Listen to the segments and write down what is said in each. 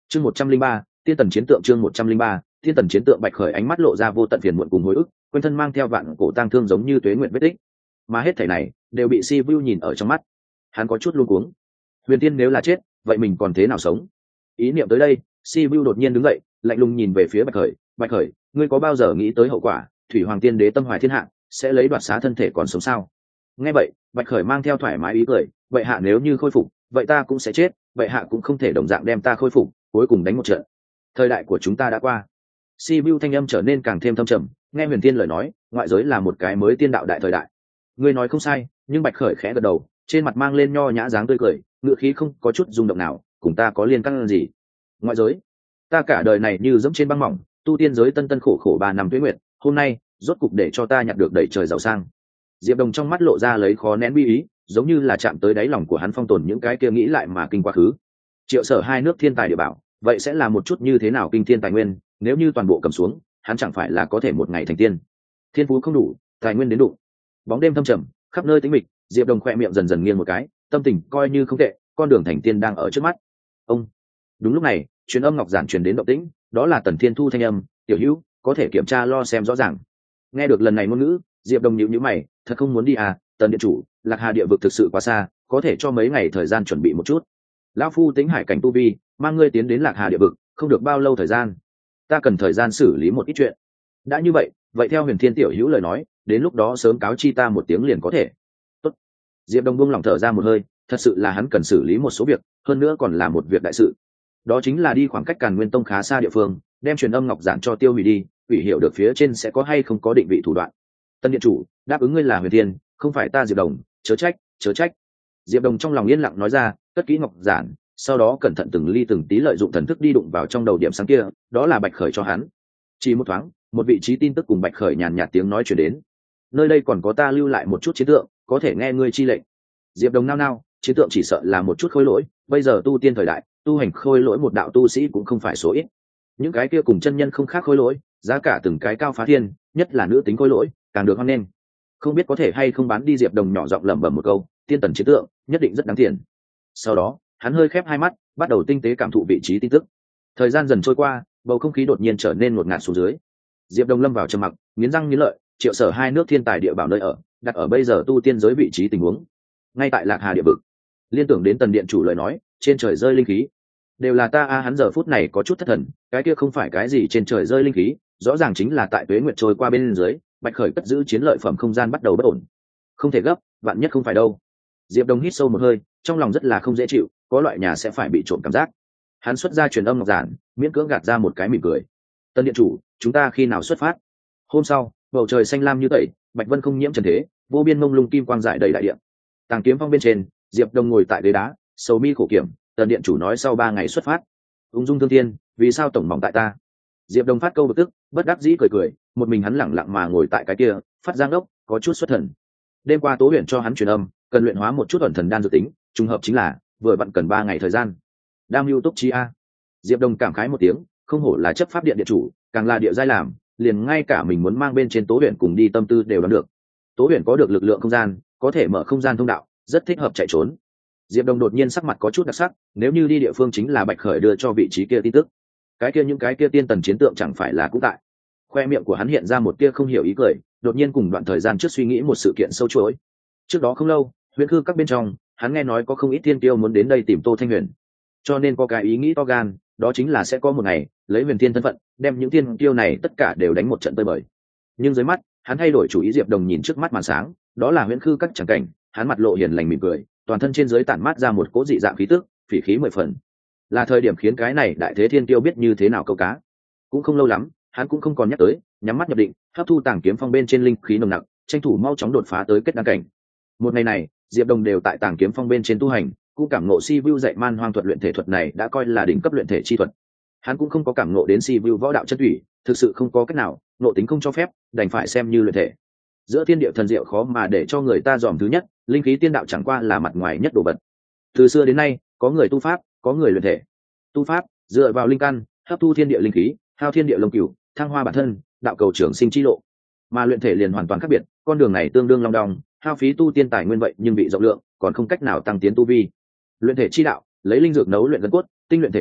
Chương 103, tiên tần chiến tượng. Chương 103, tiên tần chiến tượng. Bạch Khởi ánh mắt lộ ra vô tận phiền muộn cùng hồi ức, quanh thân mang theo vạn cổ tang thương giống như tuế nguyện vết tích, mà hết thảy này đều bị Si Vu nhìn ở trong mắt. Hắn có chút luống cuống. Huyền Tiên nếu là chết, vậy mình còn thế nào sống? Ý niệm tới đây, Si Vu đột nhiên đứng dậy, lạnh lùng nhìn về phía Bạch Khởi. Bạch Khởi, ngươi có bao giờ nghĩ tới hậu quả? Thủy Hoàng Tiên Đế tâm hoài thiên hạ, sẽ lấy đoạt xá thân thể còn sống sao? Nghe vậy, Bạch Khởi mang theo thoải mái ý cười. Vậy hạ nếu như khôi phục, vậy ta cũng sẽ chết. Vậy hạ cũng không thể đồng dạng đem ta khôi phục, cuối cùng đánh một trận. Thời đại của chúng ta đã qua. Si Vu thanh âm trở nên càng thêm thâm trầm. Nghe Huyền Tiên lời nói, ngoại giới là một cái mới tiên đạo đại thời đại. Ngươi nói không sai, nhưng Bạch Khởi khẽ gật đầu, trên mặt mang lên nho nhã dáng tươi cười, ngựa khí không có chút rung động nào. Cùng ta có liên căn gì? Ngoại giới, ta cả đời này như dẫm trên băng mỏng, tu tiên giới tân tân khổ khổ 3 năm tuế nguyệt, hôm nay rốt cục để cho ta nhặt được đầy trời giàu sang. Diệp Đồng trong mắt lộ ra lấy khó nén bi ý, giống như là chạm tới đáy lòng của hắn phong tồn những cái kia nghĩ lại mà kinh quá khứ. Triệu Sở hai nước thiên tài địa bảo, vậy sẽ là một chút như thế nào kinh thiên tài nguyên, nếu như toàn bộ cầm xuống, hắn chẳng phải là có thể một ngày thành tiên. Thiên phú không đủ, tài nguyên đến đủ. Bóng đêm thâm trầm, khắp nơi tĩnh mịch, Diệp Đồng khẽ miệng dần dần nghiêng một cái, tâm tình coi như không tệ, con đường thành tiên đang ở trước mắt. Ông. Đúng lúc này, truyền âm ngọc giản truyền đến động tĩnh, đó là Tần Thiên Thu thanh âm, "Tiểu Hữu, có thể kiểm tra lo xem rõ ràng." Nghe được lần này ngôn ngữ, Diệp Đồng nhíu nhíu mày, thật không muốn đi à, Tần điện chủ, Lạc Hà địa vực thực sự quá xa, có thể cho mấy ngày thời gian chuẩn bị một chút. Lão phu tính hải cảnh tu vi, mang ngươi tiến đến Lạc Hà địa vực, không được bao lâu thời gian. Ta cần thời gian xử lý một ít chuyện. Đã như vậy, vậy theo Huyền Thiên tiểu hữu lời nói, đến lúc đó sớm cáo chi ta một tiếng liền có thể. Tốt. Diệp Đồng buông lỏng thở ra một hơi, thật sự là hắn cần xử lý một số việc, hơn nữa còn là một việc đại sự. Đó chính là đi khoảng cách Càn Nguyên Tông khá xa địa phương, đem truyền âm ngọc giản cho tiêu hủy đi, ủy hiểu được phía trên sẽ có hay không có định vị thủ đoạn. Tân điện chủ, đáp ứng ngươi là Huyền Thiên, không phải ta Diệp Đồng, chớ trách, chớ trách. Diệp Đồng trong lòng yên lặng nói ra, cất kỹ ngọc giản, sau đó cẩn thận từng ly từng tí lợi dụng thần thức đi đụng vào trong đầu điểm sáng kia, đó là Bạch Khởi cho hắn. Chỉ một thoáng, một vị trí tin tức cùng Bạch Khởi nhàn nhạt tiếng nói truyền đến. Nơi đây còn có ta lưu lại một chút chiến tượng, có thể nghe ngươi chi lệnh. Diệp Đồng nao nao, chiến tượng chỉ sợ là một chút khôi lỗi, bây giờ tu tiên thời đại, tu hành khôi lỗi một đạo tu sĩ cũng không phải số ít. Những cái kia cùng chân nhân không khác khôi lỗi, giá cả từng cái cao phá thiên, nhất là nữ tính khôi lỗi, càng được hoan nghênh. Không biết có thể hay không bán đi. Diệp Đồng nhỏ giọng lẩm bẩm một câu, tiên tần chiến tượng, nhất định rất đáng tiền. Sau đó, hắn hơi khép hai mắt, bắt đầu tinh tế cảm thụ vị trí tin tức. Thời gian dần trôi qua, bầu không khí đột nhiên trở nên ngột ngạt xuống dưới. Diệp Đồng lâm vào trầm mặc, nghiến răng nghiến lợi, Triệu Sở hai nước thiên tài địa bảo nơi ở, đặt ở bây giờ tu tiên giới vị trí tình huống, ngay tại Lạc Hà địa vực. Liên tưởng đến Tần điện chủ lời nói, trên trời rơi linh khí, đều là ta a. Hắn giờ phút này có chút thất thần, cái kia không phải cái gì trên trời rơi linh khí, rõ ràng chính là tại tuế nguyệt trôi qua bên dưới, Bạch Khởi cất giữ chiến lợi phẩm không gian bắt đầu bất ổn. Không thể gấp, vạn nhất không phải đâu. Diệp Đồng hít sâu một hơi, trong lòng rất là không dễ chịu, có loại nhà sẽ phải bị trộm cảm giác. Hắn xuất ra truyền âm ngọc giản, miễn cưỡng gạt ra một cái mỉm cười. Tân điện chủ, chúng ta khi nào xuất phát? Hôm sau, bầu trời xanh lam như tẩy, bạch vân không nhiễm trần thế, vô biên mông lung kim quang rải đầy đại điện. Tàng kiếm phong bên trên, Diệp Đồng ngồi tại ghế đá, sầu mi khổ kiểm. Tần điện chủ nói sau 3 ngày xuất phát. Ung dung thương thiên, vì sao tổng mỏng tại ta? Diệp Đồng phát câu bực tức, bất đắc dĩ cười cười, một mình hắn lẳng lặng mà ngồi tại cái kia, phát giang ốc, có chút xuất thần. Đêm qua Tố Huyền cho hắn truyền âm, cần luyện hóa một chút ẩn thần đan dự tính, trùng hợp chính là vừa vặn cần 3 ngày thời gian. Đam lưu túc chi a. Diệp Đồng cảm khái một tiếng, không hổ là chấp pháp điện điện chủ, càng là địa giai làm, liền ngay cả mình muốn mang bên trên Tố Huyền cùng đi tâm tư đều đoán được. Tố Huyền có được lực lượng không gian, có thể mở không gian thông đạo, rất thích hợp chạy trốn. Diệp Đồng đột nhiên sắc mặt có chút đặc sắc, nếu như đi địa phương chính là Bạch Khởi đưa cho vị trí kia tin tức, cái kia những cái kia tiên tần chiến tượng chẳng phải là cũng tại. Khoe miệng của hắn hiện ra một tia không hiểu ý cười, đột nhiên cùng đoạn thời gian trước suy nghĩ một sự kiện sâu chuỗi. Trước đó không lâu, Huyền Khư các bên trong, hắn nghe nói có không ít tiên tiêu muốn đến đây tìm Tô Thanh Huyền, cho nên có cái ý nghĩ to gan, đó chính là sẽ có một ngày lấy Huyền Thiên thân phận, đem những tiên tiêu này tất cả đều đánh một trận tơi bời. Nhưng dưới mắt, hắn thay đổi chủ ý. Diệp Đồng nhìn trước mắt màn sáng, đó là Huyền Khư các chẳng cảnh, hắn mặt lộ hiền lành mỉm cười, toàn thân trên dưới tản mát ra một cỗ dị dạng khí tức, phỉ khí 10 phần. Là thời điểm khiến cái này đại thế thiên tiêu biết như thế nào câu cá. Cũng không lâu lắm, hắn cũng không còn nhắc tới, nhắm mắt nhập định, hấp thu tàng kiếm phong bên trên linh khí nồng nặc, tranh thủ mau chóng đột phá tới kết đăng cảnh. Một ngày này, Diệp Đồng đều tại tàng kiếm phong bên trên tu hành, cũng cảm ngộ Si Vu dạy man hoang thuật luyện thể thuật này đã coi là đỉnh cấp luyện thể chi thuật. Hắn cũng không có cảm ngộ đến Si Vu võ đạo chân thủy, thực sự không có cách nào, ngộ tính không cho phép, đành phải xem như luyện thể. Giữa thiên địa thần diệu khó mà để cho người ta dòm thứ nhất, linh khí tiên đạo chẳng qua là mặt ngoài nhất đồ vật. Từ xưa đến nay, có người tu pháp, có người luyện thể. Tu pháp dựa vào linh căn, hấp thu thiên địa linh khí, hao thiên địa lông cửu, thăng hoa bản thân, đạo cầu trường sinh chi lộ. Mà luyện thể liền hoàn toàn khác biệt, con đường này tương đương long đong, hao phí tu tiên tài nguyên vậy nhưng bị rộng lượng, còn không cách nào tăng tiến tu vi. Luyện thể chi đạo, lấy linh dược nấu luyện gân cốt, tinh luyện thể phách,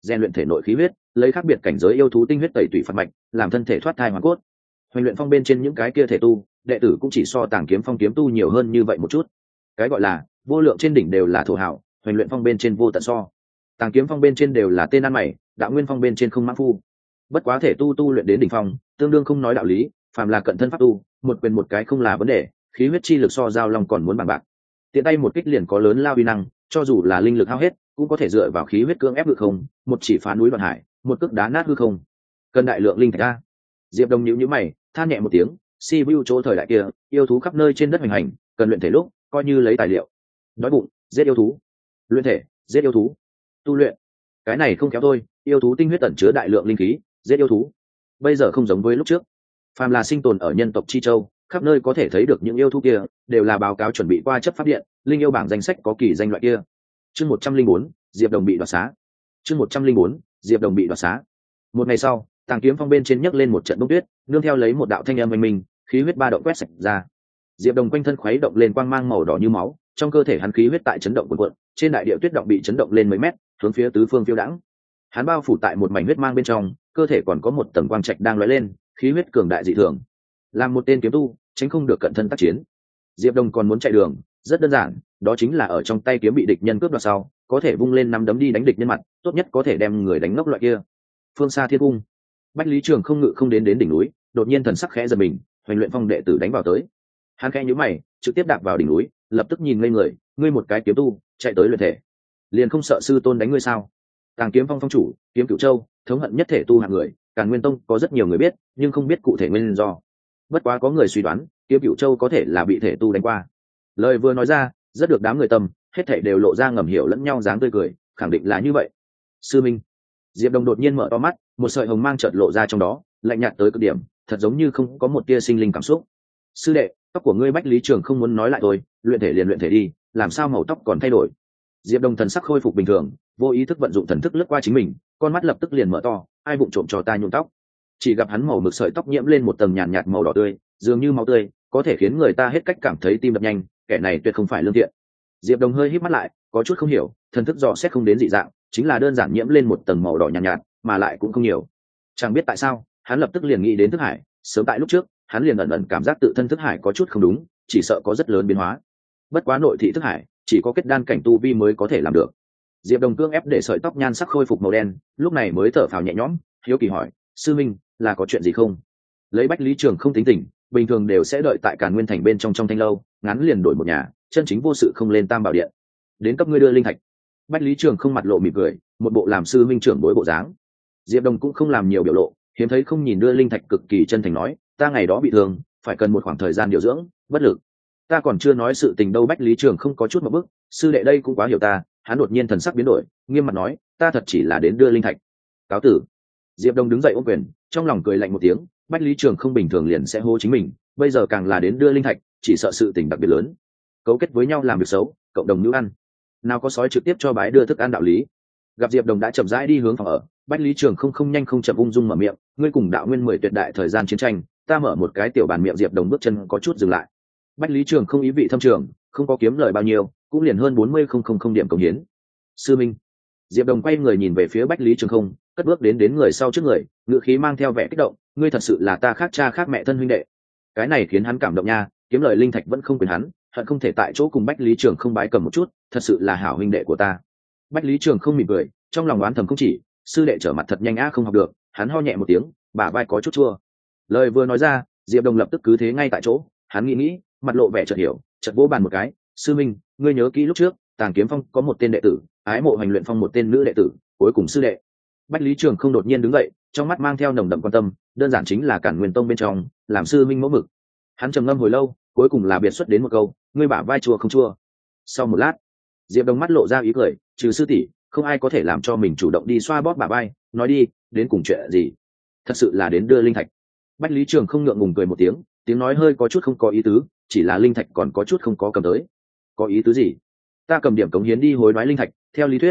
rèn luyện thể nội khí huyết, lấy khác biệt cảnh giới yêu thú tinh huyết tẩy tủy phạt mạch, làm thân thể thoát thai hoàn cốt. Hoành luyện phong bên trên những cái kia thể tu, đệ tử cũng chỉ so Tàng Kiếm Phong kiếm tu nhiều hơn như vậy một chút. Cái gọi là vô lượng trên đỉnh đều là thổ hảo, hoành luyện phong bên trên vô tận so. Tàng Kiếm Phong bên trên đều là tên ăn mày, Đạo Nguyên Phong bên trên không mãng phu. Bất quá thể tu luyện đến đỉnh phong, tương đương không nói đạo lý, phàm là cận thân pháp tu, một quyền một cái không là vấn đề, khí huyết chi lực so giao long còn muốn bằng bạc. Tiện tay một kích liền có lớn lao uy năng, cho dù là linh lực hao hết, cũng có thể dựa vào khí huyết cưỡng ép hư không, một chỉ phá núi đoạn hải, một cước đá nát hư không. Cần đại lượng linh thạch a. Diệp Đông nhíu mày, than nhẹ một tiếng, si vu chỗ thời đại kia, yêu thú khắp nơi trên đất hoành hành, cần luyện thể lúc, coi như lấy tài liệu. Đói bụng, giết yêu thú. Luyện thể, giết yêu thú. Tu luyện. Cái này không kéo thôi, yêu thú tinh huyết tẩn chứa đại lượng linh khí, giết yêu thú. Bây giờ không giống với lúc trước. Phàm là sinh tồn ở nhân tộc Chi Châu, khắp nơi có thể thấy được những yêu thú kia, đều là báo cáo chuẩn bị qua chấp pháp điện, linh yêu bảng danh sách có kỳ danh loại kia. Chương 104, Diệp Đồng bị đoạt xá. Chương 104, Diệp Đồng bị đoạt xá. Một ngày sau, Tàng Kiếm Phong bên trên nhấc lên một trận bông tuyết, nương theo lấy một đạo thanh âm oanh minh, khí huyết ba động quét sạch ra. Diệp Đồng quanh thân khuấy động lên quang mang màu đỏ như máu, trong cơ thể hắn khí huyết tại chấn động cuộn cuộn, trên đại địa tuyết động bị chấn động lên mấy mét, hướng phía tứ phương phiêu đãng. Hắn bao phủ tại một mảnh huyết mang bên trong, cơ thể còn có một tầng quang trạch đang lóe lên, khí huyết cường đại dị thường. Làm một tên kiếm tu, tránh không được cận thân tác chiến. Diệp Đồng còn muốn chạy đường, rất đơn giản, đó chính là ở trong tay kiếm bị địch nhân cướp đoạt sau, có thể vung lên nắm đấm đi đánh địch nhân mặt, tốt nhất có thể đem người đánh ngốc loại kia. Phương xa thiên cung, Bách Lý Trường không ngự không đến đỉnh núi, đột nhiên thần sắc khẽ giật mình, Hoành Luyện Phong đệ tử đánh vào tới. Hắn khẽ nhíu mày, trực tiếp đạp vào đỉnh núi, lập tức nhìn ngây người, ngươi một cái kiếm tu, chạy tới luyện thể, liền không sợ sư tôn đánh ngươi sao? Tàng Kiếm Phong phong chủ, Kiếm Cửu Châu, thống hận nhất thể tu hạng người, Càn Nguyên Tông có rất nhiều người biết, nhưng không biết cụ thể nguyên do. Bất quá có người suy đoán, Kiếm Cửu Châu có thể là bị thể tu đánh qua. Lời vừa nói ra, rất được đám người tâm, hết thảy đều lộ ra ngầm hiểu lẫn nhau dáng tươi cười, khẳng định là như vậy. Sư minh. Diệp Đồng đột nhiên mở to mắt, một sợi hồng mang chợt lộ ra trong đó, lạnh nhạt tới cực điểm, thật giống như không có một tia sinh linh cảm xúc. Sư đệ, tóc của ngươi Bách Lý Trường không muốn nói lại thôi, luyện thể liền luyện thể đi, làm sao màu tóc còn thay đổi? Diệp Đồng thần sắc khôi phục bình thường, vô ý thức vận dụng thần thức lướt qua chính mình, con mắt lập tức liền mở to, ai vụng trộm cho ta nhuộm tóc? Chỉ gặp hắn màu mực sợi tóc nhiễm lên một tầng nhàn nhạt màu đỏ tươi, dường như máu tươi, có thể khiến người ta hết cách cảm thấy tim đập nhanh, kẻ này tuyệt không phải lương thiện. Diệp Đồng hơi híp mắt lại, có chút không hiểu, thần thức dò xét không đến dị dạng, chính là đơn giản nhiễm lên một tầng màu đỏ nhàn nhạt, mà lại cũng không nhiều. Chẳng biết tại sao, hắn lập tức liền nghĩ đến thức hải, sớm tại lúc trước, hắn liền ẩn ẩn cảm giác tự thân thức hải có chút không đúng, chỉ sợ có rất lớn biến hóa. Bất quá nội thị thức hải, chỉ có kết đan cảnh tu vi mới có thể làm được. Diệp Đồng cương ép để sợi tóc nhan sắc khôi phục màu đen, lúc này mới thở phào nhẹ nhõm, hiếu kỳ hỏi, sư minh, là có chuyện gì không? Lấy Bách Lý Trường không tính tình, bình thường đều sẽ đợi tại Càn Nguyên thành bên trong thanh lâu, ngắn liền đổi một nhà, chân chính vô sự không lên Tam Bảo điện. Đến cấp ngươi đưa linh thạch. Bách Lý Trường không mặt lộ mỉm cười, một bộ làm sư minh trưởng đối bộ dáng. Diệp Đồng cũng không làm nhiều biểu lộ, hiếm thấy không nhìn đưa linh thạch cực kỳ chân thành nói, ta ngày đó bị thương, phải cần một khoảng thời gian điều dưỡng, bất lực. Ta còn chưa nói sự tình đâu. Bách Lý Trường không có chút một bức, sư đệ đây cũng quá hiểu ta. Hắn đột nhiên thần sắc biến đổi, nghiêm mặt nói, ta thật chỉ là đến đưa linh thạch. Cáo tử. Diệp Đông đứng dậy ôm quyền, trong lòng cười lạnh một tiếng, Bách Lý Trường không bình thường liền sẽ hô chính mình, bây giờ càng là đến đưa linh thạch, chỉ sợ sự tình đặc biệt lớn, cấu kết với nhau làm việc xấu, cộng đồng nữ ăn, nào có sói trực tiếp cho bái đưa thức ăn đạo lý. Gặp Diệp Đồng đã chậm rãi đi hướng phòng ở, Bách Lý Trường không nhanh không chậm ung dung mở miệng, ngươi cùng Đạo Nguyên 10 tuyệt đại thời gian chiến tranh, ta mở một cái tiểu bàn miệng. Diệp Đồng bước chân có chút dừng lại. Bách Lý Trường không ý vị thâm trường, không có kiếm lời bao nhiêu, cũng liền hơn 40,000 điểm công hiến. Sư minh. Diệp Đồng quay người nhìn về phía Bách Lý Trường không, cất bước đến người sau trước người, ngữ khí mang theo vẻ kích động, ngươi thật sự là ta khác cha khác mẹ thân huynh đệ. Cái này khiến hắn cảm động nha, kiếm lời linh thạch vẫn không quyền hắn, hận không thể tại chỗ cùng Bách Lý Trường không bái cầm một chút, thật sự là hảo huynh đệ của ta. Bách Lý Trường không mỉm cười, trong lòng oán thầm không chỉ, sư đệ trở mặt thật nhanh á, không học được. Hắn ho nhẹ một tiếng, bả vai có chút chua. Lời vừa nói ra, Diệp Đồng lập tức cứ thế ngay tại chỗ, hắn nghĩ, mặt lộ vẻ chợt hiểu, chợt vỗ bàn một cái, sư minh, ngươi nhớ kỹ lúc trước, Tàng Kiếm Phong có một tên đệ tử, ái mộ Hoành Luyện Phong một tên nữ đệ tử, cuối cùng sư đệ. Bách Lý Trường không đột nhiên đứng dậy, trong mắt mang theo nồng đậm quan tâm, đơn giản chính là Càn Nguyên Tông bên trong, làm sư minh mẫu mực. Hắn trầm ngâm hồi lâu, cuối cùng là biệt xuất đến một câu, ngươi bả vai chua không chua. Sau một lát, Diệp Đồng mắt lộ ra ý cười, trừ sư tỷ, không ai có thể làm cho mình chủ động đi xoa bóp bả vai, nói đi, đến cùng chuyện gì? Thật sự là đến đưa linh thạch. Bách Lý Trường không ngượng ngùng cười một tiếng, tiếng nói hơi có chút không có ý tứ, chỉ là linh thạch còn có chút không có cầm tới. Có ý tứ gì? Ta cầm điểm cống hiến đi hối đoái linh thạch, theo lý thuyết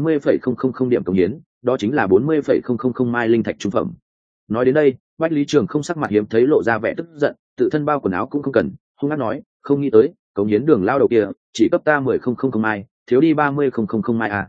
40,000 điểm cống hiến, đó chính là 40,000 mai linh thạch trung phẩm. Nói đến đây, Bách Lý Trường không sắc mặt hiếm thấy lộ ra vẻ tức giận, tự thân bao quần áo cũng không cần, hung hăng nói, không nghĩ tới cống hiến đường lao đầu kia chỉ cấp ta 10,000 mai, thiếu đi 30,000 mai à.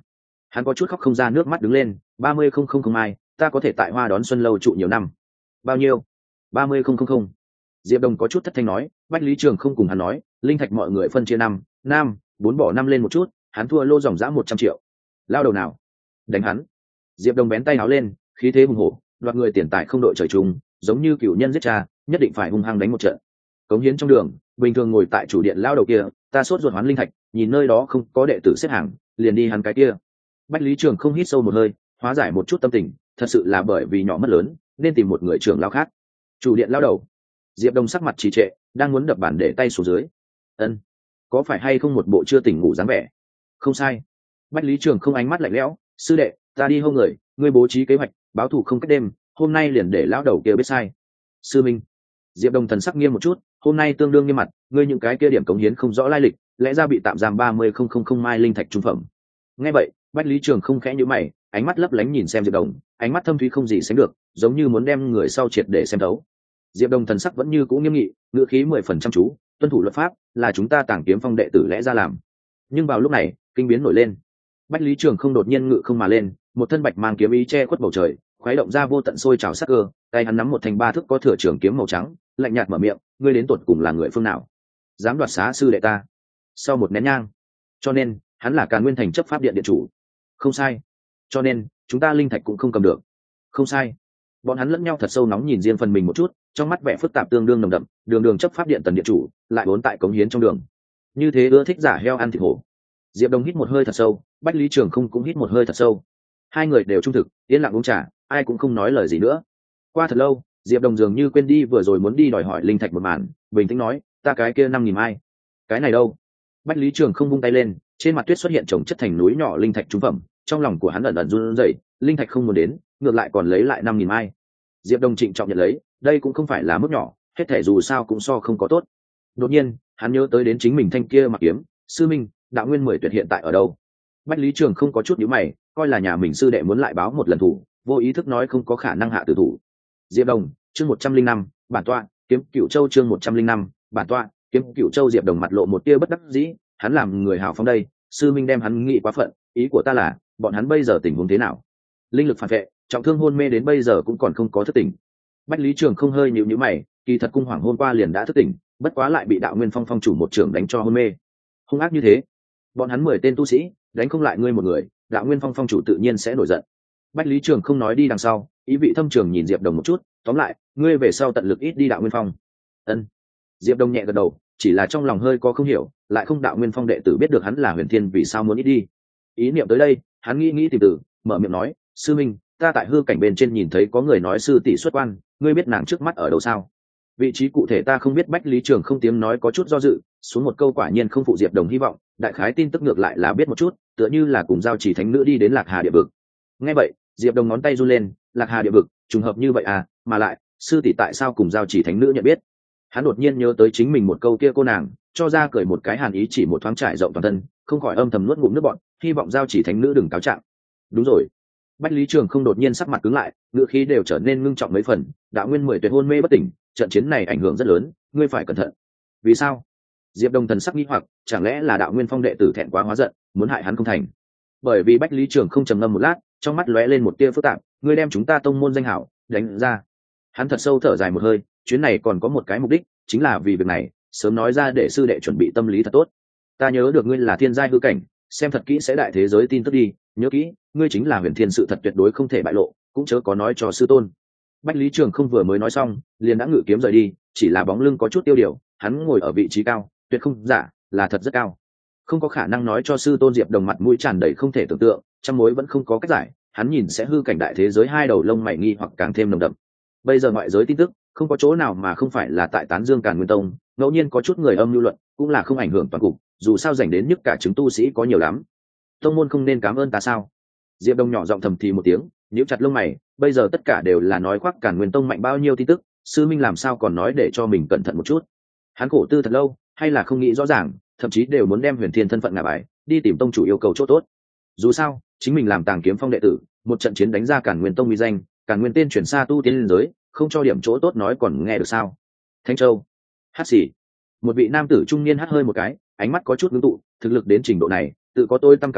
Hắn có chút khóc không ra nước mắt đứng lên. 30,000 mai, ta có thể tại Hoa Đón Xuân lâu trụ nhiều năm. Bao nhiêu? 30,000. Diệp Đồng có chút thất thanh nói. Bách Lý Trường không cùng hắn nói, linh thạch mọi người phân chia năm, bốn bỏ năm lên một chút, hắn thua lô dòng dã 100 triệu. Lao đầu nào? Đánh hắn. Diệp Đồng bén tay áo lên, khí thế hùng hổ, đoạt người tiền tài không đội trời chung, giống như cựu nhân giết cha, nhất định phải hung hăng đánh một trận. Cống hiến trong đường, bình thường ngồi tại chủ điện lao đầu kia, ta sốt ruột hoán linh thạch, nhìn nơi đó không có đệ tử xếp hàng, liền đi hắn cái kia. Bách Lý Trường không hít sâu một hơi, hóa giải một chút tâm tình, thật sự là bởi vì nhỏ mất lớn, nên tìm một người trưởng lao khác. Chủ điện lao đầu. Diệp Đông sắc mặt trì trệ, đang muốn đập bàn để tay xuống dưới. Ân, có phải hay không một bộ chưa tỉnh ngủ dáng vẻ? Không sai. Bách Lý Trường không ánh mắt lạnh lẽo, sư đệ, ta đi hô người, ngươi bố trí kế hoạch, báo thù không cách đêm, hôm nay liền để lão đầu kia biết sai. Sư minh. Diệp Đông thần sắc nghiêm một chút, hôm nay tương đương nghiêm mặt, ngươi những cái kia điểm cống hiến không rõ lai lịch, lẽ ra bị tạm giam 30,000 mai linh thạch trung phẩm. Nghe vậy, Bách Lý Trường không khẽ nhíu mày, ánh mắt lấp lánh nhìn xem Diệp Đông, ánh mắt thâm thúy không gì sánh được, giống như muốn đem người sau triệt để xem thấu. Diệp Đông thần sắc vẫn như cũ nghiêm nghị, ngữ khí 10% chăm chú, tuân thủ luật pháp, là chúng ta Tàng Kiếm Phong đệ tử lẽ ra làm. Nhưng vào lúc này, kinh biến nổi lên. Bách Lý Trường không đột nhiên ngự không mà lên, một thân bạch mang kiếm ý che khuất bầu trời, khuấy động ra vô tận sôi trào sắc cơ, tay hắn nắm một thanh ba thước có thừa trường kiếm màu trắng, lạnh nhạt mở miệng, ngươi đến tuột cùng là người phương nào? Dám đoạt xá sư đệ ta? Sau một nén nhang. Cho nên, hắn là Càn Nguyên Thành chấp pháp điện điện chủ. Không sai. Cho nên, chúng ta linh thạch cũng không cầm được. Không sai. Bọn hắn lẫn nhau thật sâu nóng nhìn riêng phần mình một chút, trong mắt vẻ phức tạp tương đương nồng đậm, đường chấp pháp điện tần điện chủ, lại vốn tại cống hiến trong đường. Như thế ưa thích giả heo ăn thịt hổ. Diệp Đông hít một hơi thật sâu, Bách Lý Trường không cũng hít một hơi thật sâu. Hai người đều trung thực, yên lặng uống trà, ai cũng không nói lời gì nữa. Qua thật lâu, Diệp Đông dường như quên đi vừa rồi muốn đi đòi hỏi linh thạch một màn, bình tĩnh nói, ta cái kia 5.000 mai. Cái này đâu? Bách Lý Trường không vung tay lên, trên mặt tuyết xuất hiện chồng chất thành núi nhỏ linh thạch trung phẩm, trong lòng của hắn ẩn ẩn run rẩy, linh thạch không muốn đến, ngược lại còn lấy lại 5.000 mai. Diệp Đông trịnh trọng nhận lấy, đây cũng không phải là mức nhỏ, hết thể dù sao cũng so không có tốt. Đột nhiên, hắn nhớ tới đến chính mình thanh kia mặc kiếm, sư minh, đạo nguyên 10 tuyệt hiện tại ở đâu? Bách Lý Trường không có chút nhíu mày, coi là nhà mình sư đệ muốn lại báo một lần thủ, vô ý thức nói không có khả năng hạ tử thủ. Diệp Đông, chương 105, bản tọa, kiếm Cửu Châu chương 105, bản tọa, kiếm Cửu Châu. Diệp Đông mặt lộ một tia bất đắc dĩ, hắn làm người hào phóng đây, sư minh đem hắn nghĩ quá phận, ý của ta là, bọn hắn bây giờ tình huống thế nào? Linh lực phản vệ, trọng thương hôn mê đến bây giờ cũng còn không có thức tỉnh. Bách Lý Trường không hơi nhíu nhíu mày, kỳ thật cung hoàng hôm qua liền đã thức tỉnh, bất quá lại bị Đạo Nguyên Phong phong chủ một trưởng đánh cho hôn mê. Hung ác như thế, bọn hắn 10 tên tu sĩ, đánh không lại ngươi một người, Đạo Nguyên Phong phong chủ tự nhiên sẽ nổi giận. Bách Lý Trường không nói đi đằng sau, ý vị thâm trường nhìn Diệp Đông một chút, tóm lại, ngươi về sau tận lực ít đi Đạo Nguyên Phong. Ân. Diệp Đông nhẹ gật đầu, chỉ là trong lòng hơi có không hiểu, lại không Đạo Nguyên Phong đệ tử biết được hắn là Huyền Thiên vì sao muốn ít đi. Ý niệm tới đây, hắn nghĩ tìm từ, mở miệng nói, sư minh, ta tại hư cảnh bên trên nhìn thấy có người nói sư tỷ xuất quan, ngươi biết nàng trước mắt ở đâu sao? Vị trí cụ thể ta không biết. Bách Lý Trường không tiếng nói có chút do dự, xuống một câu quả nhiên không phụ Diệp Đông hy vọng, đại khái tin tức ngược lại là biết một chút, tựa như là cùng giao chỉ thánh nữ đi đến Lạc Hà địa vực. Nghe vậy, Diệp Đông ngón tay run lên, Lạc Hà địa vực, trùng hợp như vậy à, mà lại, sư tỷ tại sao cùng giao chỉ thánh nữ nhận biết? Hắn đột nhiên nhớ tới chính mình một câu kia cô nàng, cho ra cười một cái hàn ý chỉ một thoáng trải rộng toàn thân, không khỏi âm thầm nuốt ngụm nước bọt, hy vọng giao chỉ thánh nữ đừng cáo trạng. Đúng rồi. Bách Lý Trường không đột nhiên sắc mặt cứng lại, ngữ khí đều trở nên ngưng trọng mấy phần, Đạo Nguyên 10 tuyệt hôn mê bất tỉnh, trận chiến này ảnh hưởng rất lớn, ngươi phải cẩn thận. Vì sao? Diệp Đông thần sắc nghi hoặc, chẳng lẽ là Đạo Nguyên Phong đệ tử thẹn quá hóa giận, muốn hại hắn không thành? Bởi vì Bách Lý Trường không trầm ngâm một lát, trong mắt lóe lên một tia phức tạp, ngươi đem chúng ta tông môn danh hảo đánh ra. Hắn thật sâu thở dài một hơi, chuyến này còn có một cái mục đích, chính là vì việc này, sớm nói ra để sư đệ chuẩn bị tâm lý thật tốt. Ta nhớ được ngươi là thiên giai hư cảnh, xem thật kỹ sẽ đại thế giới tin tức đi, nhớ kỹ, ngươi chính là Huyền Thiên, sự thật tuyệt đối không thể bại lộ, cũng chớ có nói cho sư tôn. Bách Lý Trường không vừa mới nói xong, liền đã ngự kiếm rời đi, chỉ là bóng lưng có chút tiêu điều, hắn ngồi ở vị trí cao, tuyệt không giả, là thật rất cao. Không có khả năng nói cho sư tôn. Diệp Đông mặt mũi tràn đầy không thể tưởng tượng, trăm mối vẫn không có cách giải, hắn nhìn sẽ hư cảnh đại thế giới, hai đầu lông mày nghi hoặc càng thêm nồng đậm. Bây giờ ngoại giới tin tức, không có chỗ nào mà không phải là tại tán dương Càn Nguyên Tông, ngẫu nhiên có chút người âm lưu luận, cũng là không ảnh hưởng toàn cục, dù sao rảnh đến nhất cả chứng tu sĩ có nhiều lắm. Tông môn không nên cảm ơn ta sao? Diệp Đông nhỏ giọng thầm thì một tiếng, nhíu chặt lông mày, bây giờ tất cả đều là nói khoác Càn Nguyên Tông mạnh bao nhiêu tin tức, sư minh làm sao còn nói để cho mình cẩn thận một chút. Hắn khổ tư thật lâu, hay là không nghĩ rõ ràng, thậm chí đều muốn đem Huyền Thiên thân phận ngả bài, đi tìm tông chủ yêu cầu chỗ tốt. Dù sao, chính mình làm Tàng Kiếm Phong đệ tử, một trận chiến đánh ra Càn Nguyên Tông uy danh, Càn Nguyên tên chuyển xa tu tiên liên giới, không cho điểm chỗ tốt nói còn nghe được sao? Thanh Châu, hát xì. Một vị nam tử trung niên hắt hơi một cái, ánh mắt có chút ngưng tụ, thực lực đến trình độ này, tự có tôi tâm cảm ứng,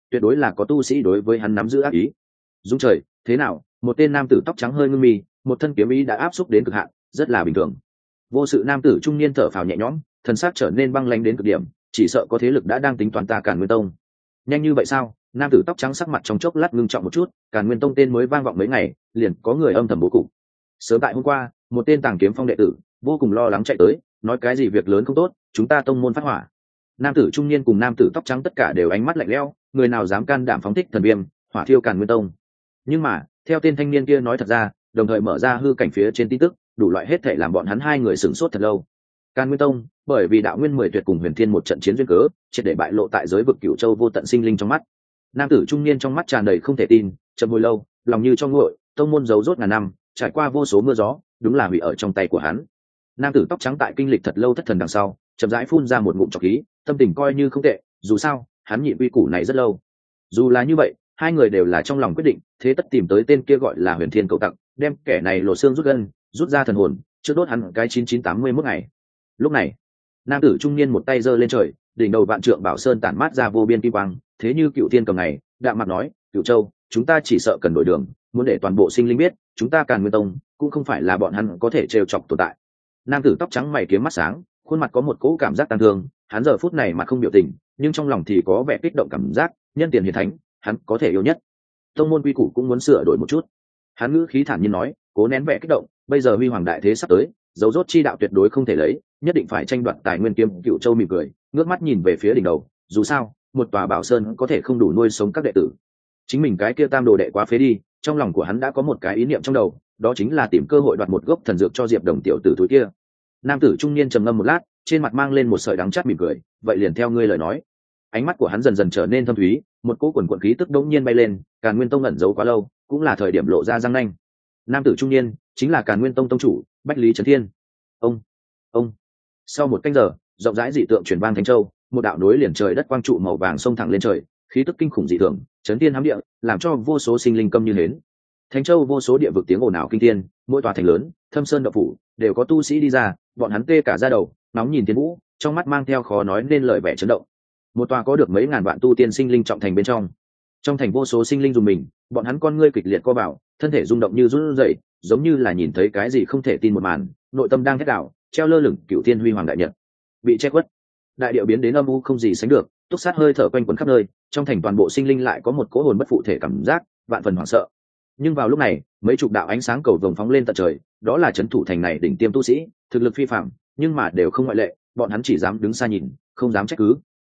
tuyệt đối là có tu sĩ đối với hắn nắm giữ ác ý. Dung trời, thế nào? Một tên nam tử tóc trắng hơi ngưng mi, một thân kiếm ý đã áp xúc đến cực hạn, rất là bình thường. Vô sự nam tử trung niên thở phào nhẹ nhõm, thần sắc trở nên băng lãnh đến cực điểm, chỉ sợ có thế lực đã đang tính toán ta Càn Nguyên Tông. Nhanh như vậy sao? Nam tử tóc trắng sắc mặt trong chốc lát ngưng trọng một chút, Càn Nguyên Tông tên mới vang vọng mấy ngày, liền có người âm thầm bố cục. Sớm tại hôm qua, một tên Tàng Kiếm Phong đệ tử vô cùng lo lắng chạy tới, nói cái gì việc lớn không tốt, chúng ta tông môn phát hỏa. Nam tử trung niên cùng nam tử tóc trắng tất cả đều ánh mắt lạnh lẽo, người nào dám can đảm phóng thích thần viêm, hỏa thiêu Càn Nguyên Tông. Nhưng mà, theo tên thanh niên kia nói thật ra, đồng thời mở ra hư cảnh phía trên tin tức, đủ loại hết thể làm bọn hắn hai người sửng sốt thật lâu. Càn Nguyên Tông, bởi vì đạo nguyên 10 tuyệt cùng Huyền Thiên một trận chiến duyên cớ, triệt để bại lộ tại giới vực Cửu Châu vô tận sinh linh trong mắt. Nam tử trung niên trong mắt tràn đầy không thể tin, chậm hồi lâu, lòng như cho nguội, tông môn giấu rốt ngàn năm, trải qua vô số mưa gió, đúng là hủy ở trong tay của hắn. Nam tử tóc trắng tại kinh lịch thật lâu thất thần đằng sau, chậm rãi phun ra một ngụm trọc khí, tâm tình coi như không tệ, dù sao, hắn nhịn quy củ này rất lâu. Dù là như vậy, hai người đều là trong lòng quyết định, thế tất tìm tới tên kia gọi là Huyền Thiên cậu tặc, đem kẻ này lột xương rút gân, rút ra thần hồn, trước đốt hắn cái 9981 ngày. Lúc này, nam tử trung niên một tay giơ lên trời, đỉnh đầu vạn trượng bảo sơn tản mát ra vô biên kim quang, thế như cựu thiên cầm này, đạm mặt nói, Cửu Châu, chúng ta chỉ sợ cần đổi đường, muốn để toàn bộ sinh linh biết, chúng ta Càn Nguyên Tông cũng không phải là bọn hắn có thể trêu chọc tồn tại. Nam tử tóc trắng mày kiếm mắt sáng, khuôn mặt có một cỗ cảm giác tang thương, hắn giờ phút này mặt không biểu tình, nhưng trong lòng thì có vẻ kích động cảm giác, nhân tiền hiền thánh, hắn có thể yêu nhất. Tông môn quy củ cũng muốn sửa đổi một chút. Hắn ngữ khí thản nhiên nói, cố nén vẻ kích động, bây giờ huy hoàng đại thế sắp tới, dấu rốt chi đạo tuyệt đối không thể lấy, nhất định phải tranh đoạt tài nguyên kiếm. Cửu Châu mỉm cười, ngước mắt nhìn về phía đỉnh đầu, dù sao, một tòa bảo sơn có thể không đủ nuôi sống các đệ tử. Chính mình cái kia tam đồ đệ quá phế đi, trong lòng của hắn đã có một cái ý niệm trong đầu, đó chính là tìm cơ hội đoạt một gốc thần dược cho Diệp Đồng tiểu tử túi kia. Nam tử trung niên trầm ngâm một lát, trên mặt mang lên một sợi đắng chát mỉm cười, vậy liền theo ngươi lời nói. Ánh mắt của hắn dần dần trở nên thâm thúy, một cỗ quần quần khí tức đống nhiên bay lên, Càn Nguyên Tông ẩn giấu quá lâu, cũng là thời điểm lộ ra răng nanh. Nam tử trung niên chính là Càn Nguyên Tông tông chủ Bách Lý Trấn Thiên. Ông. Sau một canh giờ, rộng rãi dị tượng truyền vang Thánh Châu, một đạo núi liền trời đất quang trụ màu vàng xông thẳng lên trời, khí tức kinh khủng dị thường, chấn thiên hám địa, làm cho vô số sinh linh câm như hến. Thánh Châu vô số địa vực tiếng ồn ào kinh thiên, mỗi tòa thành lớn, thâm sơn động phủ, đều có tu sĩ đi ra, bọn hắn tê cả da đầu, nóng nhìn thiên vũ, trong mắt mang theo khó nói nên lời vẻ chấn động. Một tòa có được mấy ngàn vạn tu tiên sinh linh trọng thành bên trong. Trong thành vô số sinh linh dùng mình, bọn hắn con ngươi kịch liệt co vào, thân thể rung động như run rẩy, giống như là nhìn thấy cái gì không thể tin một màn, nội tâm đang thét đảo, treo lơ lửng Cửu Thiên huy hoàng đại nhật. Bị che khuất, đại điệu biến đến âm u không gì sánh được, túc sát hơi thở quanh quẩn khắp nơi, trong thành toàn bộ sinh linh lại có một cỗ hồn bất phụ thể cảm giác, vạn phần hoảng sợ. Nhưng vào lúc này, mấy chục đạo ánh sáng cầu vồng phóng lên tận trời, đó là trấn thủ thành này đỉnh tiêm tu sĩ, thực lực phi phàm, nhưng mà đều không ngoại lệ, bọn hắn chỉ dám đứng xa nhìn, không dám trách cứ.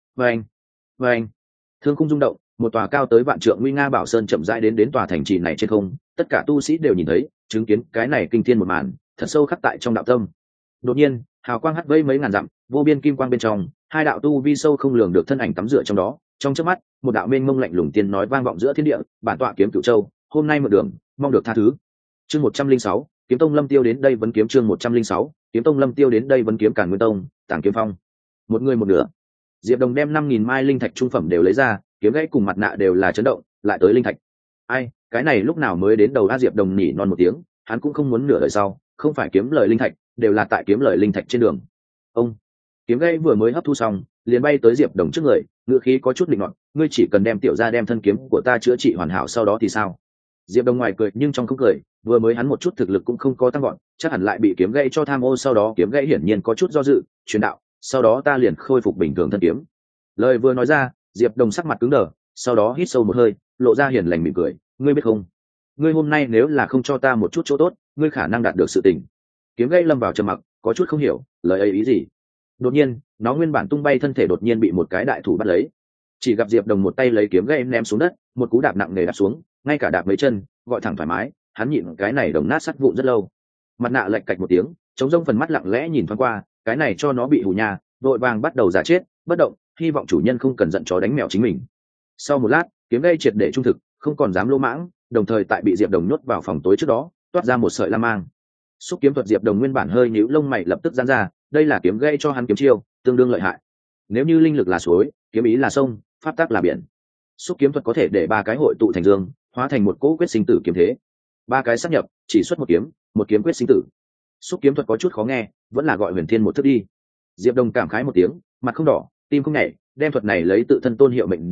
Vâng, thương khung rung động, một tòa cao tới vạn trượng nguy nga bảo sơn chậm rãi đến tòa thành trì này trên không, tất cả tu sĩ đều nhìn thấy, chứng kiến cái này kinh thiên một màn, thật sâu khắc tại trong đạo tâm. Đột nhiên, hào quang hắt vây mấy ngàn dặm, vô biên kim quang bên trong, hai đạo tu vi sâu không lường được thân ảnh tắm rửa trong đó, trong chớp mắt, một đạo mênh mông lạnh lùng tiên nói vang vọng giữa thiên địa, bản tọa kiếm Cửu Châu, hôm nay mượn đường, mong được tha thứ. Chương 106, Kiếm Tông Lâm Tiêu đến đây vấn kiếm. Chương 106, Kiếm Tông Lâm Tiêu đến đây vấn kiếm. Càn Nguyên Tông, Tàng Kiếm Phong. Một người một nửa. Diệp Đồng đem 5000 mai linh thạch trung phẩm đều lấy ra, kiếm gãy cùng mặt nạ đều là chấn động, lại tới linh thạch. Ai, cái này lúc nào mới đến đầu a? Diệp Đồng nhỉ non một tiếng, hắn cũng không muốn nửa đời sau, không phải kiếm lời linh thạch, đều là tại kiếm lời linh thạch trên đường. Ông, kiếm gãy vừa mới hấp thu xong, liền bay tới Diệp Đồng trước người, ngữ khí có chút định nọt, ngươi chỉ cần đem tiểu gia đem thân kiếm của ta chữa trị hoàn hảo sau đó thì sao? Diệp Đồng ngoài cười nhưng trong không cười, vừa mới hắn một chút thực lực cũng không có tăng gọn, chắc hẳn lại bị kiếm gãy cho tham ô, sau đó kiếm gãy hiển nhiên có chút do dự, truyền đạo, sau đó ta liền khôi phục bình thường thân kiếm. Lời vừa nói ra, Diệp Đồng sắc mặt cứng đờ, sau đó hít sâu một hơi, lộ ra hiền lành mỉm cười, ngươi biết không, ngươi hôm nay nếu là không cho ta một chút chỗ tốt, ngươi khả năng đạt được sự tình. Kiếm gãy lâm vào trầm mặc, có chút không hiểu lời ấy ý gì. Đột nhiên, nó nguyên bản tung bay thân thể đột nhiên bị một cái đại thủ bắt lấy, chỉ gặp Diệp Đồng một tay lấy kiếm gãy ném xuống đất, một cú đạp nặng nề đạp xuống, ngay cả đạp mấy chân, gọi thẳng thoải mái, hắn nhịn cái này đồng nát sắt vụn rất lâu. Mặt nạ lệch cạch một tiếng, chống rông phần mắt lặng lẽ nhìn thoáng qua, cái này cho nó bị hù nhà, vội vàng bắt đầu giả chết, bất động, hy vọng chủ nhân không cần giận chó đánh mèo chính mình. Sau một lát, kiếm gãy triệt để trung thực, không còn dám lỗ mãng, đồng thời tại bị Diệp Đồng nhốt vào phòng tối trước đó, toát ra một sợi lam mang. Xúc kiếm thuật Diệp Đồng nguyên bản hơi nhíu lông mày lập tức giãn ra, đây là kiếm gãy cho hắn kiếm chiêu, tương đương lợi hại. Nếu như linh lực là suối, kiếm ý là sông, pháp tắc là biển. Xúc kiếm thuật có thể để ba cái hội tụ thành dương, hóa thành một cỗ quyết sinh tử kiếm thế. Ba cái sát nhập, chỉ xuất một kiếm quyết sinh tử. Xúc kiếm thuật có chút khó nghe, vẫn là gọi Huyền Thiên một thức đi. Diệp Đồng cảm khái một tiếng, mặt không đỏ, tim không nhảy, đem thuật này lấy tự thân tôn hiệu mệnh danh,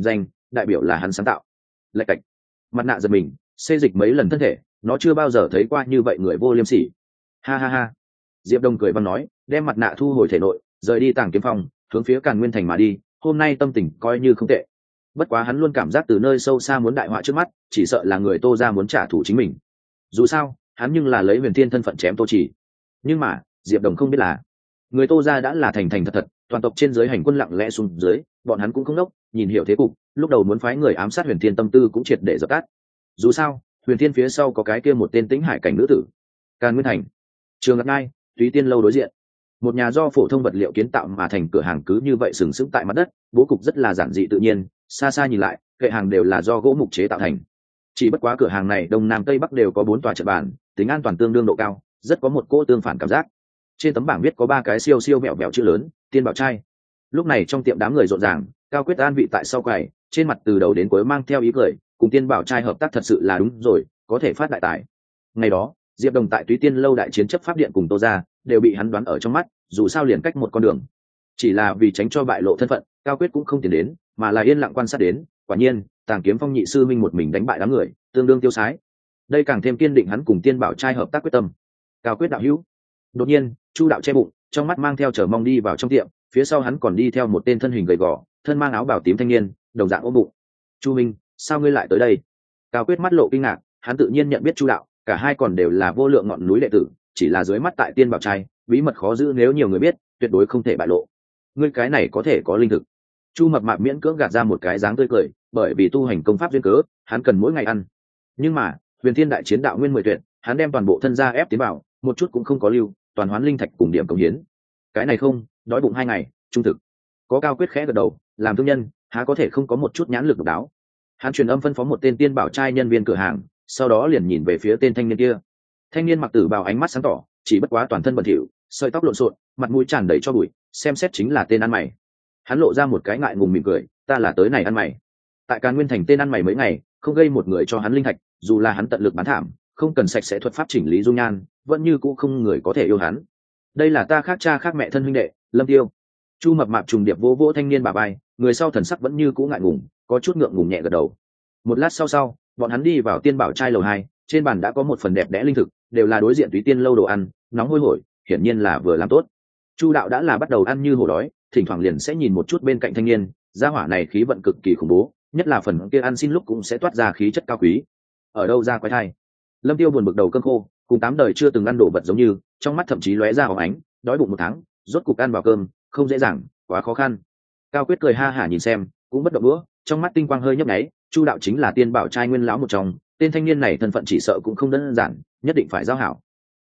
đại biểu là hắn sáng tạo. Lạch cạch, mặt nạ giật mình, xê dịch mấy lần thân thể, nó chưa bao giờ thấy qua như vậy người vô liêm sỉ. Ha ha ha. Diệp Đông cười băng nói, đem mặt nạ thu hồi thể nội, rời đi Tàng Kiếm Phong, hướng phía Càn Nguyên thành mà đi. Hôm nay tâm tình coi như không tệ. Bất quá hắn luôn cảm giác từ nơi sâu xa muốn đại họa trước mắt, chỉ sợ là người Tô gia muốn trả thù chính mình. Dù sao, hắn nhưng là lấy Huyền Thiên thân phận chém Tô Chỉ. Nhưng mà, Diệp Đồng không biết là, người Tô gia đã là thành thành thật thật, toàn tộc trên dưới hành quân lặng lẽ xuống dưới, bọn hắn cũng không đốc, nhìn hiểu thế cục, lúc đầu muốn phái người ám sát Huyền Thiên tâm tư cũng triệt để dập tắt. Dù sao, Huyền Thiên phía sau có cái kia một tên Tĩnh Hải cảnh nữ tử. Càn Nguyên thành, Trường Ngọc Ngai, Túy Tiên lâu đối diện, một nhà do phổ thông vật liệu kiến tạo mà thành cửa hàng cứ như vậy sừng sững tại mặt đất, bố cục rất là giản dị tự nhiên, xa xa nhìn lại, kệ hàng đều là do gỗ mục chế tạo thành. Chỉ bất quá cửa hàng này đông nam tây bắc đều có 4 tòa trận bàn, tính an toàn tương đương độ cao, rất có một cỗ tương phản cảm giác. Trên tấm bảng viết có 3 cái siêu siêu mẹo mẹo chữ lớn, Tiên Bảo Trai. Lúc này trong tiệm đám người rộn ràng, Cao Quyết an vị tại sau quầy, trên mặt từ đầu đến cuối mang theo ý cười, cùng Tiên Bảo Trai hợp tác thật sự là đúng rồi, có thể phát đại tài. Ngày đó, Diệp Đồng tại Túy Tiên lâu đại chiến chấp pháp điện cùng Tô gia, đều bị hắn đoán ở trong mắt, dù sao liền cách một con đường. Chỉ là vì tránh cho bại lộ thân phận, Cao Quyết cũng không tiến đến, mà là yên lặng quan sát đến. Quả nhiên, Tàng Kiếm Phong nhị sư minh một mình đánh bại đám người, tương đương tiêu sái. Đây càng thêm kiên định hắn cùng Tiên Bảo Trai hợp tác quyết tâm. Cao Quyết đạo hữu. Đột nhiên, Chu đạo che bụng, trong mắt mang theo chờ mong đi vào trong tiệm, phía sau hắn còn đi theo một tên thân hình gầy gò, thân mang áo bào tím thanh niên, đồng dạng ôm bụng. Chu minh, sao ngươi lại tới đây? Cao Quyết mắt lộ kinh ngạc, hắn tự nhiên nhận biết Chu đạo, cả hai còn đều là vô lượng ngọn núi đệ tử, chỉ là dưới mắt tại Tiên Bảo Trai, bí mật khó giữ, nếu nhiều người biết, tuyệt đối không thể bại lộ. Ngươi cái này có thể có linh thực. Chu mập mạp miễn cưỡng gạt ra một cái dáng tươi cười, bởi vì tu hành công pháp duyên cớ, hắn cần mỗi ngày ăn. Nhưng mà, Huyền Thiên đại chiến đạo nguyên 10 tuyệt, hắn đem toàn bộ thân gia ép tiến vào, một chút cũng không có lưu, toàn hoán linh thạch cùng điểm cống hiến. Cái này không, đói bụng 2 ngày, trung thực. Có Cao Quyết khẽ gật đầu, làm thương nhân, há có thể không có một chút nhãn lực độc đáo. Hắn truyền âm phân phó một tên Tiên Bảo Trai nhân viên cửa hàng, sau đó liền nhìn về phía tên thanh niên kia. Thanh niên mặc tử bào ánh mắt sáng tỏ, chỉ bất quá toàn thân bẩn thỉu, sợi tóc lộn xộn, mặt mũi tràn đầy cho bụi, xem xét chính là tên ăn mày. Hắn lộ ra một cái ngại ngùng mỉm cười, ta là tới này ăn mày. Tại Càn Nguyên thành tên ăn mày mấy ngày, không gây một người cho hắn linh thạch, dù là hắn tận lực bán thảm, không cần sạch sẽ thuật pháp chỉnh lý dung nhan, vẫn như cũ không người có thể yêu hắn. Đây là ta khác cha khác mẹ thân huynh đệ, Lâm Tiêu. Chu mập mạp trùng điệp vỗ vỗ thanh niên bả vai, người sau thần sắc vẫn như cũ ngại ngùng, có chút ngượng ngùng nhẹ gật đầu. Một lát sau, bọn hắn đi vào Tiên Bảo Trai lầu 2, trên bàn đã có một phần đẹp đẽ linh thực, đều là đối diện Túy Tiên lâu đồ ăn, nóng hôi hổi, hiển nhiên là vừa làm tốt. Chu đạo đã là bắt đầu ăn như hổ đói, thỉnh thoảng liền sẽ nhìn một chút bên cạnh thanh niên, gia hỏa này khí vận cực kỳ khủng bố, nhất là phần kia ăn xin lúc cũng sẽ toát ra khí chất cao quý. Ở đâu ra quái thai? Lâm Tiêu buồn bực đầu cơm khô, cùng 8 đời chưa từng ăn đồ vật giống như, trong mắt thậm chí lóe ra hồng ánh, đói bụng 1 tháng, rốt cục ăn vào cơm, không dễ dàng, quá khó khăn. Cao Quyết cười ha hả nhìn xem, cũng bất động bữa, trong mắt tinh quang hơi nhấp nháy, Chu đạo chính là Tiên Bảo Trai nguyên lão một trong, tên thanh niên này thân phận chỉ sợ cũng không đơn giản, nhất định phải giao hảo.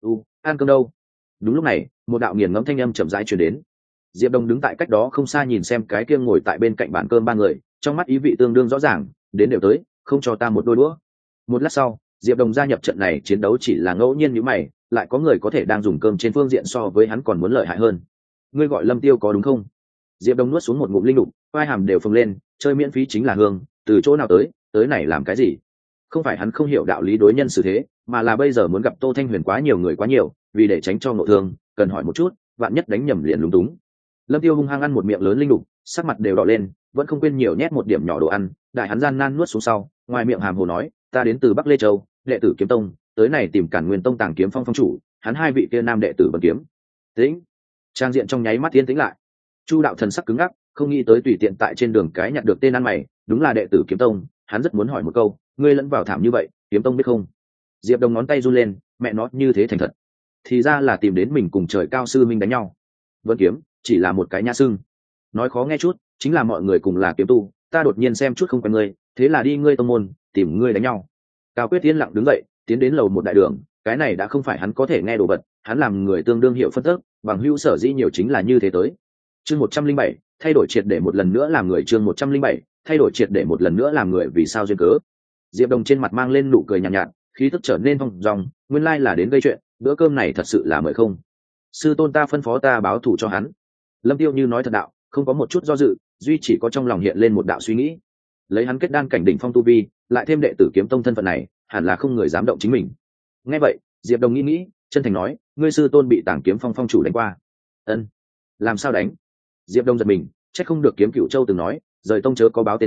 Ăn cơm đâu? Đúng lúc này, một đạo nghiền ngẫm thanh âm chậm rãi truyền đến. Diệp Đông đứng tại cách đó không xa nhìn xem cái kia ngồi tại bên cạnh bàn cơm 3 người, trong mắt ý vị tương đương rõ ràng, đến đều tới, không cho ta một đôi đũa. Một lát sau, Diệp Đông gia nhập trận này chiến đấu chỉ là ngẫu nhiên như mày, lại có người có thể đang dùng cơm trên phương diện so với hắn còn muốn lợi hại hơn. Ngươi gọi Lâm Tiêu có đúng không? Diệp Đông nuốt xuống một ngụm linh đục, vai hàm đều phồng lên, chơi miễn phí chính là hương, từ chỗ nào tới này làm cái gì? Không phải hắn không hiểu đạo lý đối nhân xử thế, mà là bây giờ muốn gặp Tô Thanh Huyền quá nhiều người quá nhiều, vì để tránh cho ngộ thương, cần hỏi một chút, vạn nhất đánh nhầm liền lúng túng. Lâm Tiêu hung hăng ăn một miệng lớn linh đục, sắc mặt đều đỏ lên, vẫn không quên nhiều nhét một điểm nhỏ đồ ăn, đại hắn gian nan nuốt xuống sau, ngoài miệng hàm hồ nói, ta đến từ Bắc Lê Châu, đệ tử Kiếm Tông, tới này tìm Càn Nguyên Tông Tàng Kiếm Phong phong chủ, hắn 2 vị kia nam đệ tử bần kiếm. Tĩnh. Trang diện trong nháy mắt yên tĩnh lại. Chu đạo thần sắc cứng ngắc, không nghĩ tới tùy tiện tại trên đường cái nhặt được tên ăn mày, đúng là đệ tử Kiếm Tông, hắn rất muốn hỏi một câu, ngươi lẫn vào thảm như vậy, Kiếm Tông biết không? Diệp Đông ngón tay run lên, mẹ nó như thế thành thật. Thì ra là tìm đến mình cùng trời cao sư minh đánh nhau. Vân kiếm, chỉ là một cái nhã xưng. Nói khó nghe chút, chính là mọi người cùng là kiếm tu, ta đột nhiên xem chút không quen ngươi, thế là đi ngươi tông môn, tìm ngươi đánh nhau. Cao Quyết yên lặng đứng dậy, tiến đến lầu một đại đường, cái này đã không phải hắn có thể nghe đồ vật, hắn làm người tương đương hiểu phân tích, bằng hữu sở dĩ nhiều chính là như thế tới. Chương 107, thay đổi triệt để một lần nữa làm người. Chương 107, thay đổi triệt để một lần nữa làm người, vì sao duyên cớ? Diệp Đông trên mặt mang lên nụ cười nhàn nhạt, khí tức trở nên phong dong, nguyên lai là đến gây chuyện, bữa cơm này thật sự là mời không? Sư tôn ta phân phó ta báo thù cho hắn. Lâm Tiêu như nói thật đạo, không có một chút do dự, duy chỉ có trong lòng hiện lên một đạo suy nghĩ. Lấy hắn kết đan cảnh đỉnh phong tu vi, lại thêm đệ tử Kiếm Tông thân phận này, hẳn là không người dám động chính mình. Nghe vậy, Diệp Đông nghĩ, chân thành nói, ngươi sư tôn bị Tàng Kiếm Phong phong chủ đánh qua. Ân, làm sao đánh? Diệp Đông giật mình, chắc không được Kiếm Cửu Châu từng nói, rời tông chớ có báo tên hắn,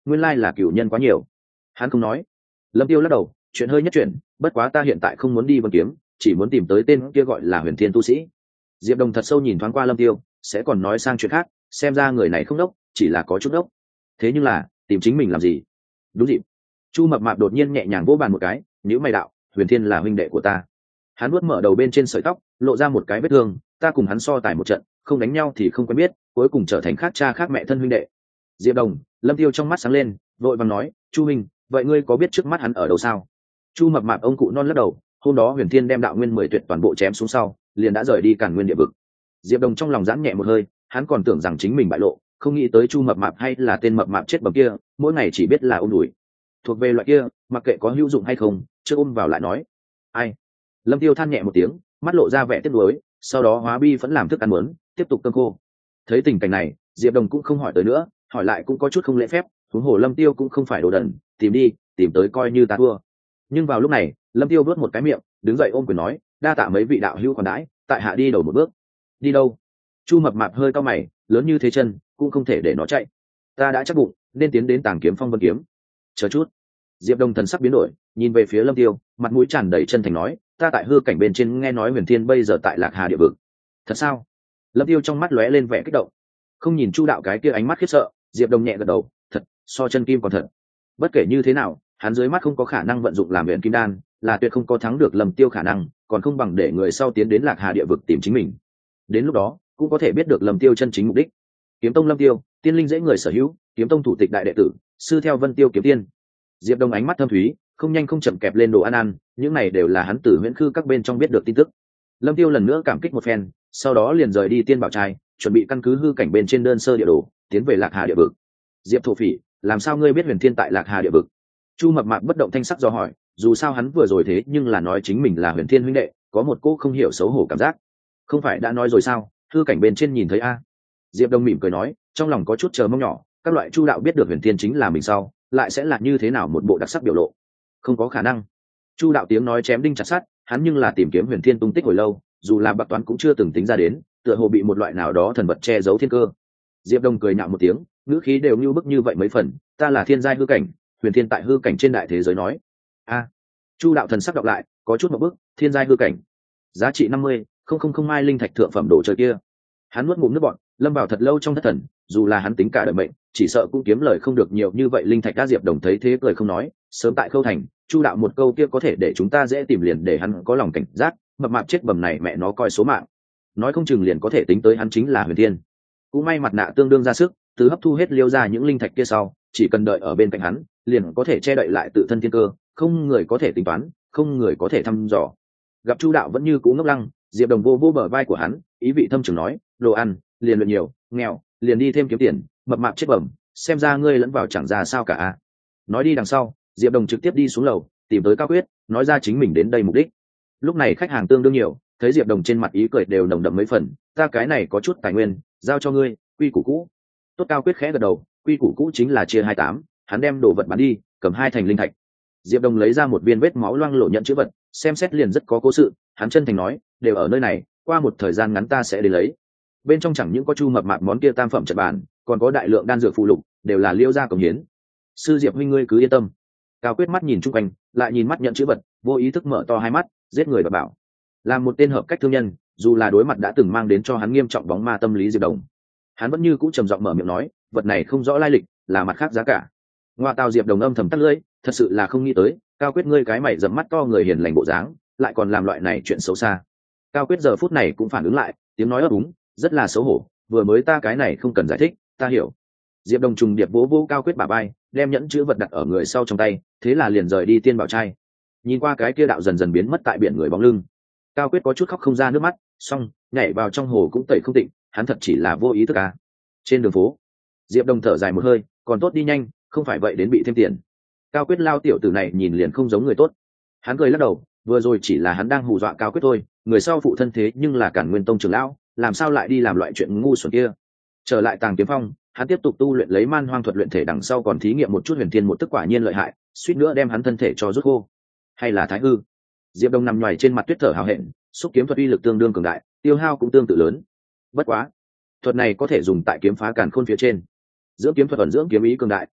nguyên lai là cửu nhân quá nhiều. Hắn không nói. Lâm Tiêu lắc đầu, chuyện hơi nhất chuyển, bất quá ta hiện tại không muốn đi Vân Kiếm, chỉ muốn tìm tới tên kia gọi là Huyền Thiên tu sĩ. Diệp Đồng thật sâu nhìn thoáng qua Lâm Tiêu, sẽ còn nói sang chuyện khác, xem ra người này không đốc, chỉ là có chút đốc. Thế nhưng là, tìm chính mình làm gì? Đúng dịp. Chu Mập Mạp đột nhiên nhẹ nhàng vỗ bàn một cái, nhíu mày đạo, Huyền Thiên là huynh đệ của ta. Hắn nuốt mở đầu bên trên sợi tóc, lộ ra một cái vết thương, ta cùng hắn so tài một trận, không đánh nhau thì không quen biết, cuối cùng trở thành khác cha khác mẹ thân huynh đệ. Diệp Đồng, Lâm Tiêu trong mắt sáng lên, vội vàng nói, Chu huynh, vậy ngươi có biết trước mắt hắn ở đâu sao? Chu Mập Mạp ông cụ non lắc đầu, hôm đó Huyền Thiên đem đạo nguyên 10 tuyệt toàn bộ chém xuống sau, liền đã rời đi Càn Nguyên địa vực. Diệp Đồng trong lòng giãn nhẹ một hơi, hắn còn tưởng rằng chính mình bại lộ, không nghĩ tới Chu Mập Mạp hay là tên mập mạp chết bầm kia, mỗi ngày chỉ biết là ôm đùi. Thuộc về loại kia, mặc kệ có hữu dụng hay không, chưa ôm vào lại nói. Ai? Lâm Tiêu than nhẹ một tiếng, mắt lộ ra vẻ tiếc nuối, sau đó hóa bi vẫn làm thức ăn muốn, tiếp tục cơm khô. Thấy tình cảnh này, Diệp Đồng cũng không hỏi tới nữa, hỏi lại cũng có chút không lễ phép, huống hồ Lâm Tiêu cũng không phải đồ đần, tìm đi, tìm tới coi như ta thua. Nhưng vào lúc này, Lâm Tiêu vớt một cái miệng, đứng dậy ôm quyền nói, đa tạ mấy vị đạo hữu còn đãi, tại hạ đi đầu một bước. Đi đâu? Chu Mập Mạp hơi cau mày, lớn như thế chân, cũng không thể để nó chạy. Ta đã chắc bụng, nên tiến đến Tàng Kiếm Phong Vân Kiếm. Chờ chút. Diệp Đồng thần sắc biến đổi, nhìn về phía Lâm Tiêu, mặt mũi tràn đầy chân thành nói, ta tại hư cảnh bên trên nghe nói Huyền Thiên bây giờ tại Lạc Hà địa vực. Thật sao? Lâm Tiêu trong mắt lóe lên vẻ kích động. Không nhìn Chu đạo cái kia ánh mắt khiếp sợ, Diệp Đồng nhẹ gật đầu, thật, so chân kim còn thật. Bất kể như thế nào, hắn dưới mắt không có khả năng vận dụng làm luyện kim đan, là tuyệt không có thắng được Lâm Tiêu khả năng, còn không bằng để người sau tiến đến Lạc Hà địa vực tìm chính mình. Đến lúc đó, cũng có thể biết được Lâm Tiêu chân chính mục đích. Kiếm tông Lâm Tiêu, tiên linh dễ người sở hữu, kiếm tông thủ tịch đại đệ tử, sư theo Vân Tiêu kiếm tiên. Diệp Đông ánh mắt thâm thúy, không nhanh không chậm kẹp lên đồ ăn, những này đều là hắn từ Huyễn Khư các bên trong biết được tin tức. Lâm Tiêu lần nữa cảm kích một phen, sau đó liền rời đi Tiên Bảo Trai, chuẩn bị căn cứ hư cảnh bên trên đơn sơ địa đồ, tiến về Lạc Hà địa vực. Diệp Thổ Phỉ, làm sao ngươi biết Huyền Thiên tại Lạc Hà địa vực? Chu Mập Mạp bất động thanh sắc do hỏi, dù sao hắn vừa rồi thế nhưng là nói chính mình là Huyền Thiên huynh đệ, có một cô không hiểu xấu hổ cảm giác. Không phải đã nói rồi sao, hư cảnh bên trên nhìn thấy a. Diệp Đông mỉm cười nói, trong lòng có chút chờ mong nhỏ, các loại Chu đạo biết được Huyền Thiên chính là mình sau, lại sẽ là như thế nào một bộ đặc sắc biểu lộ. Không có khả năng. Chu đạo tiếng nói chém đinh chặt sắt, hắn nhưng là tìm kiếm Huyền Thiên tung tích hồi lâu, dù là bạc toán cũng chưa từng tính ra đến, tựa hồ bị một loại nào đó thần vật che giấu thiên cơ. Diệp Đông cười nhạo một tiếng, ngữ khí đều như bức như vậy mấy phần, ta là thiên giai hư cảnh, Huyền Thiên tại hư cảnh trên đại thế giới nói. A. Chu đạo thần sắc đọc lại, có chút một bức, thiên giai hư cảnh, giá trị 50, không mai linh thạch thượng phẩm đồ chơi kia. Hắn nuốt ngụm nước bọt, lâm vào thật lâu trong thất thần, dù là hắn tính cả đời mệnh, chỉ sợ cũng kiếm lời không được nhiều như vậy linh thạch. Đã Diệp Đồng thấy thế cười không nói, sớm tại Khâu Thành, Chu đạo một câu kia có thể để chúng ta dễ tìm liền để hắn có lòng cảnh giác, mập mạp chết bầm này mẹ nó coi số mạng, nói không chừng liền có thể tính tới hắn chính là Huyền Thiên. Cũng may mặt nạ tương đương ra sức, từ hấp thu hết liêu ra những linh thạch kia sau, chỉ cần đợi ở bên cạnh hắn, liền có thể che đậy lại tự thân thiên cơ, không người có thể tính toán, không người có thể thăm dò. Gặp Chu đạo vẫn như cũ ngốc lăng, Diệp Đồng vô bờ vai của hắn, ý vị thâm trường nói, đồ ăn liền luyện nhiều, nghèo liền đi thêm kiếm tiền, mập mạp chết bẩm, xem ra ngươi lẫn vào chẳng ra sao cả. Nói đi đằng sau, Diệp Đồng trực tiếp đi xuống lầu, tìm tới Cao Quyết, nói ra chính mình đến đây mục đích. Lúc này khách hàng tương đương nhiều, thấy Diệp Đồng trên mặt ý cười đều nồng đậm mấy phần, ta cái này có chút tài nguyên, giao cho ngươi, quy củ cũ. Tốt. Cao Quyết khẽ gật đầu, quy củ cũ chính là chia 28, hắn đem đồ vật bán đi, cầm 2 thành linh thạch. Diệp Đồng lấy ra một viên vết máu loang lổ nhận chữ vật, xem xét liền rất có cố sự, hắn chân thành nói, đều ở nơi này, qua một thời gian ngắn ta sẽ đến lấy. Bên trong chẳng những có Chu mập mạp món kia tam phẩm trận bàn, còn có đại lượng đan dược phụ lục, đều là liêu gia cống hiến. Sư Diệp huynh ngươi cứ yên tâm. Cao Quyết mắt nhìn chung quanh, lại nhìn mắt nhận chữ vật, vô ý thức mở to hai mắt, giết người và bảo. Làm một tên hợp cách thương nhân, dù là đối mặt đã từng mang đến cho hắn nghiêm trọng bóng ma tâm lý Diệp Đồng, hắn vẫn như cũ trầm giọng mở miệng nói, vật này không rõ lai lịch, là mặt khác giá cả. Ngoa tào. Diệp Đồng âm thầm tắt lưỡi, thật sự là không nghĩ tới, Cao Quyết ngươi cái mày dẫm mắt to người hiền lành bộ dáng, lại còn làm loại này chuyện xấu xa. Cao Quyết giờ phút này cũng phản ứng lại, tiếng nói ấp úng, rất là xấu hổ, vừa mới ta cái này không cần giải thích, ta hiểu. Diệp Đồng trùng điệp vỗ vỗ Cao Quyết bả vai, đem nhẫn chữ vật đặt ở người sau trong tay, thế là liền rời đi Tiên Bảo Trai. Nhìn qua cái kia đạo dần dần biến mất tại biển người bóng lưng, Cao Quyết có chút khóc không ra nước mắt, xong nhảy vào trong hồ cũng tẩy không tịnh, hắn thật chỉ là vô ý thức à. Trên đường phố, Diệp Đồng thở dài một hơi, còn tốt đi nhanh, không phải vậy đến bị thêm tiền. Cao Quyết lao tiểu tử này nhìn liền không giống người tốt. Hắn cười lắc đầu, vừa rồi chỉ là hắn đang hù dọa Cao Quyết thôi, người sau phụ thân thế nhưng là Càn Nguyên tông trưởng lão, làm sao lại đi làm loại chuyện ngu xuẩn kia. Trở lại Tàng Kiếm Phong, hắn tiếp tục tu luyện lấy man hoang thuật luyện thể, đằng sau còn thí nghiệm một chút huyền thiên một tức, quả nhiên lợi hại, suýt nữa đem hắn thân thể cho rút khô. Hay là thái hư. Diệp Đông nằm nhoài trên mặt tuyết thở hào hẹn, xúc kiếm thuật uy lực tương đương cường đại, tiêu hao cũng tương tự lớn. Bất quá, thuật này có thể dùng tại kiếm phá càn khôn phía trên. Dưỡng kiếm thuật ẩn dưỡng kiếm ý cường đại,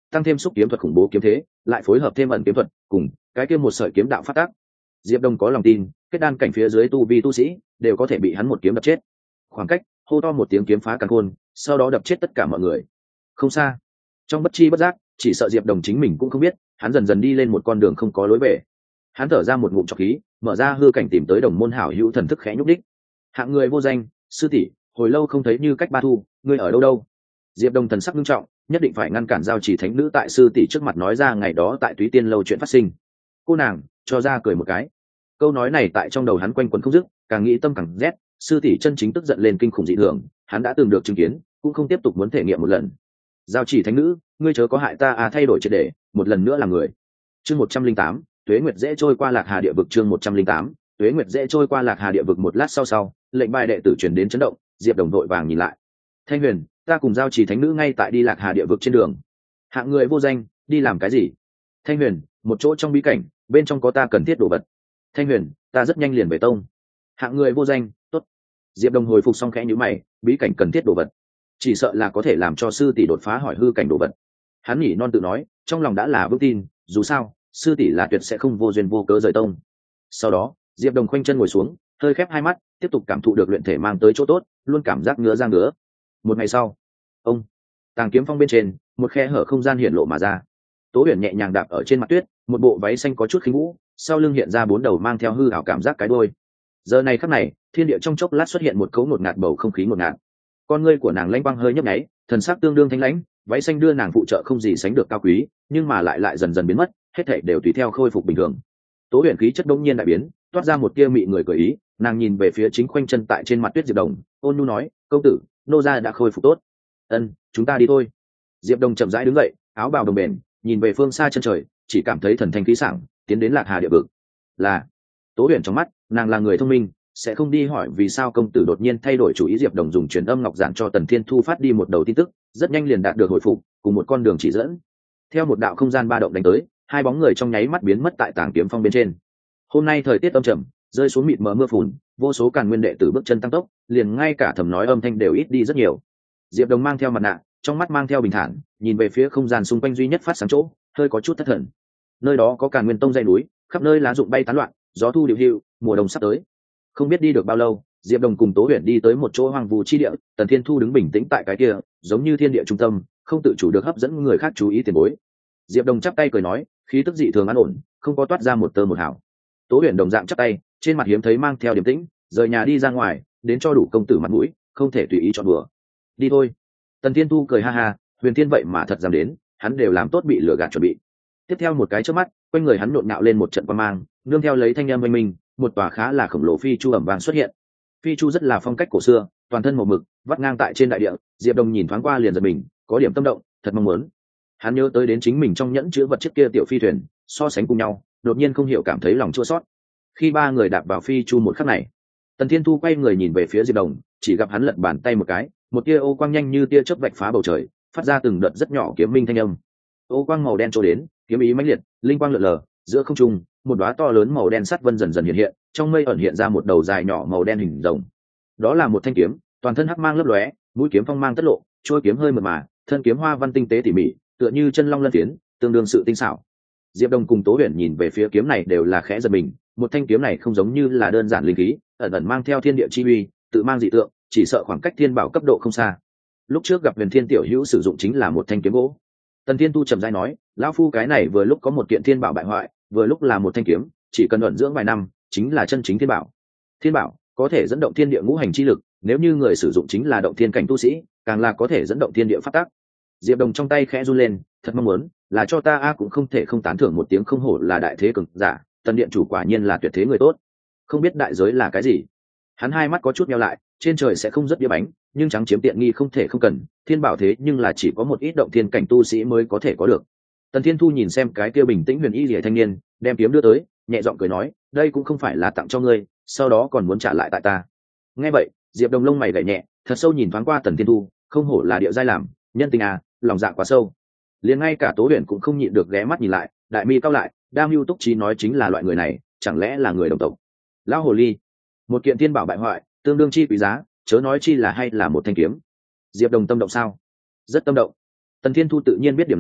tăng thêm xúc kiếm thuật khủng bố kiếm thế, lại phối hợp thêm ẩn kiếm thuật cùng cái kia một sợi kiếm đạo phát tác. Diệp Đông có lòng tin kết đan cảnh phía dưới tu vi tu sĩ đều có thể bị hắn một kiếm đập chết. Khoảng cách hô to một tiếng kiếm phá càn khôn, sau đó đập chết tất cả mọi người. Không xa, trong bất chi bất giác, chỉ sợ Diệp Đồng chính mình cũng không biết, hắn dần dần đi lên một con đường không có lối về. Hắn thở ra một ngụm trọc khí, mở ra hư cảnh tìm tới đồng môn hảo hữu thần thức khẽ nhúc đích. Hạng người vô danh, sư tỷ, hồi lâu không thấy Như Cách Ba Thu, ngươi ở đâu đâu? Diệp Đồng thần sắc nghiêm trọng, nhất định phải ngăn cản Giao Chỉ thánh nữ tại sư tỷ trước mặt nói ra ngày đó tại Túy Tiên lâu chuyện phát sinh. Cô nàng cho ra cười một cái. Câu nói này tại trong đầu hắn quanh quẩn không dứt, càng nghĩ tâm càng rét. Sư tỷ chân chính tức giận lên kinh khủng dị thường, hắn đã từng được chứng kiến, cũng không tiếp tục muốn thể nghiệm một lần. Giao Chỉ thánh nữ, ngươi chớ có hại ta à, thay đổi triệt để, một lần nữa là người. Chương 108, Tuế Nguyệt dễ trôi qua Lạc Hà địa vực. Chương 108, Tuế Nguyệt dễ trôi qua Lạc Hà địa vực. Một lát sau, lệnh bài đệ tử truyền đến chấn động, Diệp Đồng vội vàng nhìn lại. Thanh Huyền, ta cùng Giao Chỉ thánh nữ ngay tại đi Lạc Hà địa vực trên đường. Hạng người vô danh, đi làm cái gì? Thanh Huyền, một chỗ trong bí cảnh, bên trong có ta cần thiết đồ vật. Thanh Huyền, ta rất nhanh liền về tông. Hạng người vô danh, tốt. Diệp Đồng hồi phục xong khẽ nhíu mày, bí cảnh cần thiết đồ vật, chỉ sợ là có thể làm cho sư tỷ đột phá hỏi hư cảnh đồ vật. Hắn nhỉ non tự nói, trong lòng đã là vững tin, dù sao sư tỷ là tuyệt sẽ không vô duyên vô cớ rời tông. Sau đó Diệp Đồng khoanh chân ngồi xuống, hơi khép hai mắt, tiếp tục cảm thụ được luyện thể mang tới chỗ tốt, luôn cảm giác ngứa ra ngứa. Một ngày sau, ông tàng kiếm phong bên trên, một khe hở không gian hiện lộ mà ra. Tố Huyền nhẹ nhàng đạp ở trên mặt tuyết, một bộ váy xanh có chút khinh vũ, sau lưng hiện ra bốn đầu mang theo hư ảo cảm giác cái đuôi. Giờ này khắc này, thiên địa trong chốc lát xuất hiện một cấu ngột ngạt bầu không khí ngột ngạt. Con ngươi của nàng lanh quang hơi nhấp nháy, thần sắc tương đương thanh lãnh, váy xanh đưa nàng phụ trợ không gì sánh được cao quý, nhưng mà lại dần dần biến mất, hết thảy đều tùy theo khôi phục bình thường. Tố Huyền khí chất đông nhiên đại biến, toát ra một tia mị người cười ý, nàng nhìn về phía chính khoanh chân tại trên mặt tuyết Diệp Đồng, ôn nhu nói, công tử, nô gia đã khôi phục tốt. Ân, chúng ta đi thôi. Diệp Đồng chậm rãi đứng dậy, áo bào đồng bền, nhìn về phương xa chân trời, chỉ cảm thấy thần thanh khí sảng, tiến đến Lạc Hà địa vực. Là Tố Huyền trong mắt, nàng là người thông minh, sẽ không đi hỏi vì sao công tử đột nhiên thay đổi chủ ý. Diệp Đồng dùng truyền âm ngọc giản cho Tần Thiên Thu phát đi một đầu tin tức, rất nhanh liền đạt được hồi phục, cùng một con đường chỉ dẫn. Theo một đạo không gian ba động đánh tới, hai bóng người trong nháy mắt biến mất tại tàng kiếm phong bên trên. Hôm nay thời tiết âm trầm, rơi xuống mịt mờ mưa phùn, vô số càn nguyên đệ tử bước chân tăng tốc, liền ngay cả thầm nói âm thanh đều ít đi rất nhiều. Diệp Đồng mang theo mặt nạ, trong mắt mang theo bình thản, nhìn về phía không gian xung quanh duy nhất phát sáng chỗ, hơi có chút thất thần. Nơi đó có càn nguyên tông dãy núi, khắp nơi lá rụng bay tán loạn, gió thu điệu hưu, mùa đông sắp tới. Không biết đi được bao lâu, Diệp Đồng cùng Tố Huyền đi tới một chỗ hoang vu chi địa. Tần Thiên Thu đứng bình tĩnh tại cái kia, giống như thiên địa trung tâm, không tự chủ được hấp dẫn người khác chú ý tiền bối. Diệp Đồng chắp tay cười nói, khí tức dị thường an ổn, không có toát ra một tơ một hào. Tố Huyền đồng dạng chắp tay, trên mặt hiếm thấy mang theo điềm tĩnh, rời nhà đi ra ngoài, đến cho đủ công tử mặt mũi, không thể tùy ý chọn bừa. Đi thôi. Tần Thiên Thu cười ha ha, Huyền Thiên vậy mà thật dám đến, hắn đều làm tốt bị lừa gạt chuẩn bị. Tiếp theo một cái chớp mắt, quanh người hắn nhộn nhạo lên một trận quang mang, nương theo lấy thanh âm oanh minh, một tòa khá là khổng lồ phi chu ẩm vàng xuất hiện. Phi chu rất là phong cách cổ xưa, toàn thân màu mực, vắt ngang tại trên đại địa. Diệp Đồng nhìn thoáng qua liền giật mình, có điểm tâm động, thật mong muốn. Hắn nhớ tới đến chính mình trong nhẫn chứa vật chiếc kia tiểu phi thuyền, so sánh cùng nhau, đột nhiên không hiểu cảm thấy lòng chua xót. Khi ba người đạp vào phi chu một khắc này, Tần Thiên Thu quay người nhìn về phía Diệp Đồng, chỉ gặp hắn lật bàn tay một cái, một tia ô quang nhanh như tia chớp vạch phá bầu trời, phát ra từng đợt rất nhỏ kiếm minh thanh âm. Ô quang màu đen trôi đến, kiếm ý mãnh liệt, linh quang lượn lờ, giữa không trung, một đóa to lớn màu đen sắt vân dần dần hiện hiện, trong mây ẩn hiện ra một đầu dài nhỏ màu đen hình rồng. Đó là một thanh kiếm, toàn thân hắc mang lấp lóe, mũi kiếm phong mang tất lộ, trôi kiếm hơi mượt mà, thân kiếm hoa văn tinh tế tỉ mỉ, tựa như chân long lân phiến, tương đương sự tinh xảo. Diệp Đồng cùng Tố Huyền nhìn về phía kiếm này đều là khẽ giật mình, một thanh kiếm này không giống như là đơn giản linh khí, ẩn ẩn mang theo thiên địa chi uy, tự mang dị tượng, chỉ sợ khoảng cách thiên bảo cấp độ không xa. Lúc trước gặp Huyền Thiên tiểu hữu sử dụng chính là một thanh kiếm gỗ. Tần Thiên Tu trầm rãi nói, lão phu cái này vừa lúc có một kiện thiên bảo bại hoại, vừa lúc là một thanh kiếm, chỉ cần ẩn dưỡng vài năm, chính là chân chính thiên bảo. Thiên bảo có thể dẫn động thiên địa ngũ hành chi lực, nếu như người sử dụng chính là động thiên cảnh tu sĩ, càng là có thể dẫn động thiên địa pháp tắc. Diệp Đồng trong tay khẽ run lên, thật mong muốn, là cho ta a cũng không thể không tán thưởng một tiếng, không hổ là đại thế cường giả, Tần điện chủ quả nhiên là tuyệt thế người tốt. Không biết đại giới là cái gì. Hắn hai mắt có chút nheo lại, trên trời sẽ không rất đĩa bánh, nhưng trắng chiếm tiện nghi không thể không cần, thiên bảo thế nhưng là chỉ có một ít động thiên cảnh tu sĩ mới có thể có được. Tần Thiên Thu nhìn xem cái kia bình tĩnh huyền y liễu thanh niên, đem kiếm đưa tới, nhẹ giọng cười nói, đây cũng không phải là tặng cho ngươi, sau đó còn muốn trả lại tại ta. Nghe vậy, Diệp Đồng lông mày gảy nhẹ, thật sâu nhìn thoáng qua Tần Thiên Thu, không hổ là địa giai làm, nhân tình à, lòng dạ quá sâu. Liền ngay cả Tố Huyền cũng không nhịn được ghé mắt nhìn lại, đại mi cau lại, Đam Hưu Túc Trí nói chính là loại người này, chẳng lẽ là người đồng tộc? Lão hồ ly, một kiện thiên bảo bại hoại, tương đương chi quý giá, chớ nói chi là hay là một thanh kiếm. Diệp Đồng tâm động sao? Rất tâm động. Tần Thiên Thu tự nhiên biết điểm này,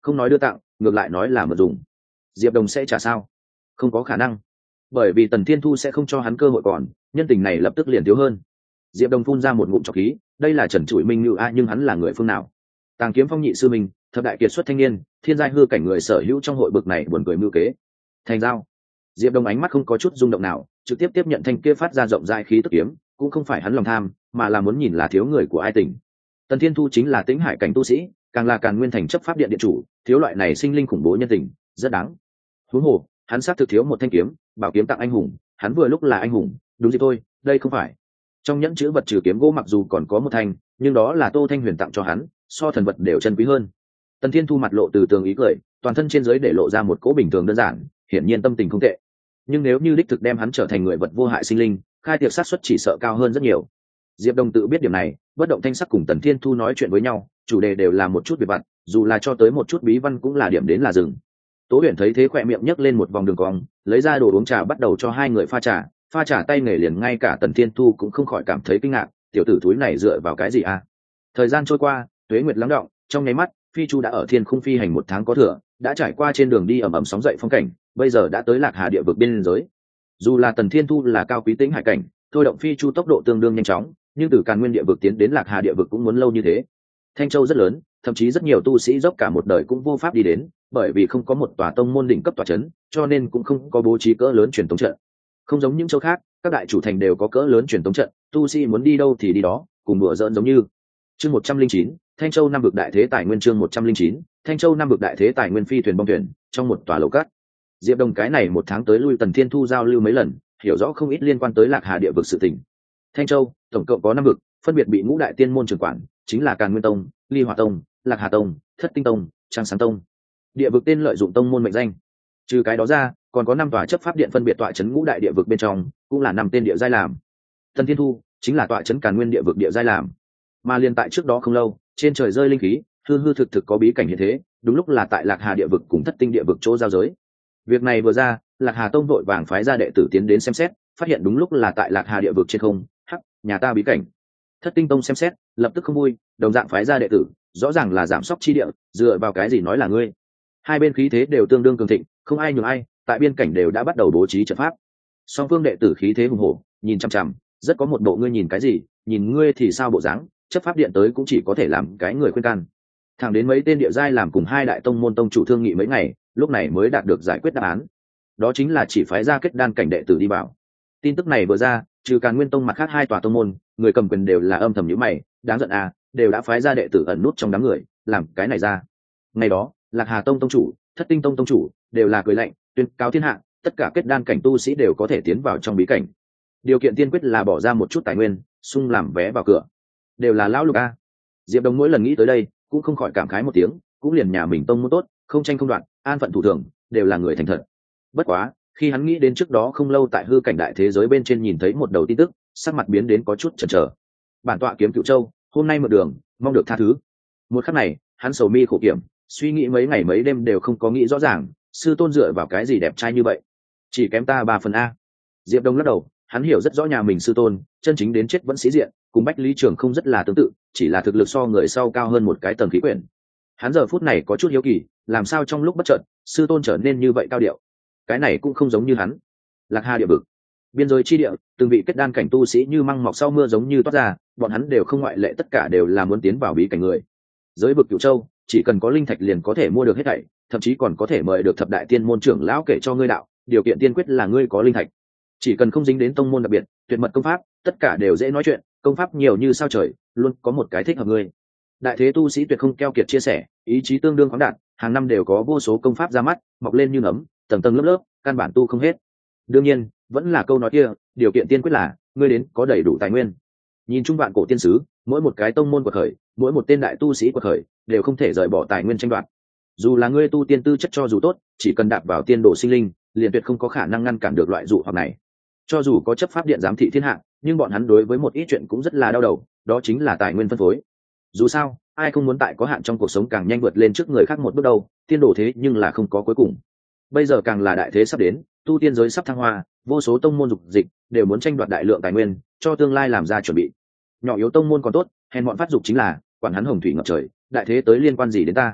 không nói đưa tặng, ngược lại nói là mượn dùng. Diệp Đồng sẽ trả sao? Không có khả năng, bởi vì Tần Thiên Thu sẽ không cho hắn cơ hội còn, nhân tình này lập tức liền thiếu hơn. Diệp Đồng phun ra một ngụm trọc khí, đây là Trần Trụi Minh Nưu a, nhưng hắn là người phương nào? Tàng Kiếm Phong nhị sư minh, thập đại kiệt xuất thanh niên, thiên giai hư cảnh người sở hữu trong hội bực này buồn cười mưu kế. Thành giao. Diệp Đồng ánh mắt không có chút rung động nào, trực tiếp tiếp nhận thanh kia phát ra rộng rãi khí tức kiếm, cũng không phải hắn lòng tham, mà là muốn nhìn là thiếu người của ai tỉnh. Tần Thiên Thu chính là Tĩnh Hải cảnh tu sĩ, càng là Càn Nguyên thành chấp pháp điện điện chủ, thiếu loại này sinh linh khủng bố nhân tình, rất đáng. Huống hồ, hắn xác thực thiếu một thanh kiếm, bảo kiếm tặng anh hùng, hắn vừa lúc là anh hùng, đúng gì thôi, đây không phải. Trong nhẫn chữ vật trừ kiếm gỗ mặc dù còn có một thanh, nhưng đó là Tô Thanh Huyền tặng cho hắn, so thần vật đều chân quý hơn. Tần Thiên Thu mặt lộ từ tường ý cười, toàn thân trên dưới để lộ ra một cỗ bình thường đơn giản, hiển nhiên tâm tình không tệ. Nhưng nếu như đích thực đem hắn trở thành người vật vô hại sinh linh, khai tiệc sát suất chỉ sợ cao hơn rất nhiều. Diệp Đồng tự biết điểm này, bất động thanh sắc cùng Tần Thiên Thu nói chuyện với nhau, chủ đề đều là một chút việc vặt, dù là cho tới một chút bí văn cũng là điểm đến là dừng. Tố Huyền thấy thế khỏe miệng nhấc lên một vòng đường cong, lấy ra đồ uống trà bắt đầu cho hai người pha trà tay nghề liền ngay cả Tần Thiên Thu cũng không khỏi cảm thấy kinh ngạc, tiểu tử túi này dựa vào cái gì à? Thời gian trôi qua, tuế nguyệt lắng đọng, trong nháy mắt, Phi Chu đã ở thiên khung phi hành một tháng có thừa, đã trải qua trên đường đi ầm ầm sóng dậy phong cảnh, bây giờ đã tới Lạc Hà địa vực biên giới. Dù là Tần Thiên Thu là cao quý Tĩnh Hải cảnh, thôi động Phi Chu tốc độ tương đương nhanh chóng, nhưng từ Càn Nguyên địa vực tiến đến Lạc Hà địa vực cũng muốn lâu như thế. Thanh Châu rất lớn, thậm chí rất nhiều tu sĩ dốc cả một đời cũng vô pháp đi đến, bởi vì không có một tòa tông môn đỉnh cấp tòa trấn, cho nên cũng không có bố trí cỡ lớn truyền tống trận. Không giống những châu khác, các đại chủ thành đều có cỡ lớn truyền tống trận, tu sĩ muốn đi đâu thì đi đó, cùng đùa giỡn giống như. Chương 109, Thanh Châu năm vực đại thế tài nguyên chương 109, Thanh Châu năm vực đại thế tài nguyên phi thuyền bong thuyền, trong một tòa lầu cát. Diệp Đồng cái này một tháng tới lui Tần Thiên Thu giao lưu mấy lần, hiểu rõ không ít liên quan tới Lạc Hà địa vực sự tình. Thanh Châu tổng cộng có 5 vực, phân biệt bị ngũ đại tiên môn trưởng quản, chính là Càn Nguyên Tông, Ly Hỏa Tông, Lạc Hà Tông, Thất Tinh Tông, Trăng Sáng Tông. Địa vực tên lợi dụng tông môn mệnh danh. Trừ cái đó ra, còn có 5 tòa chấp pháp điện phân biệt tọa trấn ngũ đại địa vực bên trong, cũng là 5 tên địa giai làm. Tần Thiên Thu chính là tọa trấn Càn Nguyên địa vực địa giai làm. Mà liên tại trước đó không lâu, trên trời rơi linh khí, hư hư thực thực có bí cảnh như thế, đúng lúc là tại Lạc Hà địa vực cùng Thất Tinh địa vực chỗ giao giới. Việc này vừa ra, Lạc Hà Tông vội vàng phái ra đệ tử tiến đến xem xét, phát hiện đúng lúc là tại Lạc Hà địa vực trên không, hắc, nhà ta bí cảnh. Thất Tinh Tông xem xét, lập tức không vui, đồng dạng phái ra đệ tử, rõ ràng là giảm sóc chi địa, dựa vào cái gì nói là ngươi? Hai bên khí thế đều tương đương cường thịnh, không ai nhường ai, tại biên cảnh đều đã bắt đầu bố trí trận pháp. Song phương đệ tử khí thế hùng hổ, nhìn chằm chằm, rất có một bộ ngươi nhìn cái gì, nhìn ngươi thì sao bộ dáng, chấp pháp điện tới cũng chỉ có thể làm cái người khuyên can. Thẳng đến mấy tên địa giai làm cùng hai đại tông môn tông chủ thương nghị mấy ngày, lúc này mới đạt được giải quyết đáp án. Đó chính là chỉ phái ra kết đan cảnh đệ tử đi vào. Tin tức này vừa ra, trừ Càn Nguyên Tông mặt khác hai tòa tông môn, người cầm quyền đều là âm thầm nhíu mày, đáng giận à, đều đã phái ra đệ tử ẩn nút trong đám người, làm cái này ra. Ngày đó, Lạc Hà Tông tông chủ, Thất Tinh Tông tông chủ đều là cười lạnh, tuyên cáo thiên hạ, tất cả kết đan cảnh tu sĩ đều có thể tiến vào trong bí cảnh. Điều kiện tiên quyết là bỏ ra một chút tài nguyên, sung làm vé vào cửa. Đều là lão lục a. Diệp Đồng mỗi lần nghĩ tới đây, cũng không khỏi cảm khái một tiếng, cũng liền nhà mình tông môn tốt, không tranh không đoạn, an phận thủ thường, đều là người thành thật. Bất quá, khi hắn nghĩ đến trước đó không lâu tại hư cảnh đại thế giới bên trên nhìn thấy một đầu tin tức, sắc mặt biến đến có chút chần chờ. Bản tọa kiếm Cựu Châu, hôm nay một đường, mong được tha thứ. Một khắc này, hắn sầu mi khổ kiểm, suy nghĩ mấy ngày mấy đêm đều không có nghĩ rõ ràng, sư tôn dựa vào cái gì đẹp trai như vậy, chỉ kém ta 3 phần a. Diệp Đông lắc đầu, hắn hiểu rất rõ nhà mình sư tôn, chân chính đến chết vẫn sĩ diện, cùng Bách Lý Trường không rất là tương tự, chỉ là thực lực so người sau cao hơn một cái tầng khí quyển. Hắn giờ phút này có chút hiếu kỳ, làm sao trong lúc bất chợt, sư tôn trở nên như vậy cao điệu. Cái này cũng không giống như hắn. Lạc Hà địa vực, biên giới chi địa, từng vị kết đan cảnh tu sĩ như măng mọc sau mưa giống như toát ra, bọn hắn đều không ngoại lệ, tất cả đều là muốn tiến vào bí cảnh người. Giới vực Cửu Châu, chỉ cần có linh thạch liền có thể mua được hết thảy, thậm chí còn có thể mời được thập đại tiên môn trưởng lão kể cho ngươi đạo, điều kiện tiên quyết là ngươi có linh thạch. Chỉ cần không dính đến tông môn đặc biệt, tuyệt mật công pháp, tất cả đều dễ nói chuyện, công pháp nhiều như sao trời, luôn có một cái thích hợp ngươi. Đại thế tu sĩ tuyệt không keo kiệt chia sẻ, ý chí tương đương khoáng đạt, hàng năm đều có vô số công pháp ra mắt, mọc lên như nấm, tầng tầng lớp lớp, căn bản tu không hết. Đương nhiên, vẫn là câu nói kia, điều kiện tiên quyết là ngươi đến có đầy đủ tài nguyên. Nhìn chung vạn cổ tiên sứ, mỗi một cái tông môn của khởi, mỗi một tên đại tu sĩ của khởi, đều không thể rời bỏ tài nguyên tranh đoạt. Dù là ngươi tu tiên tư chất cho dù tốt, chỉ cần đạp vào tiên đồ sinh linh, liền tuyệt không có khả năng ngăn cản được loại dụ hoặc này. Cho dù có chấp pháp điện giám thị thiên hạ, nhưng bọn hắn đối với một ít chuyện cũng rất là đau đầu, đó chính là tài nguyên phân phối. Dù sao, ai không muốn tại có hạn trong cuộc sống càng nhanh vượt lên trước người khác một bước đâu, tiên đồ thế nhưng là không có cuối cùng. Bây giờ càng là đại thế sắp đến, tu tiên giới sắp thăng hoa, vô số tông môn dục dịch đều muốn tranh đoạt đại lượng tài nguyên, cho tương lai làm ra chuẩn bị. Nhỏ yếu tông môn còn tốt, hèn bọn phát dục chính là quản hắn hồng thủy ngập trời, đại thế tới liên quan gì đến ta.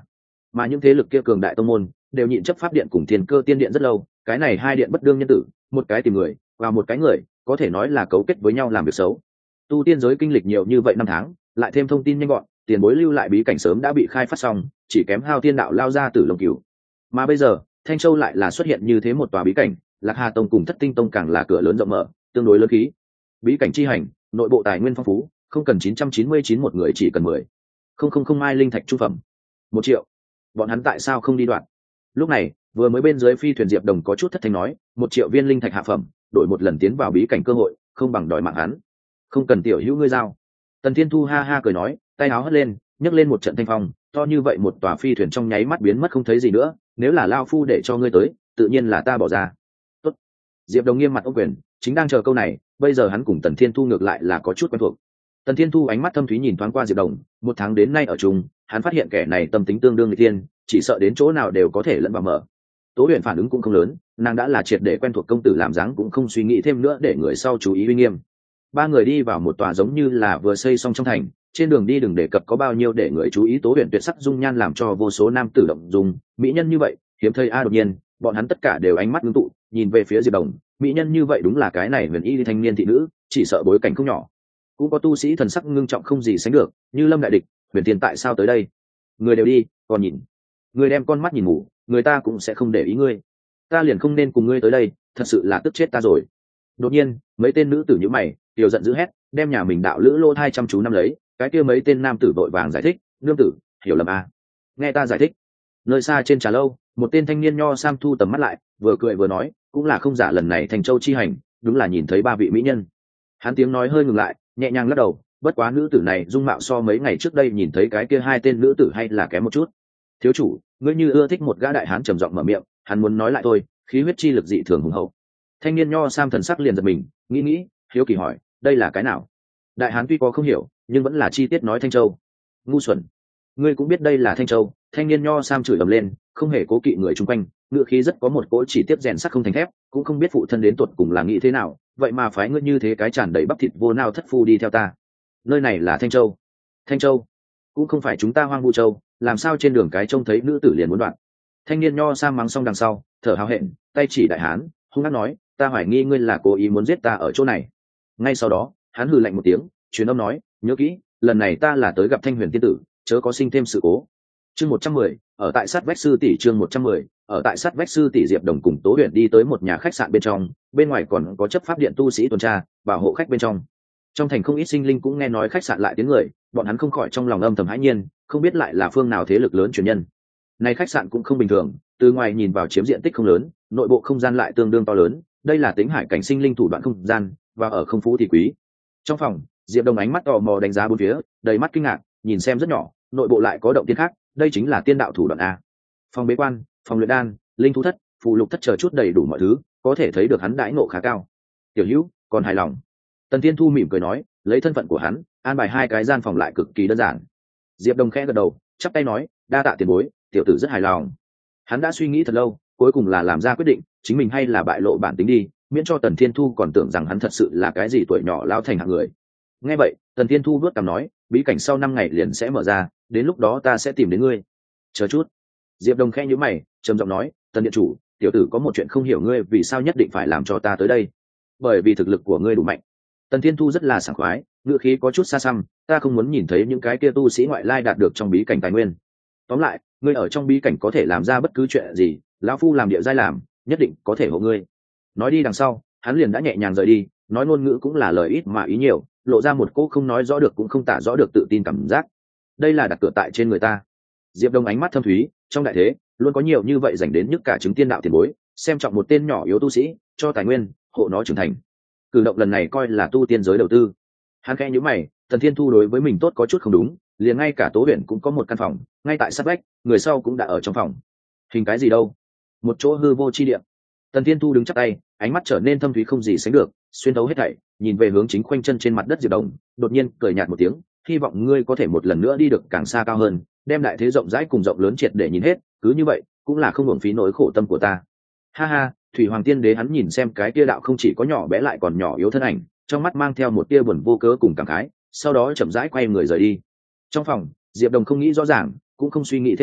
mà những thế lực kia cường đại tông môn đều nhịn chấp pháp điện cùng thiên cơ tiên điện rất lâu. Cái này hai điện bất đương nhân tử, một cái tìm người và một cái người có thể nói là cấu kết với nhau làm việc xấu. Tu tiên giới kinh lịch nhiều như vậy năm tháng, lại thêm thông tin nhanh gọn, tiền bối lưu lại bí cảnh sớm đã bị khai phát xong, chỉ kém hao tiên đạo lao ra từ lồng cửu. Mà bây giờ Thanh Châu lại là xuất hiện như thế một tòa bí cảnh, Lạc Hà tông cùng Thất Tinh tông càng là cửa lớn rộng mở, tương đối lớn khí. Bí cảnh chi hành, nội bộ tài nguyên phong phú, không cần 999 một người, chỉ cần 10 không mai linh thạch trung phẩm, 1 triệu. Bọn hắn tại sao không đi đoạn? Lúc này vừa mới bên dưới phi thuyền Diệp Đồng có chút thất thanh nói, 1 triệu viên linh thạch hạ phẩm, đổi một lần tiến vào bí cảnh cơ hội, không bằng đòi mạng hắn. Không cần tiểu hữu ngươi giao. Tần Thiên Thu ha ha cười nói, tay áo hất lên, nhấc lên một trận thanh phong, to như vậy một tòa phi thuyền trong nháy mắt biến mất không thấy gì nữa. Nếu là lao phu để cho ngươi tới, tự nhiên là ta bỏ ra. Tốt. Diệp Đồng nghiêm mặt ôm quyền, chính đang chờ câu này. Bây giờ hắn cùng Tần Thiên Thu ngược lại là có chút quen thuộc. Tần Thiên Thu ánh mắt thâm thúy nhìn thoáng qua Diệp Đồng, 1 tháng đến nay ở chung, hắn phát hiện kẻ này tâm tính tương đương người tiên, chỉ sợ đến chỗ nào đều có thể lẫn vào mở. Tố Huyền phản ứng cũng không lớn, nàng đã là triệt để quen thuộc công tử làm dáng, cũng không suy nghĩ thêm nữa để người sau chú ý uy nghiêm. Ba người đi vào một tòa giống như là vừa xây xong trong thành, trên đường đi đừng đề cập có bao nhiêu để người chú ý. Tố Huyền tuyệt sắc dung nhan làm cho vô số nam tử động dung, mỹ nhân như vậy hiếm thấy a. Đột nhiên bọn hắn tất cả đều ánh mắt ngưng tụ, nhìn về phía Diệp Đồng. Mỹ nhân như vậy đúng là cái này huyền y thanh niên thị nữ, chỉ sợ bối cảnh không nhỏ. Cũng có tu sĩ thần sắc ngưng trọng không gì sánh được, như Lâm đại địch, Huyền Tiên tại sao tới đây? Người đều đi, còn nhìn, người đem con mắt nhìn ngủ, người ta cũng sẽ không để ý ngươi. Ta liền không nên cùng ngươi tới đây, thật sự là tức chết ta rồi. Đột nhiên mấy tên nữ tử nhíu mày, tiểu giận dữ hét, đem nhà mình đạo lữ lô thai chăm chú nắm lấy. Cái kia mấy tên nam tử vội vàng giải thích, nương tử hiểu lầm à, nghe ta giải thích. Nơi xa trên trà lâu, một tên thanh niên nho sam thu tầm mắt lại, vừa cười vừa nói, cũng là không giả, lần này Thành Châu chi hành đúng là nhìn thấy 3 vị mỹ nhân. Hắn tiếng nói hơi ngừng lại, nhẹ nhàng lắc đầu, bất quá nữ tử này dung mạo so mấy ngày trước đây nhìn thấy cái kia 2 tên nữ tử hay là kém một chút. Thiếu chủ, ngươi như ưa thích một gã đại hán, trầm giọng mở miệng, hắn muốn nói lại thôi, khí huyết chi lực dị thường hùng hậu. Thanh niên nho sam thần sắc liền giật mình, nghĩ hiếu kỳ hỏi, đây là cái nào? Đại hán tuy có không hiểu, nhưng vẫn là chi tiết nói Thanh Châu. Ngu xuẩn, ngươi cũng biết đây là Thanh Châu? Thanh niên nho sam chửi ầm lên, không hề cố kỵ người chung quanh, ngựa khí rất có một cỗ chỉ tiếp rèn sắt không thành thép, cũng không biết phụ thân đến tuột cùng là nghĩ thế nào, vậy mà phái ngươi như thế cái tràn đầy bắp thịt vô nao thất phu đi theo ta. Nơi này là Thanh Châu? Thanh Châu cũng không phải chúng ta Hoang Vu Châu, làm sao trên đường cái trông thấy nữ tử liền muốn đoạn? Thanh niên nho sam mắng xong đằng sau, thở hào hẹn, tay chỉ đại hán, hung hăng nói, ta hoài nghi ngươi là cố ý muốn giết ta ở chỗ này. Ngay sau đó hắn hừ lạnh một tiếng, truyền âm nói, nhớ kỹ, lần này ta là tới gặp Thanh Huyền tiên tử, chớ có sinh thêm sự cố. Chương 110, ở tại sát vách sư tỷ. Chương 110, ở tại sát vách sư tỷ. Diệp Đồng cùng Tố Huyền đi tới một nhà khách sạn bên trong, bên ngoài còn có chấp pháp điện tu sĩ tuần tra bảo hộ khách bên trong. Trong thành không ít sinh linh cũng nghe nói khách sạn lại tiếng người, bọn hắn không khỏi trong lòng âm thầm hãi nhiên, không biết lại là phương nào thế lực lớn truyền nhân. Này khách sạn cũng không bình thường, từ ngoài nhìn vào chiếm diện tích không lớn, nội bộ không gian lại tương đương to lớn, đây là tính hải cảnh sinh linh thủ đoạn không gian, và ở không phú thì quý. Trong phòng, Diệp Đồng ánh mắt tò mò đánh giá bốn phía, đầy mắt kinh ngạc, nhìn xem rất nhỏ, nội bộ lại có động tiên khác, đây chính là tiên đạo thủ đoạn a. Phòng bế quan, phòng luyện đan, linh thú thất, phù lục thất chờ chút đầy đủ mọi thứ, có thể thấy được hắn đãi ngộ khá cao. Tiểu Hữu, còn hài lòng? Tần Thiên Thu mỉm cười nói, lấy thân phận của hắn, an bài 2 cái gian phòng lại cực kỳ đơn giản. Diệp Đồng khẽ gật đầu, chắp tay nói, đa tạ tiền bối, tiểu tử rất hài lòng. Hắn đã suy nghĩ thật lâu, cuối cùng là làm ra quyết định, chính mình hay là bại lộ bản tính đi, miễn cho Tần Thiên Thu còn tưởng rằng hắn thật sự là cái gì tuổi nhỏ lao thành hạng người. Nghe vậy, Tần Thiên Thu vuốt cằm nói, bí cảnh sau 5 ngày liền sẽ mở ra, đến lúc đó ta sẽ tìm đến ngươi. Chờ chút. Diệp Đồng khẽ nhíu mày, trầm giọng nói, Tần điện chủ, tiểu tử có một chuyện không hiểu, ngươi vì sao nhất định phải làm cho ta tới đây? Bởi vì thực lực của ngươi đủ mạnh. Tần Thiên Thu rất là sảng khoái, ngữ khí có chút xa xăm, ta không muốn nhìn thấy những cái kia tu sĩ ngoại lai đạt được trong bí cảnh tài nguyên. Tóm lại, ngươi ở trong bí cảnh có thể làm ra bất cứ chuyện gì, lão phu làm địa giai làm, nhất định có thể hộ ngươi. Nói đi đằng sau, hắn liền đã nhẹ nhàng rời đi, nói ngôn ngữ cũng là lời ít mà ý nhiều, lộ ra một cô không nói rõ được cũng không tả rõ được tự tin cảm giác. Đây là đặt cửa tại trên người ta. Diệp Đông ánh mắt thâm thúy, trong đại thế luôn có nhiều như vậy dành đến nhất cả chứng tiên đạo tiền bối, xem trọng một tên nhỏ yếu tu sĩ, cho tài nguyên, hộ nó trưởng thành. Cử động lần này coi là tu tiên giới đầu tư. Hắn khẽ nhíu mày, Tần Thiên Thu đối với mình tốt có chút không đúng, liền ngay cả Tố Huyền cũng có một căn phòng, ngay tại sát vách, người sau cũng đã ở trong phòng. Hình cái gì đâu? Một chỗ hư vô chi địa. Tần Thiên Thu đứng chắp tay, ánh mắt trở nên thâm thúy không gì sánh được, xuyên thấu hết thảy, nhìn về hướng chính khoanh chân trên mặt đất Diệp Đồng, đột nhiên cười nhạt một tiếng, hy vọng ngươi có thể một lần nữa đi được càng xa cao hơn, đem đại thế rộng rãi cùng rộng lớn triệt để nhìn hết, cứ như vậy, cũng là không uổng phí nỗi khổ tâm của ta. Ha ha, Thủy Hoàng Tiên Đế hắn nhìn xem cái kia đạo không chỉ có nhỏ bé lại còn nhỏ yếu thân ảnh, trong mắt mang theo một tia buồn vô cớ cùng cảm khái, sau đó chậm rãi quay người rời đi. Trong phòng, Diệp Đồng không nghĩ rõ ràng, cũng không suy nghĩ thêm nữa,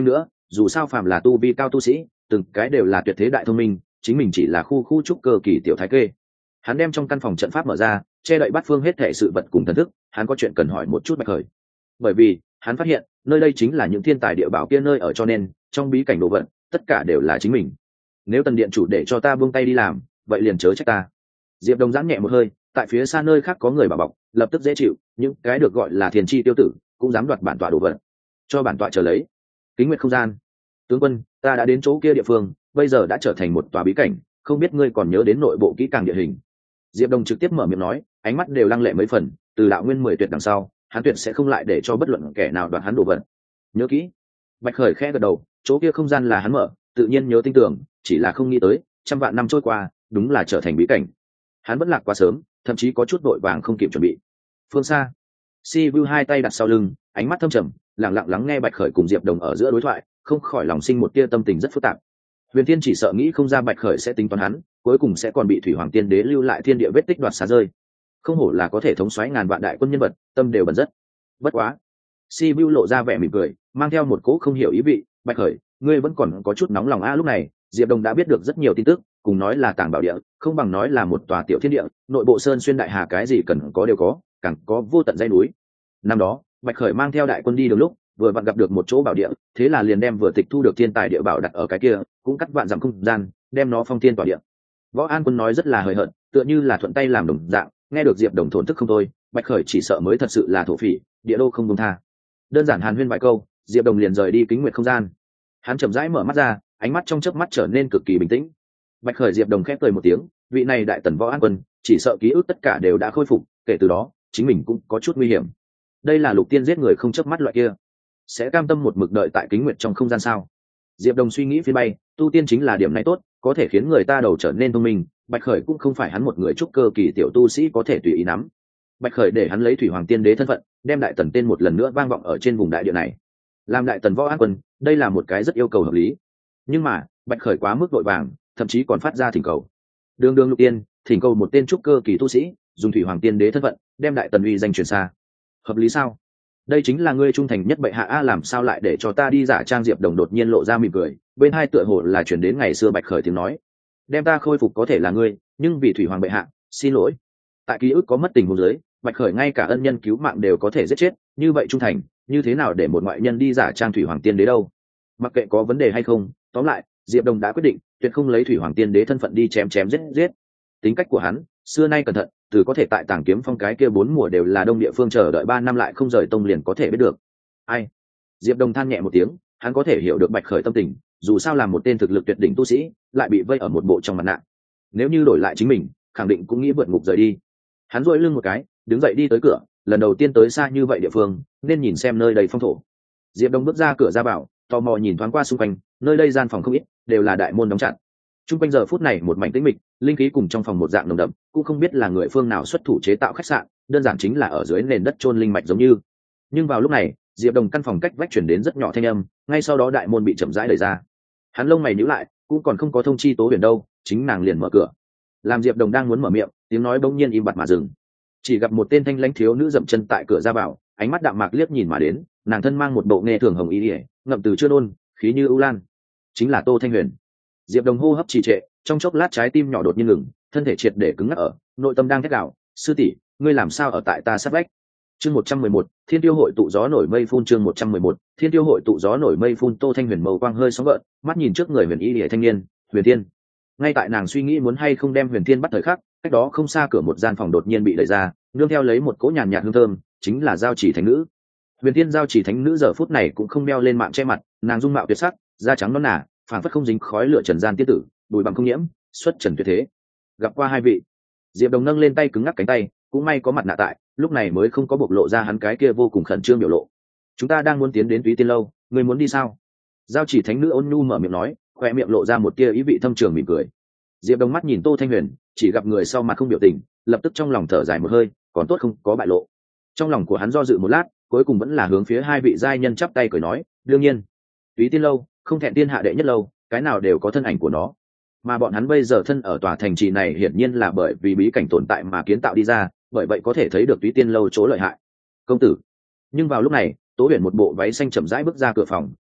dù sao phàm là tu vi cao tu sĩ từng cái đều là tuyệt thế đại thông minh, chính mình chỉ là khu khu trúc cơ kỳ tiểu thái kê. Hắn đem trong căn phòng trận pháp mở ra, che đậy bát phương hết thảy sự vật cùng thần thức. Hắn có chuyện cần hỏi một chút Bạch Khởi, bởi vì hắn phát hiện nơi đây chính là những thiên tài địa bảo kia nơi ở, cho nên trong bí cảnh đồ vật tất cả đều là chính mình. Nếu Tần điện chủ để cho ta buông tay đi làm, vậy liền chớ trách ta. Diệp Đồng giãn nhẹ một hơi, tại phía xa nơi khác có người bảo bọc, lập tức dễ chịu. Những cái được gọi là thiền chi tiêu tử cũng dám đoạt bản tọa đồ vật, cho bản tọa chờ lấy. Kính nguyệt không gian, tướng quân, ta đã đến chỗ kia địa phương, bây giờ đã trở thành một tòa bí cảnh, không biết ngươi còn nhớ đến nội bộ kỹ càng địa hình. Diệp Đồng trực tiếp mở miệng nói, ánh mắt đều lăng lệ mấy phần. Từ đạo nguyên 10 tuyệt đằng sau, hắn tuyệt sẽ không lại để cho bất luận kẻ nào đoạt hắn đồ vật. Nhớ kỹ. Bạch Khởi khẽ gật đầu, chỗ kia không gian là hắn mở, tự nhiên nhớ tinh tường, chỉ là không nghĩ tới trăm vạn năm trôi qua đúng là trở thành bí cảnh. Hắn vẫn lạc quá sớm, thậm chí có chút vội vàng không kịp chuẩn bị. Phương xa, Si Vu hai tay đặt sau lưng, ánh mắt thâm trầm, lặng lặng lắng nghe Bạch Khởi cùng Diệp Đồng ở giữa đối thoại, không khỏi lòng sinh một tia tâm tình rất phức tạp. Huyền Thiên chỉ sợ nghĩ không ra Bạch Khởi sẽ tính toán hắn, cuối cùng sẽ còn bị Thủy Hoàng Tiên Đế lưu lại thiên địa vết tích đoạt xá rơi. Không hổ là có thể thống soái ngàn vạn đại quân nhân vật, tâm đều bẩn rất. Bất quá, Si Vu lộ ra vẻ mỉm cười, mang theo một cỗ không hiểu ý vị. Bạch Khởi, ngươi vẫn còn có chút nóng lòng a? Lúc này Diệp Đồng đã biết được rất nhiều tin tức, cùng nói là tàng bảo địa không bằng nói là một tòa tiểu thiên địa, nội bộ sơn xuyên đại hà, cái gì cần có đều có, càng có vô tận dãy núi. Năm đó Bạch Khởi mang theo đại quân đi đường lúc vừa vặn gặp được một chỗ bảo địa, thế là liền đem vừa tịch thu được thiên tài địa bảo đặt ở cái kia, cũng cắt vạn dặm không gian, đem nó phong thiên tỏa địa. Võ An Quân nói rất là hời hợt, tựa như là thuận tay làm đồng dạng. Nghe được Diệp Đồng thổn thức không thôi, Bạch Khởi chỉ sợ mới thật sự là thổ phỉ, địa đô không buông tha. Đơn giản hàn huyên vài câu, Diệp Đồng liền rời đi kính nguyệt không gian. Hắn chậm rãi mở mắt ra, ánh mắt trong chớp mắt trở nên cực kỳ bình tĩnh. Bạch Khởi, Diệp Đồng khép cười một tiếng, vị này đại tần Võ An Quân, chỉ sợ ký ức tất cả đều đã khôi phục, kể từ đó chính mình cũng có chút nguy hiểm. Đây là lục tiên giết người không chớp mắt loại kia, sẽ cam tâm một mực đợi tại kính nguyệt trong không gian sao? Diệp Đồng suy nghĩ phiên bay, tu tiên chính là điểm này tốt, có thể khiến người ta đầu trở nên thông minh. Bạch Khởi cũng không phải hắn một người trúc cơ kỳ tiểu tu sĩ có thể tùy ý nắm. Bạch Khởi để hắn lấy Thủy Hoàng Tiên Đế thân phận, đem đại tần tên một lần nữa vang vọng ở trên vùng đại địa này, làm đại tần Võ An Quân. Đây là một cái rất yêu cầu hợp lý, nhưng mà Bạch Khởi quá mức vội vàng, thậm chí còn phát ra thỉnh cầu. Đường đường lục tiên thỉnh cầu một tên trúc cơ kỳ tu sĩ dùng Thủy Hoàng Tiên Đế thân phận đem đại tần uy danh truyền xa, hợp lý sao? Đây chính là ngươi trung thành nhất bệ hạ a, làm sao lại để cho ta đi giả trang? Diệp Đồng đột nhiên lộ ra mỉm cười, bên hai tựa hồ là chuyển đến ngày xưa Bạch Khởi tiếng nói, đem ta khôi phục có thể là ngươi, nhưng vì Thủy Hoàng bệ hạ xin lỗi. Tại ký ức có mất tình huống dưới, Bạch Khởi ngay cả ân nhân cứu mạng đều có thể giết chết, như vậy trung thành như thế nào để một ngoại nhân đi giả trang Thủy Hoàng Tiên Đế đâu? Mặc kệ có vấn đề hay không, tóm lại Diệp Đồng đã quyết định tuyệt không lấy Thủy Hoàng Tiên Đế thân phận đi chém chém giết giết. Tính cách của hắn xưa nay cẩn thận, từ có thể tại Tàng Kiếm Phong cái kia 4 mùa đều là đông địa phương chờ đợi 3 năm lại không rời tông liền có thể biết được. Ai? Diệp Đồng than nhẹ một tiếng, hắn có thể hiểu được Bạch Khởi tâm tình, dù sao là một tên thực lực tuyệt đỉnh tu sĩ, lại bị vây ở một bộ trong mặt nạ. Nếu như đổi lại chính mình, khẳng định cũng nghĩ vượt ngục rời đi. Hắn duỗi lưng một cái, đứng dậy đi tới cửa, lần đầu tiên tới xa như vậy địa phương, nên nhìn xem nơi đầy phong thổ. Diệp Đông bước ra cửa ra bảo, tò mò nhìn thoáng qua xung quanh, nơi đây gian phòng không ít, đều là đại môn đóng chặt. Trung quanh giờ phút này một mảnh tĩnh mịch, linh khí cùng trong phòng một dạng nồng đậm, cũng không biết là người phương nào xuất thủ chế tạo khách sạn, đơn giản chính là ở dưới nền đất chôn linh mạch giống như. Nhưng vào lúc này, Diệp Đồng căn phòng cách vách chuyển đến rất nhỏ thanh âm, ngay sau đó đại môn bị chậm rãi đẩy ra. Hắn lông mày nhíu lại, cũng còn không có thông chi Tố Huyền đâu, chính nàng liền mở cửa. Làm Diệp Đồng đang muốn mở miệng, tiếng nói bỗng nhiên im bặt mà dừng. Chỉ gặp một tên thanh lãnh thiếu nữ dậm chân tại cửa ra vào, ánh mắt đạm mạc liếc nhìn mà đến, nàng thân mang một bộ nghe thường hồng y liễu, ngậm từ chưa nôn, khí như ưu lan, chính là Tô Thanh Huyền. Diệp Đồng hô hấp trì trệ, trong chốc lát trái tim nhỏ đột nhiên ngừng, thân thể triệt để cứng ngắc ở, nội tâm đang thét gào, sư tỷ, ngươi làm sao ở tại ta sát vách? Chương 111, Thiên Tiêu hội tụ gió nổi mây phun. Chương 111, Thiên Tiêu hội tụ gió nổi mây phun. Tô Thanh Huyền màu quang hơi sóng gợn, mắt nhìn trước người Huyền Y Liễu thanh niên, Huyền Thiên. Ngay tại nàng suy nghĩ muốn hay không đem Huyền Thiên bắt thời khắc, cách đó không xa cửa một gian phòng đột nhiên bị đẩy ra, nương theo lấy một cỗ nhàn nhạt hương thơm, chính là Giao Chỉ Thánh Nữ. Huyền Thiên Giao Chỉ Thánh Nữ giờ phút này cũng không đeo lên mạng che mặt, nàng dung mạo tuyệt sắc, da trắng nõn nà, phảng phất không dính khói lửa trần gian tiết tử, bụi bặm không nhiễm, xuất trần tuyệt thế. Gặp qua hai vị. Diệp Đồng nâng lên tay cứng ngắc cánh tay, cũng may có mặt nạ tại, lúc này mới không có bộc lộ ra hắn cái kia vô cùng khẩn trương biểu lộ. Chúng ta đang muốn tiến đến Túy Tiên lâu, ngươi muốn đi sao? Giao Chỉ Thánh Nữ ôn nhu mở miệng nói, khoe miệng lộ ra một tia ý vị thâm trường mỉm cười. Diệp Đồng mắt nhìn Tô Thanh Huyền, chỉ gặp người sau mặt không biểu tình, lập tức trong lòng thở dài một hơi, còn tốt không có bại lộ. Trong lòng của hắn do dự một lát, cuối cùng vẫn là hướng phía hai vị giai nhân chắp tay cười nói, đương nhiên, Túy Tiên lâu không thẹn thiên hạ đệ nhất lâu, cái nào đều có thân ảnh của nó. Mà bọn hắn bây giờ thân ở tòa thành trì này hiển nhiên là bởi vì bí cảnh tồn tại mà kiến tạo đi ra, bởi vậy có thể thấy được Túy Tiên lâu chỗ lợi hại. Công tử. Nhưng vào lúc này, Tố Huyền một bộ váy xanh chậm rãi bước ra cửa phòng,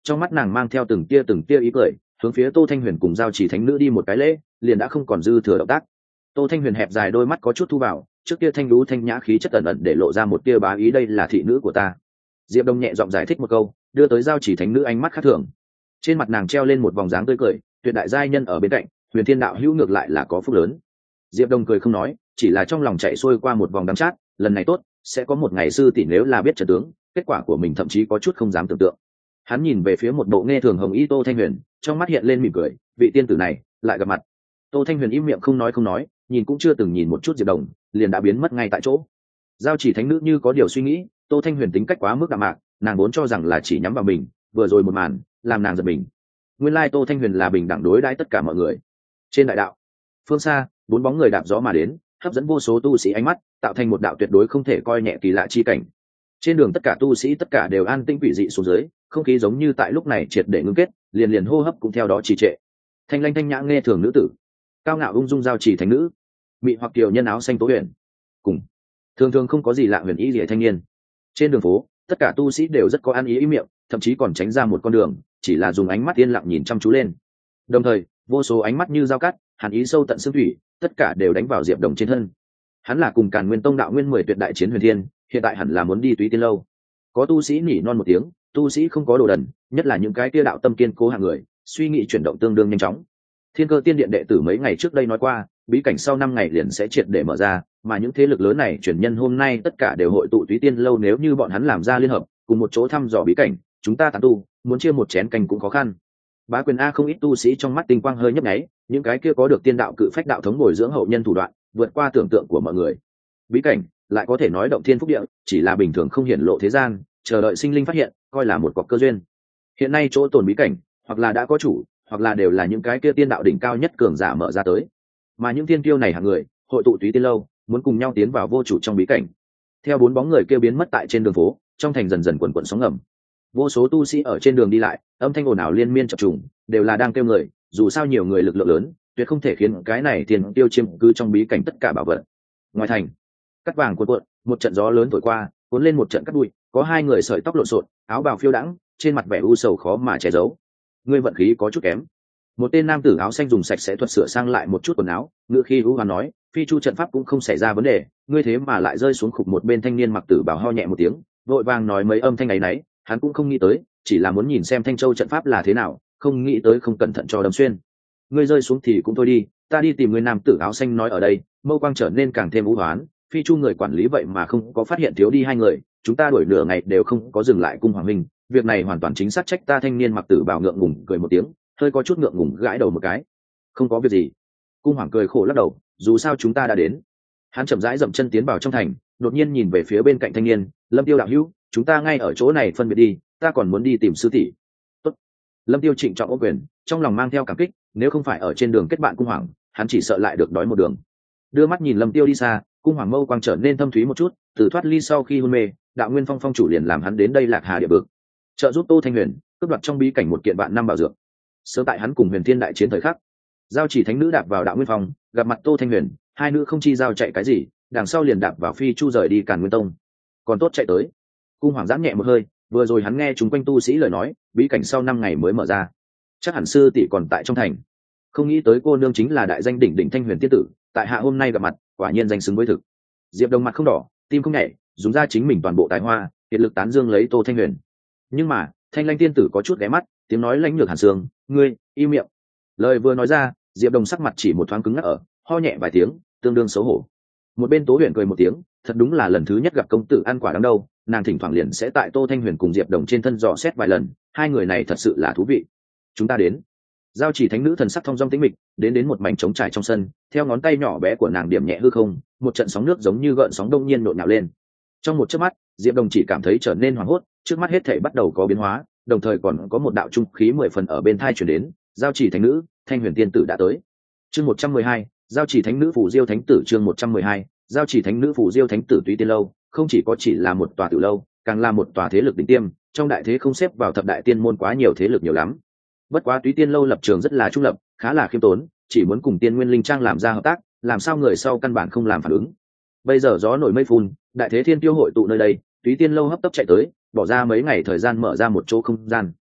trong mắt nàng mang theo từng tia ý cười, hướng phía Tô Thanh Huyền cùng Giao Chỉ Thánh Nữ đi một cái lễ, liền đã không còn dư thừa động tác. Tô Thanh Huyền hẹp dài đôi mắt có chút thu vào, trước kia thanh lũ thanh nhã khí chất ẩn ẩn để lộ ra một tia bá ý, đây là thị nữ của ta. Diệp Đông nhẹ giọng giải thích một câu, đưa tới Giao Chỉ Thánh Nữ ánh mắt khác thường. Trên mặt nàng treo lên một vòng dáng tươi cười, tuyệt đại giai nhân ở bên cạnh, Huyền Thiên đạo hữu ngược lại là có phúc lớn. Diệp Đông cười không nói, chỉ là trong lòng chạy xuôi qua một vòng đắng chát, lần này tốt, sẽ có một ngày sư tỷ nếu là biết trận tướng, kết quả của mình thậm chí có chút không dám tưởng tượng. Hắn nhìn về phía một bộ nghe thường hồng y Tô Thanh Huyền, trong mắt hiện lên mỉm cười, vị tiên tử này lại gặp mặt. Tô Thanh Huyền im miệng không nói, nhìn cũng chưa từng nhìn một chút Diệp Đồng, liền đã biến mất ngay tại chỗ. Giao Chỉ Thánh Nữ như có điều suy nghĩ, Tô Thanh Huyền tính cách quá mức đạm mạc, nàng vốn cho rằng là chỉ nhắm vào mình, vừa rồi một màn làm nàng giật mình. Nguyên lai Tô Thanh Huyền là bình đẳng đối đãi tất cả mọi người. Trên đại đạo, phương xa, bốn bóng người đạp gió mà đến, hấp dẫn vô số tu sĩ ánh mắt, tạo thành một đạo tuyệt đối không thể coi nhẹ kỳ lạ chi cảnh. Trên đường tất cả tu sĩ tất cả đều an tĩnh quỷ dị xuống dưới, không khí giống như tại lúc này triệt để ngưng kết, liền hô hấp cũng theo đó trì trệ. Thanh lanh thanh nhã nghe thường nữ tử, cao ngạo ung dung Giao Chỉ Thánh Nữ, mị hoặc kiều nhân áo xanh tố huyền, cùng thường thường không có gì lạ huyền ý gì thanh niên. Trên đường phố, tất cả tu sĩ đều rất có ăn ý miệng, thậm chí còn tránh ra một con đường, chỉ là dùng ánh mắt yên lặng nhìn chăm chú lên. Đồng thời, vô số ánh mắt như dao cắt, hàn ý sâu tận xương thủy, tất cả đều đánh vào Diệp Đồng trên thân. Hắn là cùng Càn Nguyên Tông đạo nguyên 10 tuyệt đại chiến huyền thiên, hiện tại hẳn là muốn đi Túy Tiên lâu. Có tu sĩ nhỉ non một tiếng, tu sĩ không có đồ đần, nhất là những cái kia đạo tâm kiên cố hạng người, suy nghĩ chuyển động tương đương nhanh chóng. Thiên Cơ Tiên Điện đệ tử mấy ngày trước đây nói qua, bí cảnh sau 5 ngày liền sẽ triệt để mở ra, mà những thế lực lớn này truyền nhân hôm nay tất cả đều hội tụ Túy Tiên lâu, nếu như bọn hắn làm ra liên hợp, cùng một chỗ thăm dò bí cảnh, chúng ta tán tu, muốn chia một chén canh cũng khó khăn. Bá Quyền A, không ít tu sĩ trong mắt tinh quang hơi nhấp nháy, những cái kia có được tiên đạo cự phách đạo thống bồi dưỡng hậu nhân thủ đoạn, vượt qua tưởng tượng của mọi người. Bí cảnh lại có thể nói động thiên phúc địa, chỉ là bình thường không hiển lộ thế gian, chờ đợi sinh linh phát hiện, coi là một cọc cơ duyên. Hiện nay chỗ tồn bí cảnh, hoặc là đã có chủ, hoặc là đều là những cái kia tiên đạo đỉnh cao nhất cường giả mở ra tới. Mà những tiên tiêu này hạng người, hội tụ Túy Tiên lâu, muốn cùng nhau tiến vào vô chủ trong bí cảnh. Theo bốn bóng người kia biến mất tại trên đường phố, trong thành dần dần quần quần sóng ngầm. Vô số tu sĩ ở trên đường đi lại, âm thanh ồn ào liên miên chập trùng, đều là đang kêu người, dù sao nhiều người lực lượng lớn, tuyệt không thể khiến cái này tiền tiêu chiếm cứ trong bí cảnh tất cả bảo vật. Ngoài thành, cắt vàng cuộn cuộn, một trận gió lớn thổi qua, cuốn lên một trận cắt bụi, có hai người sợi tóc lộn xộn, áo bào phiêu đãng, trên mặt vẻ u sầu khó mà che giấu. Ngươi vận khí có chút kém. Một tên nam tử áo xanh dùng sạch sẽ thuật sửa sang lại một chút quần áo, ngựa khi u hoán nói, phi chu trận pháp cũng không xảy ra vấn đề, ngươi thế mà lại rơi xuống khục. Một bên thanh niên mặc tử bào ho nhẹ một tiếng, vội vàng nói mấy âm thanh ấy nấy, hắn cũng không nghĩ tới, chỉ là muốn nhìn xem Thanh Châu trận pháp là thế nào, không nghĩ tới không cẩn thận cho đâm xuyên. Ngươi rơi xuống thì cũng thôi đi, ta đi tìm người nam tử áo xanh nói ở đây, mâu quang trở nên càng thêm u hoán, phi chu người quản lý vậy mà không có phát hiện thiếu đi hai người, chúng ta đuổi nửa ngày đều không có dừng lại cung hoàng minh, việc này hoàn toàn chính xác trách ta. Thanh niên mặc tử bào ngượng ngùng cười một tiếng, hơi có chút ngượng ngùng gãi đầu một cái. Không có việc gì. Cung hoàng cười khổ lắc đầu, dù sao chúng ta đã đến. Hắn chậm rãi dậm chân tiến vào trong thành, đột nhiên nhìn về phía bên cạnh thanh niên, Lâm Tiêu đạo hữu, chúng ta ngay ở chỗ này phân biệt đi, ta còn muốn đi tìm sư tỷ. Tốt. Lâm Tiêu trịnh trọng ôm quyền, trong lòng mang theo cảm kích, nếu không phải ở trên đường kết bạn cung hoàng, hắn chỉ sợ lại được đói một đường. Đưa mắt nhìn Lâm Tiêu đi xa, cung hoàng mâu quang trở nên thâm thúy một chút, từ thoát ly sau khi hôn mê, đạo nguyên phong phong chủ liền làm hắn đến đây Lạc Hà địa vực, trợ giúp Tô Thanh Huyền cướp đoạt trong bí cảnh một kiện vạn năm bảo dược. Sớm tại hắn cùng Huyền Thiên đại chiến thời khắc, Giao Chỉ Thánh Nữ đạp vào đạo nguyên phong, gặp mặt Tô Thanh Huyền, hai nữ không chi giao chạy cái gì, đằng sau liền đạp vào phi chu rời đi Càn Nguyên Tông. Còn tốt chạy tới. Cung hoàng giãn nhẹ một hơi, vừa rồi hắn nghe chúng quanh tu sĩ lời nói, bí cảnh sau 5 ngày mới mở ra, chắc hẳn sư tỷ còn tại trong thành. Không nghĩ tới cô nương chính là đại danh đỉnh đỉnh Thanh Huyền tiên tử, tại hạ hôm nay gặp mặt, quả nhiên danh xứng với thực. Diệp Đồng mặt không đỏ, tim không nhảy, dùng ra chính mình toàn bộ tài hoa, kiệt lực tán dương lấy Tô Thanh Huyền. Nhưng mà, Thanh Lanh tiên tử có chút ghé mắt, tiếng nói lãnh nhược hàn xương, ngươi im miệng. Lời vừa nói ra, Diệp Đồng sắc mặt chỉ một thoáng cứng ngắc ở, ho nhẹ vài tiếng, tương đương xấu hổ. Một bên Tố Huyền cười một tiếng, thật đúng là lần thứ nhất gặp công tử ăn quả đắng đâu, nàng thỉnh thoảng liền sẽ tại Tô Thanh Huyền cùng Diệp Đồng trên thân dò xét vài lần, hai người này thật sự là thú vị. Chúng ta đến. Giao Chỉ Thánh Nữ thần sắc thong dong tĩnh mịch, đến một mảnh trống trải trong sân, theo ngón tay nhỏ bé của nàng điểm nhẹ hư không, một trận sóng nước giống như gợn sóng đông nhiên nhộn nhạo lên. Trong một chớp mắt, Diệp Đồng chỉ cảm thấy trở nên hoảng hốt, trước mắt hết thảy bắt đầu có biến hóa, đồng thời còn có một đạo trung khí 10 phần ở bên tai truyền đến, Giao Chỉ Thánh Nữ, Thanh Huyền tiên tử đã tới. Chương 112, Giao Chỉ Thánh Nữ phù diêu thánh tử. Chương 112, Giao Chỉ Thánh Nữ phù diêu thánh tử. Túy Tiên lâu không chỉ có chỉ là một tòa tử lâu, càng là một tòa thế lực đỉnh tiêm, trong đại thế không xếp vào thập đại tiên môn quá nhiều thế lực nhiều lắm. Bất quá Túy Tiên lâu lập trường rất là trung lập, khá là khiêm tốn, chỉ muốn cùng Tiên Nguyên Linh Trang làm ra hợp tác, làm sao người sau căn bản không làm phản ứng. Bây giờ gió nổi mây phun, đại thế thiên tiêu hội tụ nơi đây, Túy Tiên lâu hấp tấp chạy tới, bỏ ra mấy ngày thời gian mở ra một chỗ không gian.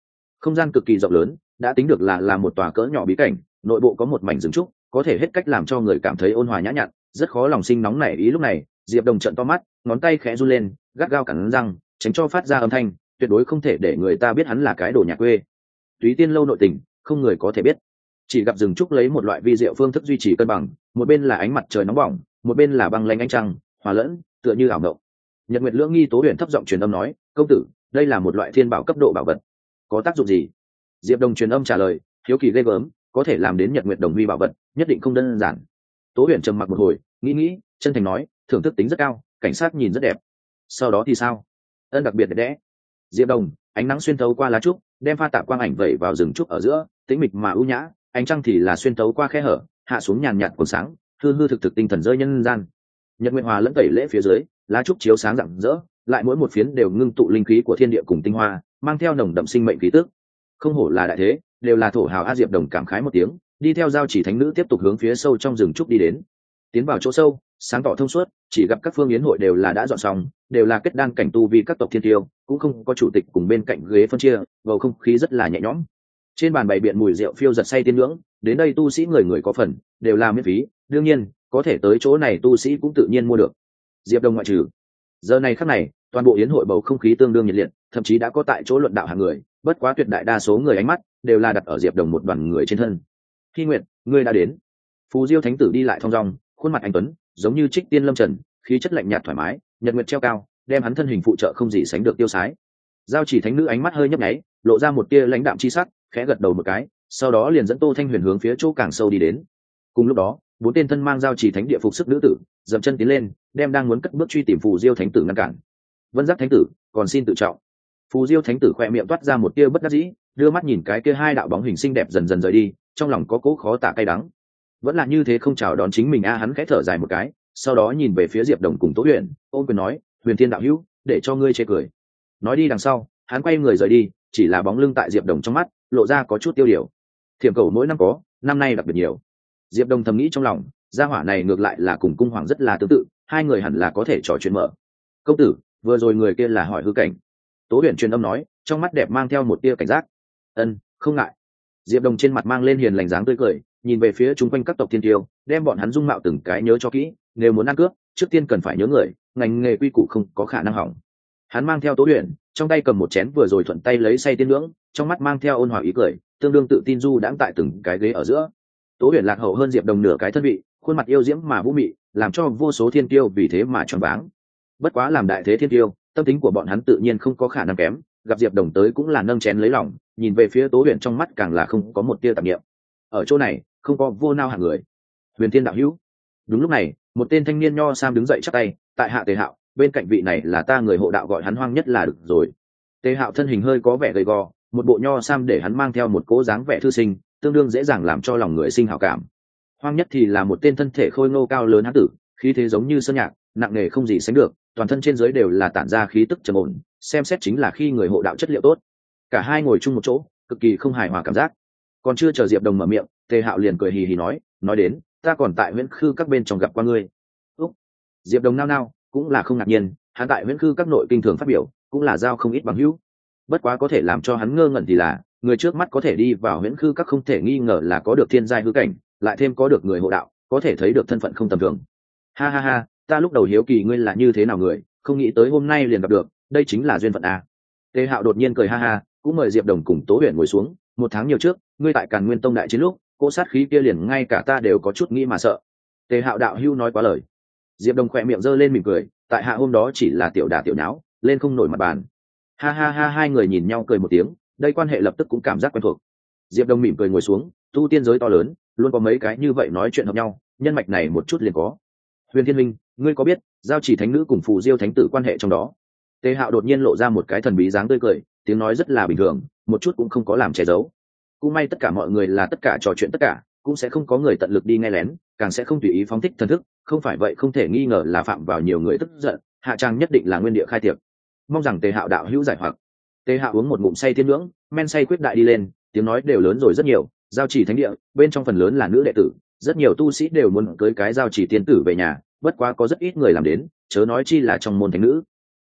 Không gian cực kỳ rộng lớn, đã tính được là một tòa cỡ nhỏ bí cảnh, nội bộ có một mảnh rừng trúc, có thể hết cách làm cho người cảm thấy ôn hòa nhã nhặn, rất khó lòng sinh nóng nảy ý. Lúc này Diệp Đồng trợn to mắt, ngón tay khẽ run lên, gắt gao cắn răng tránh cho phát ra âm thanh, tuyệt đối không thể để người ta biết hắn là cái đồ nhà quê. Túy Tiên lâu nội tình không người có thể biết, chỉ gặp rừng trúc lấy một loại vi diệu phương thức duy trì cân bằng, một bên là ánh mặt trời nóng bỏng, một bên là băng lanh ánh trăng hòa lẫn, tựa như ảo mộng. Nhật Nguyệt Lưỡng Nghi Tố Huyền thấp giọng truyền âm nói, công tử, đây là một loại thiên bảo cấp độ bảo vật, có tác dụng gì? Diệp Đồng truyền âm trả lời, hiếu kỳ ghê gớm, có thể làm đến Nhật Nguyệt đồng huy bảo vật, nhất định không đơn giản. Tố Huyền trầm mặc một hồi, nghĩ, chân thành nói, thưởng thức tính rất cao, cảnh sát nhìn rất đẹp. Sau đó thì sao? Ân đặc biệt đẹp đẽ. Diệp Đồng, ánh nắng xuyên thấu qua lá trúc, đem pha tạp quang ảnh vẩy vào rừng trúc ở giữa, tĩnh mịch mà ưu nhã, ánh trăng thì là xuyên thấu qua khe hở, hạ xuống nhàn nhạt quần sáng, hư hư thực thực tinh thần rơi nhân gian. Nhật Nguyệt hòa lẫn tẩy lễ phía dưới, lá trúc chiếu sáng rạng rỡ, lại mỗi một phiến đều ngưng tụ linh khí của thiên địa cùng tinh hoa, mang theo nồng đậm sinh mệnh khí tức. Không hổ là đại thế, đều là thổ hào. A Diệp Đồng cảm khái một tiếng, đi theo giao chỉ thánh nữ tiếp tục hướng phía sâu trong rừng trúc đi đến. Tiến vào chỗ sâu, sáng tỏ thông suốt, chỉ gặp các phương yến hội đều là đã dọn xong, đều là kết đan cảnh tu vi các tộc thiên tiêu, cũng không có chủ tịch cùng bên cạnh ghế phân chia, bầu không khí rất là nhẹ nhõm. Trên bàn bày biện mùi rượu phiêu giật say tiên ngưỡng, đến đây tu sĩ người người có phần, đều là miễn phí, đương nhiên, có thể tới chỗ này tu sĩ cũng tự nhiên mua được. Diệp Đồng ngoại trừ. Giờ này khắc này, toàn bộ yến hội bầu không khí tương đương nhiệt liệt, thậm chí đã có tại chỗ luận đạo hàng người, bất quá tuyệt đại đa số người ánh mắt đều là đặt ở Diệp Đồng một đoàn người trên thân. Hy Nguyệt, ngươi đã đến. Phù Diêu thánh tử đi lại thong dong, khuôn mặt anh tuấn giống như trích tiên lâm trần, khí chất lạnh nhạt thoải mái, nhật nguyệt treo cao, đem hắn thân hình phụ trợ không gì sánh được tiêu sái. Giao chỉ thánh nữ ánh mắt hơi nhấp nháy, lộ ra một tia lãnh đạm chi sắc, khẽ gật đầu một cái, sau đó liền dẫn Tô Thanh Huyền hướng phía chỗ càng sâu đi đến. Cùng lúc đó, bốn tên thân mang giao chỉ thánh địa phục sức nữ tử dậm chân tiến lên, đem đang muốn cất bước truy tìm Phù Diêu thánh tử ngăn cản. Vân Giác thánh tử, còn xin tự trọng. Phù Diêu thánh tử khoe miệng toát ra một tia bất đắc dĩ, đưa mắt nhìn cái kia hai đạo bóng hình xinh đẹp dần dần rời đi, trong lòng có cố khó tả cay đắng. Vẫn là như thế không chào đón chính mình. Hắn khẽ thở dài một cái, sau đó nhìn về phía Diệp Đồng cùng Tố Huyền, ôm quyền nói, Huyền Thiên đạo hữu, để cho ngươi chê cười. Nói đi đằng sau, hắn quay người rời đi, chỉ là bóng lưng tại Diệp Đồng trong mắt lộ ra có chút tiêu điều. Thiểm cầu mỗi năm có, năm nay đặc biệt nhiều. Diệp Đồng thầm nghĩ trong lòng, gia hỏa này ngược lại là cùng cung hoàng rất là tương tự, hai người hẳn là có thể trò chuyện mở. Công tử, vừa rồi người kia là hỏi hư cảnh. Tố Huyền truyền âm nói, trong mắt đẹp mang theo một tia cảnh giác. Ân, không ngại. Diệp Đồng trên mặt mang lên hiền lành dáng tươi cười, nhìn về phía chúng quanh các tộc thiên tiêu, đem bọn hắn dung mạo từng cái nhớ cho kỹ, nếu muốn ăn cướp, trước tiên cần phải nhớ người, ngành nghề quy củ không có khả năng hỏng. Hắn mang theo Tố Huyền, trong tay cầm một chén vừa rồi thuận tay lấy say tiên ngưỡng, trong mắt mang theo ôn hòa ý cười, tương đương tự tin du đãng tại từng cái ghế ở giữa. Tố Huyền lạc hậu hơn Diệp Đồng nửa cái thân vị, khuôn mặt yêu diễm mà vũ mị, làm cho vô số thiên tiêu vì thế mà choáng váng. Bất quá làm đại thế thiên tiêu, tâm tính của bọn hắn tự nhiên không có khả năng kém, gặp Diệp Đồng tới cũng là nâng chén lấy lòng, nhìn về phía Tố Huyền trong mắt càng là không có một tia tạp niệm. Ở chỗ này không có vô nao hạng người. Huyền Thiên đạo hữu. Đúng lúc này, một tên thanh niên nho sam đứng dậy chắp tay, tại hạ Tề Hạo, bên cạnh vị này là ta người hộ đạo, gọi hắn Hoang Nhất là được rồi. Tề Hạo thân hình hơi có vẻ gầy gò, một bộ nho sam để hắn mang theo một cố dáng vẻ thư sinh, tương đương dễ dàng làm cho lòng người sinh hảo cảm. Hoang Nhất thì là một tên thân thể khôi ngô cao lớn hán tử, khí thế giống như sơn nhạc, nặng nề không gì sánh được, toàn thân trên dưới đều là tản ra khí tức trầm ổn, xem xét chính là khi người hộ đạo chất liệu tốt. Cả hai ngồi chung một chỗ, cực kỳ không hài hòa cảm giác. Còn chưa chờ Diệp Đồng mở miệng, Tề Hạo liền cười hì hì nói đến, ta còn tại Huyễn Khư các bên trong gặp qua ngươi. Úc. Diệp Đồng nao cũng là không ngạc nhiên, hắn tại Huyễn Khư các nội kinh thường phát biểu, cũng là giao không ít bằng hữu. Bất quá có thể làm cho hắn ngơ ngẩn thì là, người trước mắt có thể đi vào Huyễn Khư các không thể nghi ngờ là có được thiên giai hư cảnh, lại thêm có được người hộ đạo, có thể thấy được thân phận không tầm thường. Ha ha ha, ta lúc đầu hiếu kỳ ngươi là như thế nào người, không nghĩ tới hôm nay liền gặp được, đây chính là duyên phận à. Tề Hạo đột nhiên cười ha ha, cũng mời Diệp Đồng cùng Tố Huyền ngồi xuống, một tháng nhiều trước, ngươi tại Càn Nguyên Tông đại chiến lúc, cỗ sát khí kia liền ngay cả ta đều có chút nghĩ mà sợ. Tề Hạo đạo hưu nói quá lời. Diệp Đồng khỏe miệng giơ lên mỉm cười, tại hạ hôm đó chỉ là tiểu đả tiểu nháo, lên không nổi mặt bàn. Ha ha ha, hai người nhìn nhau cười một tiếng, đây quan hệ lập tức cũng cảm giác quen thuộc. Diệp Đồng mỉm cười ngồi xuống, tu tiên giới to lớn, luôn có mấy cái như vậy nói chuyện hợp nhau, nhân mạch này một chút liền có. Huyền Thiên Minh, ngươi có biết giao chỉ thánh nữ cùng Phù Diêu thánh tử quan hệ trong đó? Tề Hạo đột nhiên lộ ra một cái thần bí dáng tươi cười, tiếng nói rất là bình thường, một chút cũng không có làm che giấu. Cũng may tất cả mọi người là tất cả trò chuyện tất cả, cũng sẽ không có người tận lực đi nghe lén, càng sẽ không tùy ý phóng thích thần thức, không phải vậy không thể nghi ngờ là phạm vào nhiều người tức giận, hạ trang nhất định là nguyên địa khai tiệc. Mong rằng Tề Hạo đạo hữu giải hoặc. Tề Hạo uống một ngụm say tiên ngưỡng, men say quyết đại đi lên, tiếng nói đều lớn rồi rất nhiều, giao chỉ thánh địa, bên trong phần lớn là nữ đệ tử, rất nhiều tu sĩ đều muốn cưới cái giao chỉ tiên tử về nhà, bất quá có rất ít người làm đến, chớ nói chi là trong môn thánh nữ.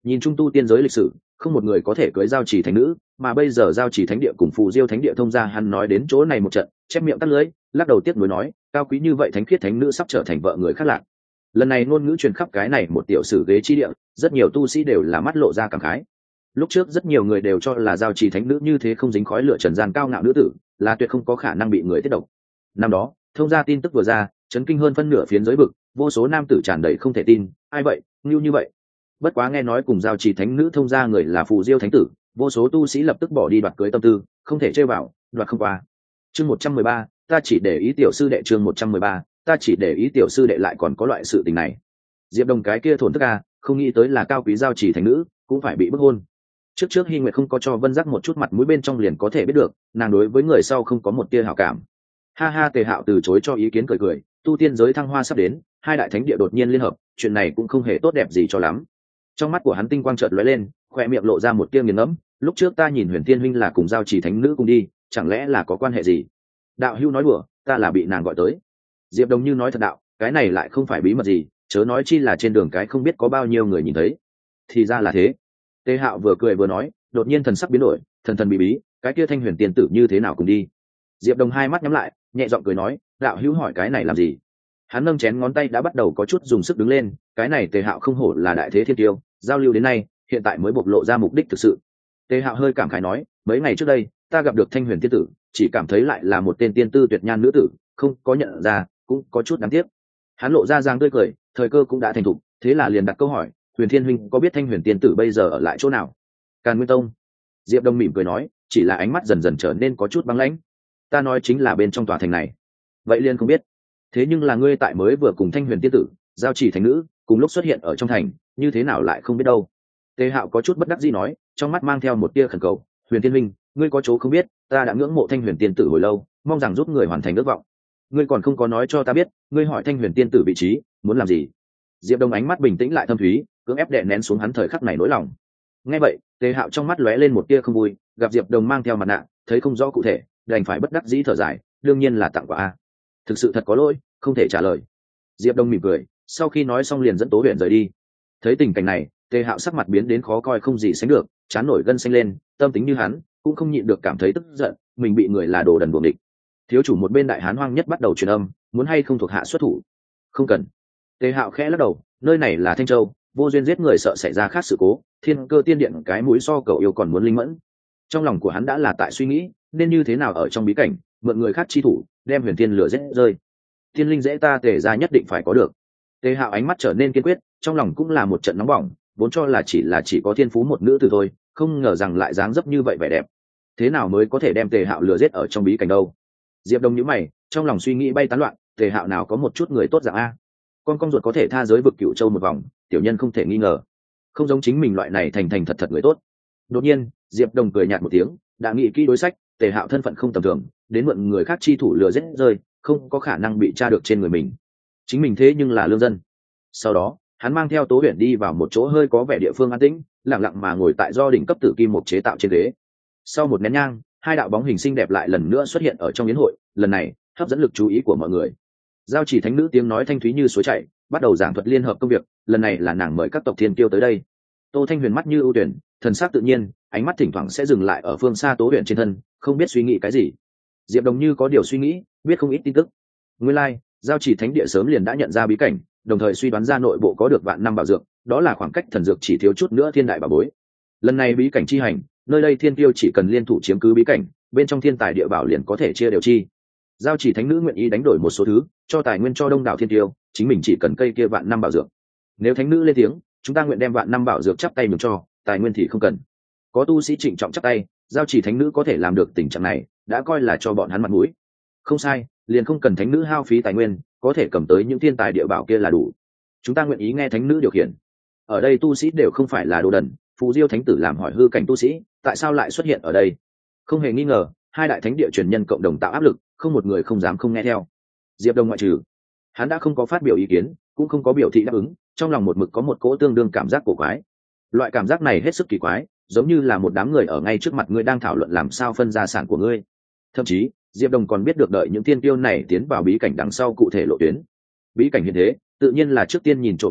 Nhìn trung tu tiên giới lịch sử, không một người có thể cưới giao chỉ thánh nữ, mà bây giờ giao chỉ thánh địa cùng phù diêu thánh địa thông ra, hắn nói đến chỗ này một trận, chép miệng tắt lưỡi, lắc đầu tiếc nuối nói, cao quý như vậy thánh khiết thánh nữ sắp trở thành vợ người khác lạc. Lần này ngôn ngữ truyền khắp cái này một tiểu sử ghế chi địa, rất nhiều tu sĩ đều là mắt lộ ra cảm khái. Lúc trước rất nhiều người đều cho là giao chỉ thánh nữ như thế không dính khói lửa trần gian cao ngạo nữ tử, là tuyệt không có khả năng bị người tiết độc. Năm đó, thông ra tin tức vừa ra, chấn kinh hơn phân nửa phiến giới vực, vô số nam tử tràn đầy không thể tin, ai vậy, ngưu như vậy. Bất quá nghe nói cùng giao chỉ thánh nữ thông ra người là phù diêu thánh tử, vô số tu sĩ lập tức bỏ đi đoạt cưới tâm tư, không thể chơi vào, đoạt không qua. Chương 113, ta chỉ để ý tiểu sư đệ. Chương 113, ta chỉ để ý tiểu sư đệ lại còn có loại sự tình này. Diệp Đồng cái kia thổn thức à, không nghĩ tới là cao quý giao chỉ thánh nữ cũng phải bị bức hôn. Trước Hi Nguyệt không có cho Vân Giác một chút mặt mũi, bên trong liền có thể biết được, nàng đối với người sau không có một tia hảo cảm. Ha ha, Tề Hạo từ chối cho ý kiến cười cười, tu tiên giới thăng hoa sắp đến, hai đại thánh địa đột nhiên liên hợp, chuyện này cũng không hề tốt đẹp gì cho lắm. Trong mắt của hắn tinh quang chợt lóe lên, khóe miệng lộ ra một tia nghiền ngẫm, lúc trước ta nhìn Huyền Tiên huynh là cùng giao chỉ thánh nữ cùng đi, chẳng lẽ là có quan hệ gì? Đạo hữu nói đùa, ta là bị nàng gọi tới. Diệp Đồng như nói thật đạo, cái này lại không phải bí mật gì, chớ nói chi là trên đường cái không biết có bao nhiêu người nhìn thấy. Thì ra là thế. Tề Hạo vừa cười vừa nói, đột nhiên thần sắc biến đổi, thần thần bí bí, cái kia Thanh Huyền tiên tử như thế nào cùng đi? Diệp Đồng hai mắt nhắm lại, nhẹ giọng cười nói, đạo hữu hỏi cái này làm gì? Hắn nâng chén ngón tay đã bắt đầu có chút dùng sức đứng lên, cái này Tề Hạo không hổ là đại thế thiên tiêu, giao lưu đến nay, hiện tại mới bộc lộ ra mục đích thực sự. Tề Hạo hơi cảm khái nói, mấy ngày trước đây, ta gặp được Thanh Huyền tiên tử, chỉ cảm thấy lại là một tên tiên tư tuyệt nhan nữ tử, không có nhận ra, cũng có chút đáng tiếc. Hắn lộ ra giang tươi cười, thời cơ cũng đã thành thục, thế là liền đặt câu hỏi, Huyền Thiên huynh có biết Thanh Huyền tiên tử bây giờ ở lại chỗ nào? Càn Nguyên Tông. Diệp Đông mỉm cười nói, chỉ là ánh mắt dần dần trở nên có chút băng lãnh. Ta nói chính là bên trong tòa thành này. Vậy liền không biết. Thế nhưng là ngươi tại mới vừa cùng Thanh Huyền tiên tử, giao chỉ thánh nữ, cùng lúc xuất hiện ở trong thành, như thế nào lại không biết đâu? Tề Hạo có chút bất đắc dĩ nói, trong mắt mang theo một tia khẩn cầu, Huyền Thiên huynh, ngươi có chỗ không biết, ta đã ngưỡng mộ Thanh Huyền tiên tử hồi lâu, mong rằng giúp người hoàn thành ước vọng. Ngươi còn không có nói cho ta biết, ngươi hỏi Thanh Huyền tiên tử vị trí, muốn làm gì? Diệp Đông ánh mắt bình tĩnh lại thâm thúy, cưỡng ép đè nén xuống hắn thời khắc này nỗi lòng. Nghe vậy, Tề Hạo trong mắt lóe lên một tia không vui, gặp Diệp Đồng mang theo mặt nạ, thấy không rõ cụ thể, đành phải bất đắc dĩ thở dài, đương nhiên là tặng quà a. Thực sự thật có lỗi, không thể trả lời. Diệp Đông mỉm cười, sau khi nói xong liền dẫn Tố Huyền rời đi. Thấy tình cảnh này, Tề Hạo sắc mặt biến đến khó coi không gì sánh được, chán nổi gân xanh lên, tâm tính như hắn, cũng không nhịn được cảm thấy tức giận, mình bị người là đồ đần buồng địch. Thiếu chủ một bên đại hán hoang nhất bắt đầu truyền âm, muốn hay không thuộc hạ xuất thủ? Không cần. Tề Hạo khẽ lắc đầu, nơi này là Thanh Châu, vô duyên giết người sợ xảy ra khác sự cố, Thiên Cơ Tiên Điện cái mũi so cậu yêu còn muốn linh mẫn. Trong lòng của hắn đã là tại suy nghĩ, nên như thế nào ở trong bí cảnh, mượn người khác chi thủ, đem Huyền Thiên lửa giết rơi. Thiên linh dễ ta Tề ra nhất định phải có được. Tề Hạo ánh mắt trở nên kiên quyết, trong lòng cũng là một trận nóng bỏng, vốn cho là chỉ có thiên phú một nữ tử thôi, không ngờ rằng lại dáng dấp như vậy vẻ đẹp. Thế nào mới có thể đem Tề Hạo lừa giết ở trong bí cảnh đâu? Diệp Đông nhíu mày, trong lòng suy nghĩ bay tán loạn, Tề Hạo nào có một chút người tốt dạng a? Con ruột có thể tha giới vực Cửu Châu một vòng, tiểu nhân không thể nghi ngờ. Không giống chính mình loại này thành thật người tốt. Đột nhiên, Diệp Đông cười nhạt một tiếng, đã nghĩ kỹ đối sách, Tề Hạo thân phận không tầm thường, đến mượn người khác chi thủ lừa giết rơi, không có khả năng bị tra được trên người mình. Chính mình thế nhưng là lương dân. Sau đó, hắn mang theo Tố Huyền đi vào một chỗ hơi có vẻ địa phương an tĩnh, lặng lặng mà ngồi tại do đỉnh cấp tử kim mục chế tạo trên ghế. Sau một nén nhang, hai đạo bóng hình xinh đẹp lại lần nữa xuất hiện ở trong yến hội, lần này hấp dẫn lực chú ý của mọi người. Giao chỉ thánh nữ tiếng nói thanh thúy như suối chảy, bắt đầu giảng thuật liên hợp công việc, lần này là nàng mời các tộc thiên kiêu tới đây. Tô Thanh Huyền mắt như ưu tuyển, thần sắc tự nhiên, ánh mắt thỉnh thoảng sẽ dừng lại ở phương xa Tố Huyền trên thân, không biết suy nghĩ cái gì. Diệp Đồng như có điều suy nghĩ, biết không ít tin tức. Nguyên lai, giao chỉ thánh địa sớm liền đã nhận ra bí cảnh, đồng thời suy đoán ra nội bộ có được vạn năm bảo dược, đó là khoảng cách thần dược chỉ thiếu chút nữa thiên đại bảo bối. Lần này bí cảnh chi hành, nơi đây thiên tiêu chỉ cần liên thủ chiếm cứ bí cảnh, bên trong thiên tài địa bảo liền có thể chia đều chi. Giao chỉ thánh nữ nguyện ý đánh đổi một số thứ, cho tài nguyên cho đông đảo thiên tiêu, chính mình chỉ cần cây kia vạn năm bảo dược. Nếu thánh nữ lên tiếng, chúng ta nguyện đem vạn năm bảo dược chắp tay nhường cho, tài nguyên thì không cần. Có tu sĩ trịnh trọng chắp tay, giao chỉ thánh nữ có thể làm được tình trạng này, đã coi là cho bọn hắn mặt mũi. Không sai, liền không cần thánh nữ hao phí tài nguyên, có thể cầm tới những thiên tài địa bảo kia là đủ. Chúng ta nguyện ý nghe thánh nữ điều khiển. Ở đây tu sĩ đều không phải là đồ đần, phù diêu thánh tử làm hỏi hư cảnh tu sĩ, tại sao lại xuất hiện ở đây? Không hề nghi ngờ, hai đại thánh địa truyền nhân cộng đồng tạo áp lực, không một người không dám không nghe theo. Diệp Đông ngoại trừ, hắn đã không có phát biểu ý kiến, cũng không có biểu thị đáp ứng, trong lòng một mực có một cỗ tương đương cảm giác cổ quái. Loại cảm giác này hết sức kỳ quái, giống như là một đám người ở ngay trước mặt ngươi đang thảo luận làm sao phân gia sản của ngươi. Thậm chí, Diệp Đông còn biết được đợi những tiên tiêu này tiến vào bí cảnh đằng sau cụ thể lộ tuyến. Bí cảnh hiện thế, tự nhiên là trước tiên nhìn trộm nội bộ,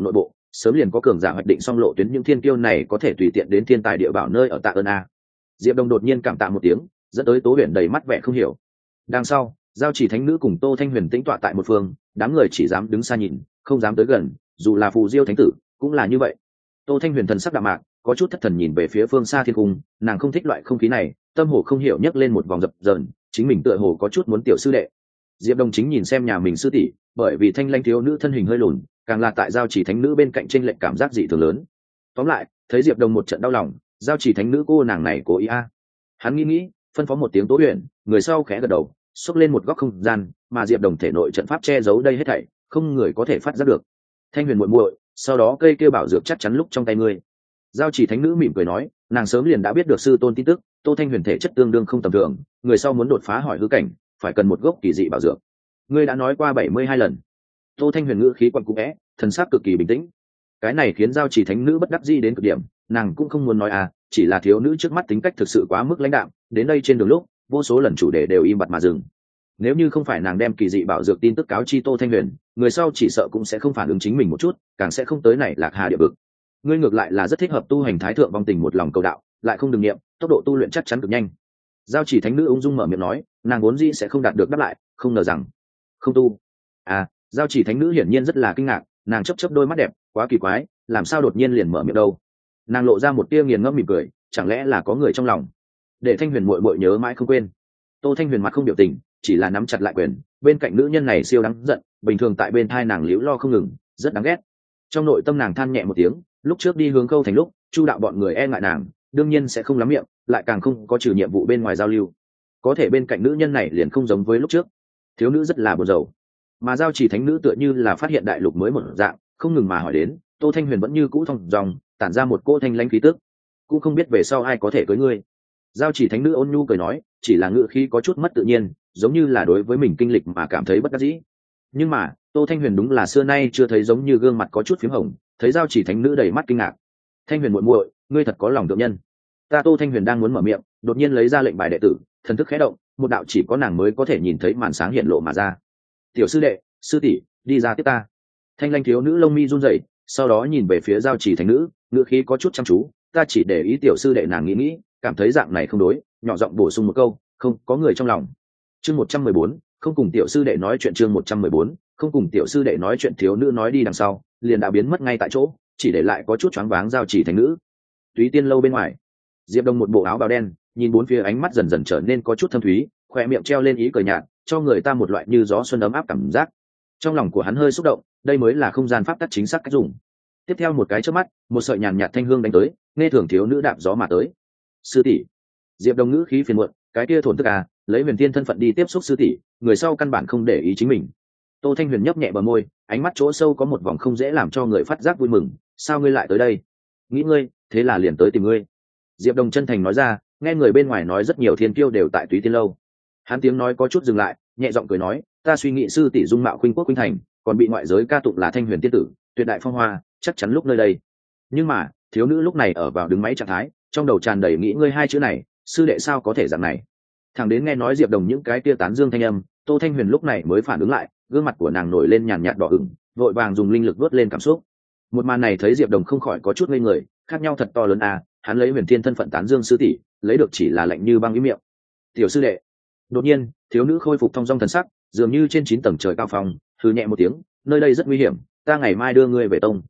sớm liền có cường giả hoạch định xong lộ tuyến, những thiên kiêu này có thể tùy tiện đến thiên tài địa bảo nơi ở tạ ơn a. Diệp Đông đột nhiên cảm tạ một tiếng, dẫn tới Tố Huyền đầy mắt vẻ không hiểu. Đằng sau, Giao Chỉ Thánh Nữ cùng Tô Thanh Huyền tĩnh tọa tại một phương, đám người chỉ dám đứng xa nhìn, không dám tới gần, dù là Phù Diêu Thánh Tử cũng là như vậy. Tô Thanh Huyền thần sắc đạm mạc, có chút thất thần nhìn về phía phương xa thiên cung, nàng không thích loại không khí này, tâm hồ không hiểu nhấc lên một vòng dập dờn, chính mình tựa hồ có chút muốn tiểu sư đệ. Diệp Đông chính nhìn xem nhà mình sư tỷ, bởi vì thanh lãnh thiếu nữ thân hình hơi lùn, càng là tại Giao Chỉ Thánh Nữ bên cạnh chênh lệch cảm giác dị thường lớn. Tóm lại, thấy Diệp Đông một trận đau lòng, Giao Chỉ Thánh Nữ cô nàng này cố ý a. Hắn nghĩ, phân phó một tiếng Tố Huyền, người sau khẽ gật đầu, xốc lên một góc không gian, mà Diệp Đồng thể nội trận pháp che giấu đây hết thảy, không người có thể phát giác được. Thanh Huyền muội muội, sau đó cây kêu bảo dược chắc chắn lúc trong tay ngươi. Giao Chỉ Thánh Nữ mỉm cười nói, nàng sớm liền đã biết được sư tôn tin tức, Tô Thanh Huyền thể chất tương đương không tầm thường, người sau muốn đột phá hỏi hư cảnh, phải cần một gốc kỳ dị bảo dược. Ngươi đã nói qua 72 lần. Tô Thanh Huyền ngữ khí quặn cũ é, thần sắc cực kỳ bình tĩnh. Cái này khiến Giao Chỉ Thánh Nữ bất đắc dĩ đến cực điểm, nàng cũng không muốn nói chỉ là thiếu nữ trước mắt tính cách thực sự quá mức lãnh đạm, đến đây trên đường lúc, vô số lần chủ đề đều im bặt mà dừng. Nếu như không phải nàng đem kỳ dị bảo dược tin tức cáo chi Tô Thanh Huyền, người sau chỉ sợ cũng sẽ không phản ứng chính mình một chút, càng sẽ không tới này lạc hà địa vực. Ngươi ngược lại là rất thích hợp tu hành thái thượng vong tình một lòng cầu đạo, lại không đừng nghiệm, tốc độ tu luyện chắc chắn cực nhanh. Giao Chỉ Thánh Nữ ung dung mở miệng nói, nàng vốn dĩ sẽ không đạt được đáp lại, không ngờ rằng không tu. Giao Chỉ Thánh Nữ hiển nhiên rất là kinh ngạc, nàng chớp đôi mắt đẹp, quá kỳ quái, làm sao đột nhiên liền mở miệng đâu? Nàng lộ ra một tia nghiền ngẫm mỉm cười, chẳng lẽ là có người trong lòng? Để Thanh Huyền muội muội nhớ mãi không quên. Tô Thanh Huyền mặt không biểu tình, chỉ là nắm chặt lại quyền, bên cạnh nữ nhân này siêu đáng giận, bình thường tại bên thai nàng liễu lo không ngừng, rất đáng ghét. Trong nội tâm nàng than nhẹ một tiếng, lúc trước đi hướng Khâu Thành lúc, Chu đạo bọn người e ngại nàng, đương nhiên sẽ không lắm miệng, lại càng không có trừ nhiệm vụ bên ngoài giao lưu. Có thể bên cạnh nữ nhân này liền không giống với lúc trước, thiếu nữ rất là buồn rầu. Mà Giao Chỉ Thánh Nữ tựa như là phát hiện đại lục mới một dạng, không ngừng mà hỏi đến, Tô Thanh Huyền vẫn như cũ thong dong, tản ra một cô thanh lãnh khí tức, cũng không biết về sau ai có thể cưới ngươi. Giao Chỉ Thánh Nữ ôn nhu cười nói, chỉ là ngữ khí có chút mất tự nhiên, giống như là đối với mình kinh lịch mà cảm thấy bất đắc dĩ. Nhưng mà Tô Thanh Huyền đúng là xưa nay chưa thấy giống như gương mặt có chút phím hồng, thấy Giao Chỉ Thánh Nữ đầy mắt kinh ngạc. Thanh Huyền muội muội, ngươi thật có lòng thượng nhân. Ta Tô Thanh Huyền đang muốn mở miệng, đột nhiên lấy ra lệnh bài đệ tử, thần thức khẽ động, một đạo chỉ có nàng mới có thể nhìn thấy màn sáng hiện lộ mà ra. Tiểu sư đệ, sư tỷ, đi ra tiếp ta. Thanh lãnh thiếu nữ lông mi run rẩy, sau đó nhìn về phía Giao Chỉ Thánh Nữ, ngữ khí có chút chăm chú, ta chỉ để ý tiểu sư đệ nàng nghĩ, cảm thấy dạng này không đối, nhỏ giọng bổ sung một câu, không có người trong lòng. Chương 114, không cùng tiểu sư đệ nói chuyện. Chương 114, không cùng tiểu sư đệ nói chuyện. Thiếu nữ nói đi đằng sau, liền đã biến mất ngay tại chỗ, chỉ để lại có chút choáng váng Giao Chỉ Thánh Nữ. Túy Tiên lâu bên ngoài, Diệp Đông một bộ áo bào đen, nhìn bốn phía, ánh mắt dần dần trở nên có chút thâm thúy, khóe miệng treo lên ý cười nhạt, cho người ta một loại như gió xuân ấm áp cảm giác. Trong lòng của hắn hơi xúc động, đây mới là không gian pháp tắc chính xác cách dùng. Tiếp theo một cái chớp mắt, một sợi nhàn nhạt thanh hương đánh tới, nghe thường thiếu nữ đạp gió mà tới. Sư tỷ. Diệp Đông ngữ khí phiền muộn, cái kia thổn thức lấy Huyền Tiên thân phận đi tiếp xúc sư tỷ, người sau căn bản không để ý chính mình. Tô Thanh Huyền nhấp nhẹ bờ môi, ánh mắt chỗ sâu có một vòng không dễ làm cho người phát giác vui mừng, sao ngươi lại tới đây? Nghĩ ngươi, thế là liền tới tìm ngươi. Diệp Đông chân thành nói ra, nghe người bên ngoài nói rất nhiều thiên kiêu đều tại Túy Tiên lâu. Hắn tiếng nói có chút dừng lại, nhẹ giọng cười nói, ta suy nghĩ sư tỷ dung mạo khuynh quốc khuynh thành, còn bị ngoại giới ca tụng là Thanh Huyền tiên tử, tuyệt đại phong hoa, chắc chắn lúc nơi đây. Nhưng mà thiếu nữ lúc này ở vào đứng máy trạng thái, trong đầu tràn đầy nghĩ ngươi hai chữ này, sư đệ sao có thể dạng này. Thằng đến nghe nói Diệp Đồng những cái tia tán dương thanh âm, Tô Thanh Huyền lúc này mới phản ứng lại, gương mặt của nàng nổi lên nhàn nhạt đỏ ửng, vội vàng dùng linh lực vớt lên cảm xúc. Một màn này thấy Diệp Đồng không khỏi có chút ngây người, khác nhau thật to lớn hắn lấy Huyền Thiên thân phận tán dương sư tỷ, lấy được chỉ là lạnh như băng ý miệng. Tiểu sư đệ. Đột nhiên thiếu nữ khôi phục thong dong thần sắc, dường như trên 9 tầng trời cao phòng, hừ nhẹ một tiếng, nơi đây rất nguy hiểm, ta ngày mai đưa ngươi về tông.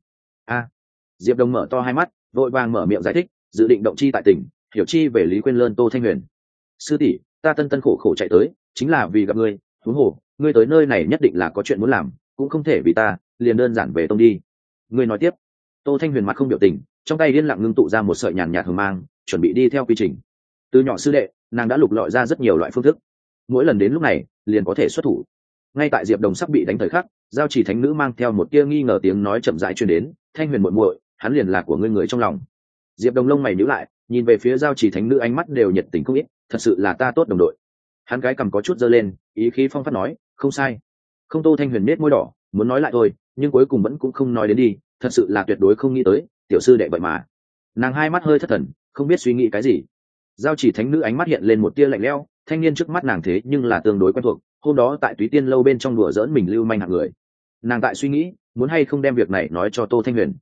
Diệp Đồng mở to hai mắt, vội vàng mở miệng giải thích, dự định động chi tại tỉnh, hiểu chi về Lý Quyên Lơn. Tô Thanh Huyền, sư tỷ, ta tân khổ khổ chạy tới, chính là vì gặp ngươi, huống hồ ngươi tới nơi này nhất định là có chuyện muốn làm, cũng không thể vì ta liền đơn giản về tông đi. Ngươi nói tiếp. Tô Thanh Huyền mặt không biểu tình, trong tay yên lặng ngưng tụ ra một sợi nhàn nhạt hờ mang, chuẩn bị đi theo quy trình. Từ nhỏ sư đệ, nàng đã lục lọi ra rất nhiều loại phương thức, mỗi lần đến lúc này liền có thể xuất thủ. Ngay tại Diệp Đồng sắp bị đánh thời khắc, Giao Chỉ Thánh Nữ mang theo một tia nghi ngờ tiếng nói chậm rãi truyền đến, Thanh Huyền muội muội, hắn liền là của ngươi người trong lòng. Diệp Đồng lông mày nhíu lại, nhìn về phía Giao Chỉ Thánh Nữ, ánh mắt đều nhiệt tình không ít, thật sự là ta tốt đồng đội. Hắn cái cầm có chút giơ lên, ý khí phong phát nói, không sai. Không. Tô Thanh Huyền nết môi đỏ, muốn nói lại thôi, nhưng cuối cùng vẫn cũng không nói đến đi, thật sự là tuyệt đối không nghĩ tới, tiểu sư đệ vậy mà. Nàng hai mắt hơi thất thần, không biết suy nghĩ cái gì. Giao Chỉ Thánh Nữ ánh mắt hiện lên một tia lạnh lẽo, thanh niên trước mắt nàng thế nhưng là tương đối quen thuộc, hôm đó tại Túy Tiên lâu bên trong đùa giỡn mình lưu manh hạng người. Nàng tại suy nghĩ, muốn hay không đem việc này nói cho Tô Thanh Huyền.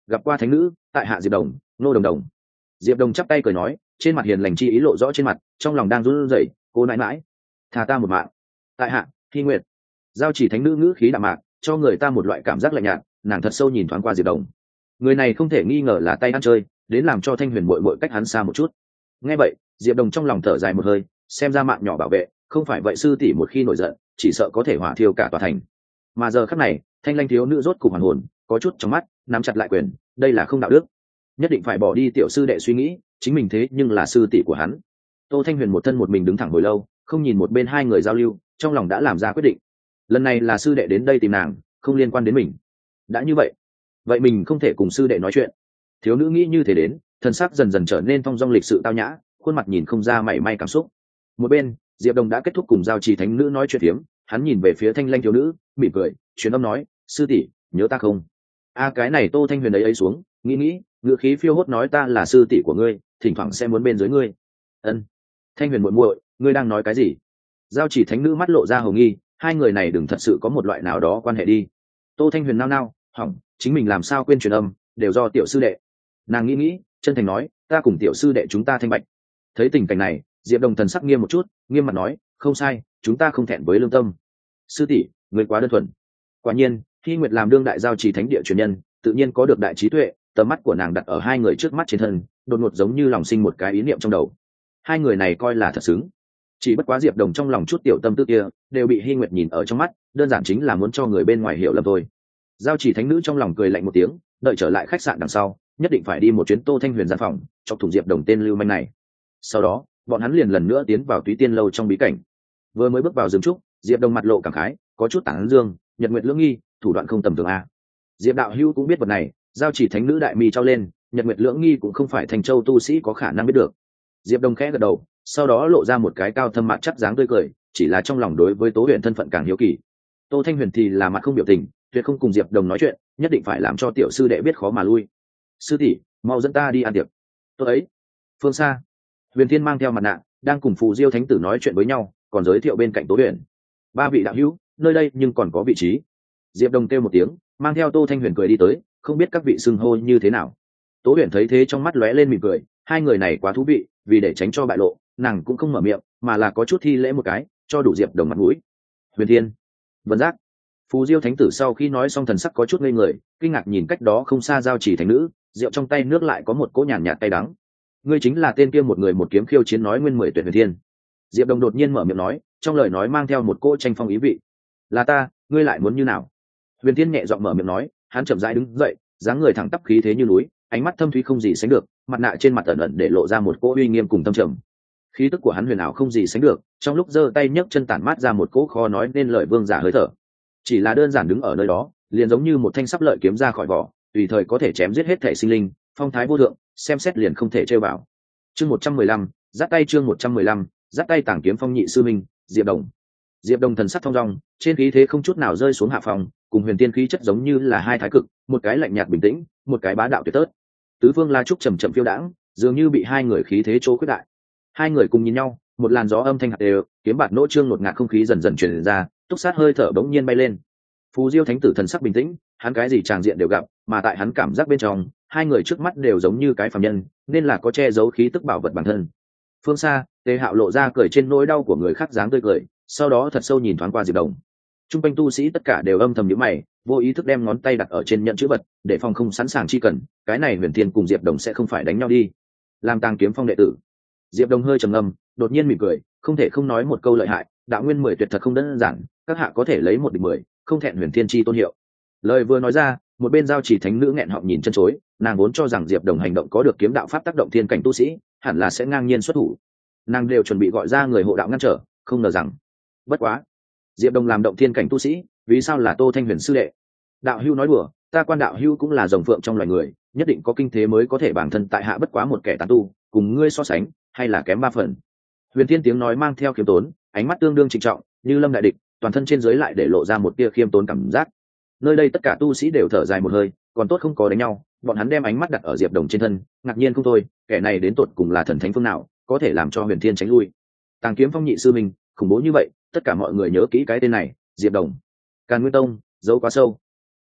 gặp qua thánh nữ, tại hạ Diệp Đồng, Nô Đồng Đồng. Diệp Đồng chắp tay cười nói, trên mặt hiền lành chi ý lộ rõ trên mặt, trong lòng đang run rẩy. Cô nãi mãi, thà ta một mạng. Tại hạ Hy Nguyệt. Giao chỉ thánh nữ ngữ khí đạm mạc, cho người ta một loại cảm giác lạnh nhạt. Nàng thật sâu nhìn thoáng qua Diệp Đồng, người này không thể nghi ngờ là tay ăn chơi, đến làm cho Thanh Huyền muội muội cách hắn xa một chút. Nghe vậy, Diệp Đồng trong lòng thở dài một hơi, xem ra mạng nhỏ bảo vệ, không phải vậy sư tỷ một khi nổi giận, chỉ sợ có thể hỏa thiêu cả tòa thành. Mà giờ khắc này, Thanh Lanh thiếu nữ rốt cục hoàn hồn, có chút trong mắt nắm chặt lại quyền, đây là không đạo đức, nhất định phải bỏ đi tiểu sư đệ suy nghĩ, chính mình thế nhưng là sư tỷ của hắn. Tô Thanh Huyền một thân một mình đứng thẳng hồi lâu, không nhìn một bên hai người giao lưu, trong lòng đã làm ra quyết định. Lần này là sư đệ đến đây tìm nàng, không liên quan đến mình. Đã như vậy, vậy mình không thể cùng sư đệ nói chuyện. Thiếu nữ nghĩ như thế đến, thân xác dần dần trở nên thong dong lịch sự tao nhã, khuôn mặt nhìn không ra mảy may cảm xúc. Một bên, Diệp Đồng đã kết thúc cùng giao trì thánh nữ nói chuyện phiếm, hắn nhìn về phía Thanh Lanh thiếu nữ, mỉm cười, truyền âm nói, sư tỷ, nhớ ta không? Cái này Tô Thanh Huyền ấy xuống, nghĩ, ngựa khí phiêu hốt nói, ta là sư tỷ của ngươi, thỉnh thoảng sẽ muốn bên dưới ngươi. Ân. Thanh Huyền muội muội, ngươi đang nói cái gì? Giao chỉ thánh nữ mắt lộ ra hồng nghi, hai người này đừng thật sự có một loại nào đó quan hệ đi. Tô Thanh Huyền nao nao, hỏng, chính mình làm sao quên truyền âm, đều do tiểu sư đệ. Nàng nghĩ, chân thành nói, ta cùng tiểu sư đệ chúng ta thanh bạch. Thấy tình cảnh này, Diệp Đồng thần sắc nghiêm một chút, nghiêm mặt nói, không sai, chúng ta không thẹn với lương tâm. Sư tỷ, người quá đơn thuần. Quả nhiên, Hy Nguyệt làm đương đại giao trì thánh địa truyền nhân, tự nhiên có được đại trí tuệ, tầm mắt của nàng đặt ở hai người trước mắt trên thân, đột ngột giống như lòng sinh một cái ý niệm trong đầu. Hai người này coi là thật xứng. Chỉ bất quá Diệp Đồng trong lòng chút tiểu tâm tư kia, đều bị Hy Nguyệt nhìn ở trong mắt, đơn giản chính là muốn cho người bên ngoài hiểu lầm thôi. Giao chỉ thánh nữ trong lòng cười lạnh một tiếng, đợi trở lại khách sạn đằng sau, nhất định phải đi một chuyến Tô Thanh Huyền gian phòng, chọc thủng Diệp Đồng tên lưu manh này. Sau đó, bọn hắn liền lần nữa tiến vào Túy Tiên lâu trong bí cảnh. Vừa mới bước vào rừng trúc, Diệp Đồng mặt lộ cảm khái, có chút tảng dương, nhật nguyệt lưỡng nghi, thủ đoạn không tầm thường a. Diệp đạo hữu cũng biết vật này, giao chỉ thánh nữ đại mi trao lên, nhật nguyệt lưỡng nghi cũng không phải thành châu tu sĩ có khả năng biết được. Diệp Đồng khẽ gật đầu, sau đó lộ ra một cái cao thâm mặt chắc dáng tươi cười, chỉ là trong lòng đối với Tố Huyền thân phận càng hiếu kỳ. Tô Thanh Huyền thì là mặt không biểu tình, tuyệt không cùng Diệp Đồng nói chuyện, nhất định phải làm cho tiểu sư đệ biết khó mà lui. Sư tỷ, mau dẫn ta đi ăn tiệc. Tôi ấy. Phương xa, Huyền Thiên mang theo mặt nạ, đang cùng Phù Diêu thánh tử nói chuyện với nhau, còn giới thiệu bên cạnh Tố Huyền. Ba vị đạo hữu, nơi đây nhưng còn có vị trí. Diệp Đồng kêu một tiếng, mang theo Tô Thanh Huyền cười đi tới, không biết các vị xưng hô như thế nào. Tố Huyền thấy thế trong mắt lóe lên mỉm cười, hai người này quá thú vị, vì để tránh cho bại lộ, nàng cũng không mở miệng, mà là có chút thi lễ một cái, cho đủ Diệp Đồng mặt mũi. Huyền Thiên, Vân Giác. Phù Diêu thánh tử sau khi nói xong thần sắc có chút ngây người, kinh ngạc nhìn cách đó không xa giao chỉ thánh nữ, rượu trong tay nước lại có một cỗ nhàn nhạt cay đắng. Ngươi chính là tên kia một người một kiếm khiêu chiến nói nguyên 10 tuyệt Huyền Thiên. Diệp Đồng đột nhiên mở miệng nói, trong lời nói mang theo một cỗ tranh phong ý vị. Là ta, ngươi lại muốn như nào? Huyền Thiên nhẹ giọng mở miệng nói, hắn chậm rãi đứng dậy, dáng người thẳng tắp khí thế như núi, ánh mắt thâm thúy không gì sánh được, mặt nạ trên mặt ẩn ẩn để lộ ra một cỗ uy nghiêm cùng tâm trầm. Khí tức của hắn huyền ảo không gì sánh được, trong lúc giơ tay nhấc chân tản mát ra một cỗ khó nói nên lời vương giả hơi thở. Chỉ là đơn giản đứng ở nơi đó, liền giống như một thanh sắp lợi kiếm ra khỏi vỏ, tùy thời có thể chém giết hết thể sinh linh, phong thái vô thượng, xem xét liền không thể trêu vào. Chương 115, giắt tay chương 115, giắt tay tảng kiếm phong nhị sư minh, Diệp Đồng. Diệp Đồng thần sắc thong dong, trên khí thế không chút nào rơi xuống hạ phòng, cùng Huyền Tiên khí chất giống như là hai thái cực, một cái lạnh nhạt bình tĩnh, một cái bá đạo tuyệt tớt. Tứ phương la trúc trầm trầm phiêu đãng, dường như bị hai người khí thế chỗ quyết đại. Hai người cùng nhìn nhau, một làn gió âm thanh hạt đều, kiếm bạt nỗ trương ngột ngạt không khí dần dần truyền ra, túc sát hơi thở bỗng nhiên bay lên. Phù Diêu thánh tử thần sắc bình tĩnh, hắn cái gì tràng diện đều gặp, mà tại hắn cảm giác bên trong, hai người trước mắt đều giống như cái phàm nhân, nên là có che giấu khí tức bảo vật bản thân. Phương xa, Tề Hạo lộ ra cười trên nỗi đau của người khác dáng tươi cười, sau đó thật sâu nhìn thoáng qua Diệp Đồng. Trung quanh tu sĩ tất cả đều âm thầm nhíu mày, vô ý thức đem ngón tay đặt ở trên nhận chữ vật, để phòng không sẵn sàng chi cần, cái này Huyền Thiên cùng Diệp Đồng sẽ không phải đánh nhau đi. Làm tàng kiếm phong đệ tử. Diệp Đồng hơi trầm ngâm, đột nhiên mỉm cười, không thể không nói một câu lợi hại, đạo nguyên 10 tuyệt thật không đơn giản, các hạ có thể lấy một địch 10, không thẹn Huyền Thiên chi tôn hiệu. Lời vừa nói ra, một bên giao chỉ thánh nữ nghẹn họng nhìn chân chối, nàng vốn cho rằng Diệp Đồng hành động có được kiếm đạo pháp tác động thiên cảnh tu sĩ, hẳn là sẽ ngang nhiên xuất thủ. Nàng đều chuẩn bị gọi ra người hộ đạo ngăn trở, không ngờ rằng, bất quá, Diệp Đồng làm động thiên cảnh tu sĩ, vì sao là Tô Thanh Huyền sư đệ? Đạo hữu nói đùa, ta quan đạo hữu cũng là rồng phượng trong loài người, nhất định có kinh thế mới có thể bản thân tại hạ bất quá một kẻ tán tu, cùng ngươi so sánh, hay là kém 3 phần. Huyền Thiên tiếng nói mang theo khiêm tốn, ánh mắt tương đương trịnh trọng, như lâm đại địch, toàn thân trên dưới lại để lộ ra một tia khiêm tốn cảm giác. Nơi đây tất cả tu sĩ đều thở dài một hơi, còn tốt không có đánh nhau, bọn hắn đem ánh mắt đặt ở Diệp Đồng trên thân, ngạc nhiên không thôi, kẻ này đến tột cùng là thần thánh phương nào, có thể làm cho Huyền Thiên tránh lui. Tàng kiếm phong nhị sư mình, khủng bố như vậy, tất cả mọi người nhớ kỹ cái tên này, Diệp Đồng. Càn Nguyên Tông, giấu quá sâu.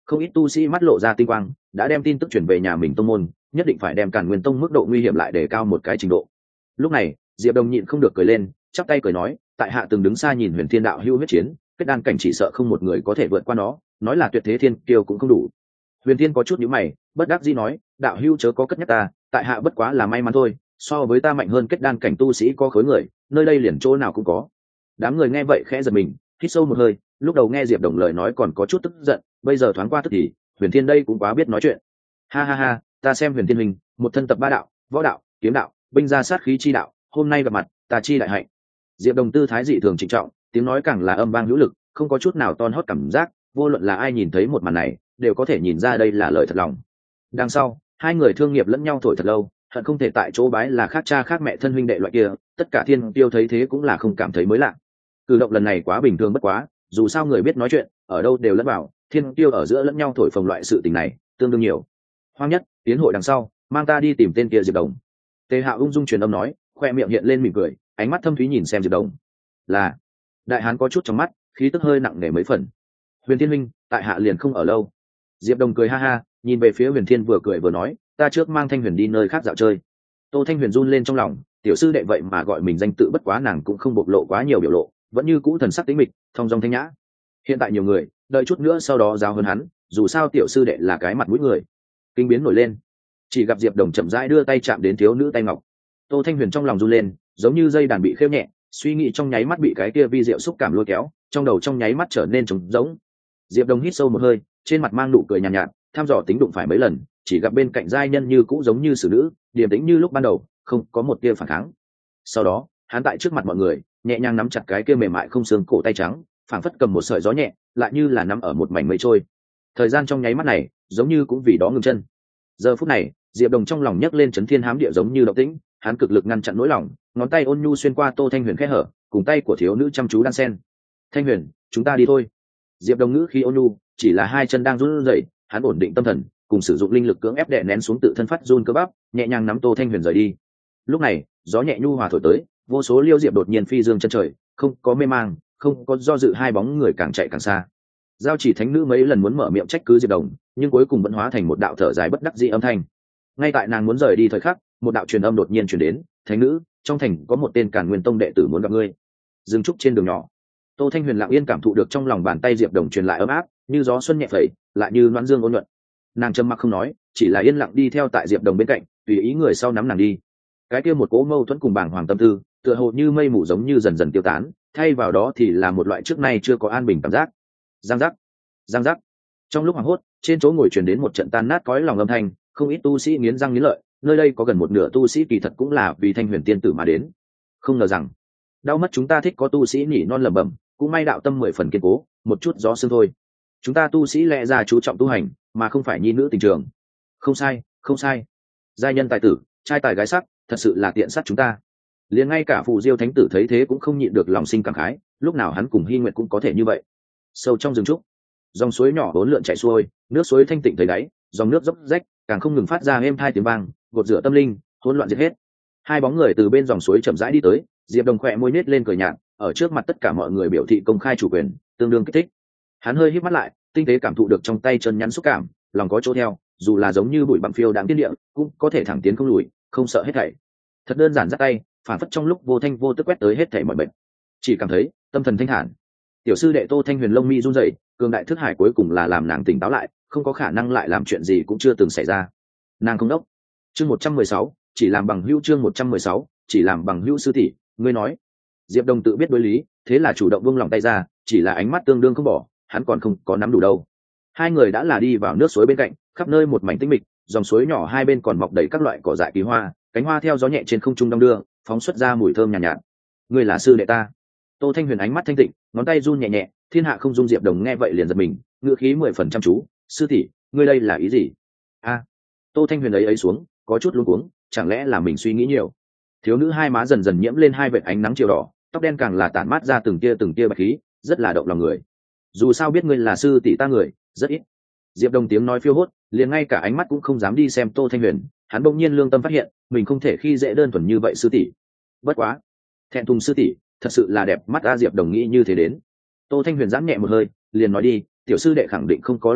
Không ít tu sĩ mắt lộ ra tinh quang, đã đem tin tức chuyển về nhà mình tông môn, nhất định phải đem Càn Nguyên Tông mức độ nguy hiểm lại để cao một cái trình độ. Lúc này Diệp Đồng nhịn không được cười lên, chắp tay cười nói, tại hạ từng đứng xa nhìn Huyền Thiên đạo hữu huyết chiến, kết đan cảnh chỉ sợ không một người có thể vượt qua nó, nói là tuyệt thế thiên kiêu cũng không đủ. Huyền Thiên có chút nhíu mày, bất đắc dĩ nói, đạo hữu chớ có cất nhắc ta, tại hạ bất quá là may mắn thôi, so với ta mạnh hơn kết đan cảnh tu sĩ có khối người, nơi đây liền chỗ nào cũng có. Đám người nghe vậy khẽ giật mình, hít sâu một hơi, lúc đầu nghe Diệp Đồng lời nói còn có chút tức giận, bây giờ thoáng qua tức thì, Huyền Thiên đây cũng quá biết nói chuyện. Ha ha ha, ta xem Huyền Thiên huynh, một thân tập ba đạo, võ đạo, kiếm đạo, binh ra sát khí chi đạo, hôm nay gặp mặt, ta chi đại hạnh. Diệp Đồng tư thái dị thường trịnh trọng, tiếng nói càng là âm vang hữu lực, không có chút nào ton hót cảm giác, vô luận là ai nhìn thấy một màn này, đều có thể nhìn ra đây là lời thật lòng. Đằng sau, hai người thương nghiệp lẫn nhau thổi thật lâu, hận không thể tại chỗ bái là khác cha khác mẹ thân huynh đệ loại kia, tất cả thiên tiêu thấy thế cũng là không cảm thấy mới lạ. Cử động lần này quá bình thường bất quá, dù sao người biết nói chuyện, ở đâu đều lẫn vào, thiên tiêu ở giữa lẫn nhau thổi phồng loại sự tình này, tương đương nhiều. Hoang Nhất, tiến hội đằng sau, mang ta đi tìm tên kia Diệp Đồng. Tề Hạo ung dung truyền âm nói, khoe miệng hiện lên mỉm cười, ánh mắt thâm thúy nhìn xem Diệp Đồng. Là, đại hán có chút trong mắt, khí tức hơi nặng nề mấy phần. Huyền Thiên huynh, tại hạ liền không ở lâu. Diệp Đồng cười ha ha, nhìn về phía Huyền Thiên vừa cười vừa nói, ta trước mang Thanh Huyền đi nơi khác dạo chơi. Tô Thanh Huyền run lên trong lòng, tiểu sư đệ vậy mà gọi mình danh tự, bất quá nàng cũng không bộc lộ quá nhiều biểu lộ, vẫn như cũ thần sắc tĩnh mịch, thong dong thanh nhã. Hiện tại nhiều người, đợi chút nữa sau đó giáo hơn hắn, dù sao tiểu sư đệ là cái mặt mũi người. Kinh biến nổi lên, chỉ gặp Diệp Đồng chậm rãi đưa tay chạm đến thiếu nữ tay ngọc. Tô Thanh Huyền trong lòng run lên, giống như dây đàn bị khêu nhẹ, suy nghĩ trong nháy mắt bị cái kia vi diệu xúc cảm lôi kéo, trong đầu trong nháy mắt trở nên trống rỗng. Diệp Đồng hít sâu một hơi, trên mặt mang nụ cười nhàn nhạt, thăm dò tính đụng phải mấy lần, chỉ gặp bên cạnh giai nhân như cũ giống như xử nữ, điềm tĩnh như lúc ban đầu, không có một tia phản kháng. Sau đó, hắn tại trước mặt mọi người, nhẹ nhàng nắm chặt cái kia mềm mại không xương cổ tay trắng, phảng phất cầm một sợi gió nhẹ, lại như là nắm ở một mảnh mây trôi. Thời gian trong nháy mắt này, giống như cũng vì đó ngừng chân. Giờ phút này, Diệp Đồng trong lòng nhấc lên chấn thiên hám địa giống như động tĩnh, hắn cực lực ngăn chặn nỗi lòng, ngón tay ôn nhu xuyên qua Tô Thanh Huyền khe hở, cùng tay của thiếu nữ chăm chú đan sen. Thanh Huyền, chúng ta đi thôi. Diệp Đồng ngữ khi ôn nhu, chỉ là hai chân đang run rẩy, hắn ổn định tâm thần, cùng sử dụng linh lực cưỡng ép đè nén xuống tự thân phát run cơ bắp, nhẹ nhàng nắm Tô Thanh Huyền rời đi. Lúc này, gió nhẹ nhu hòa thổi tới, vô số liêu diệp đột nhiên phi dương chân trời, không có mê mang, không có do dự, hai bóng người càng chạy càng xa. Giao Chỉ thánh nữ mấy lần muốn mở miệng trách cứ Diệp Đồng, nhưng cuối cùng vẫn hóa thành một đạo thở dài bất đắc dĩ âm thanh. Ngay tại nàng muốn rời đi thời khắc, một đạo truyền âm đột nhiên truyền đến, thánh nữ, trong thành có một tên Càn Nguyên Tông đệ tử muốn gặp ngươi. Dừng trúc trên đường nhỏ, Tô Thanh Huyền lặng yên cảm thụ được trong lòng bàn tay Diệp Đồng truyền lại ấm áp, như gió xuân nhẹ phẩy, lại như loan dương ôn nhuận. Nàng trầm mặc không nói, chỉ là yên lặng đi theo tại Diệp Đồng bên cạnh, tùy ý người sau nắm nàng đi. Cái kia một cỗ mâu thuẫn cùng bàng hoàng tâm tư, tựa hồ như mây mù giống như dần dần tiêu tán, thay vào đó thì là một loại trước nay chưa có an bình cảm giác. Giang giác, giang giác. Trong lúc hoảng hốt, trên chỗ ngồi truyền đến một trận tan nát cõi lòng âm thanh, không ít tu sĩ nghiến răng nghiến lợi, nơi đây có gần một nửa tu sĩ kỳ thật cũng là vì Thanh Huyền tiên tử mà đến. Không ngờ rằng, đau mất chúng ta thích có tu sĩ nhỉ non lẩm bẩm, cũng may đạo tâm 10 phần kiên cố, một chút gió sương thôi. Chúng ta tu sĩ lẽ ra chú trọng tu hành, mà không phải nhi nữ tình trường. Không sai, không sai. Giai nhân tài tử, trai tài gái sắc, thật sự là tiện sát chúng ta. Liền ngay cả Phù Diêu thánh tử thấy thế cũng không nhịn được lòng sinh cảm khái, lúc nào hắn cùng Hy Nguyệt cũng có thể như vậy. Sâu trong rừng trúc, dòng suối nhỏ hỗn lượn chảy xuôi, nước suối thanh tịnh thấy đáy, dòng nước dốc rách, càng không ngừng phát ra êm tai tiếng vang, gột rửa tâm linh, hỗn loạn diệt hết. Hai bóng người từ bên dòng suối chậm rãi đi tới, Diệp Đồng khẽ môi nết lên cười nhạt, ở trước mặt tất cả mọi người biểu thị công khai chủ quyền, tương đương kích thích. Hắn hơi híp mắt lại, tinh tế cảm thụ được trong tay chân nhắn xúc cảm, lòng có chỗ theo, dù là giống như bụi bặm phiêu đáng tiên địa, cũng có thể thẳng tiến không lùi, không sợ hết thảy. Thật đơn giản giắt tay, phản phất trong lúc vô thanh vô tức quét tới hết thảy mọi bệnh, chỉ cảm thấy tâm thần thanh thản. Tiểu sư đệ Tô Thanh Huyền lông mi run rẩy, cường đại thức hải cuối cùng là làm nàng tỉnh táo lại, không có khả năng lại làm chuyện gì cũng chưa từng xảy ra. Nàng không đốc. Chương 116, chỉ làm bằng hữu. Chương 116, chỉ làm bằng hữu. Sư tỷ, ngươi nói. Diệp Đồng tự biết đối lý, thế là chủ động buông lòng tay ra, chỉ là ánh mắt tương đương không bỏ, hắn còn không có nắm đủ đâu. Hai người đã là đi vào nước suối bên cạnh, khắp nơi một mảnh tĩnh mịch, dòng suối nhỏ hai bên còn mọc đầy các loại cỏ dại kỳ hoa, cánh hoa theo gió nhẹ trên không trung đong đưa, phóng xuất ra mùi thơm nhàn nhạt. Ngươi là sư đệ ta. Tô Thanh Huyền ánh mắt thanh tịnh, ngón tay run nhẹ nhẹ, thiên hạ không dung. Diệp Đồng nghe vậy liền giật mình, ngữ khí 10 phần chăm chú, sư tỷ, ngươi đây là ý gì? A. Tô Thanh Huyền ấy xuống, có chút luống cuống, chẳng lẽ là mình suy nghĩ nhiều? Thiếu nữ hai má dần dần nhiễm lên hai vệt ánh nắng chiều đỏ, tóc đen càng là tản mát ra từng tia bạch khí, rất là động lòng người. Dù sao biết ngươi là sư tỷ ta người, rất ít. Diệp Đồng tiếng nói phiêu hốt, liền ngay cả ánh mắt cũng không dám đi xem Tô Thanh Huyền, hắn bỗng nhiên lương tâm phát hiện, mình không thể khi dễ đơn thuần như vậy sư tỷ. Bất quá, thẹn thùng sư tỷ, thật sự là đẹp mắt a. Diệp Đồng nghĩ như thế đến. Tô Thanh Huyền giãn nhẹ một hơi, liền nói đi, tiểu sư đệ khẳng định không có lòng tốt,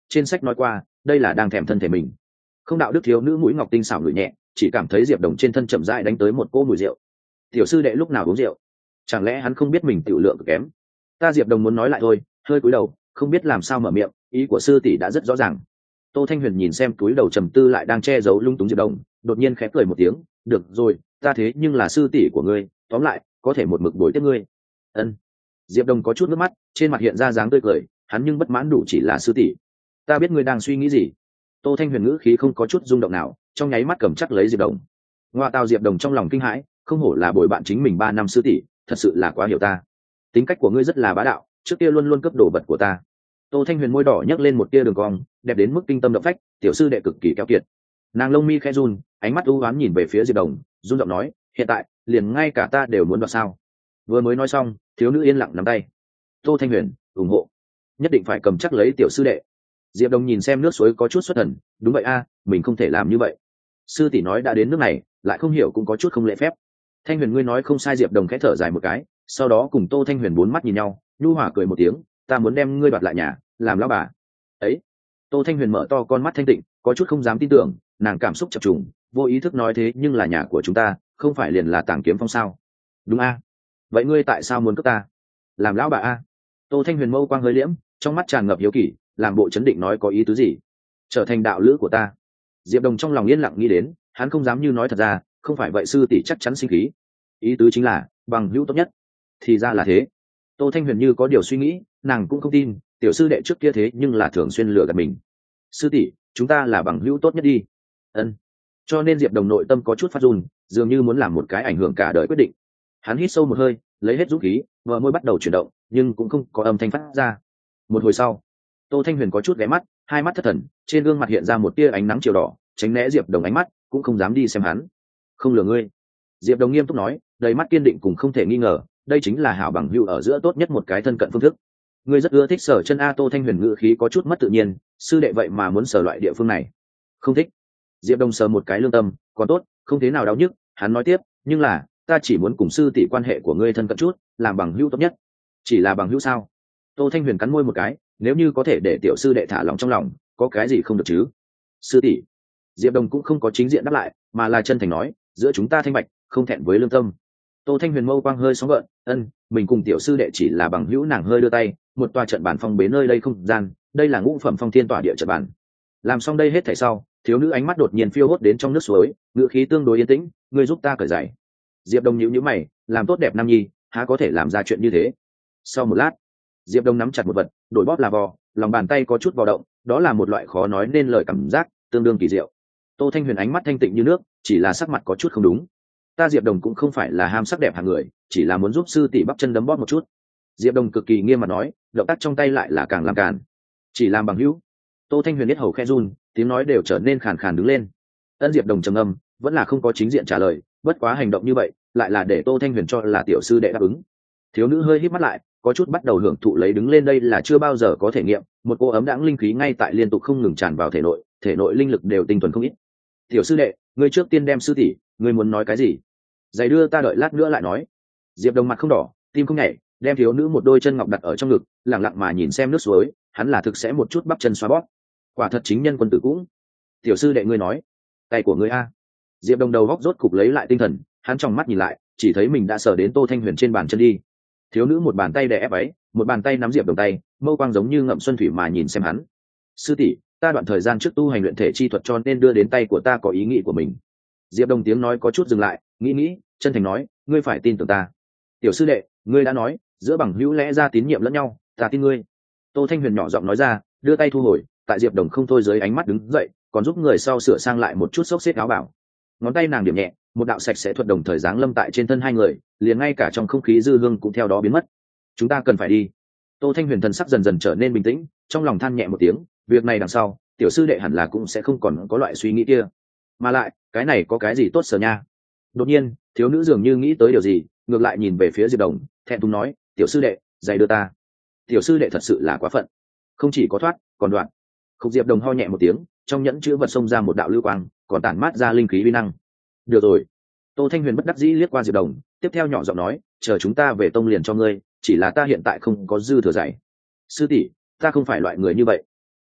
trên sách nói qua đây là đang thèm thân thể mình. Không đạo đức thiếu nữ mũi ngọc tinh xảo ngửi nhẹ, chỉ cảm thấy Diệp Đồng trên thân chậm rãi đánh tới một cỗ mùi rượu. Tiểu sư đệ lúc nào uống rượu? Chẳng lẽ hắn không biết mình tiểu lượng cực kém? Ta Diệp Đồng muốn nói lại thôi, hơi cúi đầu, không biết làm sao mở miệng, ý của sư tỷ đã rất rõ ràng. Tô Thanh Huyền nhìn xem túi đầu trầm tư lại đang che giấu lung túng Diệp Đồng, đột nhiên khẽ cười một tiếng, được rồi, ta thế nhưng là sư tỷ của ngươi, tóm lại có thể một mực bồi tiếp ngươi. Ân. Diệp Đồng có chút nước mắt, trên mặt hiện ra dáng tươi cười, hắn nhưng bất mãn đủ chỉ là sư tỷ. Ta biết ngươi đang suy nghĩ gì. Tô Thanh Huyền ngữ khí không có chút rung động nào, trong nháy mắt cầm chắc lấy Diệp Đồng. Ngoa tào, Diệp Đồng trong lòng kinh hãi, không hổ là bồi bạn chính mình 3 năm sư tỷ, thật sự là quá hiểu ta. Tính cách của ngươi rất là bá đạo, trước kia luôn luôn cướp đồ vật của ta. Tô Thanh Huyền môi đỏ nhấc lên một tia đường cong, đẹp đến mức kinh tâm động phách, tiểu sư đệ cực kỳ keo kiệt. Nàng lông mi khẽ run, ánh mắt u ám nhìn về phía Diệp Đồng, run giọng nói, hiện tại liền ngay cả ta đều muốn đoạt sao? Vừa mới nói xong, thiếu nữ yên lặng nắm tay. Tô Thanh Huyền ủng hộ, nhất định phải cầm chắc lấy tiểu sư đệ. Diệp Đồng nhìn xem nước suối có chút xuất thần, đúng vậy a, mình không thể làm như vậy. Sư tỷ nói đã đến nước này, lại không hiểu cũng có chút không lễ phép. Thanh Huyền ngươi nói không sai. Diệp Đồng khẽ thở dài một cái, sau đó cùng Tô Thanh Huyền bốn mắt nhìn nhau, nhu hòa cười một tiếng, ta muốn đem ngươi đoạt lại nhà, làm lão bà. Ấy. Tô Thanh Huyền mở to con mắt thanh tịnh, có chút không dám tin tưởng, nàng cảm xúc chập trùng, vô ý thức nói thế nhưng là nhà của chúng ta, không phải liền là Tàng Kiếm Phong sao? Đúng a. Vậy ngươi tại sao muốn cướp ta? Làm lão bà a? Tô Thanh Huyền mâu quang hơi liễm, trong mắt tràn ngập hiếu kỳ, làm bộ chấn định nói có ý tứ gì? Trở thành đạo lữ của ta. Diệp Đồng trong lòng yên lặng nghĩ đến, hắn không dám như nói thật ra, không phải vậy sư tỷ chắc chắn sinh khí. Ý tứ chính là bằng hữu tốt nhất. Thì ra là thế. Tô Thanh Huyền như có điều suy nghĩ, nàng cũng không tin tiểu sư đệ trước kia thế nhưng là thường xuyên lừa gạt mình. Sư tỷ, chúng ta là bằng hữu tốt nhất đi. Ân. Cho nên Diệp Đồng nội tâm có chút phát run, dường như muốn làm một cái ảnh hưởng cả đời quyết định. Hắn hít sâu một hơi, lấy hết dũng khí, vợ môi bắt đầu chuyển động, nhưng cũng không có âm thanh phát ra. Một hồi sau, Tô Thanh Huyền có chút ghé mắt, hai mắt thất thần, trên gương mặt hiện ra một tia ánh nắng chiều đỏ, tránh né Diệp Đồng ánh mắt, cũng không dám đi xem hắn. Không lừa ngươi. Diệp Đồng nghiêm túc nói, đầy mắt kiên định cùng không thể nghi ngờ, đây chính là hảo bằng hữu ở giữa tốt nhất một cái thân cận phương thức. Ngươi rất ưa thích Sở Chân a? Tô Thanh Huyền ngữ khí có chút mất tự nhiên, sư đệ vậy mà muốn sở loại địa phương này. Không thích. Diệp Đồng sờ một cái lương tâm, còn tốt, không thế nào đau nhức. Hắn nói tiếp, nhưng là ta chỉ muốn cùng sư tỷ quan hệ của ngươi thân cận chút, làm bằng hữu tốt nhất. Chỉ là bằng hữu sao? Tô Thanh Huyền cắn môi một cái, nếu như có thể để tiểu sư đệ thả lòng trong lòng, có cái gì không được chứ? Sư tỷ. Diệp Đồng cũng không có chính diện đáp lại, mà là chân thành nói, giữa chúng ta thanh bạch, không thẹn với lương tâm. Tô Thanh Huyền mâu quang hơi sóng gợn, ân, mình cùng tiểu sư đệ chỉ là bằng hữu. Nàng hơi đưa tay, một tòa trận bàn phong bế nơi đây không gian, đây là ngũ phẩm phong thiên tỏa địa trận bàn. Làm xong đây hết thảy sau, thiếu nữ ánh mắt đột nhiên phiêu hốt đến trong nước suối, ngữ khí tương đối yên tĩnh, ngươi giúp ta cởi giày. Diệp Đồng nhíu nhíu mày, làm tốt đẹp nam nhi, há có thể làm ra chuyện như thế. Sau một lát, Diệp Đồng nắm chặt một vật, đổi bóp là vò, lòng bàn tay có chút bạo động, đó là một loại khó nói nên lời cảm giác, tương đương kỳ diệu. Tô Thanh Huyền ánh mắt thanh tịnh như nước, chỉ là sắc mặt có chút không đúng. Ta Diệp Đồng cũng không phải là ham sắc đẹp hạng người, chỉ là muốn giúp sư tỷ bắp chân đấm bóp một chút. Diệp Đồng cực kỳ nghiêm mặt nói, động tác trong tay lại là càng làm càn. Chỉ làm bằng hữu. Tô Thanh Huyền biết hầu khe run, tiếng nói đều trở nên khàn khàn đứng lên. Ân. Diệp Đồng trầm ngâm, vẫn là không có chính diện trả lời, bất quá hành động như vậy lại là để Tô Thanh Huyền cho là tiểu sư đệ đáp ứng. Thiếu nữ hơi híp mắt lại, có chút bắt đầu hưởng thụ lấy đứng lên, đây là chưa bao giờ có thể nghiệm, một cô ấm đãng linh khí ngay tại liên tục không ngừng tràn vào thể nội linh lực đều tinh thuần không ít. Tiểu sư đệ, ngươi trước tiên đem sư tỷ, ngươi muốn nói cái gì? Giày đưa ta đợi lát nữa lại nói. Diệp Đồng mặt không đỏ, tim không nhảy, đem thiếu nữ một đôi chân ngọc đặt ở trong ngực, lặng lặng mà nhìn xem nước suối, hắn là thực sẽ một chút bắp chân xoa bóp. Quả thật chính nhân quân tử cũng. Tiểu sư đệ ngươi nói, tay của ngươi a. Diệp Đồng đầu góc rốt cục lấy lại tinh thần, hắn trong mắt nhìn lại, chỉ thấy mình đã sờ đến Tô Thanh Huyền trên bàn chân đi. Thiếu nữ một bàn tay đè ép ấy, một bàn tay nắm Diệp Đồng tay, mâu quang giống như ngậm xuân thủy mà nhìn xem hắn. Sư tỷ, ta đoạn thời gian trước tu hành luyện thể chi thuật cho nên đưa đến tay của ta có ý nghĩ của mình. Diệp Đồng tiếng nói có chút dừng lại, nghĩ, chân thành nói, ngươi phải tin tưởng ta. Tiểu sư đệ, ngươi đã nói, giữa bằng hữu lẽ ra tín nhiệm lẫn nhau, ta tin ngươi. Tô Thanh Huyền nhỏ giọng nói ra, đưa tay thu hồi, tại Diệp Đồng không thôi dưới ánh mắt đứng dậy, còn giúp người sau sửa sang lại một chút xốc xếp áo bảo. Ngón tay nàng điểm nhẹ, một đạo sạch sẽ thuật đồng thời giáng lâm tại trên thân hai người, liền ngay cả trong không khí dư hương cũng theo đó biến mất. Chúng ta cần phải đi. Tô Thanh Huyền thần sắc dần dần trở nên bình tĩnh, trong lòng than nhẹ một tiếng, việc này đằng sau, tiểu sư đệ hẳn là cũng sẽ không còn có loại suy nghĩ kia. Mà lại, cái này có cái gì tốt sở nha? Đột nhiên, thiếu nữ dường như nghĩ tới điều gì, ngược lại nhìn về phía Diệp Đồng, thẹn thùng nói, tiểu sư đệ, giày đưa ta. Tiểu sư đệ thật sự là quá phận, không chỉ có thoát, còn đoạn. Khúc Diệp Đồng ho nhẹ một tiếng, trong nhẫn chữ vật xông ra một đạo lưu quang, còn tản mát ra linh khí uy năng. Được rồi. Tô Thanh Huyền bất đắc dĩ liếc qua Diệp Đồng, tiếp theo nhỏ giọng nói, chờ chúng ta về tông liền cho ngươi, chỉ là ta hiện tại không có dư thừa giày. Sư tỷ, ta không phải loại người như vậy. A,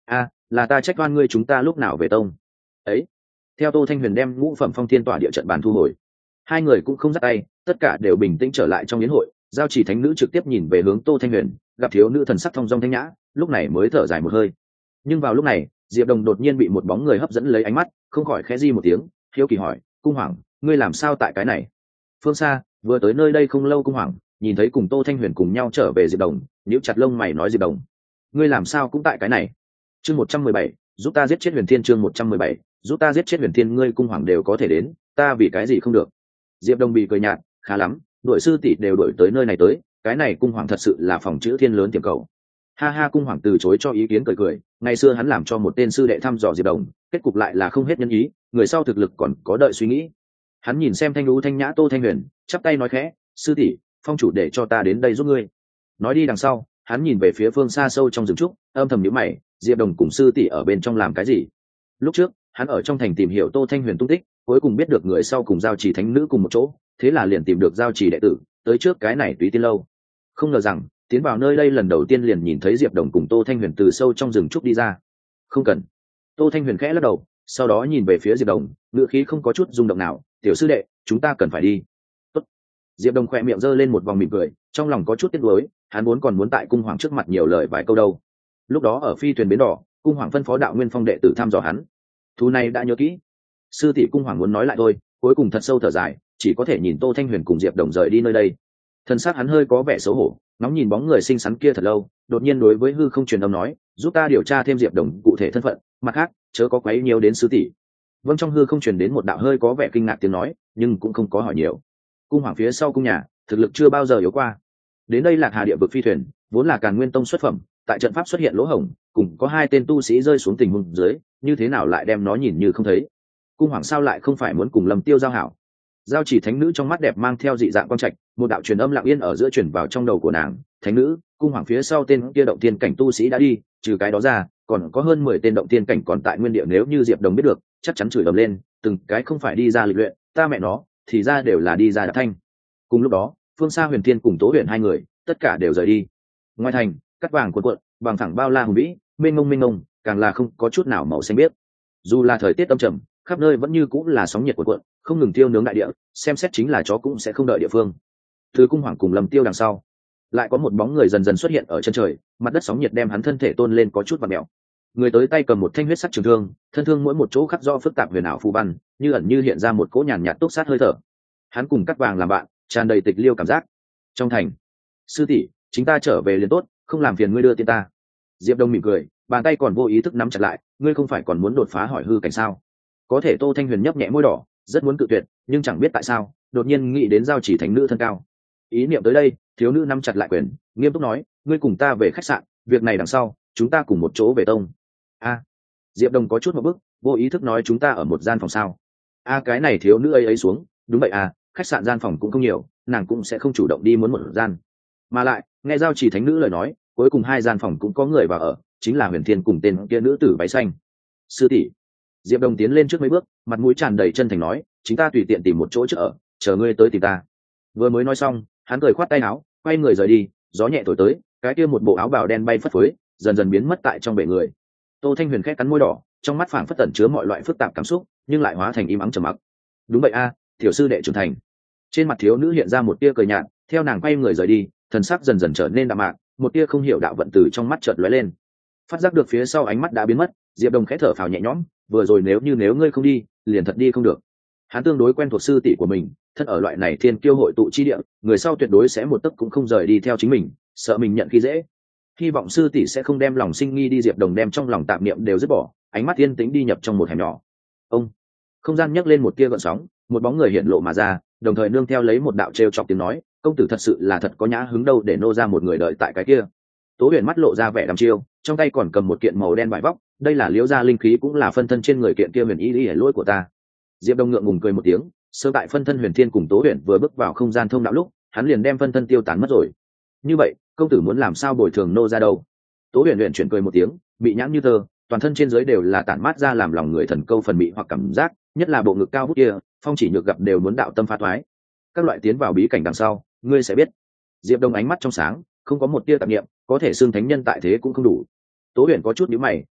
là ta trách oan ngươi, chúng ta lúc nào về tông ấy. Theo Tô Thanh Huyền đem ngũ phẩm phong thiên tỏa địa trận bàn thu hồi, hai người cũng không dắt tay, tất cả đều bình tĩnh trở lại trong yến hội. Giao chỉ thánh nữ trực tiếp nhìn về hướng Tô Thanh Huyền, gặp thiếu nữ thần sắc thong dong thanh nhã, lúc này mới thở dài một hơi. Nhưng vào lúc này, Diệp Đồng đột nhiên bị một bóng người hấp dẫn lấy ánh mắt, không khỏi khẽ di một tiếng, hiếu kỳ hỏi: cung hoàng, ngươi làm sao tại cái này? Phương xa vừa tới nơi đây không lâu, cung hoàng nhìn thấy cùng Tô Thanh Huyền cùng nhau trở về Diệp Đồng, nhíu chặt lông mày nói: Diệp Đồng, ngươi làm sao cũng tại cái này? Chương 117, giúp ta giết chết Huyền Thiên. Chương 117, giúp ta giết chết Huyền Thiên. Ngươi cung hoàng đều có thể đến, ta vì cái gì không được? Diệp Đồng bị cười nhạt: khá lắm, đội sư tỷ đều đổi tới nơi này tới, cái này cung hoàng thật sự là phòng chữ thiên lớn tiềm cầu. Ha ha, cung hoàng từ chối cho ý kiến, cười cười. Ngày xưa hắn làm cho một tên sư đệ thăm dò Diệp Đồng, kết cục lại là không hết nhân ý, người sau thực lực còn có đợi suy nghĩ. Hắn nhìn xem thanh lũ thanh nhã Tô Thanh Huyền, chắp tay nói khẽ: sư tỷ, phong chủ để cho ta đến đây giúp ngươi. Nói đi đằng sau, hắn nhìn về phía phương xa sâu trong rừng trúc, âm thầm nhíu mày, Diệp Đồng cùng sư tỷ ở bên trong làm cái gì? Lúc trước hắn ở trong thành tìm hiểu Tô Thanh Huyền tung tích, cuối cùng biết được người sau cùng giao chỉ thánh nữ cùng một chỗ, thế là liền tìm được giao chỉ đệ tử tới trước cái này Túy Tiên lâu. Không ngờ rằng tiến vào nơi đây lần đầu tiên liền nhìn thấy Diệp Đồng cùng Tô Thanh Huyền từ sâu trong rừng trúc đi ra. Không cần. Tô Thanh Huyền khẽ lắc đầu, sau đó nhìn về phía Diệp Đồng, ngữ khí không có chút rung động nào: tiểu sư đệ, chúng ta cần phải đi. Tốt. Diệp Đồng khỏe miệng giơ lên một vòng mỉm cười, trong lòng có chút tiếc nuối, hắn vốn còn muốn tại cung hoàng trước mặt nhiều lời vài câu đâu. Lúc đó ở phi thuyền bến đỏ, cung hoàng phân phó Đạo Nguyên Phong đệ tử thăm dò hắn. Thu này đã nhớ kỹ. Sư tỷ, cung hoàng muốn nói lại thôi, cuối cùng thật sâu thở dài, chỉ có thể nhìn Tô Thanh Huyền cùng Diệp Đồng rời đi nơi đây. Thân xác hắn hơi có vẻ xấu hổ, ngóng nhìn bóng người xinh xắn kia thật lâu, đột nhiên đối với hư không truyền âm nói: giúp ta điều tra thêm Diệp Đồng cụ thể thân phận, mặt khác chớ có quấy nhiều đến sư tỷ. Vâng. Trong hư không truyền đến một đạo hơi có vẻ kinh ngạc tiếng nói, nhưng cũng không có hỏi nhiều. Cung hoàng phía sau cung nhà, thực lực chưa bao giờ yếu qua. Đến đây Lạc Hà địa vực phi thuyền, vốn là Càn Nguyên Tông xuất phẩm, tại trận pháp xuất hiện lỗ hổng, cùng có hai tên tu sĩ rơi xuống tình huống dưới, như thế nào lại đem nó nhìn như không thấy? Cung hoàng sao lại không phải muốn cùng Lâm Tiêu giao hảo? Giao chỉ thánh nữ trong mắt đẹp mang theo dị dạng quang trạch, một đạo truyền âm lặng yên ở giữa truyền vào trong đầu của nàng: thánh nữ, cung hoàng phía sau tên kia động tiên cảnh tu sĩ đã đi, trừ cái đó ra còn có hơn 10 tên động tiên cảnh còn tại nguyên địa, nếu như Diệp Đồng biết được, chắc chắn chửi ầm lên, từng cái không phải đi ra lịch luyện, ta mẹ nó, thì ra đều là đi ra đạp thanh. Cùng lúc đó, phương xa Huyền Thiên cùng Tố Huyền hai người, tất cả đều rời đi. Ngoài thành, cắt vàng cuộn cuộn, bằng thẳng bao la hùng vĩ, mênh mông, càng là không có chút nào màu xanh biếc. Dù là thời tiết âm trầm, khắp nơi vẫn như cũng là sóng nhiệt cuộn cuộn, không ngừng tiêu nướng đại địa, xem xét chính là chó cũng sẽ không đợi địa phương. Từ cung hoàng cùng Lâm Tiêu đằng sau, lại có một bóng người dần dần xuất hiện ở chân trời, mặt đất sóng nhiệt đem hắn thân thể tôn lên có chút vặn mèo. Người tới tay cầm một thanh huyết sắc trường thương, thân thương mỗi một chỗ khắc do phức tạp huyền ảo phù văn, như ẩn như hiện ra một cỗ nhàn nhạt túc sát hơi thở. Hắn cùng cắt vàng làm bạn, tràn đầy tịch liêu cảm giác. Trong thành, sư tỷ, chính ta trở về liền tốt, không làm phiền ngươi đưa tiền ta. Diệp Đông mỉm cười, bàn tay còn vô ý thức nắm chặt lại, ngươi không phải còn muốn đột phá hỏi hư cảnh sao? Có thể Tô Thanh Huyền nhấp nhẹ môi đỏ, rất muốn cự tuyệt, nhưng chẳng biết tại sao, đột nhiên nghĩ đến giao chỉ thánh nữ thân cao. Ý niệm tới đây, thiếu nữ nắm chặt lại quyền, nghiêm túc nói: ngươi cùng ta về khách sạn, việc này đằng sau chúng ta cùng một chỗ về tông. A. Diệp Đông có chút một bước, vô ý thức nói: chúng ta ở một gian phòng sao? A, cái này thiếu nữ ấy xuống, đúng vậy à, khách sạn gian phòng cũng không nhiều, nàng cũng sẽ không chủ động đi muốn một gian. Mà lại, nghe giao chỉ thánh nữ lời nói, cuối cùng hai gian phòng cũng có người vào ở, chính là Huyền Thiên cùng tên kia nữ tử váy xanh. Sư tỷ. Diệp Đông tiến lên trước mấy bước, mặt mũi tràn đầy chân thành nói: chúng ta tùy tiện tìm một chỗ chờ, chờ ngươi tới tìm ta. Vừa mới nói xong, hắn cười khoát tay áo, quay người rời đi. Gió nhẹ thổi tới, cái kia một bộ áo bào đen bay phất phới, dần dần biến mất tại trong bể người. Tô Thanh Huyền khẽ cắn môi đỏ, trong mắt phảng phất tẩn chứa mọi loại phức tạp cảm xúc, nhưng lại hóa thành im ắng trầm mặc. Đúng vậy a, tiểu sư đệ trưởng thành. Trên mặt thiếu nữ hiện ra một tia cười nhạt, theo nàng quay người rời đi, thần sắc dần dần trở nên đạm mạc, một tia không hiểu đạo vận từ trong mắt chợt lóe lên. Phát giác được phía sau ánh mắt đã biến mất, Diệp Đông khẽ thở phào nhẹ nhõm, vừa rồi nếu ngươi không đi, liền thật đi không được. Hắn tương đối quen thuộc sư tỷ của mình, thân ở loại này thiên kiêu hội tụ chi địa, người sau tuyệt đối sẽ một tấc cũng không rời đi theo chính mình, sợ mình nhận khi dễ. Hy vọng sư tỷ sẽ không đem lòng sinh nghi đi. Diệp Đồng đem trong lòng tạp niệm đều dứt bỏ, ánh mắt yên tĩnh đi nhập trong một hẻm nhỏ. Ông, không gian nhấc lên một tia gợn sóng, một bóng người hiện lộ mà ra, đồng thời nương theo lấy một đạo trêu chọc tiếng nói: công tử thật sự là thật có nhã hứng đâu, để nô ra một người đợi tại cái kia. Tố Huyền mắt lộ ra vẻ đăm chiêu, trong tay còn cầm một kiện màu đen vải vóc, đây là liễu gia linh khí, cũng là phân thân trên người kiện kia huyền y lỗi của ta. Diệp Đông ngượng ngùng cười một tiếng, sơ tại phân thân Huyền Thiên cùng Tố Huyền vừa bước vào không gian thông đạo lúc, hắn liền đem phân thân tiêu tán mất rồi. Như vậy, công tử muốn làm sao bồi thường nô ra đâu? Tố Huyền luyện chuyển cười một tiếng, bị nhãn như tơ, toàn thân trên dưới đều là tản mát ra làm lòng người thần câu phần mị hoặc cảm giác, nhất là bộ ngực cao vút kia, Phong Chỉ Nhược gặp đều muốn đạo tâm phá thoái. Các loại tiến vào bí cảnh đằng sau, ngươi sẽ biết. Diệp Đông ánh mắt trong sáng, không có một tia tạp niệm, có thể xưng thánh nhân tại thế cũng không đủ. Tố Huyền có chút nhíu mày,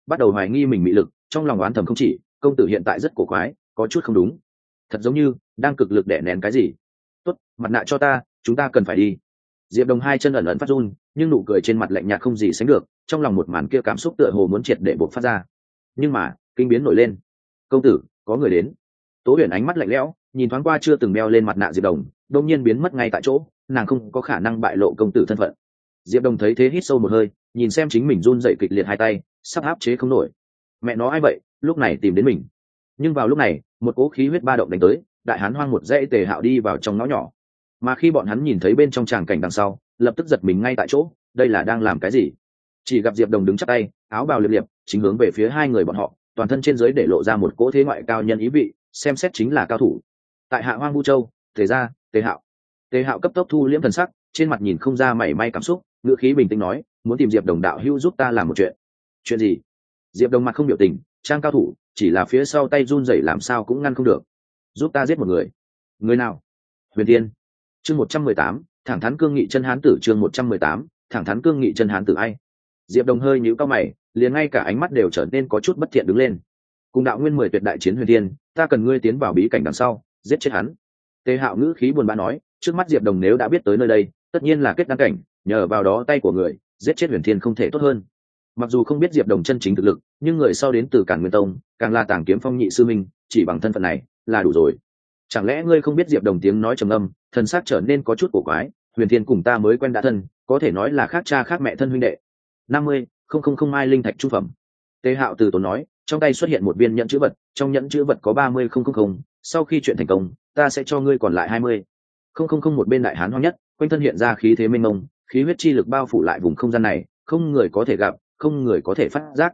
bắt đầu hoài nghi mình mị lực, trong lòng oán thầm không chỉ, công tử hiện tại rất cổ quái, có chút không đúng, thật giống như đang cực lực đè nén cái gì. Tốt, mặt nạ cho ta, chúng ta cần phải đi. Diệp Đồng hai chân ẩn ẩn phát run, nhưng nụ cười trên mặt lạnh nhạt không gì sánh được, trong lòng một màn kia cảm xúc tựa hồ muốn triệt để bộc phát ra. Nhưng mà kinh biến nổi lên. Công tử, có người đến. Tố Huyền ánh mắt lạnh lẽo, nhìn thoáng qua chưa từng đeo lên mặt nạ Diệp Đồng, đột nhiên biến mất ngay tại chỗ, nàng không có khả năng bại lộ công tử thân phận. Diệp Đồng thấy thế hít sâu một hơi, nhìn xem chính mình run rẩy kịch liệt hai tay, sắp áp chế không nổi. Mẹ nó ai vậy, lúc này tìm đến mình. Nhưng vào lúc này, một cỗ khí huyết ba động đánh tới, đại hán hoang một dãy Tề Hạo đi vào trong ngõ nhỏ. Mà khi bọn hắn nhìn thấy bên trong tràng cảnh đằng sau, lập tức giật mình ngay tại chỗ, đây là đang làm cái gì? Chỉ gặp Diệp Đồng đứng chắp tay, áo bào liệp liệp, chính hướng về phía hai người bọn họ, toàn thân trên dưới để lộ ra một cỗ thế ngoại cao nhân ý vị, xem xét chính là cao thủ. Tại Hạ Hoang Vu Châu, Tề gia, Tề Hạo. Tề Hạo cấp tốc thu liễm thần sắc, trên mặt nhìn không ra mảy may cảm xúc, ngữ khí bình tĩnh nói, muốn tìm Diệp Đồng đạo hữu giúp ta làm một chuyện. Chuyện gì? Diệp Đồng mặt không biểu tình, trang cao thủ, chỉ là phía sau tay run rẩy làm sao cũng ngăn không được. Giúp ta giết một người. Người nào? Huyền Tiên. Chương 118, thẳng thắn cương nghị chân hán tử. Chương 118, thẳng thắn cương nghị chân hán tử. Ai? Diệp Đồng hơi nhíu cao mày, liền ngay cả ánh mắt đều trở nên có chút bất thiện đứng lên. Cùng đạo nguyên 10 tuyệt đại chiến Huyền Tiên, ta cần ngươi tiến vào bí cảnh đằng sau, giết chết hắn. Tề Hạo ngữ khí buồn bã nói, trước mắt Diệp Đồng nếu đã biết tới nơi đây, tất nhiên là kết đăng cảnh, nhờ vào đó tay của người, giết chết Huyền Thiên không thể tốt hơn. Mặc dù không biết Diệp Đồng chân chính thực lực, nhưng người sau đến từ Càn Nguyên Tông, càng là Tàng Kiếm Phong nhị sư minh, chỉ bằng thân phận này là đủ rồi. Chẳng lẽ ngươi không biết Diệp Đồng tiếng nói trầm âm, thần sắc trở nên có chút cổ quái, Huyền Thiên cùng ta mới quen đã thân, có thể nói là khác cha khác mẹ thân huynh đệ. 50,000 mai linh thạch trung phẩm. Tề Hạo từ tốn nói, trong tay xuất hiện một viên nhẫn chữ vật, trong nhẫn chữ vật có 30,000, sau khi chuyện thành công, ta sẽ cho ngươi còn lại 20,000. Một bên đại hán hoang nhất, quanh thân hiện ra khí thế mênh mông, khí huyết chi lực bao phủ lại vùng không gian này, không người có thể gặp, không người có thể phát giác.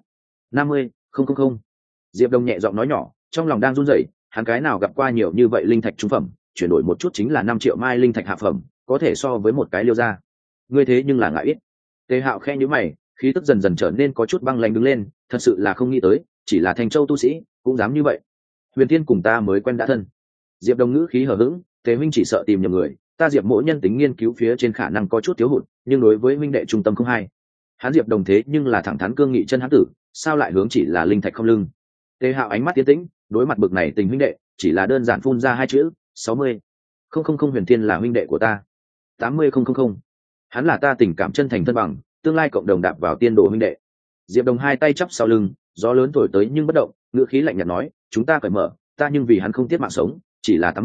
50,000. Diệp Đồng nhẹ giọng nói nhỏ, trong lòng đang run rẩy, hắn cái nào gặp qua nhiều như vậy linh thạch trung phẩm, chuyển đổi một chút chính là 5 triệu mai linh thạch hạ phẩm, có thể so với một cái liêu gia. Ngươi thế nhưng là ngại ít. Tề Hạo khẽ nhíu mày, khí tức dần dần trở nên có chút băng lãnh đứng lên, thật sự là không nghĩ tới, chỉ là Thành Châu tu sĩ, cũng dám như vậy. Huyền Thiên cùng ta mới quen đã thân. Diệp Đồng ngữ khí hờ hững, Tề huynh chỉ sợ tìm nhầm người, ta Diệp mỗi nhân tính nghiên cứu phía trên khả năng có chút thiếu hụt, nhưng đối với huynh đệ trung tâm không hay. Hắn Diệp Đồng thế nhưng là thẳng thắn cương nghị chân hán tử, sao lại hướng chỉ là linh thạch không lưng? Tề Hạo ánh mắt tiến tĩnh, đối mặt bực này tình huynh đệ, chỉ là đơn giản phun ra hai chữ, 60,000. Huyền Thiên là huynh đệ của ta. 80,000. Hắn là ta tình cảm chân thành thân bằng, tương lai cộng đồng đạp vào tiên đồ huynh đệ. Diệp Đồng hai tay chắp sau lưng, gió lớn thổi tới nhưng bất động, ngữ khí lạnh nhạt nói, chúng ta cởi mở, ta nhưng vì hắn không tiếc mạng sống, chỉ là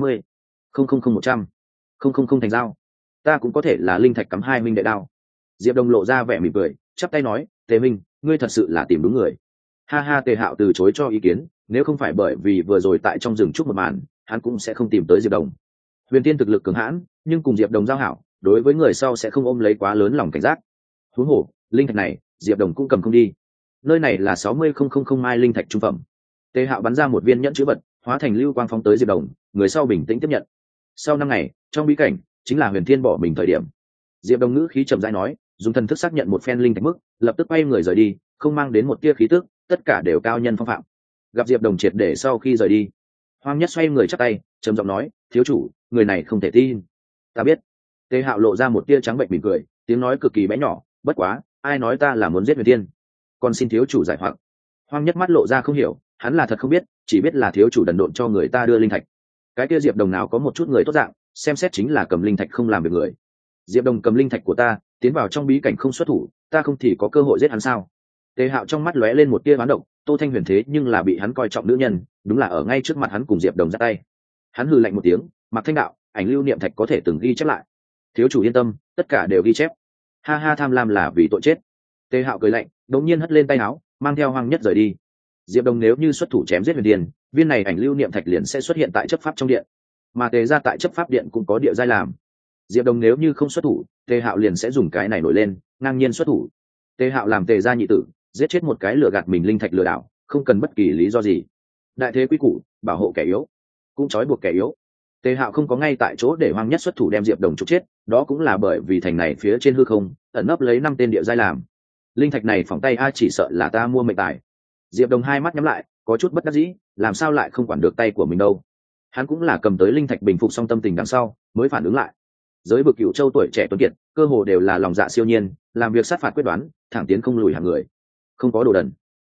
80,000 100,000 thành dao, ta cũng có thể là linh thạch cắm hai huynh đệ đao. Diệp Đồng lộ ra vẻ mỉm cười, chắp tay nói, Tề minh, ngươi thật sự là tìm đúng người. Ha ha. Tề Hạo từ chối cho ý kiến, nếu không phải bởi vì vừa rồi tại trong rừng chúc một màn, hắn cũng sẽ không tìm tới Diệp Đồng. Huyền Tiên thực lực cường hãn, nhưng cùng Diệp Đồng giao hảo, đối với người sau sẽ không ôm lấy quá lớn lòng cảnh giác. Huống hồ, linh thạch này, Diệp Đồng cũng cầm không đi. Nơi này là 60,000 mai linh thạch trung phẩm. Tề Hạo bắn ra một viên nhẫn chữ vật, hóa thành lưu quang phóng tới Diệp Đồng, người sau bình tĩnh tiếp nhận. Sau 5 ngày, trong bí cảnh, chính là Huyền Thiên bỏ mình thời điểm. Diệp Đồng ngữ khí trầm rãi nói, dùng thần thức xác nhận một phen linh thạch mức, lập tức quay người rời đi, không mang đến một tia khí tức, tất cả đều cao nhân phong phạm. Gặp Diệp Đồng triệt để sau khi rời đi, Hoang Nhất xoay người chắp tay, trầm giọng nói, thiếu chủ, người này không thể tin. Ta biết. Tề Hạo lộ ra một tia trắng bệnh mỉm cười, tiếng nói cực kỳ bé nhỏ, bất quá, ai nói ta là muốn giết Huyền Thiên? Còn xin thiếu chủ giải hoặc. Hoang Nhất mắt lộ ra không hiểu, hắn là thật không biết, chỉ biết là thiếu chủ đần độn cho người ta đưa linh thạch. Cái kia Diệp Đồng nào có một chút người tốt dạng, xem xét chính là cầm linh thạch không làm việc người. Diệp Đồng cầm linh thạch của ta, tiến vào trong bí cảnh không xuất thủ, ta không thì có cơ hội giết hắn sao? Tề Hạo trong mắt lóe lên một tia oán độc, Tô Thanh Huyền thế nhưng là bị hắn coi trọng nữ nhân, đúng là ở ngay trước mặt hắn cùng Diệp Đồng ra tay. Hắn hừ lạnh một tiếng, Mạc Thanh đạo, ảnh lưu niệm thạch có thể từng ghi chép lại. Thiếu chủ yên tâm, tất cả đều ghi chép. Ha ha, tham lam là vì tội chết. Tề Hạo cười lạnh, đột nhiên hất lên tay áo, mang theo Hoang Nhất rời đi. Diệp Đồng nếu như xuất thủ chém giết Huyền Điền, viên này ảnh lưu niệm thạch liền sẽ xuất hiện tại chấp pháp trong điện, mà Tề gia tại chấp pháp điện cũng có địa giai làm. Diệp Đồng nếu như không xuất thủ, Tề Hạo liền sẽ dùng cái này nổi lên, ngang nhiên xuất thủ. Tề Hạo làm Tề gia nhị tử, giết chết một cái lừa gạt mình linh thạch lừa đảo, không cần bất kỳ lý do gì. Đại thế quý củ, bảo hộ kẻ yếu, cũng trói buộc kẻ yếu. Tề Hạo không có ngay tại chỗ để Hoang Nhất xuất thủ đem Diệp Đồng trục chết, đó cũng là bởi vì thành này phía trên hư không ẩn nấp lấy 5 tên địa giai làm. Linh thạch này phỏng tay ai chỉ sợ là ta mua mệnh tài. Diệp Đồng hai mắt nhắm lại, có chút bất đắc dĩ, làm sao lại không quản được tay của mình đâu. Hắn cũng là cầm tới linh thạch bình phục xong tâm tình đằng sau mới phản ứng lại. Giới vực Cửu Châu tuổi trẻ tuấn kiệt, cơ hồ đều là lòng dạ siêu nhiên, làm việc sát phạt quyết đoán, thẳng tiến không lùi hàng người, không có đồ đần.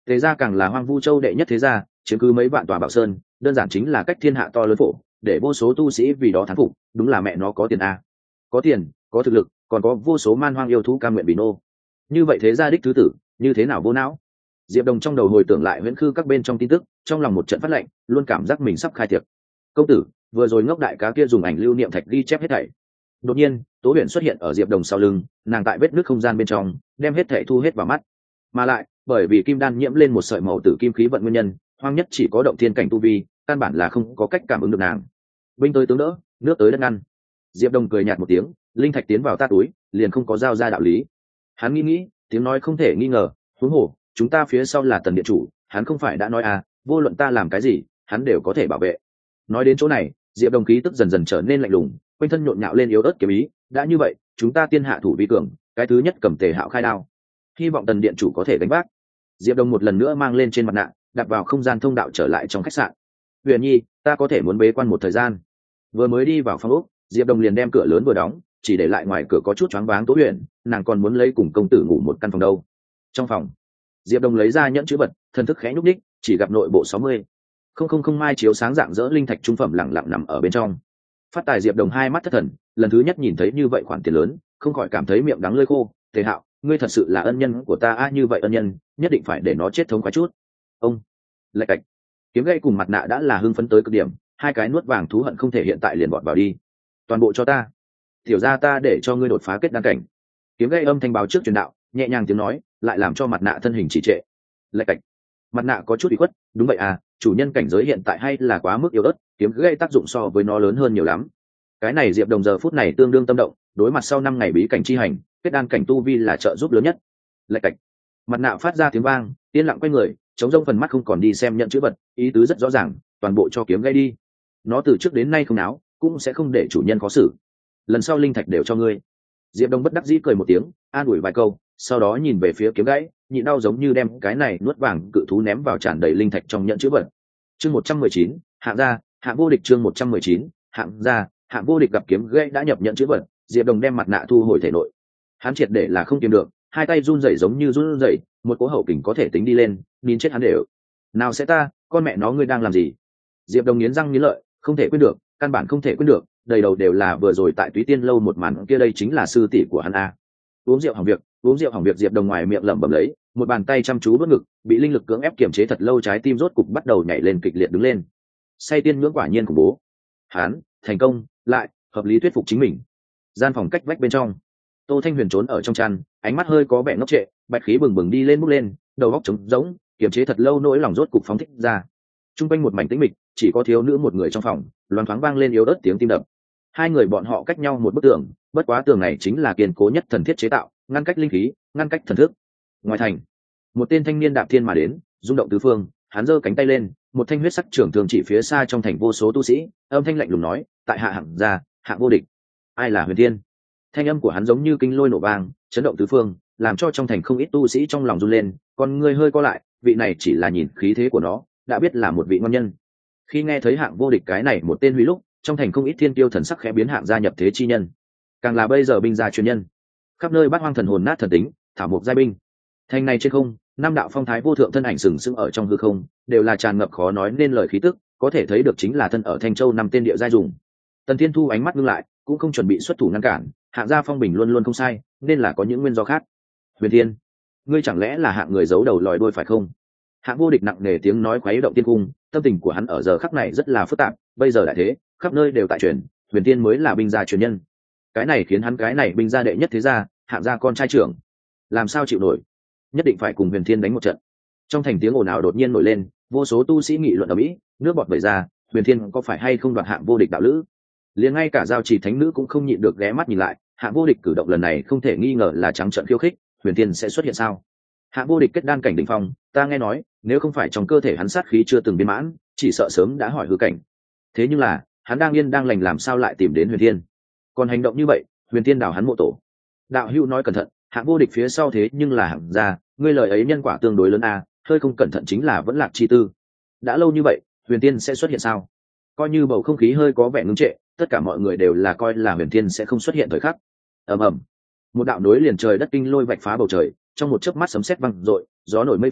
Thế ra càng là Hoang Vu Châu đệ nhất thế gia, chiếm cứ mấy vạn tòa bảo sơn, đơn giản chính là cách thiên hạ to lớn phổ, để vô số tu sĩ vì đó thán phục, đúng là mẹ nó có tiền a. Có tiền, có thực lực, còn có vô số man hoang yêu thú cam nguyện vì nô. Như vậy thế gia đích thứ tử, như thế nào vô não? Diệp Đồng trong đầu hồi tưởng lại huyễn khư các bên trong tin tức, trong lòng một trận phát lạnh, luôn cảm giác mình sắp khai tiệc. Công tử, vừa rồi ngốc đại cá kia dùng ảnh lưu niệm thạch ghi chép hết thảy. Đột nhiên, Tố Huyền xuất hiện ở Diệp Đồng sau lưng, nàng tại vết nứt không gian bên trong, đem hết thảy thu hết vào mắt. Mà lại, bởi vì kim đan nhiễm lên một sợi màu tử kim khí vận nguyên nhân, Hoang Nhất chỉ có động thiên cảnh tu vi, căn bản là không có cách cảm ứng được nàng. Binh tới tướng đỡ, nước tới đất ngăn. Diệp Đồng cười nhạt một tiếng, linh thạch tiến vào ta túi, liền không có giao ra đạo lý. Hắn nghĩ, tiếng nói không thể nghi ngờ, huống hồ, chúng ta phía sau là Tần điện chủ, hắn không phải đã nói à, vô luận ta làm cái gì, hắn đều có thể bảo vệ. Nói đến chỗ này, Diệp Đồng khí tức dần dần trở nên lạnh lùng, quanh thân nhộn nhạo lên yếu ớt kiếm ý, đã như vậy, chúng ta tiên hạ thủ vi cường, cái thứ nhất cầm Tề Hạo khai đao. Hy vọng Tần điện chủ có thể đánh vác. Diệp Đồng một lần nữa mang lên trên mặt nạ, đặt vào không gian thông đạo trở lại trong khách sạn. Huyền Nhi, ta có thể muốn bế quan một thời gian. Vừa mới đi vào phòng ốc, Diệp Đồng liền đem cửa lớn vừa đóng, chỉ để lại ngoài cửa có chút choáng váng Tố Huyền, nàng còn muốn lấy cùng công tử ngủ một căn phòng đâu. Trong phòng, Diệp Đồng lấy ra nhẫn chữ vật, thần thức khẽ nhúc nhích, chỉ gặp nội bộ 60. Không mai chiếu sáng dạng dỡ linh thạch trung phẩm lặng lặng nằm ở bên trong. Phát tài Diệp Đồng hai mắt thất thần, lần thứ nhất nhìn thấy như vậy khoản tiền lớn, không khỏi cảm thấy miệng đắng lưỡi khô. Tề Hạo, ngươi thật sự là ân nhân của ta a, như vậy ân nhân, nhất định phải để nó chết thống khoái chút. Ông, lạch cạch, kiếm gậy cùng mặt nạ đã là hưng phấn tới cực điểm, hai cái nuốt vàng thú hận không thể hiện tại liền bọt vào đi. Toàn bộ cho ta, tiểu gia ta để cho ngươi đột phá kết đan cảnh. Kiếm gậy âm thanh báo trước truyền đạo, nhẹ nhàng tiếng nói, lại làm cho mặt nạ thân hình trì trệ. Lạch cạch, mặt nạ có chút bị khuất, đúng vậy à, chủ nhân cảnh giới hiện tại hay là quá mức yếu ớt, kiếm gậy tác dụng so với nó lớn hơn nhiều lắm. Cái này Diệp Đồng giờ phút này tương đương tâm động, đối mặt sau 5 ngày bí cảnh chi hành, kết đan cảnh tu vi là trợ giúp lớn nhất. Lạch cạch, mặt nạ phát ra tiếng vang, yên lặng quay người, chống rông phần mắt không còn đi xem nhận chữ vật, ý tứ rất rõ ràng, toàn bộ cho kiếm gậy đi. Nó từ trước đến nay không náo, cũng sẽ không để chủ nhân khó xử. Lần sau linh thạch đều cho ngươi. Diệp Đông bất đắc dĩ cười một tiếng, an ủi vài câu, sau đó nhìn về phía kiếm gãy, nhịn đau giống như đem cái này nuốt vàng cự thú ném vào tràn đầy linh thạch trong nhận chữ vật. Chương 119, hạng gia, hạng vô địch. Chương 119, hạng gia, hạng vô địch. Gặp kiếm gãy đã nhập nhận chữ vật, Diệp Đông đem mặt nạ thu hồi thể nội. Hắn triệt để là không kiềm được, hai tay run rẩy giống như run rẩy, một cỗ hậu kình có thể tính đi lên, nín chết hắn đều. Nào sẽ ta, con mẹ nó ngươi đang làm gì? Diệp Đông nghiến răng nghiến lợi, không thể quên được, căn bản không thể quên được, đầy đầu đều là vừa rồi tại Túy Tiên lâu một màn kia, đây chính là sư tỷ của hắn a. Uống rượu hỏng việc, uống rượu hỏng việc. Diệp Đồng ngoài miệng lẩm bẩm lấy, một bàn tay chăm chú đốt ngực, bị linh lực cưỡng ép kiềm chế thật lâu, trái tim rốt cục bắt đầu nhảy lên kịch liệt đứng lên. Say tiên ngưỡng quả nhiên khủng bố. Hắn thành công, lại hợp lý thuyết phục chính mình. Gian phòng cách vách bên trong, Tô Thanh Huyền trốn ở trong chăn, ánh mắt hơi có vẻ ngốc trệ, bạch khí bừng bừng đi lên bốc lên, đầu óc trống rỗng, kiềm chế thật lâu nỗi lòng rốt cục phóng thích ra. Trung quanh một mảnh tĩnh mịch, chỉ có thiếu nữ một người trong phòng, loáng thoáng vang lên yếu ớt tiếng tim đập. Hai người bọn họ cách nhau một bức tường, bất quá tường này chính là kiên cố nhất thần thiết chế tạo, ngăn cách linh khí, ngăn cách thần thức. Ngoài thành, một tên thanh niên đạp thiên mà đến, rung động tứ phương, hắn giơ cánh tay lên, một thanh huyết sắc trưởng thường chỉ phía xa trong thành vô số tu sĩ, âm thanh lạnh lùng nói, tại hạ hạng gia, hạng vô địch. Ai là Huyền Thiên? Thanh âm của hắn giống như kinh lôi nổ vang, chấn động tứ phương, làm cho trong thành không ít tu sĩ trong lòng run lên, con người hơi co lại, vị này chỉ là nhìn khí thế của nó, đã biết là một vị ngon nhân. Khi nghe thấy hạng vô địch cái này một tên hủy lúc, trong thành không ít thiên tiêu thần sắc khẽ biến, hạng gia nhập thế chi nhân, càng là bây giờ binh gia truyền nhân, khắp nơi bát hoang thần hồn nát thần tính, thảo mộc giai binh. Thành này trên không, năm đạo phong thái vô thượng thân ảnh sừng sững ở trong hư không, đều là tràn ngập khó nói nên lời khí tức, có thể thấy được chính là thân ở Thanh Châu năm tên địa giai dùng. Tần Thiên Thu ánh mắt ngưng lại, cũng không chuẩn bị xuất thủ ngăn cản, hạng gia phong bình luôn luôn không sai, nên là có những nguyên do khác. Huyền Thiên, ngươi chẳng lẽ là hạng người giấu đầu lòi đuôi phải không? Hạng vô địch nặng nề tiếng nói khuấy động tiên cung, tâm tình của hắn ở giờ khắc này rất là phức tạp, bây giờ đại thế, khắp nơi đều tại truyền, Huyền Thiên mới là binh gia truyền nhân. Cái này khiến hắn cái này binh gia đệ nhất thế gia, hạng gia con trai trưởng, làm sao chịu nổi, nhất định phải cùng Huyền Thiên đánh một trận. Trong thành tiếng ồn ào đột nhiên nổi lên, vô số tu sĩ nghị luận ầm ĩ, nước bọt vẩy ra, Huyền Thiên có phải hay không đoạt hạng vô địch đạo lữ? Liền ngay cả giao chỉ thánh nữ cũng không nhịn được ghé mắt nhìn lại, hạng vô địch cử động lần này không thể nghi ngờ là trắng trợn khiêu khích, Huyền Thiên sẽ xuất hiện sao? Hạng vô địch kết đan cảnh đỉnh phong, ta nghe nói, nếu không phải trong cơ thể hắn sát khí chưa từng biến mãn, chỉ sợ sớm đã hỏi hư cảnh. Thế nhưng là, hắn đang yên đang lành làm sao lại tìm đến Huyền Thiên? Còn hành động như vậy, Huyền Thiên đào hắn mộ tổ. Đạo hữu nói cẩn thận, hạng vô địch phía sau thế nhưng là hạng gia, ngươi lời ấy nhân quả tương đối lớn a, hơi không cẩn thận chính là vẫn lạc chi tư. Đã lâu như vậy, Huyền Thiên sẽ xuất hiện sao? Coi như bầu không khí hơi có vẻ ngưng trệ, tất cả mọi người đều là coi là Huyền Thiên sẽ không xuất hiện thời khắc. Ầm ầm, một đạo nối liền trời đất kinh lôi vạch phá bầu trời, trong một chớp mắt sấm sét vang rội, gió nổi mây phun,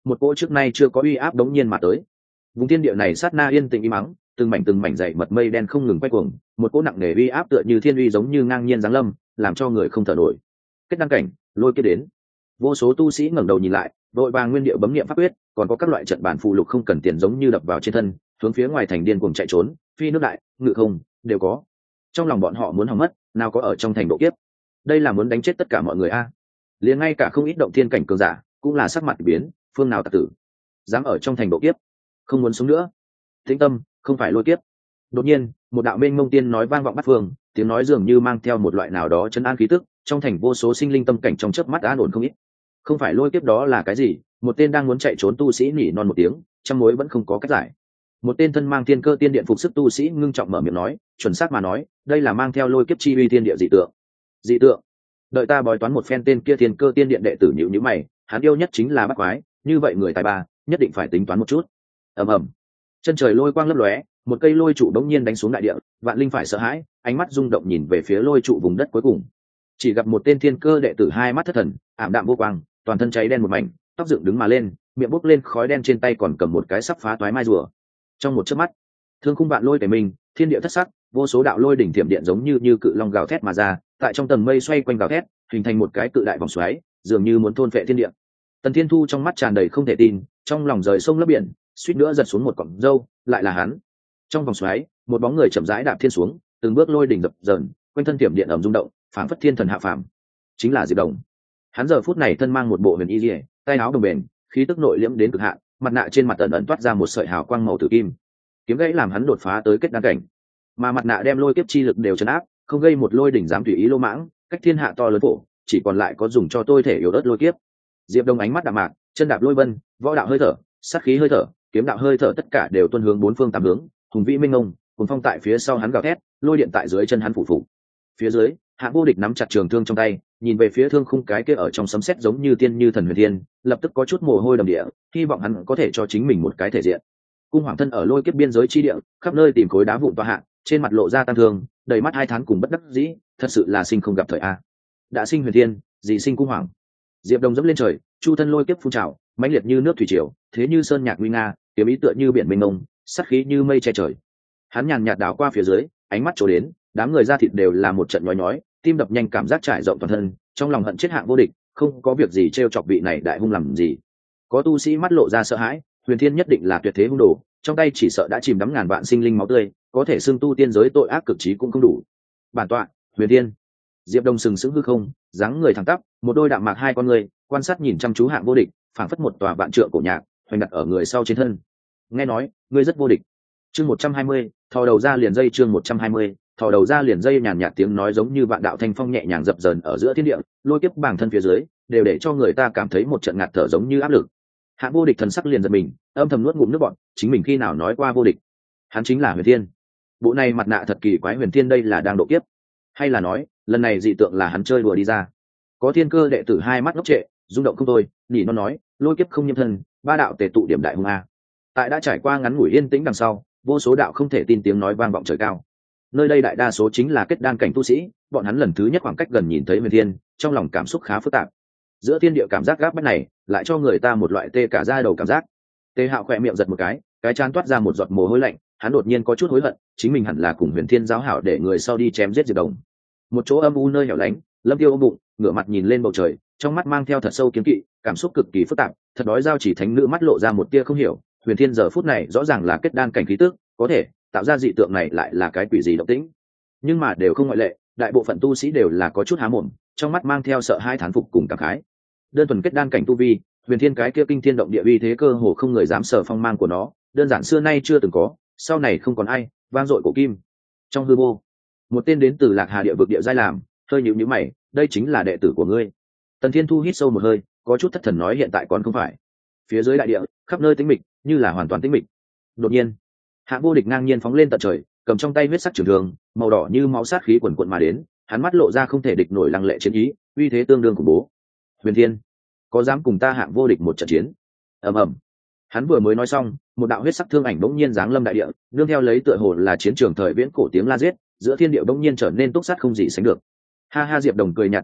một cỗ trước nay chưa có uy áp đống nhiên mà tới. Vùng thiên địa này sát na yên tĩnh im mắng, từng mảnh dày mật mây đen không ngừng quay cuồng, một cỗ nặng nề uy áp tựa như thiên uy giống như ngang nhiên giáng lâm, làm cho người không thở nổi. Kết đăng cảnh, lôi kiếp đến. Vô số tu sĩ ngẩng đầu nhìn lại, đội vàng nguyên điệu bấm niệm pháp quyết, còn có các loại trận bản phù lục không cần tiền giống như đập vào trên thân, hướng phía ngoài thành điên cuồng chạy trốn, phi nước đại, ngự không, đều có. Trong lòng bọn họ muốn hỏng mất, nào có ở trong thành độ kiếp. Đây là muốn đánh chết tất cả mọi người a. Liền ngay cả không ít động thiên cảnh cường giả, cũng là sắc mặt biến, phương nào tặc tử, dám ở trong thành độ kiếp, không muốn sống nữa. Tĩnh tâm, không phải lôi kiếp. Đột nhiên, một đạo mênh mông tiên nói vang vọng bát phương, tiếng nói dường như mang theo một loại nào đó trấn an khí tức, trong thành vô số sinh linh tâm cảnh trong chớp mắt an ổn không ít. Không phải lôi kiếp đó là cái gì? Một tên đang muốn chạy trốn tu sĩ nhỉ non một tiếng, trăm mối vẫn không có cách giải. Một tên thân mang thiên cơ tiên điện phục sức tu sĩ ngưng trọng mở miệng nói, chuẩn xác mà nói, đây là mang theo lôi kiếp chi uy thiên địa dị tượng. Dị tượng? Đợi ta bói toán một phen tên kia thiên cơ tiên điện đệ tử nhíu mày, hắn yêu nhất chính là bắt quái, như vậy người tài ba, nhất định phải tính toán một chút. Ầm ầm. Chân trời lôi quang lấp lóe, một cây lôi trụ đống nhiên đánh xuống đại địa, vạn linh phải sợ hãi, ánh mắt rung động nhìn về phía lôi trụ vùng đất cuối cùng. Chỉ gặp một tên thiên cơ đệ tử hai mắt thất thần, ảm đạm vô quang, toàn thân cháy đen một mảnh, tóc dựng đứng mà lên, miệng bốc lên khói đen, trên tay còn cầm một cái sắp phá toái mai rùa. Trong một chớp mắt, thương khung vạn lôi tề mình, thiên địa thất sắc, vô số đạo lôi đỉnh thiểm điện giống như cự long gào thét mà ra, tại trong tầng mây xoay quanh gào thét, hình thành một cái cự đại vòng xoáy, dường như muốn thôn phệ thiên địa. Tần Thiên Thu trong mắt tràn đầy không thể tin, trong lòng rời sông lấp biển, suýt nữa giật xuống một cọng râu, lại là hắn. Trong vòng xoáy, một bóng người chậm rãi đạp thiên xuống, từng bước lôi đỉnh dập dờn, quanh thân tiềm điện ầm rung động, phảng phất thiên thần hạ phàm. Chính là Diệp Đồng. Hắn giờ phút này thân mang một bộ huyền y liễu, tay áo đồng bền, khí tức nội liễm đến cực hạn, mặt nạ trên mặt ẩn toát ra một sợi hào quang màu tử kim. Kiếm gãy làm hắn đột phá tới kết đăng cảnh, mà mặt nạ đem lôi kiếp chi lực đều trấn áp, không gây một lôi đỉnh dám tùy ý lô mãng, cách thiên hạ to lớn phổ, chỉ còn lại có dùng cho tôi thể yếu ớt lôi kiếp. Diệp Đông ánh mắt đạm mạc, chân đạp lôi vân, võ đạo hơi thở, sát khí hơi thở, kiếm đạo hơi thở tất cả đều tuôn hướng bốn phương tám hướng, hùng vĩ minh ngông, cuồng phong tại phía sau hắn gào thét, lôi điện tại dưới chân hắn phủ phủ. Phía dưới, Hạ Vô Địch nắm chặt trường thương trong tay, nhìn về phía thương khung cái kia ở trong sấm sét giống như tiên như thần huyền thiên, lập tức có chút mồ hôi đầm địa, hy vọng hắn có thể cho chính mình một cái thể diện. Cung Hoàng thân ở lôi kiếp biên giới chi địa, khắp nơi tìm khối đá vụn tọa hạ, trên mặt lộ ra tăng thương, đầy mắt hai tháng cùng bất đắc dĩ, thật sự là sinh không gặp thời a. Đã sinh huyền thiên, gì sinh Cung Hoàng. Diệp Đông dẫm lên trời, chu thân lôi kiếp phun trào, mãnh liệt như nước thủy triều, thế như sơn nhạc nguy nga, kiếm ý tựa như biển mênh mông, sát khí như mây che trời. Hắn nhàn nhạt đảo qua phía dưới, ánh mắt trổ đến, đám người ra thịt đều là một trận nhói nhói, tim đập nhanh, cảm giác trải rộng toàn thân, trong lòng hận chết Hạng Vô Địch, không có việc gì trêu chọc vị này đại hung làm gì. Có tu sĩ mắt lộ ra sợ hãi, huyền thiên nhất định là tuyệt thế hung đồ, trong tay chỉ sợ đã chìm đắm ngàn vạn sinh linh máu tươi, có thể xưng tu tiên giới tội ác cực trí cũng không đủ. Bản tọa, huyền thiên. Diệp Đông sừng sững hư không, dáng người thẳng tắp, một đôi đạm mạc hai con người, quan sát nhìn chăm chú Hạng Vô Địch, phảng phất một tòa vạn trượng cổ nhạc, hoành đặt ở người sau trên thân. Nghe nói, ngươi rất vô địch. Chương 120, thò đầu ra liền dây. Chương 120, thò đầu ra liền dây. Nhàn nhạt tiếng nói giống như vạn đạo thanh phong nhẹ nhàng dập dờn ở giữa thiên địa, lôi kiếp bàng thân phía dưới, đều để cho người ta cảm thấy một trận ngạt thở giống như áp lực. Hạng Vô Địch thần sắc liền giật mình, âm thầm nuốt ngụm nước bọt, chính mình khi nào nói qua vô địch? Hắn chính là Huyền Thiên. Bộ này mặt nạ thật kỳ quái, Huyền Thiên đây là đang độ kiếp, hay là nói, lần này dị tượng là hắn chơi đùa đi ra? Có thiên cơ đệ tử hai mắt ngốc trệ, rung động không thôi, nhỉ nó nói, lôi kiếp không nhiễm thân, ba đạo tề tụ điểm đại hung a. Tại đã trải qua ngắn ngủi yên tĩnh đằng sau, vô số đạo không thể tin tiếng nói vang vọng trời cao. Nơi đây đại đa số chính là kết đan cảnh tu sĩ, bọn hắn lần thứ nhất khoảng cách gần nhìn thấy Huyền Thiên, trong lòng cảm xúc khá phức tạp. Giữa thiên địa cảm giác gáp bách này, lại cho người ta một loại tê cả da đầu cảm giác. Tề Hạo khỏe miệng giật một cái trán toát ra một giọt mồ hôi lạnh, hắn đột nhiên có chút hối hận, chính mình hẳn là cùng Huyền Thiên giáo hảo để người sau đi chém giết Diệp Đồng. Một chỗ âm u nơi hẻo lánh, Lâm Tiêu ôm bụng, ngửa mặt nhìn lên bầu trời, trong mắt mang theo thật sâu kiêng kỵ, cảm xúc cực kỳ phức tạp, thật đói Giao Chỉ thánh nữ mắt lộ ra một tia không hiểu, Huyền Thiên giờ phút này rõ ràng là kết đan cảnh khí tức, có thể tạo ra dị tượng này lại là cái quỷ gì động tĩnh. Nhưng mà đều không ngoại lệ, đại bộ phận tu sĩ đều là có chút há mồm, trong mắt mang theo sợ hai thán phục cùng cảm khái. Đơn thuần kết đan cảnh tu vi, Huyền Thiên cái kia kinh thiên động địa uy thế cơ hồ không người dám sở phong mang của nó, đơn giản xưa nay chưa từng có, sau này không còn ai, vang dội cổ kim. Trong hư vô, một tên đến từ Lạc Hà địa vực địa giai làm, hơi nhíu nhíu mày, đây chính là đệ tử của ngươi. Tần Thiên Thu hít sâu một hơi, có chút thất thần nói hiện tại còn không phải. Phía dưới đại địa, khắp nơi tĩnh mịch, như là hoàn toàn tĩnh mịch. Đột nhiên, Hạng Vô Địch ngang nhiên phóng lên tận trời, cầm trong tay huyết sắc trường thương, màu đỏ như máu sát khí quần quần mà đến, hắn mắt lộ ra không thể địch nổi lăng lệ chiến ý, uy thế tương đương khủng bố. Huyền Thiên, có dám cùng ta Hạng Vô Địch một trận chiến? Ầm ầm. Hắn vừa mới nói xong, một đạo huyết sắc thương ảnh bỗng nhiên giáng lâm đại địa, nương theo lấy tựa hồ là chiến trường thời viễn cổ tiếng la giết, giữa thiên địa bỗng nhiên trở nên túc sát không gì sánh được. Ha ha, Diệp Đồng cười nhạt một tiếng,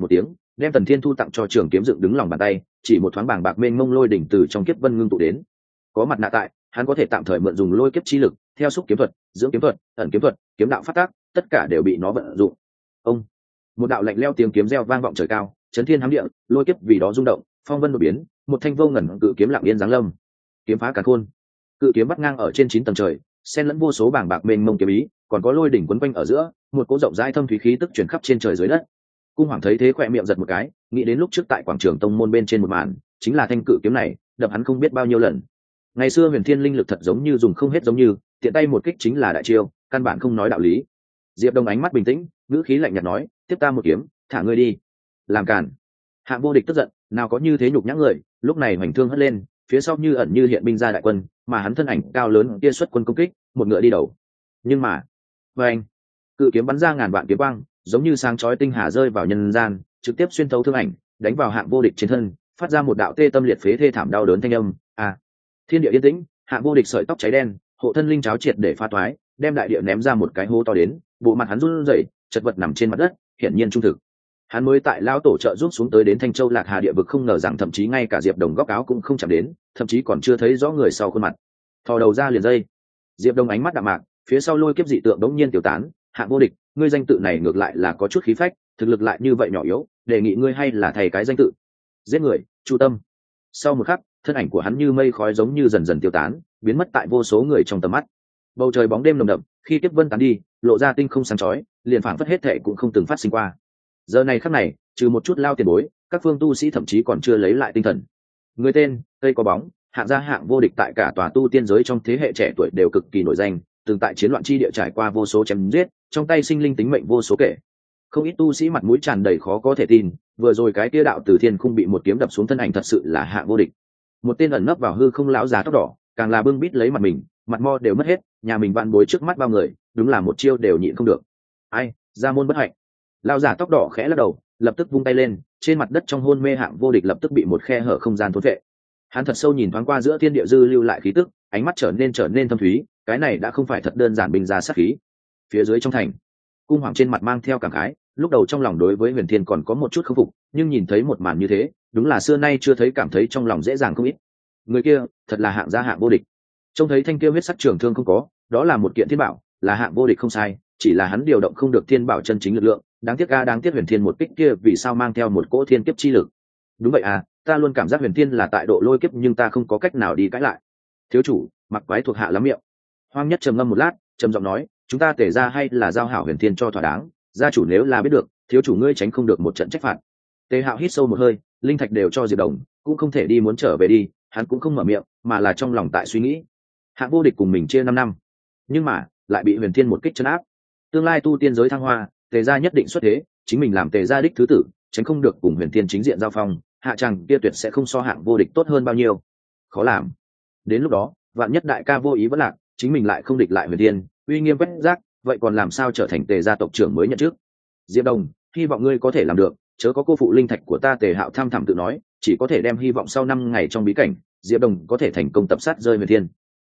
đem Tần Thiên Thu tặng cho trường kiếm dựng đứng lòng bàn tay, chỉ một thoáng bàng bạc mênh mông lôi đỉnh từ trong kiếp vân ngưng tụ đến. Có mặt nạ tại, hắn có thể tạm thời mượn dùng lôi kiếp chi lực, theo xúc kiếm thuật, dưỡng kiếm thuật, ẩn kiếm thuật, kiếm đạo phát tác, tất cả đều bị nó vận dụng. Ông, một đạo lạnh lẽo tiếng kiếm reo vang vọng trời cao, chấn thiên hám địa, lôi kiếp vì đó rung động, phong vân đột biến, một thanh vô ngần cự kiếm lặng yên giáng lâm. Kiếm phá càn khôn, cự kiếm bắt ngang ở trên 9 tầng trời, xen lẫn vô số bảng bạc mênh mông kiếm ý, còn có lôi đỉnh quấn quanh ở giữa, một cỗ rộng rãi thâm thúy khí tức truyền khắp trên trời dưới đất. Cung Hoàng thấy thế khỏe miệng giật một cái, nghĩ đến lúc trước tại quảng trường tông môn bên trên một màn, chính là thanh cự kiếm này, đập hắn không biết bao nhiêu lần. Ngày xưa Huyền Thiên linh lực thật giống như dùng không hết giống như, tiện tay một kích chính là đại chiêu, căn bản không nói đạo lý. Diệp Đông ánh mắt bình tĩnh, ngữ khí lạnh nhạt nói, tiếp ta một kiếm, thả ngươi đi. Làm cản. Hạng Vô Địch tức giận, nào có như thế nhục nhã người, lúc này hoành thương hất lên, phía sau như ẩn như hiện binh ra đại quân, mà hắn thân ảnh cao lớn kia xuất quân công kích, một ngựa đi đầu. Nhưng mà, anh, cự kiếm bắn ra ngàn vạn kiếm quang, giống như sáng chói tinh hà rơi vào nhân gian, trực tiếp xuyên thấu thương ảnh, đánh vào Hạng Vô Địch trên thân, phát ra một đạo tê tâm liệt phế thê thảm đau đớn thanh âm. Thiên địa yên tĩnh, Hạng Vô Địch sợi tóc cháy đen, hộ thân linh cháo triệt để pha toái, đem đại địa ném ra một cái hố to đến, bộ mặt hắn run rẩy, chật vật nằm trên mặt đất, hiển nhiên trung thực. Hắn mới tại lão tổ trợ giúp xuống tới đến Thanh Châu Lạc Hà địa vực, không ngờ rằng thậm chí ngay cả Diệp Đồng góc áo cũng không chạm đến, thậm chí còn chưa thấy rõ người sau khuôn mặt. Thò đầu ra liền dây. Diệp Đồng ánh mắt đạm mạc, phía sau lôi kiếp dị tượng đống nhiên tiêu tán. Hạng Vô Địch, ngươi danh tự này ngược lại là có chút khí phách, thực lực lại như vậy nhỏ yếu, đề nghị ngươi hay là thay cái danh tự. Giết người, Chu Tâm. Sau một khắc, thân ảnh của hắn như mây khói giống như dần dần tiêu tán, biến mất tại vô số người trong tầm mắt. Bầu trời bóng đêm nồng đậm, khi kiếp vân tán đi, lộ ra tinh không sáng chói, liền phảng phất hết thệ cũng không từng phát sinh qua. Giờ này khắc này, trừ một chút lao tiền bối, các phương tu sĩ thậm chí còn chưa lấy lại tinh thần. Người tên, cây có bóng, Hạng gia Hạng Vô Địch tại cả tòa tu tiên giới trong thế hệ trẻ tuổi đều cực kỳ nổi danh, từng tại chiến loạn chi địa trải qua vô số chém giết, trong tay sinh linh tính mệnh vô số kể. Không ít tu sĩ mặt mũi tràn đầy khó có thể tin, vừa rồi cái kia đạo từ thiên khung bị một kiếm đập xuống thân ảnh thật sự là Hạng Vô Địch. Một tên ẩn nấp vào hư không lão già tóc đỏ, càng là bưng bít lấy mặt mình, mặt mo đều mất hết, nhà mình vạn bối trước mắt bao người, đúng là một chiêu đều nhịn không được. Ai, gia môn bất hạnh. Lão già tóc đỏ khẽ lắc đầu, lập tức vung tay lên, trên mặt đất trong hôn mê Hạng Vô Địch lập tức bị một khe hở không gian thôn vệ. Hắn thật sâu nhìn thoáng qua giữa thiên địa dư lưu lại khí tức, ánh mắt trở nên thâm thúy, cái này đã không phải thật đơn giản binh ra sát khí. Phía dưới trong thành, Cung Hoàng trên mặt mang theo cảm khái, lúc đầu trong lòng đối với Huyền Thiên còn có một chút không phục, nhưng nhìn thấy một màn như thế, đúng là xưa nay chưa thấy, cảm thấy trong lòng dễ dàng không ít. Người kia, thật là Hạng gia Hạng Vô Địch. Trông thấy thanh kia huyết sắc trường thương không có, đó là một kiện thiên bảo, là Hạng Vô Địch không sai, chỉ là hắn điều động không được thiên bảo chân chính lực lượng, đáng tiếc Huyền Thiên một kích kia vì sao mang theo một cỗ thiên kiếp chi lực. Đúng vậy à, ta luôn cảm giác Huyền Thiên là tại độ lôi kiếp, nhưng ta không có cách nào đi cãi lại. Thiếu chủ, Mặc Quái thuộc hạ lắm miệng. Hoang Nhất trầm ngâm một lát, trầm giọng nói, chúng ta Tề ra hay là giao hảo Huyền Thiên cho thỏa đáng, gia chủ nếu là biết được, thiếu chủ ngươi tránh không được một trận trách phạt. Tề Hạo hít sâu một hơi, linh thạch đều cho Diệp Đồng, cũng không thể đi, muốn trở về đi, hắn cũng không mở miệng, mà là trong lòng tại suy nghĩ. Hạng Vô Địch cùng mình chia 5 năm, nhưng mà lại bị Huyền Thiên một kích trấn áp. Tương lai tu tiên giới thăng hoa, Tề gia nhất định xuất thế, chính mình làm Tề gia đích thứ tử, tránh không được cùng Huyền Thiên chính diện giao phong, hạ chàng kia tuyệt sẽ không so Hạng Vô Địch tốt hơn bao nhiêu. Khó làm. Đến lúc đó, vạn nhất đại ca vô ý vẫn lạc, chính mình lại không địch lại Huyền Thiên, uy nghiêm quét rác, vậy còn làm sao trở thành Tề gia tộc trưởng mới nhận trước. Diệp Đồng, hy vọng ngươi có thể làm được, chớ có cô phụ linh thạch của ta. Tề Hạo tham thẳm tự nói, chỉ có thể đem hy vọng sau 5 ngày trong bí cảnh, Diệp Đồng có thể thành công tập sát rơi Huyền Thiên.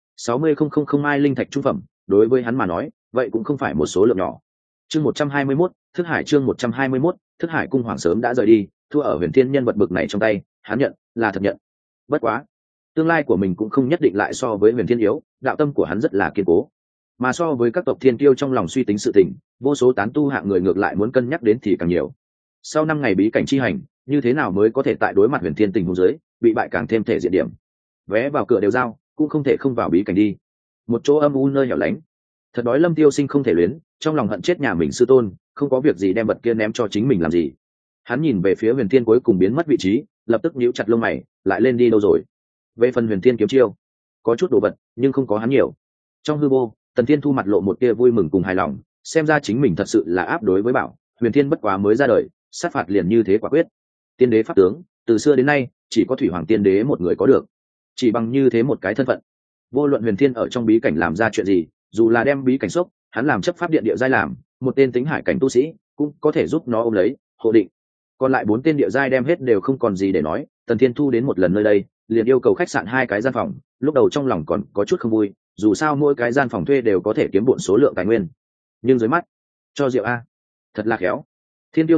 60,000 mai linh thạch trung phẩm, đối với hắn mà nói, vậy cũng không phải một số lượng nhỏ. Chương 121, Thức Hải. Chương 121, Thức Hải. Cung Hoàng sớm đã rời đi, thua ở Huyền Thiên nhân vật bực này trong tay, hắn nhận là thật nhận. Bất quá, tương lai của mình cũng không nhất định lại so với Huyền Thiên yếu, đạo tâm của hắn rất là kiên cố. Mà so với các tộc thiên kiêu trong lòng suy tính sự tình, vô số tán tu hạng người ngược lại muốn cân nhắc đến thì càng nhiều. Sau 5 ngày bí cảnh chi hành, như thế nào mới có thể tại đối mặt Huyền Thiên tình huống dưới, bị bại càng thêm thể diện điểm. Vé vào cửa đều giao, cũng không thể không vào bí cảnh đi. Một chỗ âm u nơi hẻo lánh, thật đói Lâm Tiêu Sinh không thể luyến, trong lòng hận chết nhà mình sư tôn, không có việc gì đem vật kia ném cho chính mình làm gì. Hắn nhìn về phía Huyền Thiên cuối cùng biến mất vị trí, lập tức nhíu chặt lông mày, lại lên đi đâu rồi. Về phần Huyền Thiên kiếm chiêu, có chút đồ vật, nhưng không có hắn nhiều. Trong hư vô, Tần Thiên Thu mặt lộ một tia vui mừng cùng hài lòng, xem ra chính mình thật sự là áp đối với bảo, Huyền Thiên bất quá mới ra đời, sát phạt liền như thế quả quyết. Tiên đế pháp tướng, từ xưa đến nay, chỉ có Thủy Hoàng Tiên đế một người có được. Chỉ bằng như thế một cái thân phận, vô luận Huyền Thiên ở trong bí cảnh làm ra chuyện gì, dù là đem bí cảnh sốc, hắn làm chấp pháp điện địa giai làm, một tên tính hải cảnh tu sĩ, cũng có thể giúp nó ôm lấy, hộ định. Còn lại 4 tên địa giai đem hết đều không còn gì để nói. Tần Thiên Thu đến một lần nơi đây, liền yêu cầu khách sạn 2 cái gian phòng, lúc đầu trong lòng còn có chút không vui, dù sao mỗi cái gian phòng thuê đều có thể kiếm bộn số lượng tài nguyên. Nhưng dưới mắt, cho rượu a, thật là khéo. Thiên tiêu như vậy,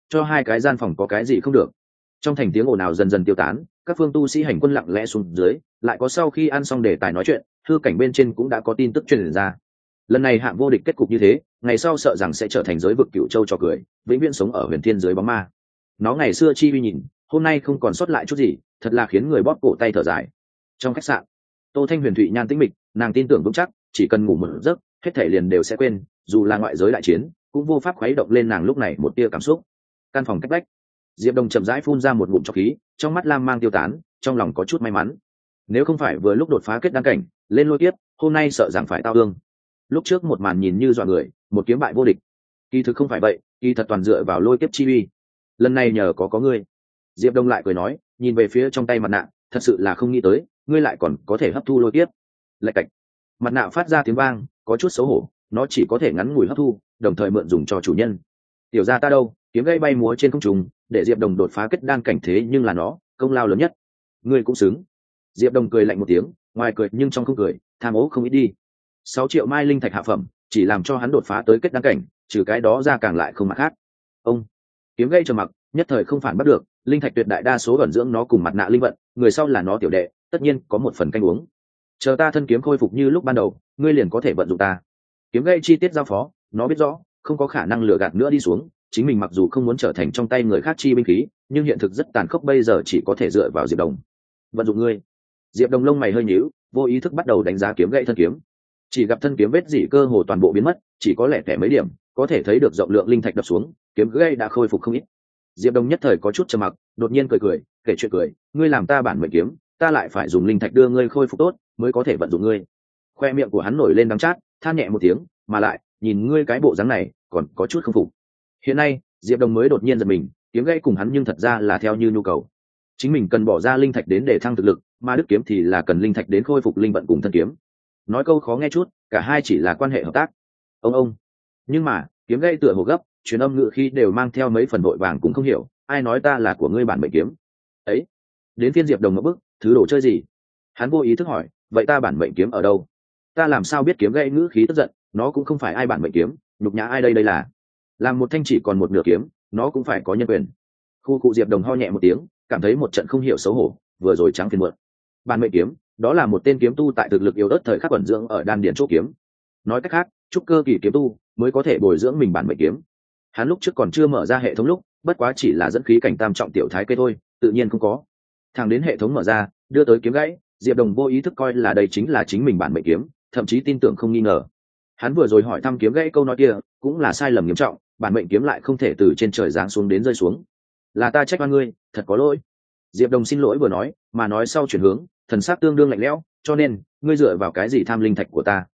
cho hai cái gian phòng có cái gì không được. Trong thành tiếng ồn ào dần dần tiêu tán, các phương tu sĩ hành quân lặng lẽ xuống dưới, lại có sau khi ăn xong đề tài nói chuyện, hư cảnh bên trên cũng đã có tin tức truyền ra. Lần này hạng vô địch kết cục như thế, ngày sau sợ rằng sẽ trở thành giới vực cựu châu trò cười, vĩnh viễn sống ở huyền thiên dưới bóng ma. Nó ngày xưa chi uy nhìn, hôm nay không còn sót lại chút gì, thật là khiến người bóp cổ tay thở dài. Trong khách sạn, Tô Thanh Huyền thụy nhan tĩnh mịch, nàng tin tưởng vững chắc, chỉ cần ngủ một giấc, hết thảy liền đều sẽ quên, dù là ngoại giới đại chiến, cũng vô pháp khuấy động lên nàng lúc này một tia cảm xúc. Căn phòng cách vách, Diệp Đồng chậm rãi phun ra một ngụm trọc khí, trong mắt lam mang tiêu tán, trong lòng có chút may mắn. Nếu không phải vừa lúc đột phá kết đăng cảnh, lên lôi kiếp, hôm nay sợ rằng phải tao ương. Lúc trước một màn nhìn như dọa người, một kiếm bại vô địch. Kỳ thực không phải vậy, kỳ thật toàn dựa vào lôi kiếp chi uy. Lần này nhờ có ngươi. Diệp Đông lại cười nói, nhìn về phía trong tay mặt nạ, thật sự là không nghĩ tới, ngươi lại còn có thể hấp thu lôi kiếp. Lạch cạch. Mặt nạ phát ra tiếng vang, có chút xấu hổ, nó chỉ có thể ngắn ngủi hấp thu, đồng thời mượn dùng cho chủ nhân. Tiểu gia ta đâu, kiếm gây bay múa trên không trung, để Diệp Đồng đột phá kết đan cảnh thế nhưng là nó, công lao lớn nhất. Ngươi cũng xứng. Diệp Đồng cười lạnh một tiếng, ngoài cười nhưng trong không cười, tham ố không ít đi. 6 triệu mai linh thạch hạ phẩm, chỉ làm cho hắn đột phá tới kết đan cảnh, trừ cái đó ra càng lại không mặt khác. Ông kiếm gây trầm mặc, nhất thời không phản bắt được, linh thạch tuyệt đại đa số ẩn dưỡng nó cùng mặt nạ linh vận, người sau là nó tiểu đệ, tất nhiên có một phần canh uống. Chờ ta thân kiếm khôi phục như lúc ban đầu, ngươi liền có thể vận dụng ta. Kiếm gây chi tiết giao phó, nó biết rõ, không có khả năng lừa gạt nữa đi xuống, chính mình mặc dù không muốn trở thành trong tay người khác chi binh khí, nhưng hiện thực rất tàn khốc, bây giờ chỉ có thể dựa vào Diệp Đồng. Vận dụng ngươi. Diệp Đồng lông mày hơi nhíu, vô ý thức bắt đầu đánh giá kiếm gậy thân kiếm. Chỉ gặp thân kiếm vết dỉ cơ hồ toàn bộ biến mất, chỉ có lẻ tẻ mấy điểm, có thể thấy được rộng lượng linh thạch đập xuống, kiếm gậy đã khôi phục không ít. Diệp Đồng nhất thời có chút trầm mặc, đột nhiên cười, kể chuyện cười, ngươi làm ta bản mệnh kiếm, ta lại phải dùng linh thạch đưa ngươi khôi phục tốt, mới có thể vận dụng ngươi. Khoe miệng của hắn nổi lên đắng chát, than nhẹ một tiếng, mà lại, nhìn ngươi cái bộ dáng này, còn có chút không phục. Hiện nay, Diệp Đồng mới đột nhiên giật mình, kiếm gãy cùng hắn nhưng thật ra là theo như nhu cầu. Chính mình cần bỏ ra linh thạch đến để thăng thực lực, mà đức kiếm thì là cần linh thạch đến khôi phục linh vận cùng thân kiếm. Nói câu khó nghe chút, cả hai chỉ là quan hệ hợp tác. Ông. Nhưng mà, kiếm gãy tựa hồ gấp, truyền âm ngữ khi đều mang theo mấy phần vội vàng cũng không hiểu, ai nói ta là của ngươi bản mệnh kiếm. Ấy. Đến phiên Diệp Đồng ngập bức, thứ đồ chơi gì? Hắn vô ý thức hỏi, vậy ta bản mệnh kiếm ở đâu? Ta làm sao biết? Kiếm gãy ngữ khí tức giận, nó cũng không phải ai bản mệnh kiếm, nhục nhã ai đây là. Làm một thanh chỉ còn một nửa kiếm, nó cũng phải có nhân quyền. Khu cụ Diệp Đồng ho nhẹ một tiếng, cảm thấy một trận không hiểu xấu hổ, vừa rồi trắng phiền muộn. Bản mệnh kiếm, đó là một tên kiếm tu tại thực lực yếu ớt thời khắc ẩn dưỡng ở đan điền chỗ kiếm. Nói cách khác, trúc cơ kỳ kiếm tu mới có thể bồi dưỡng mình bản mệnh kiếm. Hắn lúc trước còn chưa mở ra hệ thống lúc, bất quá chỉ là dẫn khí cảnh tam trọng tiểu thái cây thôi, tự nhiên không có. Thẳng đến hệ thống mở ra, đưa tới kiếm gãy, Diệp Đồng vô ý thức coi là đây chính là chính mình bản mệnh kiếm, thậm chí tin tưởng không nghi ngờ. Hắn vừa rồi hỏi thăm kiếm gãy câu nói kia, cũng là sai lầm nghiêm trọng, bản mệnh kiếm lại không thể từ trên trời giáng xuống đến rơi xuống. Là ta trách oan ngươi, thật có lỗi. Diệp Đồng xin lỗi vừa nói, mà nói sau chuyển hướng, thần sắc tương đương lạnh lẽo, cho nên, ngươi dựa vào cái gì tham linh thạch của ta?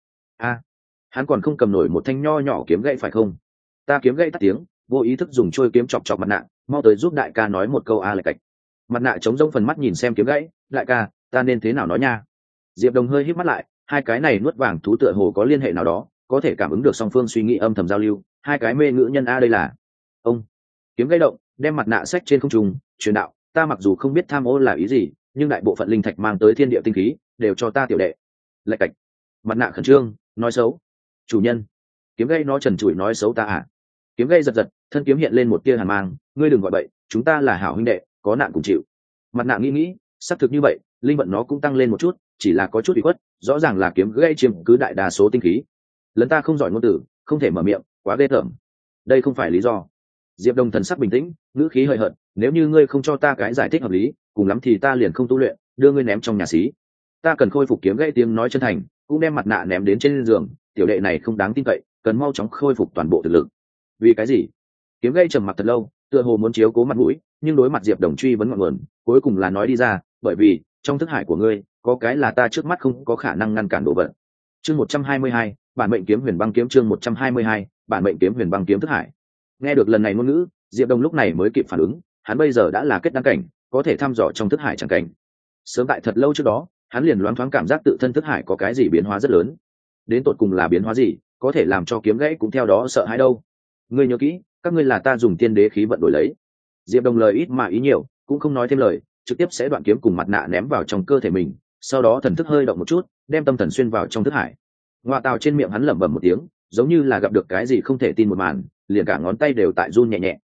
Hắn còn không cầm nổi một thanh nho nhỏ kiếm gãy phải không? Ta kiếm gãy tắt tiếng, vô ý thức dùng trôi kiếm chọc chọc mặt nạ, mau tới giúp đại ca nói một câu lạch cạch. Mặt nạ chống rông phần mắt nhìn xem kiếm gãy, đại ca, ta nên thế nào nói nha? Diệp Đồng hơi híp mắt lại, hai cái này nuốt vàng thú tựa hồ có liên hệ nào đó, có thể cảm ứng được song phương suy nghĩ âm thầm giao lưu, hai cái mê ngữ nhân đây là. Ông kiếm gãy động, đem mặt nạ xách trên không trung, truyền đạo, ta mặc dù không biết tham ô là ý gì, nhưng đại bộ phận linh thạch mang tới thiên địa tinh khí đều cho ta tiểu đệ. Lạch cạch. Mặt nạ khẩn trương, nói xấu. Chủ nhân. Kiếm gãy nó trần trụi nói xấu ta à? Kiếm gãy giật, thân kiếm hiện lên một tia hàn mang, ngươi đừng gọi bậy, chúng ta là hảo huynh đệ, có nạn cùng chịu. Mặt nạ nghĩ, xác thực như vậy, linh vận nó cũng tăng lên một chút, chỉ là có chút bị khuất, rõ ràng là kiếm gãy chiếm cứ đại đa số tinh khí. Lần ta không giỏi ngôn từ, không thể mở miệng, quá ghê tởm. Đây không phải lý do. Diệp Đồng thần sắc bình tĩnh, ngữ khí hơi hận, nếu như ngươi không cho ta cái giải thích hợp lý, cùng lắm thì ta liền không tu luyện, đưa ngươi ném trong nhà xí. Ta cần khôi phục kiếm gãy tiếng nói chân thành, cũng đem mặt nạ ném đến trên giường, tiểu đệ này không đáng tin cậy, cần mau chóng khôi phục toàn bộ thực lực. Vì cái gì? Kiếm gãy trầm mặc thật lâu, tựa hồ muốn chiếu cố mặt mũi, nhưng đối mặt Diệp Đồng truy vấn ngọn nguồn, cuối cùng là nói đi ra, bởi vì trong thức hải của ngươi có cái là ta trước mắt không có khả năng ngăn cản độ vận. Chương 122, bản mệnh kiếm huyền băng kiếm. Chương 122, bản mệnh kiếm huyền băng kiếm thức hải. Nghe được lần này ngôn ngữ, Diệp Đồng lúc này mới kịp phản ứng, hắn bây giờ đã là kết đăng cảnh, có thể thăm dò trong thức hải chẳng cảnh. Sớm tại thật lâu trước đó, hắn liền loáng thoáng cảm giác tự thân thức hải có cái gì biến hóa rất lớn. Đến tột cùng là biến hóa gì, có thể làm cho kiếm gãy cũng theo đó sợ hãi đâu. Ngươi nhớ kỹ, các ngươi là ta dùng tiên đế khí vận đổi lấy. Diệp Đồng lời ít mà ý nhiều, cũng không nói thêm lời, trực tiếp sẽ đoạn kiếm cùng mặt nạ ném vào trong cơ thể mình, sau đó thần thức hơi động một chút, đem tâm thần xuyên vào trong thức hải. Ngoại tào trên miệng hắn lẩm bẩm một tiếng, giống như là gặp được cái gì không thể tin một màn, liền cả ngón tay đều tại run nhẹ nhẹ.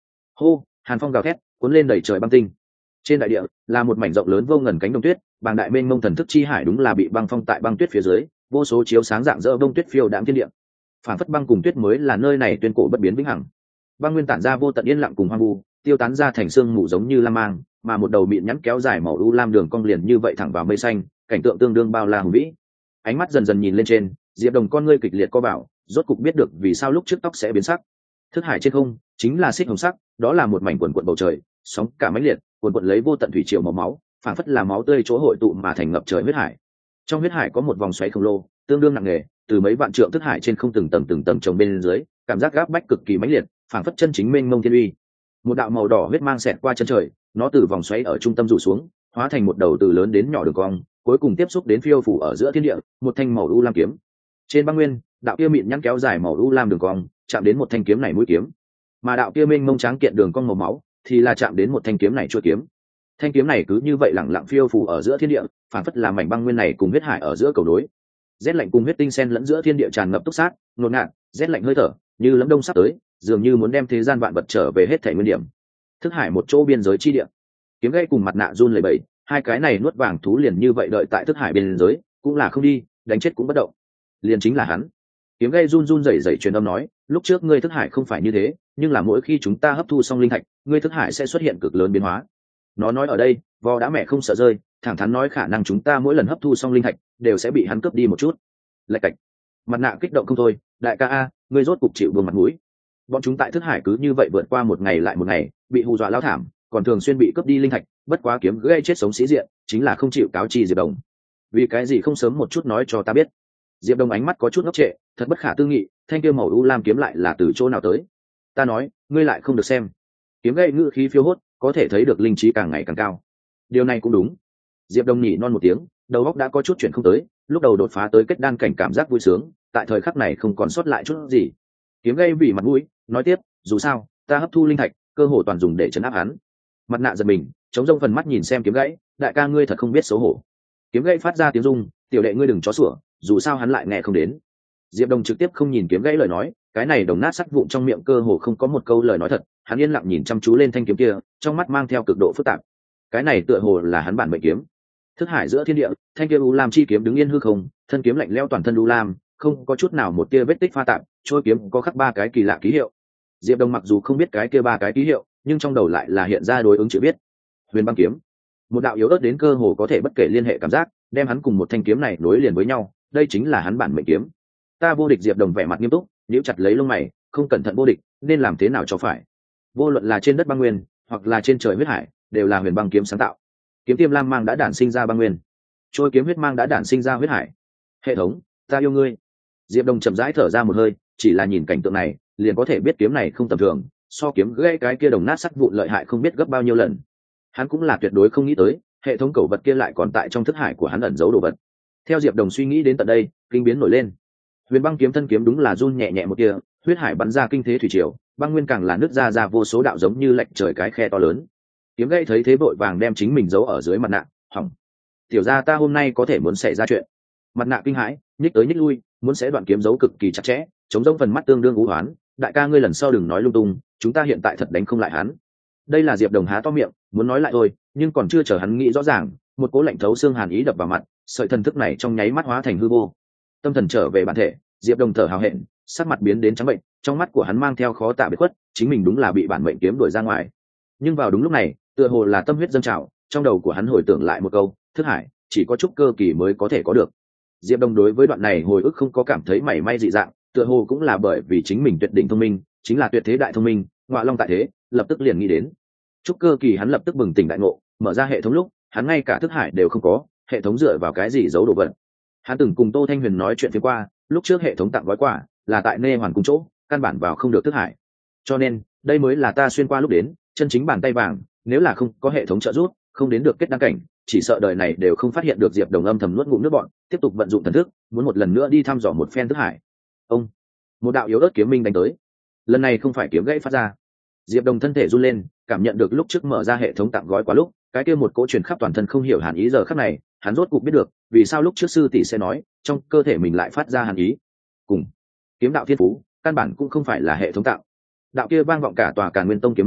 hô, hàn phong gào thét cuốn lên đẩy trời băng tinh. Trên đại địa là một mảnh rộng lớn vô ngần cánh đồng tuyết, bàng đại mênh mông thần thức chi hải đúng là bị băng phong tại băng tuyết phía dưới, vô số chiếu sáng dạng dỡ bông tuyết phiêu đạm thiên địa. Phản phất băng cùng tuyết mới là nơi này tuyên cổ bất biến vĩnh hằng. Băng nguyên tản ra vô tận yên lặng cùng hoang vu, tiêu tán ra thành xương mù giống như lam mang, mà một đầu mịn nhẵn kéo dài màu u lam đường cong liền như vậy thẳng vào mây xanh, cảnh tượng tương đương bao la hùng vĩ. Ánh mắt dần dần nhìn lên trên, Diệp Đồng con ngươi kịch liệt co bảo, rốt cục biết được vì sao lúc trước tóc sẽ biến sắc. Thức hải trên không chính là xích hồng sắc, đó là một mảnh quần quần bầu trời, sóng cả mãnh liệt, quần quần lấy vô tận thủy triều màu máu, phảng phất là máu tươi chỗ hội tụ mà thành ngập trời huyết hải. Trong huyết hải có một vòng xoáy khổng lồ, tương đương nặng nề, từ mấy vạn trượng thức hải trên không từng tầng chồng bên dưới, cảm giác gáp bách cực kỳ mãnh liệt, phảng phất chân chính mênh mông thiên uy. Một đạo màu đỏ huyết mang xẹt qua chân trời, nó từ vòng xoáy ở trung tâm rủ xuống, hóa thành một đầu từ lớn đến nhỏ đường cong, cuối cùng tiếp xúc đến phiêu phủ ở giữa thiên địa, một thanh màu u lam kiếm. Trên băng nguyên, đạo kia mịn nhăn kéo dài màu u lam đường cong, chạm đến một thanh kiếm này mũi kiếm, mà đạo kia mênh mông tráng kiện đường cong màu máu thì là chạm đến một thanh kiếm này chuôi kiếm. Thanh kiếm này cứ như vậy lẳng lặng phiêu phù ở giữa thiên địa, phản phất là mảnh băng nguyên này cùng huyết hải ở giữa cầu nối. Rét lạnh cùng huyết tinh xen lẫn giữa thiên địa tràn ngập túc sát, ngột ngạt, rét lạnh hơi thở như lấm đông sắp tới, dường như muốn đem thế gian vạn vật trở về hết thảy nguyên điểm. Thức hải một chỗ biên giới chi địa, kiếm gãy cùng mặt nạ run lẩy bẩy, hai cái này nuốt vàng thú liền như vậy đợi tại thức hải biên giới, cũng là không đi, đánh chết cũng bất động. Liền chính là hắn. Kiếm gãy run run rẩy rẩy truyền âm nói, lúc trước ngươi thức hải không phải như thế, nhưng là mỗi khi chúng ta hấp thu xong linh thạch, ngươi thức hải sẽ xuất hiện cực lớn biến hóa. Nó nói ở đây, vò đã mẹ không sợ rơi, thẳng thắn nói khả năng chúng ta mỗi lần hấp thu xong linh thạch đều sẽ bị hắn cướp đi một chút. Lạch cạch. Mặt nạ kích động không thôi, đại ca a, ngươi rốt cục chịu buông mặt mũi. Bọn chúng tại thức hải cứ như vậy vượt qua một ngày lại một ngày, bị hù dọa lao thảm, còn thường xuyên bị cướp đi linh thạch, bất quá kiếm gây chết sống sĩ diện, chính là không chịu cáo chi Diệp Đồng. Vì cái gì không sớm một chút nói cho ta biết? Diệp Đồng ánh mắt có chút ngốc trệ, thật bất khả tư nghị, thanh kia màu u lam kiếm lại là từ chỗ nào tới? Ta nói, ngươi lại không được xem. Kiếm gây ngữ khí phiêu hốt, có thể thấy được linh trí càng ngày càng cao. Điều này cũng đúng. Diệp Đông nhỉ non một tiếng, đầu óc đã có chút chuyển không tới, lúc đầu đột phá tới kết đan cảnh cảm giác vui sướng, tại thời khắc này không còn sót lại chút gì. Kiếm gây vì mặt mũi, nói tiếp, dù sao, ta hấp thu linh thạch, cơ hồ toàn dùng để trấn áp hắn. Mặt nạ giật mình, chống rông phần mắt nhìn xem kiếm gãy, đại ca ngươi thật không biết xấu hổ. Kiếm gãy phát ra tiếng rung, tiểu đệ ngươi đừng chó sủa, dù sao hắn lại nghe không đến. Diệp Đông trực tiếp không nhìn kiếm gãy lời nói, cái này đồng nát sắt vụn trong miệng cơ hồ không có một câu lời nói thật, hắn yên lặng nhìn chăm chú lên thanh kiếm kia, trong mắt mang theo cực độ phức tạp. Cái này tựa hồ là hắn bản mệnh kiếm. Thức hải giữa thiên địa, thanh kiếm u lam chi kiếm đứng yên hư không, thân kiếm lạnh lẽo toàn thân u lam, không có chút nào một tia vết tích pha tạp, trôi kiếm có khắc ba cái kỳ lạ ký hiệu. Diệp Đông mặc dù không biết cái kia ba cái ký hiệu, nhưng trong đầu lại là hiện ra đối ứng chữ viết. Huyền băng kiếm. Một đạo yếu ớt đến cơ hồ có thể bất kể liên hệ cảm giác, đem hắn cùng một thanh kiếm này nối liền với nhau, đây chính là hắn bản mệnh kiếm. Ta vô địch. Diệp Đồng vẻ mặt nghiêm túc, nhíu chặt lấy lông mày, không cẩn thận vô địch, nên làm thế nào cho phải? Vô luận là trên đất băng nguyên, hoặc là trên trời huyết hải, đều là huyền băng kiếm sáng tạo. Kiếm tiêm lam mang đã đản sinh ra băng nguyên, trôi kiếm huyết mang đã đản sinh ra huyết hải. Hệ thống, ta yêu ngươi. Diệp Đồng chậm rãi thở ra một hơi, chỉ là nhìn cảnh tượng này, liền có thể biết kiếm này không tầm thường, so kiếm gãy cái kia đồng nát sắt vụn lợi hại không biết gấp bao nhiêu lần. Hắn cũng là tuyệt đối không nghĩ tới, hệ thống cẩu vật kia lại còn tại trong thức hải của hắn ẩn giấu đồ vật. Theo Diệp Đồng suy nghĩ đến tận đây, kinh biến nổi lên. Huyền băng kiếm thân kiếm đúng là run nhẹ nhẹ một tia, huyết hải bắn ra kinh thế thủy triều, băng nguyên càng là nứt ra vô số đạo giống như lệch trời cái khe to lớn. Kiếm gãy thấy thế vội vàng đem chính mình giấu ở dưới mặt nạ, hỏng. Tiểu gia ta hôm nay có thể muốn xảy ra chuyện. Mặt nạ kinh hãi, nhích tới nhích lui, muốn sẽ đoạn kiếm giấu cực kỳ chặt chẽ, chống rông phần mắt tương đương u hoán. Đại ca ngươi lần sau đừng nói lung tung, chúng ta hiện tại thật đánh không lại hắn. Đây là Diệp Đồng há to miệng, muốn nói lại thôi, nhưng còn chưa chờ hắn nghĩ rõ ràng, một cỗ lạnh thấu xương hàn ý đập vào mặt, sợi thần thức này trong nháy mắt hóa thành hư vô. Tâm thần trở về bản thể, Diệp Đồng thở hào hẹn, sắc mặt biến đến trắng bệnh, trong mắt của hắn mang theo khó tả biệt khuất, chính mình đúng là bị bản mệnh kiếm đuổi ra ngoài. Nhưng vào đúng lúc này, tựa hồ là tâm huyết dâng trào, trong đầu của hắn hồi tưởng lại một câu, thức hải chỉ có chút cơ kỳ mới có thể có được. Diệp Đồng đối với đoạn này hồi ức không có cảm thấy mảy may dị dạng, tựa hồ cũng là bởi vì chính mình tuyệt đỉnh thông minh, chính là tuyệt thế đại thông minh, ngọa long tại thế, lập tức liền nghĩ đến. Chút cơ kỳ hắn lập tức bừng tỉnh đại ngộ, mở ra hệ thống lúc, hắn ngay cả thức hải đều không có, hệ thống dựa vào cái gì giấu đồ vật. Hắn từng cùng Tô Thanh Huyền nói chuyện phía qua, lúc trước hệ thống tặng gói quà là tại Nê Hoàn cung chỗ, căn bản vào không được thức hải. Cho nên, đây mới là ta xuyên qua lúc đến, chân chính bàn tay vàng, nếu là không có hệ thống trợ giúp, không đến được kết đăng cảnh, chỉ sợ đời này đều không phát hiện được Diệp Đồng âm thầm nuốt ngụm nước bọn, tiếp tục vận dụng thần thức, muốn một lần nữa đi thăm dò một phen thức hải. Ông, một đạo yếu ớt kiếm minh đánh tới. Lần này không phải kiếm gãy phát ra. Diệp Đồng thân thể run lên, cảm nhận được lúc trước mở ra hệ thống tặng gói quá lúc, cái kia một cỗ truyền khắp toàn thân không hiểu hàn ý giờ khắc này, hắn rốt cục biết được, vì sao lúc trước sư tỷ sẽ nói, trong cơ thể mình lại phát ra hàn ý. Cùng kiếm đạo thiên phú, căn bản cũng không phải là hệ thống tạo. Đạo kia vang vọng cả tòa Càn Nguyên Tông kiếm minh,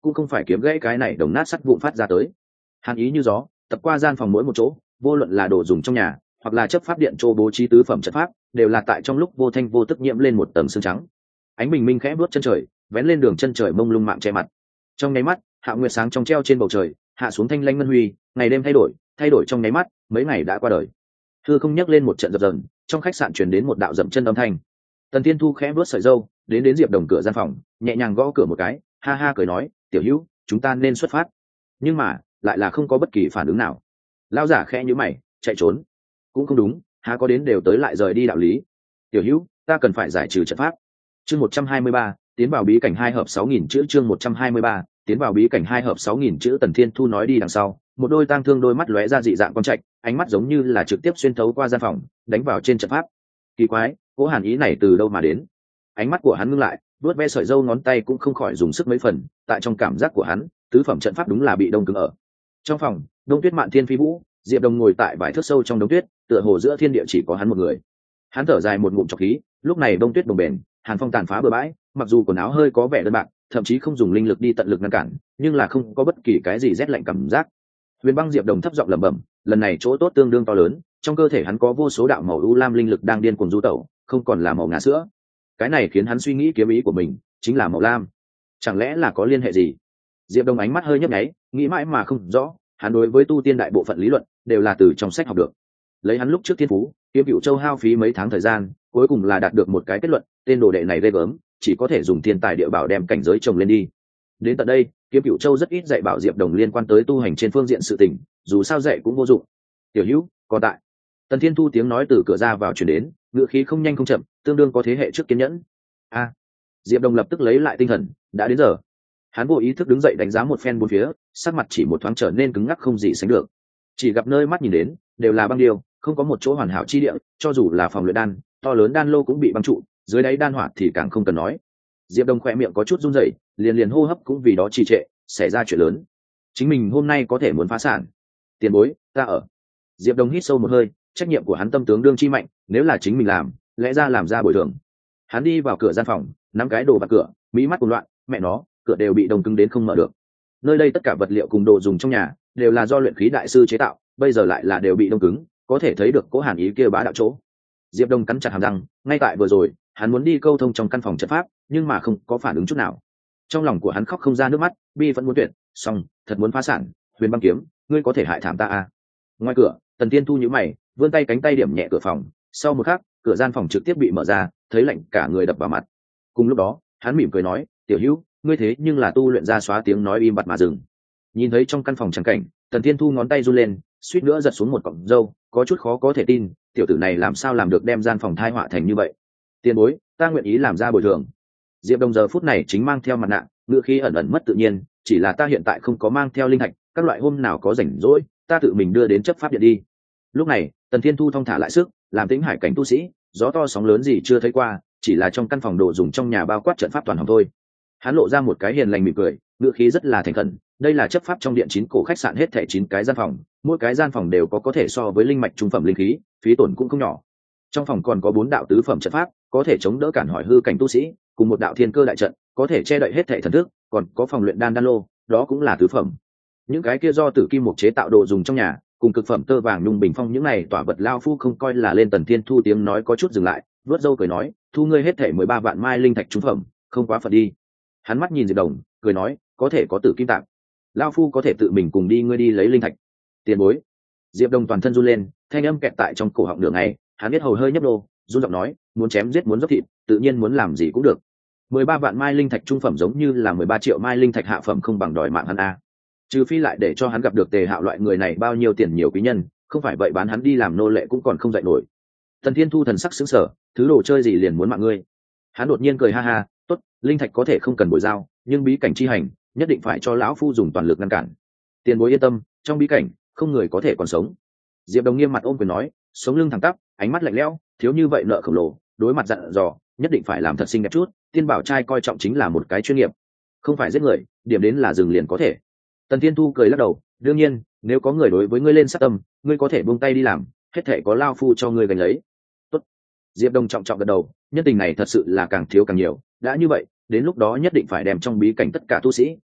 cũng không phải kiếm gãy cái này đồng nát sắt vụn phát ra tới. Hàn ý như gió tập qua gian phòng mỗi một chỗ, vô luận là đồ dùng trong nhà hoặc là chấp pháp điện chỗ bố trí tứ phẩm trận pháp, đều là tại trong lúc vô thanh vô tức nhiễm lên một tầng sương trắng. Ánh bình minh khẽ vuốt chân trời, vén lên đường chân trời mông lung mạng che mặt. Trong nháy mắt, hạ nguyệt sáng trong treo trên bầu trời hạ xuống thanh lanh ngân huy, ngày đêm thay đổi trong nháy mắt, mấy ngày đã qua đời. Hư không nhấc lên một trận dập dờn, trong khách sạn truyền đến một đạo dậm chân âm thanh. Tần Thiên Thu khẽ vuốt sợi râu, đến Diệp Đồng cửa gian phòng, nhẹ nhàng gõ cửa một cái, ha ha cười nói, tiểu hữu, chúng ta nên xuất phát. Nhưng mà lại là không có bất kỳ phản ứng nào. Lão giả khẽ nhíu mày, chạy trốn cũng không đúng, há có đến đều tới lại rời đi đạo lý. Tiểu hữu, ta cần phải giải trừ trận pháp. Chương 123, tiến vào bí cảnh 2 hợp 6000 chữ. Chương 123, tiến vào bí cảnh 2 hợp 6000 chữ. Tần Thiên Thu nói đi đằng sau, một đôi tang thương đôi mắt lóe ra dị dạng quang trạch, ánh mắt giống như là trực tiếp xuyên thấu qua gian phòng, đánh vào trên trận pháp. Kỳ quái, cố hàn ý này từ đâu mà đến? Ánh mắt của hắn ngưng lại, vuốt ve sợi râu ngón tay cũng không khỏi dùng sức mấy phần, tại trong cảm giác của hắn, tứ phẩm trận pháp đúng là bị đông cứng ở. Trong phòng, Đông Tuyết Mạn Thiên phi vũ, Diệp Đồng ngồi tại vài thước sâu trong đống tuyết, tựa hồ giữa thiên địa chỉ có hắn một người. Hắn thở dài một ngụm trọc khí, lúc này bông tuyết đồng bền, hàn phong tàn phá bừa bãi, mặc dù quần áo hơi có vẻ đơn bạc, thậm chí không dùng linh lực đi tận lực ngăn cản, nhưng là không có bất kỳ cái gì rét lạnh cảm giác. Huyền Băng Diệp Đồng thấp giọng lẩm bẩm, lần này chỗ tốt tương đương to lớn, trong cơ thể hắn có vô số đạo màu u lam linh lực đang điên cuồng du tẩu, không còn là màu ngà sữa. Cái này khiến hắn suy nghĩ kiếm ý của mình chính là màu lam. Chẳng lẽ là có liên hệ gì? Diệp Đồng ánh mắt hơi nhấp nháy, nghĩ mãi mà không rõ, hắn đối với tu tiên đại bộ phận lý luận đều là từ trong sách học được. Lấy hắn lúc trước thiên phú, Kiếm Cựu Châu hao phí mấy tháng thời gian, cuối cùng là đạt được một cái kết luận, tên đồ đệ này ghê gớm, chỉ có thể dùng thiên tài địa bảo đem cảnh giới trồng lên đi. Đến tận đây, Kiếm Cựu Châu rất ít dạy bảo Diệp Đồng liên quan tới tu hành trên phương diện sự tình, dù sao dạy cũng vô dụng. Tiểu hữu, còn tại. Tần Thiên Thu tiếng nói từ cửa ra vào truyền đến, ngữ khí không nhanh không chậm, tương đương có thế hệ trước kiên nhẫn. A. Diệp Đồng lập tức lấy lại tinh thần, đã đến giờ. Hắn vô ý thức đứng dậy đánh giá một phen bốn phía, sắc mặt chỉ một thoáng trở nên cứng ngắc không gì sánh được. Chỉ gặp nơi mắt nhìn đến đều là băng điêu, không có một chỗ hoàn hảo chi địa, cho dù là phòng luyện đan to lớn đan lô cũng bị băng trụ, dưới đáy đan hỏa thì càng không cần nói. Diệp Đồng khỏe miệng có chút run rẩy, liền hô hấp cũng vì đó trì trệ, xảy ra chuyện lớn. Chính mình hôm nay có thể muốn phá sản. Tiền bối, ta ở. Diệp Đồng hít sâu một hơi, trách nhiệm của hắn tâm tướng đương chi mạnh, nếu là chính mình làm, lẽ ra làm ra bồi thường. Hắn đi vào cửa gian phòng, nắm cái đồ bạc cửa, mí mắt cuồng loạn, mẹ nó, cửa đều bị đông cứng đến không mở được. Nơi đây tất cả vật liệu cùng đồ dùng trong nhà đều là do luyện khí đại sư chế tạo, bây giờ lại là đều bị đông cứng, có thể thấy được cố hàn ý kia bá đạo chỗ. Diệp Đông cắn chặt hàm răng, ngay tại vừa rồi hắn muốn đi câu thông trong căn phòng trận pháp, nhưng mà không có phản ứng chút nào. Trong lòng của hắn khóc không ra nước mắt, bi vẫn muốn tuyệt, xong thật muốn phá sản. Huyền Băng kiếm, ngươi có thể hại thảm ta à? Ngoài cửa, Tần Tiên Thu nhíu mày, vươn tay cánh tay điểm nhẹ cửa phòng, sau một khắc cửa gian phòng trực tiếp bị mở ra, thấy lạnh cả người đập vào mặt. Cùng lúc đó hắn mỉm cười nói, tiểu hữu, ngươi thế nhưng là tu luyện ra xóa tiếng nói im bặt mà dừng. Nhìn thấy trong căn phòng trắng cảnh, Tần Tiên Thu ngón tay run lên, suýt nữa giật xuống một cọng râu, có chút khó có thể tin, tiểu tử này làm sao làm được đem gian phòng thai họa thành như vậy? Tiền bối, ta nguyện ý làm ra bồi thường. Diệp Đồng giờ phút này chính mang theo mặt nạ, ngữ khí ẩn ẩn mất tự nhiên, chỉ là ta hiện tại không có mang theo linh thạch, các loại hôm nào có rảnh rỗi, ta tự mình đưa đến chấp pháp điện đi. Lúc này, Tần Thiên Thu thong thả lại sức, làm tính hải cảnh tu sĩ, gió to sóng lớn gì chưa thấy qua, chỉ là trong căn phòng đồ dùng trong nhà bao quát trận pháp toàn hỏng thôi. Hắn lộ ra một cái hiền lành mỉm cười, ngữ khí rất là thành khẩn, đây là chấp pháp trong điện 9 cổ khách sạn hết thảy 9 cái gian phòng, mỗi cái gian phòng đều có thể so với linh mạch trung phẩm linh khí, phí tổn cũng không nhỏ. Trong phòng còn có 4 đạo tứ phẩm trận pháp, có thể chống đỡ cản hỏi hư cảnh tu sĩ, cùng một đạo thiên cơ đại trận, có thể che đậy hết thảy thần thức, còn có phòng luyện đan lô, đó cũng là tứ phẩm. Những cái kia do tử kim mục chế tạo đồ dùng trong nhà, cùng cực phẩm tơ vàng nhung bình phong những này tỏa vật lao phu không coi là lên. Tần Thiên Thu tiếng nói có chút dừng lại, vớt râu cười nói, thu ngươi hết thảy 13 vạn mai linh thạch trung phẩm, không quá phận đi. Hắn mắt nhìn Diệp Đồng, cười nói, có thể có tử kim tạng, lao phu có thể tự mình cùng đi, ngươi đi lấy linh thạch. Tiền bối. Diệp Đồng toàn thân run lên, thanh âm kẹt tại trong cổ họng nửa ngày, hắn biết hầu hơi nhấp đô, run giọng nói, muốn chém giết muốn dốc thịt, tự nhiên muốn làm gì cũng được. 13 vạn mai linh thạch trung phẩm giống như là 13 triệu mai linh thạch hạ phẩm, không bằng đòi mạng hắn a. Trừ phi lại để cho hắn gặp được Tề Hạo loại người này bao nhiêu tiền nhiều quý nhân, không phải vậy bán hắn đi làm nô lệ cũng còn không dậy nổi. Tần Thiên Thu thần sắc sững sờ, thứ đồ chơi gì liền muốn mạng ngươi? Hắn đột nhiên cười ha ha, tốt, linh thạch có thể không cần bồi giao, nhưng bí cảnh chi hành nhất định phải cho lão phu dùng toàn lực ngăn cản. Tiền bối yên tâm, trong bí cảnh không người có thể còn sống. Diệp Đồng nghiêm mặt ôm quyền nói, sống lưng thẳng tắp, ánh mắt lạnh lẽo, thiếu như vậy nợ khổng lồ, đối mặt dặn dò, nhất định phải làm thật xinh đẹp chút. Tiên Bảo trai coi trọng chính là một cái chuyên nghiệp, không phải giết người, điểm đến là dừng liền có thể. Tần Thiên Thu cười lắc đầu, đương nhiên, nếu có người đối với ngươi lên sát tâm, ngươi có thể buông tay đi làm, hết thể có lao phu cho ngươi gánh lấy. Tốt. Diệp Đồng trọng trọng gật đầu, nhân tình này thật sự là càng thiếu càng nhiều, đã như vậy, đến lúc đó nhất định phải đem trong bí cảnh tất cả tu sĩ,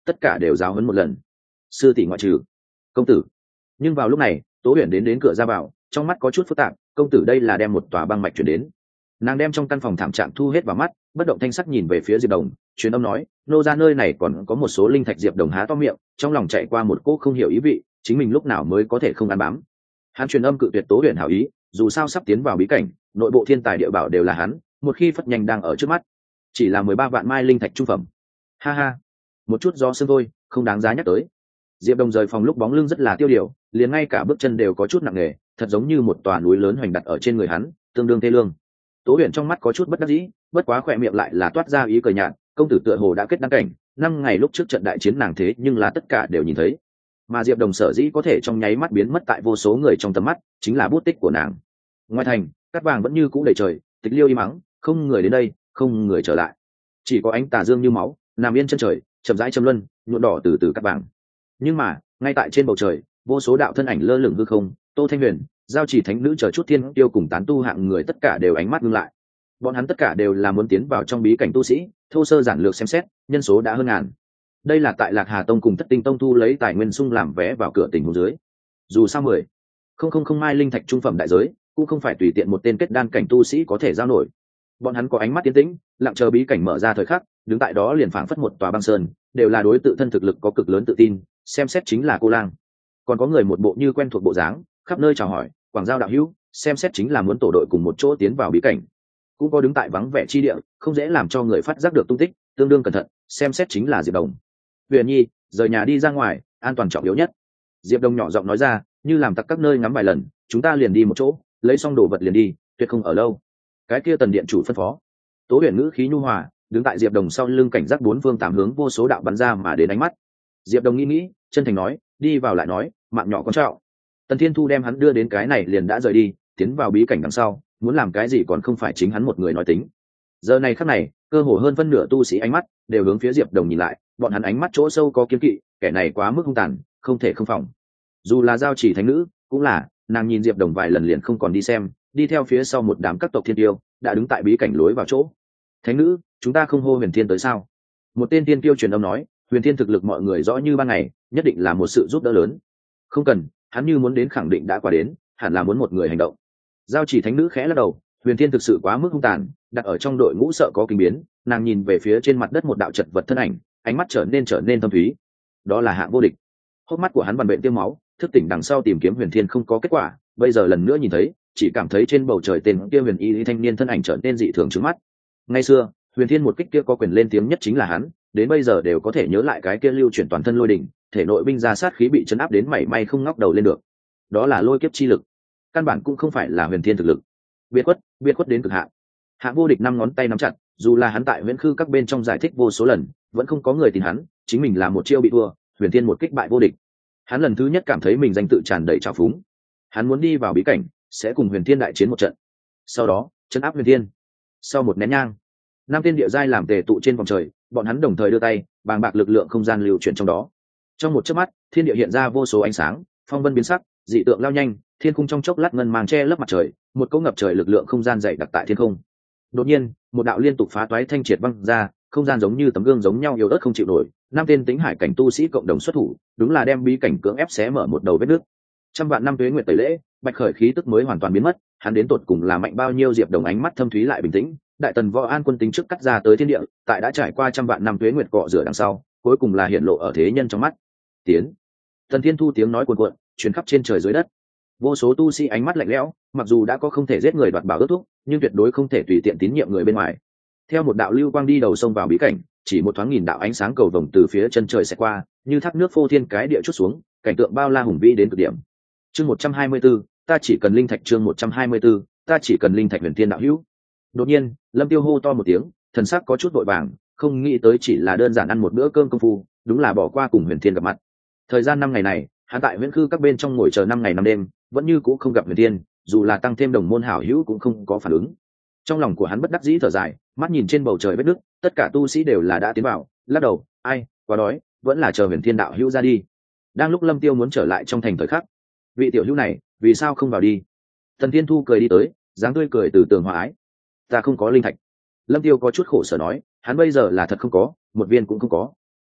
tất cả đều giáo huấn một lần. Sư tỷ ngoại trừ. Công tử. Nhưng vào lúc này Tố Huyền đến cửa ra vào, trong mắt có chút phức tạp. Công tử đây là đem một tòa băng mạch chuyển đến. Nàng đem trong căn phòng thảm trạng thu hết vào mắt, bất động thanh sắc nhìn về phía Diệp Đồng, truyền âm nói, nô ra nơi này còn có một số linh thạch. Diệp Đồng há to miệng, trong lòng chạy qua một cỗ không hiểu ý vị, chính mình lúc nào mới có thể không ăn bám. Hắn truyền âm cự tuyệt Tố Huyền hảo ý, dù sao sắp tiến vào bí cảnh, nội bộ thiên tài địa bảo đều là hắn, một khi phất nhanh đang ở trước mắt. Chỉ là 13 vạn mai linh thạch trung phẩm. Ha ha, một chút do sương thôi, không đáng giá nhắc tới. Diệp Đồng rời phòng lúc bóng lưng rất là tiêu điều, liền ngay cả bước chân đều có chút nặng nề, thật giống như một tòa núi lớn hoành đặt ở trên người hắn, tương đương thê lương. Tố Huyền trong mắt có chút bất đắc dĩ, bất quá khỏe miệng lại là toát ra ý cười nhạt, công tử tựa hồ đã kết đăng cảnh, 5 ngày lúc trước trận đại chiến nàng thế nhưng là tất cả đều nhìn thấy. Mà Diệp Đồng sở dĩ có thể trong nháy mắt biến mất tại vô số người trong tầm mắt, chính là bút tích của nàng. Ngoài thành, cát vàng vẫn như cũ đầy trời, tịch liêu im mắng, không người đến đây, không người trở lại. Chỉ có ánh tà dương như máu, nằm yên chân trời, chậm rãi châm luân, nhuộm đỏ từ từ cát vàng. Nhưng mà, ngay tại trên bầu trời, vô số đạo thân ảnh lơ lửng hư không, Tô Thanh Huyền, Giao Chỉ Thánh Nữ chờ chút thiên tiêu cùng tán tu hạng người tất cả đều ánh mắt ngưng lại. Bọn hắn tất cả đều là muốn tiến vào trong bí cảnh tu sĩ, thô sơ giản lược xem xét, nhân số đã hơn ngàn. Đây là tại Lạc Hà Tông cùng Thất Tinh Tông thu lấy tài nguyên sung làm vé vào cửa tình huống dưới. Dù sao 10,000 mai linh thạch trung phẩm đại giới, cũng không phải tùy tiện một tên kết đan cảnh tu sĩ có thể giao nổi. Bọn hắn có ánh mắt tiến tĩnh, lặng chờ bí cảnh mở ra thời khắc, đứng tại đó liền phảng phất một tòa băng sơn, đều là đối tự thân thực lực có cực lớn tự tin, xem xét chính là cô lang. Còn có người một bộ như quen thuộc bộ dáng, khắp nơi chào hỏi, quảng giao đạo hữu, xem xét chính là muốn tổ đội cùng một chỗ tiến vào bí cảnh. Cũng có đứng tại vắng vẻ chi địa, không dễ làm cho người phát giác được tung tích, tương đương cẩn thận, xem xét chính là Diệp Đồng. Huyền Nhi, rời nhà đi ra ngoài, an toàn trọng yếu nhất. Diệp Đồng nhỏ giọng nói ra, như làm tặc các nơi ngắm vài lần, chúng ta liền đi một chỗ, lấy xong đồ vật liền đi, tuyệt không ở lâu. Cái kia Tần điện chủ phân phó. Tố Huyền ngữ khí nhu hòa, đứng tại Diệp Đồng sau lưng cảnh giác bốn phương tám hướng vô số đạo bắn ra mà đến ánh mắt. Diệp Đồng nghĩ, chân thành nói, đi vào lại nói, mạng nhỏ con trọng. Tần Thiên Thu đem hắn đưa đến cái này liền đã rời đi, tiến vào bí cảnh đằng sau, muốn làm cái gì còn không phải chính hắn một người nói tính. Giờ này khắc này, cơ hồ hơn phân nửa tu sĩ ánh mắt đều hướng phía Diệp Đồng nhìn lại, bọn hắn ánh mắt chỗ sâu có kiêng kỵ, kẻ này quá mức hung tàn, không thể không phòng. Dù là Giao Chỉ Thánh Nữ, cũng là, nàng nhìn Diệp Đồng vài lần liền không còn đi xem, đi theo phía sau một đám các tộc thiên tiêu, đã đứng tại bí cảnh lối vào chỗ. Thánh Nữ, chúng ta không hô Huyền Thiên tới sao? Một tên tiên tiêu truyền âm nói, Huyền Thiên thực lực mọi người rõ như ban ngày, nhất định là một sự giúp đỡ lớn. Không cần, hắn như muốn đến khẳng định đã qua đến, hẳn là muốn một người hành động. Giao Chỉ Thánh Nữ khẽ lắc đầu, Huyền Thiên thực sự quá mức hung tàn, đặt ở trong đội ngũ sợ có kinh biến. Nàng nhìn về phía trên mặt đất một đạo chật vật thân ảnh, ánh mắt trở nên thâm thúy. Đó là Hạng Vô Địch. Hốc mắt của hắn bằn bệnh tiêu máu, thức tỉnh đằng sau tìm kiếm Huyền Thiên không có kết quả, bây giờ lần nữa nhìn thấy, chỉ cảm thấy trên bầu trời tên kia huyền y thanh niên thân ảnh trở nên dị thường trước mắt. Ngày xưa, Huyền Thiên một kích kia có quyền lên tiếng nhất chính là hắn, đến bây giờ đều có thể nhớ lại cái kia lưu chuyển toàn thân lôi đỉnh, thể nội binh ra sát khí bị chấn áp đến mảy may không ngóc đầu lên được. Đó là lôi kiếp chi lực, căn bản cũng không phải là Huyền Thiên thực lực. Biệt khuất đến cực hạn. Hạng Vô Địch 5 ngón tay nắm chặt, dù là hắn tại Viễn Khư các bên trong giải thích vô số lần, vẫn không có người tin hắn, chính mình là một chiêu bị thua, Huyền Thiên một kích bại Vô Địch. Hắn lần thứ nhất cảm thấy mình danh tự tràn đầy trào phúng. Hắn muốn đi vào bí cảnh, sẽ cùng Huyền Thiên đại chiến một trận. Sau đó, trấn áp Huyền Thiên. Sau một nén nhang, 5 tên địa giai làm tề tụ trên vòng trời, bọn hắn đồng thời đưa tay, bàng bạc lực lượng không gian lưu chuyển trong đó. Trong một chớp mắt, thiên địa hiện ra vô số ánh sáng, phong vân biến sắc, dị tượng lao nhanh, thiên khung trong chốc lát ngân màng che lấp mặt trời, một cỗ ngập trời lực lượng không gian dày đặc tại thiên không. Đột nhiên, một đạo liên tục phá toái thanh triệt văng ra, không gian giống như tấm gương giống nhau yếu ớt không chịu nổi. 5 tên tính hải cảnh tu sĩ cộng đồng xuất thủ, đúng là đem bí cảnh cưỡng ép xé mở một đầu vết nước. Trăm vạn năm tuế nguyệt tẩy lễ, bạch khởi khí tức mới hoàn toàn biến mất, hắn đến tột cùng là mạnh bao nhiêu? Diệp Đồng ánh mắt thâm thúy lại bình tĩnh, đại tần võ an quân tính trước cắt ra tới thiên địa, tại đã trải qua trăm vạn năm tuế nguyệt cọ rửa đằng sau, cuối cùng là hiện lộ ở thế nhân trong mắt. Tiến. Tần Thiên Thu tiếng nói cuồn cuộn, truyền khắp trên trời dưới đất. Vô số tu sĩ ánh mắt lạnh lẽo, mặc dù đã có không thể giết người đoạt bảo ước thúc, nhưng tuyệt đối không thể tùy tiện tín nhiệm người bên ngoài. Theo một đạo lưu quang đi đầu sông vào bí cảnh, chỉ một thoáng nghìn đạo ánh sáng cầu vồng từ phía chân trời sẽ qua, như thác nước phô thiên cái địa chút xuống, cảnh tượng bao la hùng vĩ đến cực điểm. Chương 124, ta chỉ cần linh thạch. Chương 124, ta chỉ cần linh thạch. Huyền Thiên đạo hữu. Đột nhiên, Lâm Tiêu hô to một tiếng, thần sắc có chút vội vàng, không nghĩ tới chỉ là đơn giản ăn một bữa cơm công phu, đúng là bỏ qua cùng Huyền Thiên gặp mặt. Thời gian 5 ngày này, hắn tại Viễn Khư các bên trong ngồi chờ 5 ngày 5 đêm, vẫn như cũ không gặp Huyền Thiên, dù là tăng thêm đồng môn hảo hữu cũng không có phản ứng. Trong lòng của hắn bất đắc dĩ thở dài, mắt nhìn trên bầu trời vết nước, tất cả tu sĩ đều là đã tiến vào, lắc đầu, ai, quá đói, vẫn là chờ Huyền Thiên đạo hữu ra đi. Đang lúc Lâm Tiêu muốn trở lại trong thành thời khắc, vị tiểu hữu này, vì sao không vào đi? Tần Thiên Thu cười đi tới, dáng tươi cười từ tường hòa ái. Ta không có linh thạch. Lâm Tiêu có chút khổ sở nói, hắn bây giờ là thật không có, một viên cũng không có.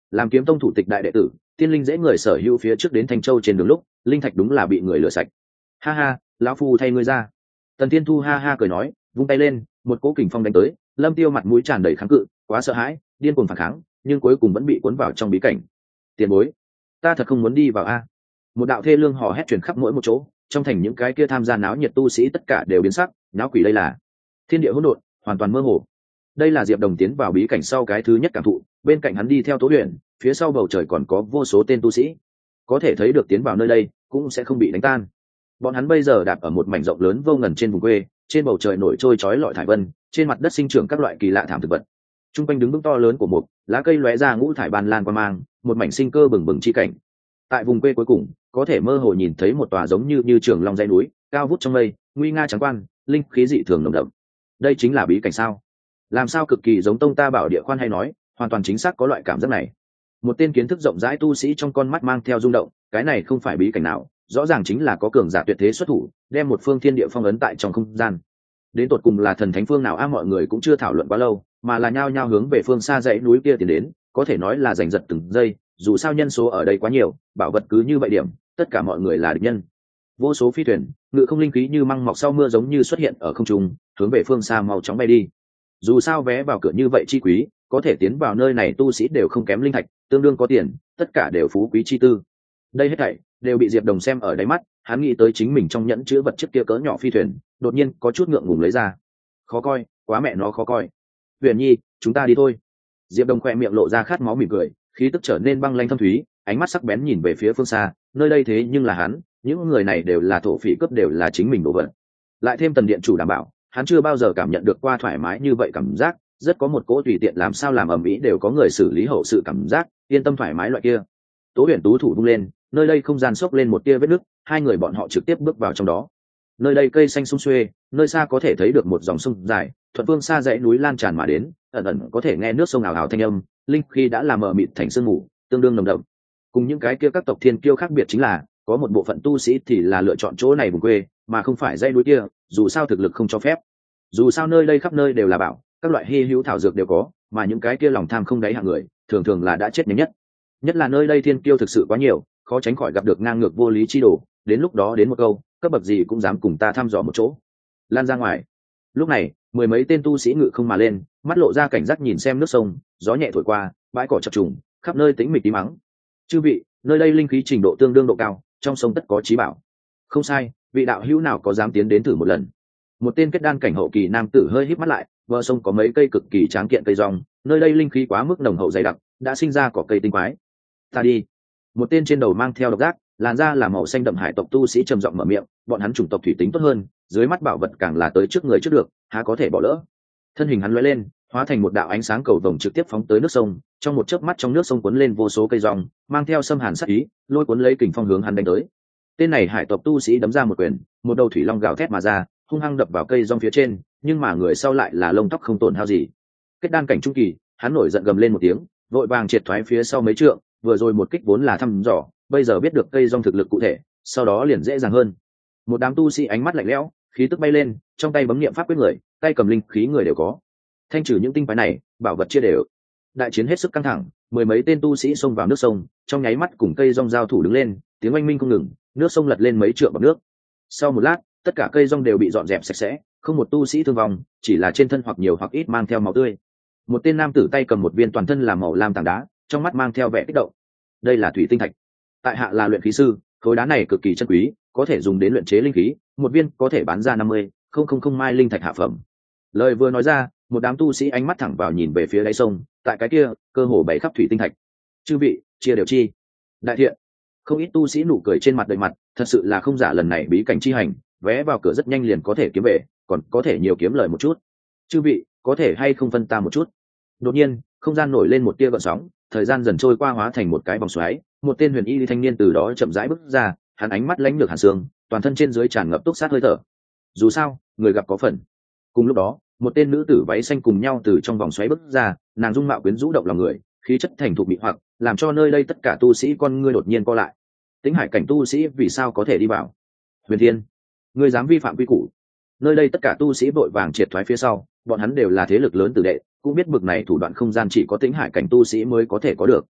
Làm kiếm tông thủ tịch đại đệ tử, tiên linh dễ người sở hữu phía trước đến Thanh Châu trên đường lúc, linh thạch đúng là bị người lừa sạch. Ha ha, lão phu thay ngươi ra. Tần Tiên Thu ha ha cười nói, vung tay lên, một cỗ kình phong đánh tới, Lâm Tiêu mặt mũi tràn đầy kháng cự, quá sợ hãi, điên cuồng phản kháng, nhưng cuối cùng vẫn bị cuốn vào trong bí cảnh. Tiền bối, ta thật không muốn đi vào a. Một đạo thê lương hò hét truyền khắp mỗi một chỗ, trong thành những cái kia tham gia náo nhiệt tu sĩ tất cả đều biến sắc, náo quỷ đây là thiên địa hỗn độn, hoàn toàn mơ hồ. Đây là Diệp Đồng tiến vào bí cảnh sau cái thứ nhất cảm thụ, bên cạnh hắn đi theo Tố Huyền, phía sau bầu trời còn có vô số tên tu sĩ, có thể thấy được tiến vào nơi đây cũng sẽ không bị đánh tan. Bọn hắn bây giờ đạp ở một mảnh rộng lớn vô ngần trên vùng quê, trên bầu trời nổi trôi chói lọi thải vân, trên mặt đất sinh trưởng các loại kỳ lạ thảm thực vật. Trung quanh đứng vững to lớn của một lá cây lóe ra ngũ thải ban lan qua mang, một mảnh sinh cơ bừng bừng chi cảnh. Tại vùng quê cuối cùng, có thể mơ hồ nhìn thấy một tòa giống như Trường Long dãy núi, cao vút trong mây, nguy nga trắng quan, linh khí dị thường nồng đậm. Đây chính là bí cảnh sao? Làm sao cực kỳ giống Tông Ta Bảo Địa Khoan hay nói, hoàn toàn chính xác có loại cảm giác này. Một tên kiến thức rộng rãi tu sĩ trong con mắt mang theo rung động, cái này không phải bí cảnh nào, rõ ràng chính là có cường giả tuyệt thế xuất thủ, đem một phương thiên địa phong ấn tại trong không gian. Đến tột cùng là thần thánh phương nào mọi người cũng chưa thảo luận quá lâu, mà là nhao nhao hướng về phương xa dãy núi kia tiến đến, có thể nói là giành giật từng giây, dù sao nhân số ở đây quá nhiều, bảo vật cứ như vậy điểm, tất cả mọi người là địch nhân. Vô số phi thuyền, ngự không linh khí như măng mọc sau mưa giống như xuất hiện ở không trung, hướng về phương xa mau chóng bay đi. Dù sao vé vào cửa như vậy chi quý, có thể tiến vào nơi này tu sĩ đều không kém linh thạch, tương đương có tiền, tất cả đều phú quý chi tư. Đây hết thảy đều bị Diệp Đồng xem ở đáy mắt, hắn nghĩ tới chính mình trong nhẫn chứa vật chất kia cỡ nhỏ phi thuyền, đột nhiên có chút ngượng ngùng lấy ra. Khó coi, quá mẹ nó khó coi. Huyền Nhi, chúng ta đi thôi. Diệp Đồng khẽ miệng lộ ra khát máu mỉm cười, khí tức trở nên băng lãnh thâm thúy, ánh mắt sắc bén nhìn về phía phương xa, nơi đây thế nhưng là hắn, những người này đều là thổ phỉ cướp, đều là chính mình đồ vật. Lại thêm Tần điện chủ đảm bảo, hắn chưa bao giờ cảm nhận được qua thoải mái như vậy cảm giác, rất có một cỗ tùy tiện làm sao làm ầm ĩ đều có người xử lý hậu sự cảm giác, yên tâm thoải mái loại kia. Tố Huyền tú thủ vung lên, nơi đây không gian xốc lên một tia vết nứt, hai người bọn họ trực tiếp bước vào trong đó. Nơi đây cây xanh sum xuê, nơi xa có thể thấy được một dòng sông dài, thuận phương xa dãy núi lan tràn mà đến, ẩn ẩn có thể nghe nước sông ào ào thanh âm, linh khí đã làm mờ mịt thành sương mù, tương đương nồng đậm. Cùng những cái kia các tộc thiên kiêu khác biệt chính là, có một bộ phận tu sĩ thì là lựa chọn chỗ này vùng quê, mà không phải dãy núi kia, dù sao thực lực không cho phép. Dù sao nơi đây khắp nơi đều là bảo, các loại hy hữu thảo dược đều có, mà những cái kia lòng tham không đáy hạng người, thường thường là đã chết nhanh nhất. Nhất là nơi đây thiên kiêu thực sự quá nhiều, khó tránh khỏi gặp được ngang ngược vô lý chi đồ, đến lúc đó đến một câu, cấp bậc gì cũng dám cùng ta thăm dò một chỗ. Lan ra ngoài. Lúc này, mười mấy tên tu sĩ ngự không mà lên, mắt lộ ra cảnh giác nhìn xem nước sông, gió nhẹ thổi qua, bãi cỏ chập trùng, khắp nơi tĩnh mịch tí mắng. Chư vị, nơi đây linh khí trình độ tương đương độ cao, trong sông tất có trí bảo. Không sai, vị đạo hữu nào có dám tiến đến thử một lần? Một tên kết đan cảnh hậu kỳ nam tử hơi híp mắt lại, bờ sông có mấy cây cực kỳ tráng kiện cây rong, nơi đây linh khí quá mức nồng hậu dày đặc, đã sinh ra cỏ cây tinh quái. Ta đi. Một tên trên đầu mang theo độc giác, làn da là màu xanh đậm hải tộc tu sĩ trầm giọng mở miệng, bọn hắn chủng tộc thủy tính tốt hơn, dưới mắt bảo vật càng là tới trước người trước được, há có thể bỏ lỡ. Thân hình hắn lóe lên, hóa thành một đạo ánh sáng cầu vồng trực tiếp phóng tới nước sông, trong một chớp mắt trong nước sông cuốn lên vô số cây rong, mang theo xâm hàn sát ý, lôi cuốn lấy kình phong hướng hắn đánh tới. Tên này hải tộc tu sĩ đấm ra một quyền, một đầu thủy long gào thét mà ra, hung hăng đập vào cây rong phía trên, nhưng mà người sau lại là lông tóc không tổn hao gì. Kết đan cảnh trung kỳ, hắn nổi giận gầm lên một tiếng, vội vàng triệt thoái phía sau mấy trượng, vừa rồi một kích vốn là thăm dò, bây giờ biết được cây rong thực lực cụ thể, sau đó liền dễ dàng hơn. Một đám tu sĩ ánh mắt lạnh lẽo, khí tức bay lên, trong tay bấm niệm pháp quyết người, tay cầm linh khí người đều có. Thanh trừ những tinh quái này, bảo vật chia đều. Đại chiến hết sức căng thẳng, mười mấy tên tu sĩ xông vào nước sông, trong nháy mắt cùng cây rong giao thủ đứng lên, tiếng oanh minh không ngừng, nước sông lật lên mấy trượng bọt nước. Sau một lát, tất cả cây rong đều bị dọn dẹp sạch sẽ, không một tu sĩ thương vong, chỉ là trên thân hoặc nhiều hoặc ít mang theo máu tươi. Một tên nam tử tay cầm một viên toàn thân làm màu lam tảng đá, trong mắt mang theo vẻ kích động. Đây là thủy tinh thạch. Tại hạ là luyện khí sư, khối đá này cực kỳ chân quý, có thể dùng đến luyện chế linh khí, một viên có thể bán ra 50,000 mai linh thạch hạ phẩm. Lời vừa nói ra, một đám tu sĩ ánh mắt thẳng vào nhìn về phía đáy sông, tại cái kia, cơ hồ bày khắp thủy tinh thạch. Chư vị, chia đều chi. Đại thiện. Không ít tu sĩ nụ cười trên mặt đầy mặt, thật sự là không giả lần này bí cảnh chi hành, vé vào cửa rất nhanh liền có thể kiếm về, còn có thể nhiều kiếm lời một chút. Chư vị, có thể hay không phân ta một chút? Đột nhiên, không gian nổi lên một tia gợn sóng, thời gian dần trôi qua hóa thành một cái vòng xoáy, một tên huyền y thanh niên từ đó chậm rãi bước ra, hắn ánh mắt lãnh lược hàn xương, toàn thân trên dưới tràn ngập túc sát hơi thở. Dù sao, người gặp có phần. Cùng lúc đó, một tên nữ tử váy xanh cùng nhau từ trong vòng xoáy bước ra, nàng dung mạo quyến rũ động lòng người, khí chất thành thục mị hoặc, làm cho nơi đây tất cả tu sĩ con ngươi đột nhiên co lại. Tính hải cảnh tu sĩ vì sao có thể đi vào? Huyền Thiên, ngươi dám vi phạm quy củ? Nơi đây tất cả tu sĩ vội vàng triệt thoái phía sau, bọn hắn đều là thế lực lớn tử đệ, cũng biết bực này thủ đoạn không gian chỉ có tính hải cảnh tu sĩ mới có thể có được.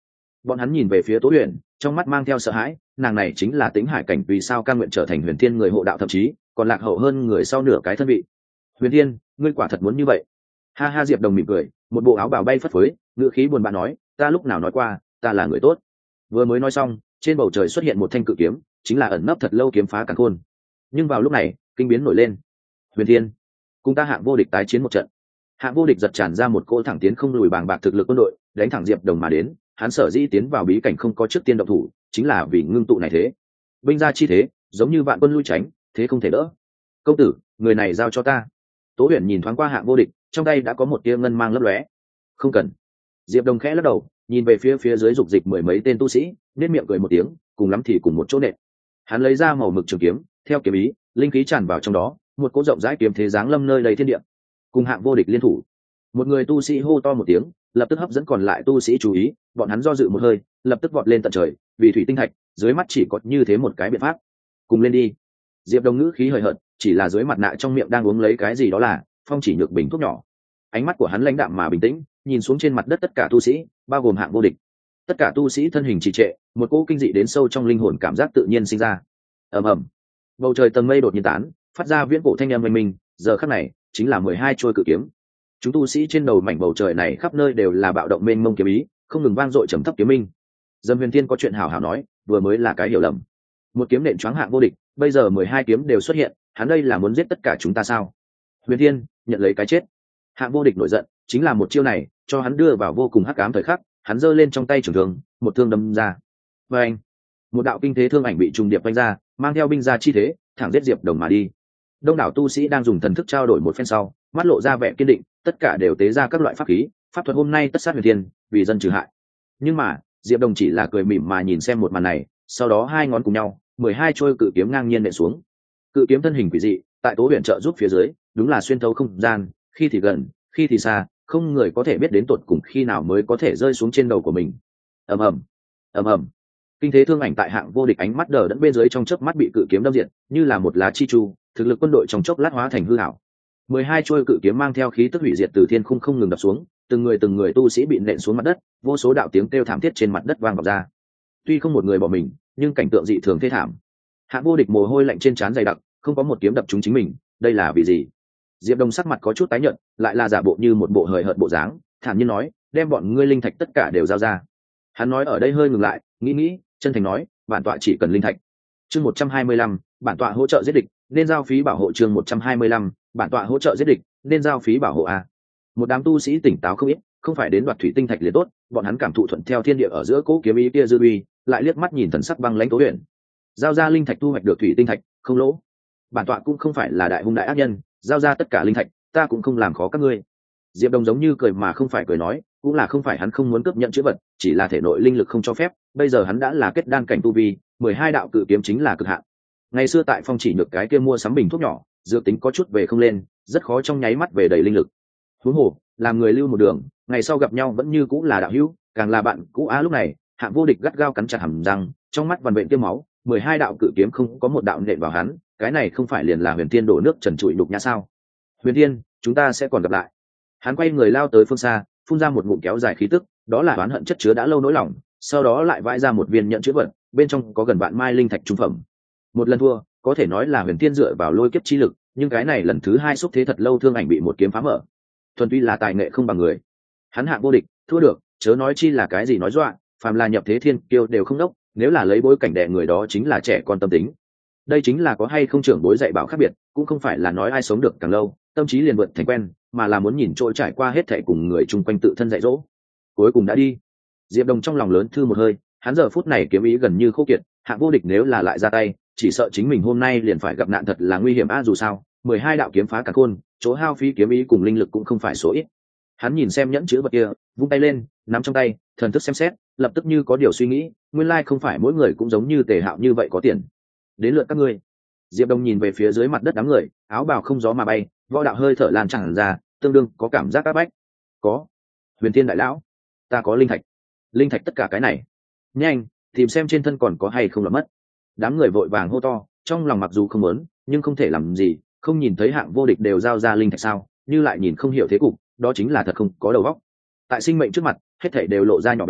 Bọn hắn nhìn về phía Tố Huyền, trong mắt mang theo sợ hãi, nàng này chính là Tĩnh Hải cảnh vì sao cam nguyện trở thành Huyền Thiên người hộ đạo, thậm chí còn lạc hậu hơn người sau nửa cái thân vị. Huyền Thiên, ngươi quả thật muốn như vậy? Ha ha, Diệp Đồng mỉm cười, một bộ áo bào bay phất phới, ngữ khí buồn bã nói, ta lúc nào nói qua ta là người tốt? Vừa mới nói xong, trên bầu trời xuất hiện một thanh cự kiếm, chính là ẩn nấp thật lâu kiếm phá càn khôn. Nhưng vào lúc này, kinh biến nổi lên. Huyền Thiên, cùng ta Hạng Vô Địch tái chiến một trận. Hạng Vô Địch giật tràn ra một cỗ thẳng tiến không lùi bàng bạc thực lực quân đội, đánh thẳng Diệp Đồng mà đến. Hắn sở dĩ tiến vào bí cảnh không có trước tiên động thủ, chính là vì ngưng tụ này thế. Binh ra chi thế, giống như vạn quân lui tránh, thế không thể đỡ. Công tử, người này giao cho ta. Tố Huyền nhìn thoáng qua Hạng Vô Địch, trong tay đã có một tia ngân mang lấp lóe. Không cần. Diệp Đồng khẽ lắc đầu, nhìn về phía dưới dục dịch mười mấy tên tu sĩ, nét miệng cười một tiếng, cùng lắm thì cùng một chỗ nện. Hắn lấy ra màu mực trường kiếm, theo kiếm ý, linh khí tràn vào trong đó, một cỗ rộng rãi kiếm thế giáng lâm nơi đầy thiên địa. Cùng Hạng Vô Địch liên thủ. Một người tu sĩ hô to một tiếng, lập tức hấp dẫn còn lại tu sĩ chú ý, bọn hắn do dự một hơi, lập tức vọt lên tận trời, vì thủy tinh thạch, dưới mắt chỉ có như thế một cái biện pháp. Cùng lên đi. Diệp Đồng ngữ khí hời hợt, chỉ là dưới mặt nạ trong miệng đang uống lấy cái gì đó là phong chỉ nhược bình thuốc nhỏ. Ánh mắt của hắn lãnh đạm mà bình tĩnh, nhìn xuống trên mặt đất tất cả tu sĩ, bao gồm Hạng Vô Địch. Tất cả tu sĩ thân hình trì trệ, một cỗ kinh dị đến sâu trong linh hồn cảm giác tự nhiên sinh ra. Ầm ầm. Bầu trời tầng mây đột nhiên tán, phát ra viễn cổ thanh âm oanh minh, giờ khắc này chính là 12 trôi cự kiếm. Chúng tu sĩ trên đầu mảnh bầu trời này khắp nơi đều là bạo động mênh mông kiếm ý, không ngừng vang dội trầm thấp kiếm minh. Dâm Huyền Thiên có chuyện hảo hảo nói, vừa mới là cái hiểu lầm. Một kiếm nện choáng Hạng Vô Địch, bây giờ 12 kiếm đều xuất hiện, hắn đây là muốn giết tất cả chúng ta sao? Huyền Thiên, nhận lấy cái chết. Hạng Vô Địch nổi giận, chính là một chiêu này, cho hắn đưa vào vô cùng hắc ám thời khắc, hắn giơ lên trong tay trường thương, một thương đâm ra. Và anh, một đạo kinh thế thương ảnh bị trùng điệp vung ra, mang theo binh ra chi thế, thẳng giết Diệp Đồng mà đi. Đông đảo tu sĩ đang dùng thần thức trao đổi một phen sau, mắt lộ ra vẻ kiên định, tất cả đều tế ra các loại pháp khí, pháp thuật hôm nay tất sát Huyền Thiên, vì dân trừ hại. Nhưng mà, Diệp Đồng chỉ là cười mỉm mà nhìn xem một màn này, sau đó hai ngón cùng nhau, 12 trôi cự kiếm ngang nhiên nện xuống. Cự kiếm thân hình quỷ dị, tại Tố Huyền trợ giúp phía dưới, đúng là xuyên thấu không gian, khi thì gần, khi thì xa, không người có thể biết đến tột cùng khi nào mới có thể rơi xuống trên đầu của mình. Ầm ầm, ầm ầm. Kinh thế thương ảnh tại Hạng Vô Địch ánh mắt đờ đẫn bên dưới trong chớp mắt bị cự kiếm đâm diệt, như là một lá chi chu, thực lực quân đội trong chốc lát hóa thành hư ảo. 12 trôi cự kiếm mang theo khí tức hủy diệt từ thiên khung không ngừng đập xuống, từng người tu sĩ bị nện xuống mặt đất, vô số đạo tiếng kêu thảm thiết trên mặt đất vang vọng ra. Tuy không một người bỏ mình, nhưng cảnh tượng dị thường thê thảm. Hạng Vô Địch mồ hôi lạnh trên trán dày đặc, không có một kiếm đập trúng chính mình, đây là vì gì? Diệp Đồng sắc mặt có chút tái nhợt, lại là giả bộ như một bộ hời hợt bộ dáng, thản nhiên nói, đem bọn ngươi linh thạch tất cả đều giao ra. Hắn nói ở đây hơi ngừng lại, nghĩ, chân thành nói, bản tọa chỉ cần linh thạch. Chương 125, bản tọa hỗ trợ giết địch, nên giao phí bảo hộ. Chương 125, bản tọa hỗ trợ giết địch, nên giao phí bảo hộ a. Một đám tu sĩ tỉnh táo không ít, không phải đến đoạt thủy tinh thạch liền tốt, bọn hắn cảm thụ thuận theo thiên địa ở giữa cố kiếm ý kia dư uy, lại liếc mắt nhìn thần sắc băng lãnh Tố Huyền. Giao ra linh thạch thu hoạch được thủy tinh thạch, không lỗ. Bản tọa cũng không phải là đại hung đại ác nhân, giao ra tất cả linh thạch, ta cũng không làm khó các ngươi. Diệp Đồng giống như cười mà không phải cười nói, cũng là không phải hắn không muốn cướp nhận chữ vật, chỉ là thể nội linh lực không cho phép, bây giờ hắn đã là kết đan cảnh tu vi, 12 đạo cự kiếm chính là cực hạn. Ngày xưa tại Phong Chỉ Nhược cái kia mua sắm bình thuốc nhỏ, dược tính có chút về không lên, rất khó trong nháy mắt về đầy linh lực. Huống hồ, làm người lưu một đường, ngày sau gặp nhau vẫn như cũng là đạo hữu, càng là bạn cũ lúc này, Hạng Vô Địch gắt gao cắn chặt hàm răng, trong mắt vằn vện tiêm máu, 12 đạo cự kiếm không có một đạo nện vào hắn, cái này không phải liền là Huyền Thiên đổ nước trần trụi đục nhã sao? Huyền Thiên, chúng ta sẽ còn gặp lại. Hắn quay người lao tới phương xa, phun ra một ngụm kéo dài khí tức, đó là oán hận chất chứa đã lâu nỗi lòng, sau đó lại vãi ra một viên nhận chữ vật, bên trong có gần vạn mai linh thạch trung phẩm. Một lần thua, có thể nói là Huyền Thiên dựa vào lôi kiếp chi lực, nhưng cái này lần thứ hai xúc thế thật lâu thương ảnh bị một kiếm phá mở. Thuần túy là tài nghệ không bằng người. Hắn Hạng Vô Địch, thua được, chớ nói chi là cái gì nói dọa, phàm là nhập thế thiên kiêu đều không đốc, nếu là lấy bối cảnh đè người đó chính là trẻ con tâm tính. Đây chính là có hay không trưởng bối dạy bảo khác biệt, cũng không phải là nói ai sống được càng lâu, tâm trí liền vượt thành quen, mà là muốn nhìn trôi trải qua hết thảy cùng người chung quanh tự thân dạy dỗ. Cuối cùng đã đi. Diệp Đồng trong lòng lớn thư một hơi, hắn giờ phút này kiếm ý gần như khô kiệt, Hạng Vô Địch nếu là lại ra tay, chỉ sợ chính mình hôm nay liền phải gặp nạn thật là nguy hiểm a, dù sao, 12 đạo kiếm phá cả khôn, chỗ hao phí kiếm ý cùng linh lực cũng không phải số ít. Hắn nhìn xem nhẫn chữ vật kia, vung tay lên, nắm trong tay, thần thức xem xét, lập tức như có điều suy nghĩ, nguyên lai không phải mỗi người cũng giống như Tề Hạo như vậy có tiền. Đến lượt các ngươi. Diệp Đông nhìn về phía dưới mặt đất đám người, áo bào không gió mà bay, võ đạo hơi thở lan tràn ra, tương đương có cảm giác áp bách. Có. Huyền Thiên đại lão, ta có linh thạch. Linh thạch tất cả cái này. Nhanh, tìm xem trên thân còn có hay không là mất. Đám người vội vàng hô to, trong lòng mặc dù không muốn, nhưng không thể làm gì, không nhìn thấy Hạng Vô Địch đều giao ra linh thạch sao? Như lại nhìn không hiểu thế cục, đó chính là thật không có đầu óc. Tại sinh mệnh trước mặt, hết thảy đều lộ ra nhỏ bé,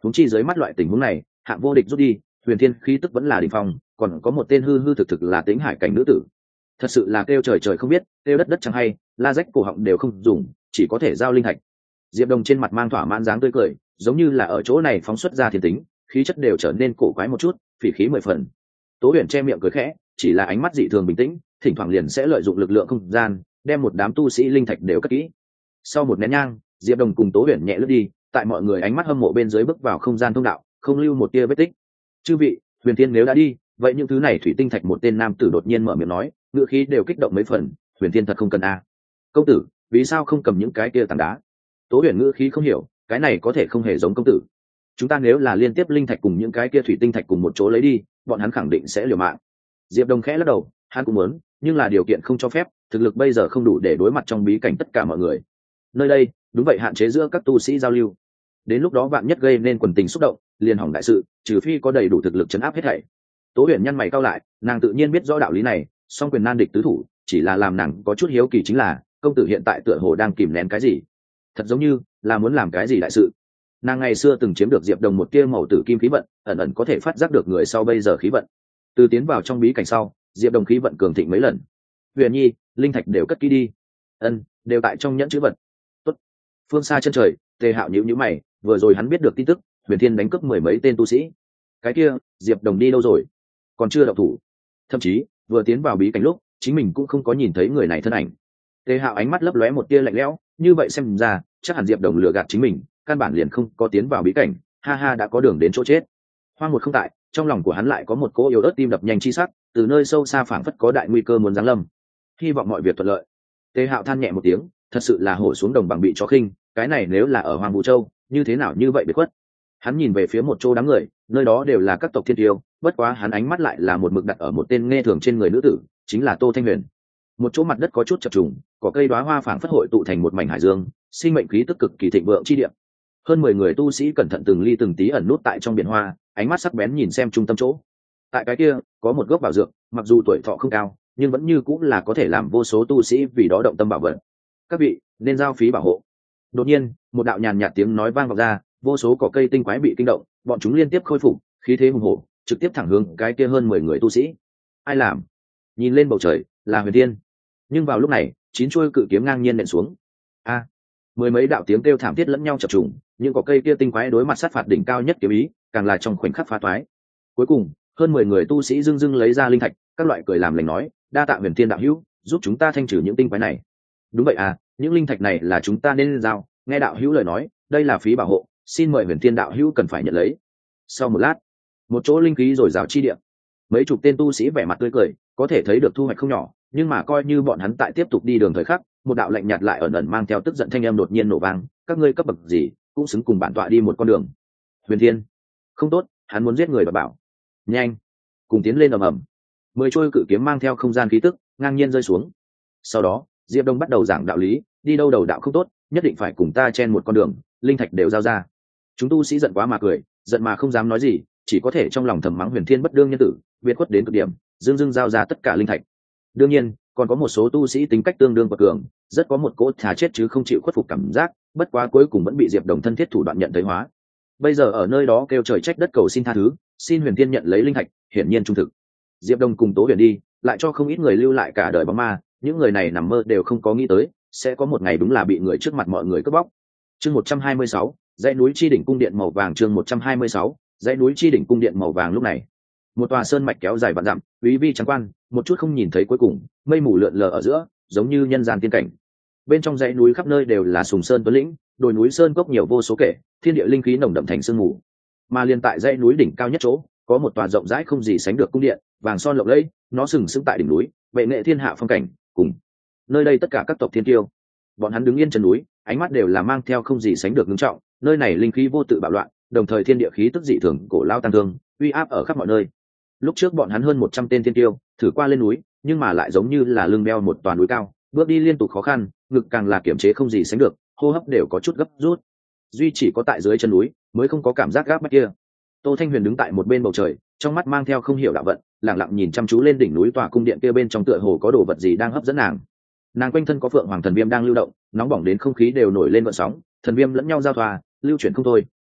huống chi dưới mắt loại tình huống này hạng vô địch rút đi, huyền thiên khí tức vẫn là đỉnh phong, còn có một tên hư hư thực thực là Tĩnh Hải cảnh nữ tử, thật sự là kêu trời trời không biết, kêu đất đất chẳng hay, la rách cổ họng đều không dùng, chỉ có thể giao linh thạch. Diệp Đồng trên mặt mang thỏa mãn dáng tươi cười, giống như là ở chỗ này phóng xuất ra thiên tính, khí chất đều trở nên cổ quái một chút, phỉ khí mười phần. Tố Huyền che miệng cười khẽ, chỉ là ánh mắt dị thường bình tĩnh, thỉnh thoảng liền sẽ lợi dụng lực lượng không gian, đem một đám tu sĩ linh thạch đều cất kỹ. Sau một nén nhang, Diệp Đồng cùng Tố Huyền nhẹ lướt đi, tại mọi người ánh mắt hâm mộ bên dưới bước vào không gian thông đạo, không lưu một tia vết tích. Chư vị, Huyền Thiên nếu đã đi, vậy những thứ này thủy tinh thạch, một tên nam tử đột nhiên mở miệng nói, ngữ khí đều kích động mấy phần. Huyền Thiên thật không cần a. Công tử, vì sao không cầm những cái kia tảng đá? Tố Huyền ngữ khí không hiểu, cái này có thể không hề giống công tử. Chúng ta nếu là liên tiếp linh thạch cùng những cái kia thủy tinh thạch cùng một chỗ lấy đi, bọn hắn khẳng định sẽ liều mạng. Diệp Đồng khẽ lắc đầu, hắn cũng muốn, nhưng là điều kiện không cho phép, thực lực bây giờ không đủ để đối mặt trong bí cảnh tất cả mọi người. Nơi đây, đúng vậy, hạn chế giữa các tu sĩ giao lưu. Đến lúc đó vạn nhất gây nên quần tình xúc động, liền hỏng đại sự, trừ phi có đầy đủ thực lực chấn áp hết thảy. Tố Huyền nhăn mày cau lại, nàng tự nhiên biết rõ đạo lý này, song quyền nan địch tứ thủ, chỉ là làm nàng có chút hiếu kỳ chính là, công tử hiện tại tựa hồ đang kìm nén cái gì? Thật giống như là muốn làm cái gì đại sự. Nàng ngày xưa từng chiếm được Diệp Đồng một tia màu tử kim khí vận, ẩn ẩn có thể phát giác được người sau bây giờ khí vận. Từ tiến vào trong bí cảnh sau, Diệp Đồng khí vận cường thịnh mấy lần. Huyền Nhi, linh thạch đều cất kỹ đi. Ân, đều tại trong nhẫn chữ vật. Tốt. Phương xa chân trời, Tề Hạo nhíu nhíu mày, vừa rồi hắn biết được tin tức, Huyền Thiên đánh cướp mười mấy tên tu sĩ. Cái kia, Diệp Đồng đi đâu rồi? Còn chưa động thủ. Thậm chí, vừa tiến vào bí cảnh lúc, chính mình cũng không có nhìn thấy người này thân ảnh. Tề Hạo ánh mắt lấp lóe một tia lạnh lẽo, như vậy xem ra, chắc hẳn Diệp Đồng lừa gạt chính mình, căn bản liền không có tiến vào bí cảnh, ha ha, đã có đường đến chỗ chết. Hoang một không tại, trong lòng của hắn lại có một cỗ yếu ớt tim đập nhanh chi sắc, từ nơi sâu xa phảng phất có đại nguy cơ muốn giáng lâm. Hy vọng mọi việc thuận lợi. Tề Hạo than nhẹ một tiếng, thật sự là hổ xuống đồng bằng bị chó khinh, cái này nếu là ở Hoàng Vũ Châu, như thế nào như vậy biệt khuất. Hắn nhìn về phía một chỗ đám người, nơi đó đều là các tộc thiên tiêu, bất quá hắn ánh mắt lại là một mực đặt ở một tên nghe thường trên người nữ tử, chính là Tô Thanh Huyền. Một chỗ mặt đất có chút chập trùng, có cây đóa hoa phảng phất hội tụ thành một mảnh hải dương, sinh mệnh khí tức cực kỳ thịnh vượng chi địa. Hơn 10 người tu sĩ cẩn thận từng ly từng tí ẩn nút tại trong biển hoa, ánh mắt sắc bén nhìn xem trung tâm chỗ. Tại cái kia, có một gốc bảo dược, mặc dù tuổi thọ không cao, nhưng vẫn như cũng là có thể làm vô số tu sĩ vì đó động tâm bảo vật. Các vị, nên giao phí bảo hộ. Đột nhiên, một đạo nhàn nhạt tiếng nói vang vọng ra, vô số cỏ cây tinh quái bị kinh động, bọn chúng liên tiếp khôi phục, khí thế hùng hổ, trực tiếp thẳng hướng cái kia hơn 10 người tu sĩ. Ai làm? Nhìn lên bầu trời, là Huyền Thiên. Nhưng vào lúc này, 9 chuôi cự kiếm ngang nhiên nện xuống. A! Mười mấy đạo tiếng kêu thảm thiết lẫn nhau chập trùng, những cỏ cây kia tinh quái đối mặt sát phạt đỉnh cao nhất kiếm ý, càng là trong khoảnh khắc phá toái. Cuối cùng, hơn 10 người tu sĩ dưng dưng lấy ra linh thạch, các loại cười làm lành nói, đa tạ Huyền Thiên đạo hữu, giúp chúng ta thanh trừ những tinh quái này. Đúng vậy à, những linh thạch này là chúng ta nên giao, nghe đạo hữu lời nói, đây là phí bảo hộ, xin mời Huyền Thiên đạo hữu cần phải nhận lấy. Sau một lát, một chỗ linh khí rồi rào chi địa, mấy chục tên tu sĩ vẻ mặt tươi cười, có thể thấy được thu hoạch không nhỏ, nhưng mà coi như bọn hắn tại tiếp tục đi đường thời khắc, một đạo lạnh nhạt lại ẩn ẩn mang theo tức giận thanh âm đột nhiên nổ vang, các ngươi cấp bậc gì cũng xứng cùng bản tọa đi một con đường. Huyền Thiên, không tốt, hắn muốn giết người và bảo. Nhanh, cùng tiến lên ầm ầm. 10 trôi cự kiếm mang theo không gian khí tức, ngang nhiên rơi xuống. Sau đó, Diệp Đông bắt đầu giảng đạo lý, đi đâu đầu đạo không tốt, nhất định phải cùng ta chen một con đường, linh thạch đều giao ra. Chúng tu sĩ giận quá mà cười, giận mà không dám nói gì, chỉ có thể trong lòng thầm mắng Huyền Thiên bất đương nhân tử, biệt khuất đến cực điểm, dưng giao ra tất cả linh thạch. Đương nhiên, còn có một số tu sĩ tính cách tương đương quật cường, rất có một cỗ thà chết chứ không chịu khuất phục cảm giác, bất quá cuối cùng vẫn bị Diệp Đồng thân thiết thủ đoạn nhận thấy hóa. Bây giờ ở nơi đó kêu trời trách đất cầu xin tha thứ, xin Huyền Thiên nhận lấy linh thạch, hiển nhiên trung thực. Diệp Đồng cùng Tố Huyền đi, lại cho không ít người lưu lại cả đời bóng ma, những người này nằm mơ đều không có nghĩ tới, sẽ có một ngày đúng là bị người trước mặt mọi người cướp bóc. Chương 126, dãy núi chi đỉnh cung điện màu vàng. Chương 126, dãy núi chi đỉnh cung điện màu vàng. Lúc này, một tòa sơn mạch kéo dài vạn dặm, uy vi trắng quan, một chút không nhìn thấy cuối cùng, mây mù lượn lờ ở giữa, giống như nhân gian tiên cảnh. Bên trong dãy núi khắp nơi đều là sùng sơn tuấn lĩnh, đồi núi sơn cốc nhiều vô số kể, thiên địa linh khí nồng đậm thành sương mù. Mà liền tại dãy núi đỉnh cao nhất chỗ, có một tòa rộng rãi không gì sánh được cung điện, vàng son lộng lẫy, nó sừng sững tại đỉnh núi, bệ nghệ thiên hạ phong cảnh, cùng nơi đây tất cả các tộc thiên tiêu, bọn hắn đứng yên chân núi, ánh mắt đều là mang theo không gì sánh được ngưng trọng, nơi này linh khí vô tự bạo loạn, đồng thời thiên địa khí tức dị thường cổ lao tăng thương, uy áp ở khắp mọi nơi. Lúc trước bọn hắn hơn 100 tên thiên tiêu thử qua lên núi, nhưng mà lại giống như là lưng đeo một toàn núi cao, bước đi liên tục khó khăn, ngực càng là kiểm chế không gì sánh được, hô hấp đều có chút gấp rút. Duy chỉ có tại dưới chân núi mới không có cảm giác gáp bách kia. Tô Thanh Huyền đứng tại một bên bầu trời, trong mắt mang theo không hiểu đạo vận, lặng lặng nhìn chăm chú lên đỉnh núi tòa cung điện kia, bên trong tựa hồ có đồ vật gì đang hấp dẫn nàng. Nàng quanh thân có phượng hoàng thần viêm đang lưu động, nóng bỏng đến không khí đều nổi lên vận sóng, thần viêm lẫn nhau giao thoa, lưu chuyển không thôi,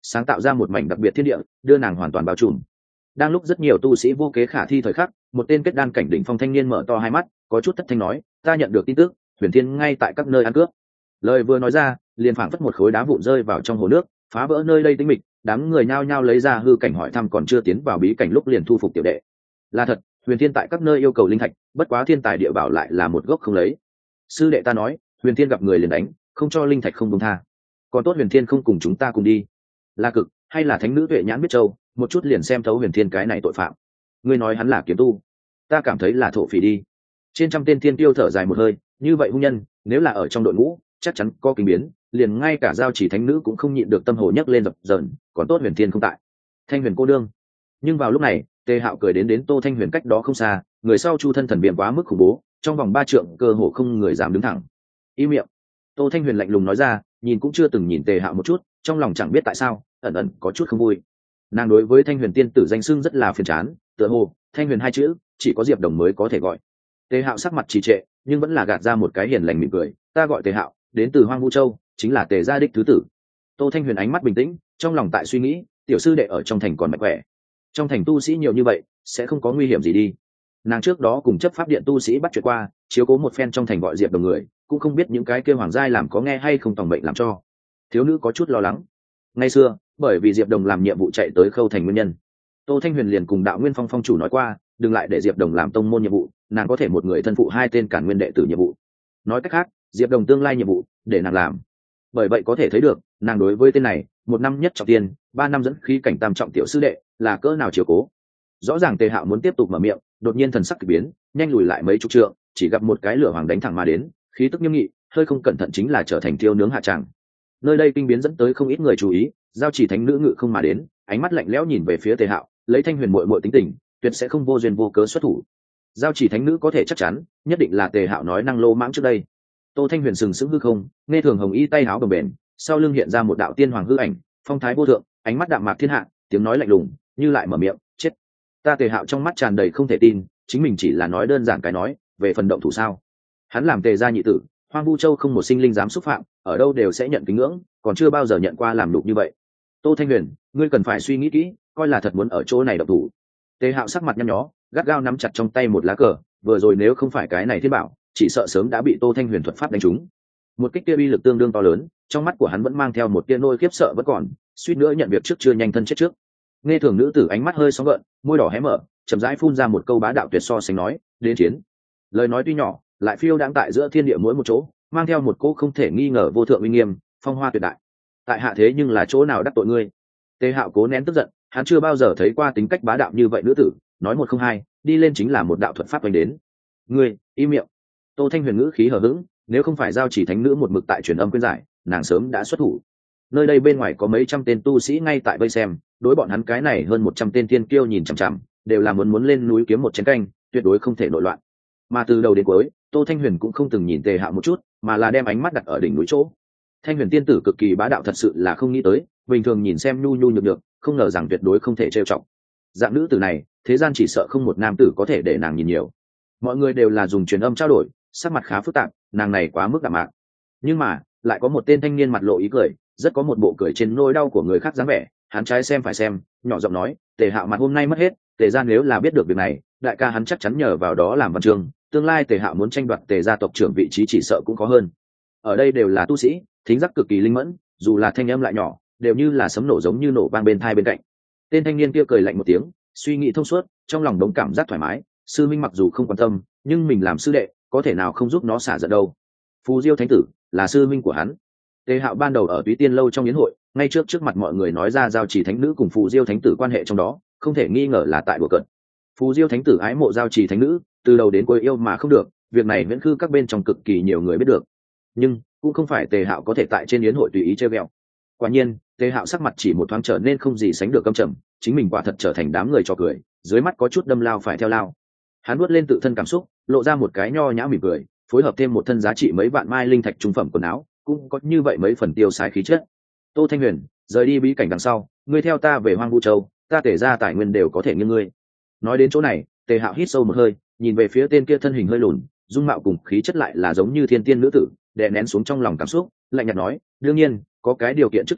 sáng tạo ra một mảnh đặc biệt thiên địa, đưa nàng hoàn toàn bao trùm. Đang lúc rất nhiều tu sĩ vô kế khả thi thời khắc, một tên kết đan cảnh đỉnh phong thanh niên mở to hai mắt, có chút thất thanh nói, ta nhận được tin tức, Huyền Thiên ngay tại các nơi ăn cướp. Lời vừa nói ra, liền phảng phất một khối đá vụn rơi vào trong hồ nước, phá vỡ nơi đây tĩnh mịch. Đám người nhao nhao lấy ra hư cảnh hỏi thăm còn chưa tiến vào bí cảnh lúc liền thu phục tiểu đệ. Là thật, Huyền Thiên tại các nơi yêu cầu linh thạch, bất quá thiên tài địa bảo lại là một gốc không lấy. Sư đệ ta nói, Huyền Thiên gặp người liền đánh, không cho linh thạch không buông tha. Còn tốt Huyền Thiên không cùng chúng ta cùng đi. La Cực hay là thánh nữ Tuệ Nhãn biết châu, một chút liền xem thấu Huyền Thiên cái này tội phạm. Ngươi nói hắn là kiếm tu, ta cảm thấy là thổ phỉ đi. Trên trăm tên thiên tiêu thở dài một hơi, như vậy hung nhân, nếu là ở trong đội ngũ, chắc chắn có kinh biến, liền ngay cả giao chỉ thánh nữ cũng không nhịn được tâm hồ nhấc lên dập dờn, còn tốt Huyền Thiên không tại. Thanh Huyền cô đương. Nhưng vào lúc này, Tề Hạo cười đến Tô Thanh Huyền cách đó không xa, người sau Chu thân thần biện quá mức khủng bố, trong vòng 3 trượng cơ hồ không người dám đứng thẳng. Im miệng. Tô Thanh Huyền lạnh lùng nói ra, nhìn cũng chưa từng nhìn Tề Hạo một chút, trong lòng chẳng biết tại sao, ẩn ẩn có chút không vui. Nàng đối với Thanh Huyền tiên tử danh xưng rất là phiền chán, tựa hồ Thanh Huyền hai chữ chỉ có Diệp Đồng mới có thể gọi. Tề Hạo sắc mặt trì trệ, nhưng vẫn là gạt ra một cái hiền lành mỉm cười, ta gọi Tề Hạo, đến từ Hoang Vu Châu, chính là Tề gia đích thứ tử. Tô Thanh Huyền ánh mắt bình tĩnh, trong lòng tại suy nghĩ, tiểu sư đệ ở trong thành còn mạnh khỏe, trong thành tu sĩ nhiều như vậy, sẽ không có nguy hiểm gì đi. Nàng trước đó cùng chấp pháp điện tu sĩ bắt chuyện qua, chiếu cố một phen trong thành gọi Diệp Đồng người, cũng không biết những cái kêu hoàng giai làm có nghe hay không tòng bệnh làm cho. Thiếu nữ có chút lo lắng. Ngày xưa, bởi vì Diệp Đồng làm nhiệm vụ chạy tới Khâu thành nguyên nhân, Tô Thanh Huyền liền cùng Đạo Nguyên Phong phong chủ nói qua, đừng lại để Diệp Đồng làm tông môn nhiệm vụ, nàng có thể một người thân phụ 2 tên Cản Nguyên đệ tử nhiệm vụ. Nói cách khác, Diệp Đồng tương lai nhiệm vụ để nàng làm. Bởi vậy có thể thấy được, nàng đối với tên này, 1 năm nhất trọng tiên, 3 năm dẫn khí cảnh tam trọng tiểu sư đệ, là cỡ nào chiều cố. Rõ ràng Tề Hạo muốn tiếp tục mở miệng, đột nhiên thần sắc kỳ biến, nhanh lùi lại mấy chục trượng, chỉ gặp một cái lửa hoàng đánh thẳng mà đến, khí tức nghiêm nghị, hơi không cẩn thận chính là trở thành tiêu nướng hạ tràng. Nơi đây kinh biến dẫn tới không ít người chú ý, giao chỉ thánh nữ ngự không mà đến, ánh mắt lạnh lẽo nhìn về phía Tề Hạo, lấy Thanh Huyền muội muội tính tình, tuyệt sẽ không vô duyên vô cớ xuất thủ. Giao chỉ thánh nữ có thể chắc chắn, nhất định là Tề Hạo nói năng lô mãng trước đây. Tô Thanh Huyền sừng sững hư không, nghe thường hồng y tay áo bồng bềnh, sau lưng hiện ra một đạo tiên hoàng hư ảnh, phong thái vô thượng, ánh mắt đạm mạc thiên hạ, tiếng nói lạnh lùng, như lại mở miệng, chết. Ta Tề Hạo trong mắt tràn đầy không thể tin, chính mình chỉ là nói đơn giản cái nói, về phần động thủ sao? Hắn làm Tề gia nhị tử, Hoang Vu Châu không một sinh linh dám xúc phạm, ở đâu đều sẽ nhận kính ngưỡng, còn chưa bao giờ nhận qua làm đục như vậy. Tô Thanh Huyền, ngươi cần phải suy nghĩ kỹ, coi là thật muốn ở chỗ này động thủ. Tề Hạo sắc mặt nhăn nhó, gắt gao nắm chặt trong tay một lá cờ, vừa rồi nếu không phải cái này thiên bảo, chỉ sợ sớm đã bị Tô Thanh Huyền thuật pháp đánh trúng. Một kích kia uy lực tương đương to lớn, trong mắt của hắn vẫn mang theo một tia nỗi khiếp sợ vẫn còn, suýt nữa nhận việc trước chưa nhanh thân chết trước. Nghe thường nữ tử ánh mắt hơi sóng gợn, môi đỏ hé mở, chậm rãi phun ra một câu bá đạo tuyệt so sánh nói, đến chiến. Lời nói tuy nhỏ, lại phiêu đang tại giữa thiên địa mỗi một chỗ, mang theo một cỗ không thể nghi ngờ vô thượng uy nghiêm, phong hoa tuyệt đại. Tại hạ thế nhưng là chỗ nào đắc tội ngươi? Tề Hạo cố nén tức giận, hắn chưa bao giờ thấy qua tính cách bá đạo như vậy nữ tử, nói một không hai, đi lên chính là một đạo thuật pháp đánh đến. Ngươi, im miệng. Tô Thanh Huyền ngữ khí hờ hững, nếu không phải giao chỉ thánh nữ một mực tại truyền âm khuyên giải, nàng sớm đã xuất thủ. Nơi đây bên ngoài có mấy trăm tên tu sĩ ngay tại vây xem, đối bọn hắn cái này hơn 100 tên tiên kiêu nhìn chằm chằm, đều là muốn lên núi kiếm một chén canh, tuyệt đối không thể nội loạn. Mà từ đầu đến cuối, Tô Thanh Huyền cũng không từng nhìn Tề Hạo một chút, mà là đem ánh mắt đặt ở đỉnh núi chỗ. Thanh Huyền tiên tử cực kỳ bá đạo thật sự là không nghĩ tới, bình thường nhìn xem nhu nhu nhược nhược, không ngờ rằng tuyệt đối không thể trêu chọc. Dạng nữ tử này, thế gian chỉ sợ không một nam tử có thể để nàng nhìn nhiều. Mọi người đều là dùng truyền âm trao đổi, sắc mặt khá phức tạp, nàng này quá mức đạm mạc. Nhưng mà, lại có một tên thanh niên mặt lộ ý cười, rất có một bộ cười trên nỗi đau của người khác dáng vẻ, hắn trái xem phải xem, nhỏ giọng nói, Tề Hạo mặt hôm nay mất hết, Tề gia nếu là biết được việc này, đại ca hắn chắc chắn nhờ vào đó làm văn chương, tương lai Tề Hạo muốn tranh đoạt Tề gia tộc trưởng vị trí chỉ sợ cũng khó hơn. Ở đây đều là tu sĩ, thính giác cực kỳ linh mẫn, dù là thanh âm lại nhỏ, đều như là sấm nổ giống như nổ vang bên tai bên cạnh. Tên thanh niên kia cười lạnh một tiếng, suy nghĩ thông suốt, trong lòng đống cảm giác thoải mái, sư minh mặc dù không quan tâm, nhưng mình làm sư đệ, có thể nào không giúp nó xả giận đâu. Phù Diêu thánh tử là sư minh của hắn. Tề Hạo ban đầu ở Túy Tiên lâu trong yến hội, ngay trước mặt mọi người nói ra giao chỉ thánh nữ cùng Phù Diêu thánh tử quan hệ trong đó, không thể nghi ngờ là tại đùa cợt. Phù Diêu thánh tử ái mộ giao chỉ thánh nữ, từ đầu đến cuối yêu mà không được, việc này viễn khư các bên trong cực kỳ nhiều người biết được. Nhưng cũng không phải Tề Hạo có thể tại trên yến hội tùy ý chơi bẹo. Quả nhiên, Tề Hạo sắc mặt chỉ một thoáng trở nên không gì sánh được căm trầm, chính mình quả thật trở thành đám người trò cười, dưới mắt có chút đâm lao phải theo lao. Hắn nuốt lên tự thân cảm xúc, lộ ra một cái nho nhã mỉm cười, phối hợp thêm một thân giá trị mấy vạn mai linh thạch trung phẩm quần áo, cũng có như vậy mấy phần tiêu xài khí chất. Tô Thanh Huyền, rời đi bí cảnh đằng sau, ngươi theo ta về Hoang Vu Châu, ta Tề ra tài nguyên đều có thể nghiêng ngươi. Nói đến chỗ này, Tề Hạo hít sâu một hơi, nhìn về phía tên kia thân hình hơi lùn, dung mạo cùng khí chất lại là giống như thiên tiên nữ tử, đè nén xuống trong lòng cảm xúc, lạnh nhạt nói, đương nhiên, có cái điều kiện trước tiên,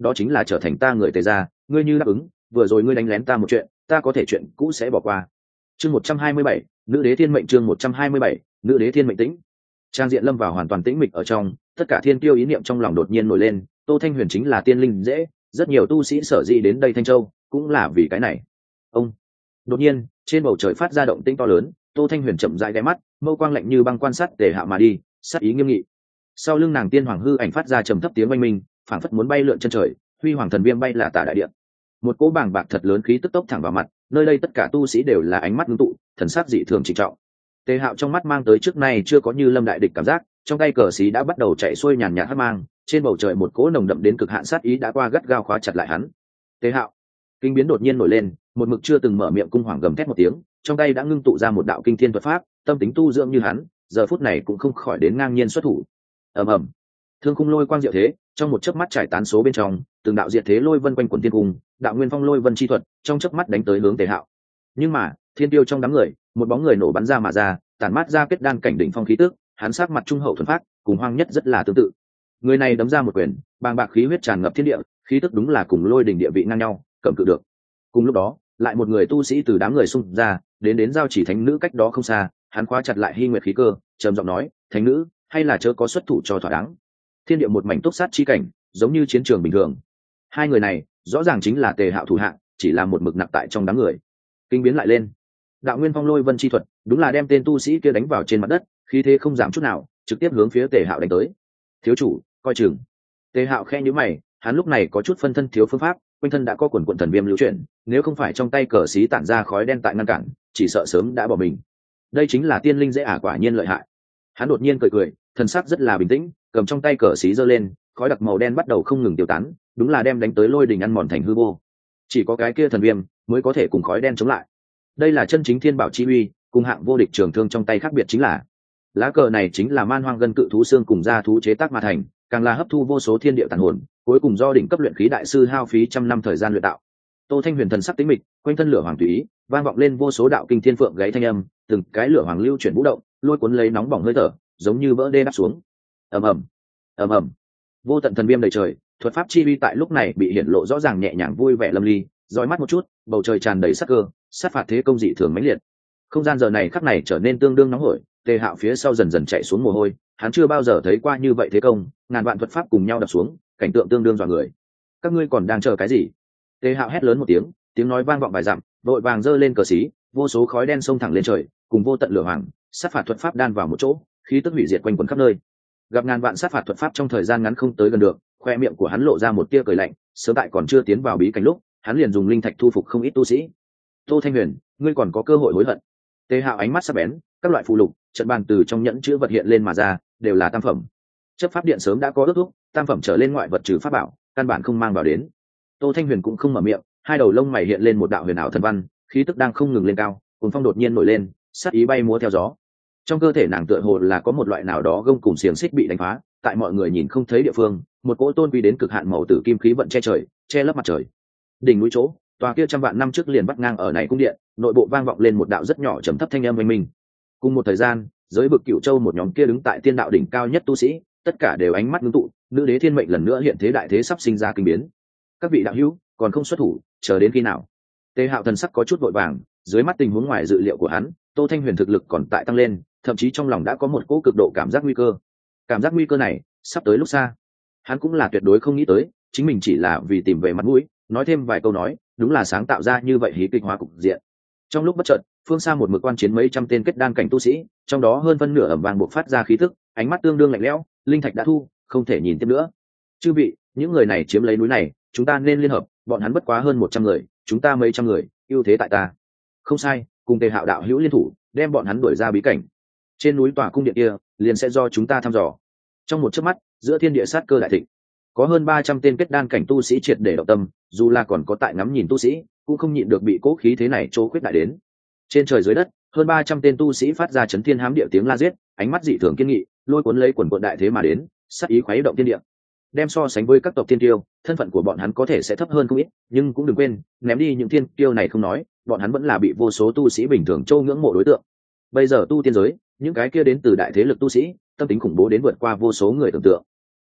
đó chính là trở thành ta người Tề gia. Ngươi như đáp ứng, vừa rồi ngươi đánh lén ta một chuyện, ta có thể chuyện cũ sẽ bỏ qua. Chương 127, nữ đế thiên mệnh. Chương 127, nữ đế thiên mệnh tĩnh. Trang diện lâm vào hoàn toàn tĩnh mịch ở trong, tất cả thiên tiêu ý niệm trong lòng đột nhiên nổi lên. Tô Thanh Huyền chính là tiên linh dễ, rất nhiều tu sĩ sở dĩ đến đây Thanh Châu cũng là vì cái này. Ông đột nhiên trên bầu trời phát ra động tĩnh to lớn, Tô Thanh Huyền chậm rãi ghé mắt, mâu quang lạnh như băng quan sát Tề Hạo mà đi, sát ý nghiêm nghị. Sau lưng nàng tiên hoàng hư ảnh phát ra trầm thấp tiếng oanh minh, phảng phất muốn bay lượn chân trời, huy hoàng thần viêm bay là tả đại địa. Một cỗ bàng bạc thật lớn khí tức tốc thẳng vào mặt, nơi đây tất cả tu sĩ đều là ánh mắt ngưng tụ, thần sắc dị thường trịnh trọng. Tề Hạo trong mắt mang tới trước nay chưa có như lâm đại địch cảm giác, trong tay cờ xí đã bắt đầu chạy xuôi nhàn nhạt hắc mang, trên bầu trời một cỗ nồng đậm đến cực hạn sát ý đã qua gắt gao khóa chặt lại hắn. Tề Hạo, kinh biến đột nhiên nổi lên, một mực chưa từng mở miệng cung hoàng gầm thét một tiếng, trong tay đã ngưng tụ ra một đạo kinh thiên thuật pháp, tâm tính tu dưỡng như hắn, giờ phút này cũng không khỏi đến ngang nhiên xuất thủ. Ầm ầm, thương khung lôi quang diệu thế, trong một chớp mắt trải tán số bên trong, từng đạo diệt thế lôi vân quanh quần thiên cung, đạo nguyên phong lôi vân chi thuật, trong chớp mắt đánh tới hướng Tề Hạo. Nhưng mà, thiên tiêu trong đám người, một bóng người nổ bắn ra mà ra, tản mát ra kết đan cảnh đỉnh phong khí tức, hắn sắc mặt trung hậu thuần phát, cùng Hoang Nhất rất là tương tự. Người này đấm ra một quyền, bàng bạc khí huyết tràn ngập thiên địa, khí tức đúng là cùng Lôi đỉnh địa vị ngang nhau, cầm cự được. Cùng lúc đó, lại một người tu sĩ từ đám người xung ra, đến giao chỉ thánh nữ cách đó không xa, hắn khóa chặt lại Hy Nguyệt khí cơ, trầm giọng nói: "Thánh nữ, hay là chớ có xuất thủ cho thỏa đáng." Thiên địa một mảnh túc sát chi cảnh, giống như chiến trường bình thường. Hai người này, rõ ràng chính là Tề Hạo thủ hạng, chỉ là một mực nặng tại trong đám người. Kinh biến lại lên. Đạo nguyên phong lôi vân chi thuật, đúng là đem tên tu sĩ kia đánh vào trên mặt đất, khí thế không giảm chút nào, trực tiếp hướng phía Tề Hạo đánh tới. "Thiếu chủ, coi chừng." Tề Hạo khẽ nhíu mày, hắn lúc này có chút phân thân thiếu phương pháp, quanh thân đã có quần quần thần viêm lưu chuyển, nếu không phải trong tay cờ xí tản ra khói đen tại ngăn cản, chỉ sợ sớm đã bỏ mình. Đây chính là tiên linh dễ quả nhiên lợi hại. Hắn đột nhiên cười cười, thần sắc rất là bình tĩnh, cầm trong tay cờ xí giơ lên, khói đặc màu đen bắt đầu không ngừng tiêu tán, đúng là đem đánh tới Lôi đỉnh ăn mòn thành hư vô. Chỉ có cái kia thần viêm mới có thể cùng khói đen chống lại. Đây là chân chính thiên bảo chi uy, cùng hạng vô địch trường thương trong tay khác biệt chính là lá cờ này chính là man hoang gân cự thú xương cùng da thú chế tác mà thành, càng là hấp thu vô số thiên địa tàn hồn, cuối cùng do đỉnh cấp luyện khí đại sư hao phí trăm năm thời gian luyện tạo. Tô Thanh Huyền thần sắc tĩnh mịch, quanh thân lửa hoàng tùy ý, vang vọng lên vô số đạo kinh thiên phượng gáy thanh âm, từng cái lửa hoàng lưu chuyển vũ động, lôi cuốn lấy nóng bỏng hơi thở, giống như vỡ đê đáp xuống. Ầm ầm, ầm ầm. Vô tận thần viêm đầy trời, thuật pháp chi uy tại lúc này bị hiển lộ rõ ràng nhẹ nhàng vui vẻ lâm ly, dõi mắt một chút, bầu trời tràn đầy sát cơ, sát phạt thế công dị thường mãnh liệt. Không gian giờ này khắc này trở nên tương đương nóng hổi, Tề Hạo phía sau dần dần chạy xuống mồ hôi, hắn chưa bao giờ thấy qua như vậy thế công, ngàn vạn thuật pháp cùng nhau đập xuống, cảnh tượng tương đương dọa người. Các ngươi còn đang chờ cái gì? Tề Hạo hét lớn một tiếng, tiếng nói vang vọng vài dặm, vội vàng giơ lên cờ xí, vô số khói đen xông thẳng lên trời, cùng vô tận lửa hoàng, sát phạt thuật pháp đan vào một chỗ, khí tức hủy diệt quanh quẩn khắp nơi. Gặp ngàn vạn sát phạt thuật pháp trong thời gian ngắn không tới gần được, khoe miệng của hắn lộ ra một tia cười lạnh, sớm tại còn chưa tiến vào bí cảnh lúc, hắn liền dùng linh thạch thu phục không ít tu sĩ. Tô Thanh Huyền, ngươi còn có cơ hội hối hận. Tề Hạo ánh mắt sắc bén, các loại phù lục, trận bàn từ trong nhẫn chứa vật hiện lên mà ra, đều là tam phẩm. Chấp pháp điện sớm đã có ước thúc, tam phẩm trở lên ngoại vật trừ pháp bảo, căn bản không mang vào đến. Tô Thanh Huyền cũng không mở miệng, hai đầu lông mày hiện lên một đạo huyền ảo thần văn, khí tức đang không ngừng lên cao, cuồng phong đột nhiên nổi lên, sát ý bay múa theo gió. Trong cơ thể nàng tựa hồ là có một loại nào đó gông cùng xiềng xích bị đánh phá, tại mọi người nhìn không thấy địa phương, một cỗ tôn quý đến cực hạn màu tử kim khí vận che trời, che lấp mặt trời. Đỉnh núi chỗ, tòa kia trăm vạn năm trước liền bắt ngang ở này cung điện, nội bộ vang vọng lên một đạo rất nhỏ trầm thấp thanh âm oanh minh. Cùng một thời gian, giới vực Cửu Châu một nhóm kia đứng tại tiên đạo đỉnh cao nhất tu sĩ, tất cả đều ánh mắt ngưng tụ, nữ đế thiên mệnh lần nữa hiện thế đại thế sắp sinh ra kinh biến. Các vị đạo hữu, còn không xuất thủ, chờ đến khi nào? Tề Hạo thần sắc có chút vội vàng, dưới mắt tình huống ngoài dự liệu của hắn, Tô Thanh Huyền thực lực còn tại tăng lên, thậm chí trong lòng đã có một cỗ cực độ cảm giác nguy cơ. Cảm giác nguy cơ này sắp tới lúc xa. Hắn cũng là tuyệt đối không nghĩ tới, chính mình chỉ là vì tìm về mặt mũi, nói thêm vài câu nói, đúng là sáng tạo ra như vậy hí kịch hóa cục diện. Trong lúc bất chợt, phương xa một mực quan chiến mấy trăm tên kết đan cảnh tu sĩ, trong đó hơn phân nửa ầm vang bộc phát ra khí tức, ánh mắt tương đương lạnh lẽo, linh thạch đã thu, không thể nhìn tiếp nữa. Chư vị, những người này chiếm lấy núi này, chúng ta nên liên hợp, bọn hắn bất quá hơn 100 người, chúng ta mấy trăm người, ưu thế tại ta. Không sai, cùng Tề Hạo đạo hữu liên thủ, đem bọn hắn đuổi ra bí cảnh. Trên núi tòa cung điện kia, liền sẽ do chúng ta thăm dò. Trong một chớp mắt, giữa thiên địa sát cơ đại thịnh, có hơn 300 tên kết đan cảnh tu sĩ triệt để động tâm, dù là còn có tại ngắm nhìn tu sĩ, cũng không nhịn được bị cố khí thế này trô khuyết đại đến. Trên trời dưới đất, hơn 300 tên tu sĩ phát ra chấn thiên hám địa tiếng la giết, ánh mắt dị thường kiên nghị, lôi cuốn lấy quần quần đại thế mà đến, sát ý khuấy động thiên địa. Đem so sánh với các tộc thiên tiêu, thân phận của bọn hắn có thể sẽ thấp hơn không ít, nhưng cũng đừng quên, ném đi những thiên tiêu này không nói, bọn hắn vẫn là bị vô số tu sĩ bình thường châu ngưỡng mộ đối tượng. Bây giờ tu tiên giới, những cái kia đến từ đại thế lực tu sĩ, tâm tính khủng bố đến vượt qua vô số người tưởng tượng.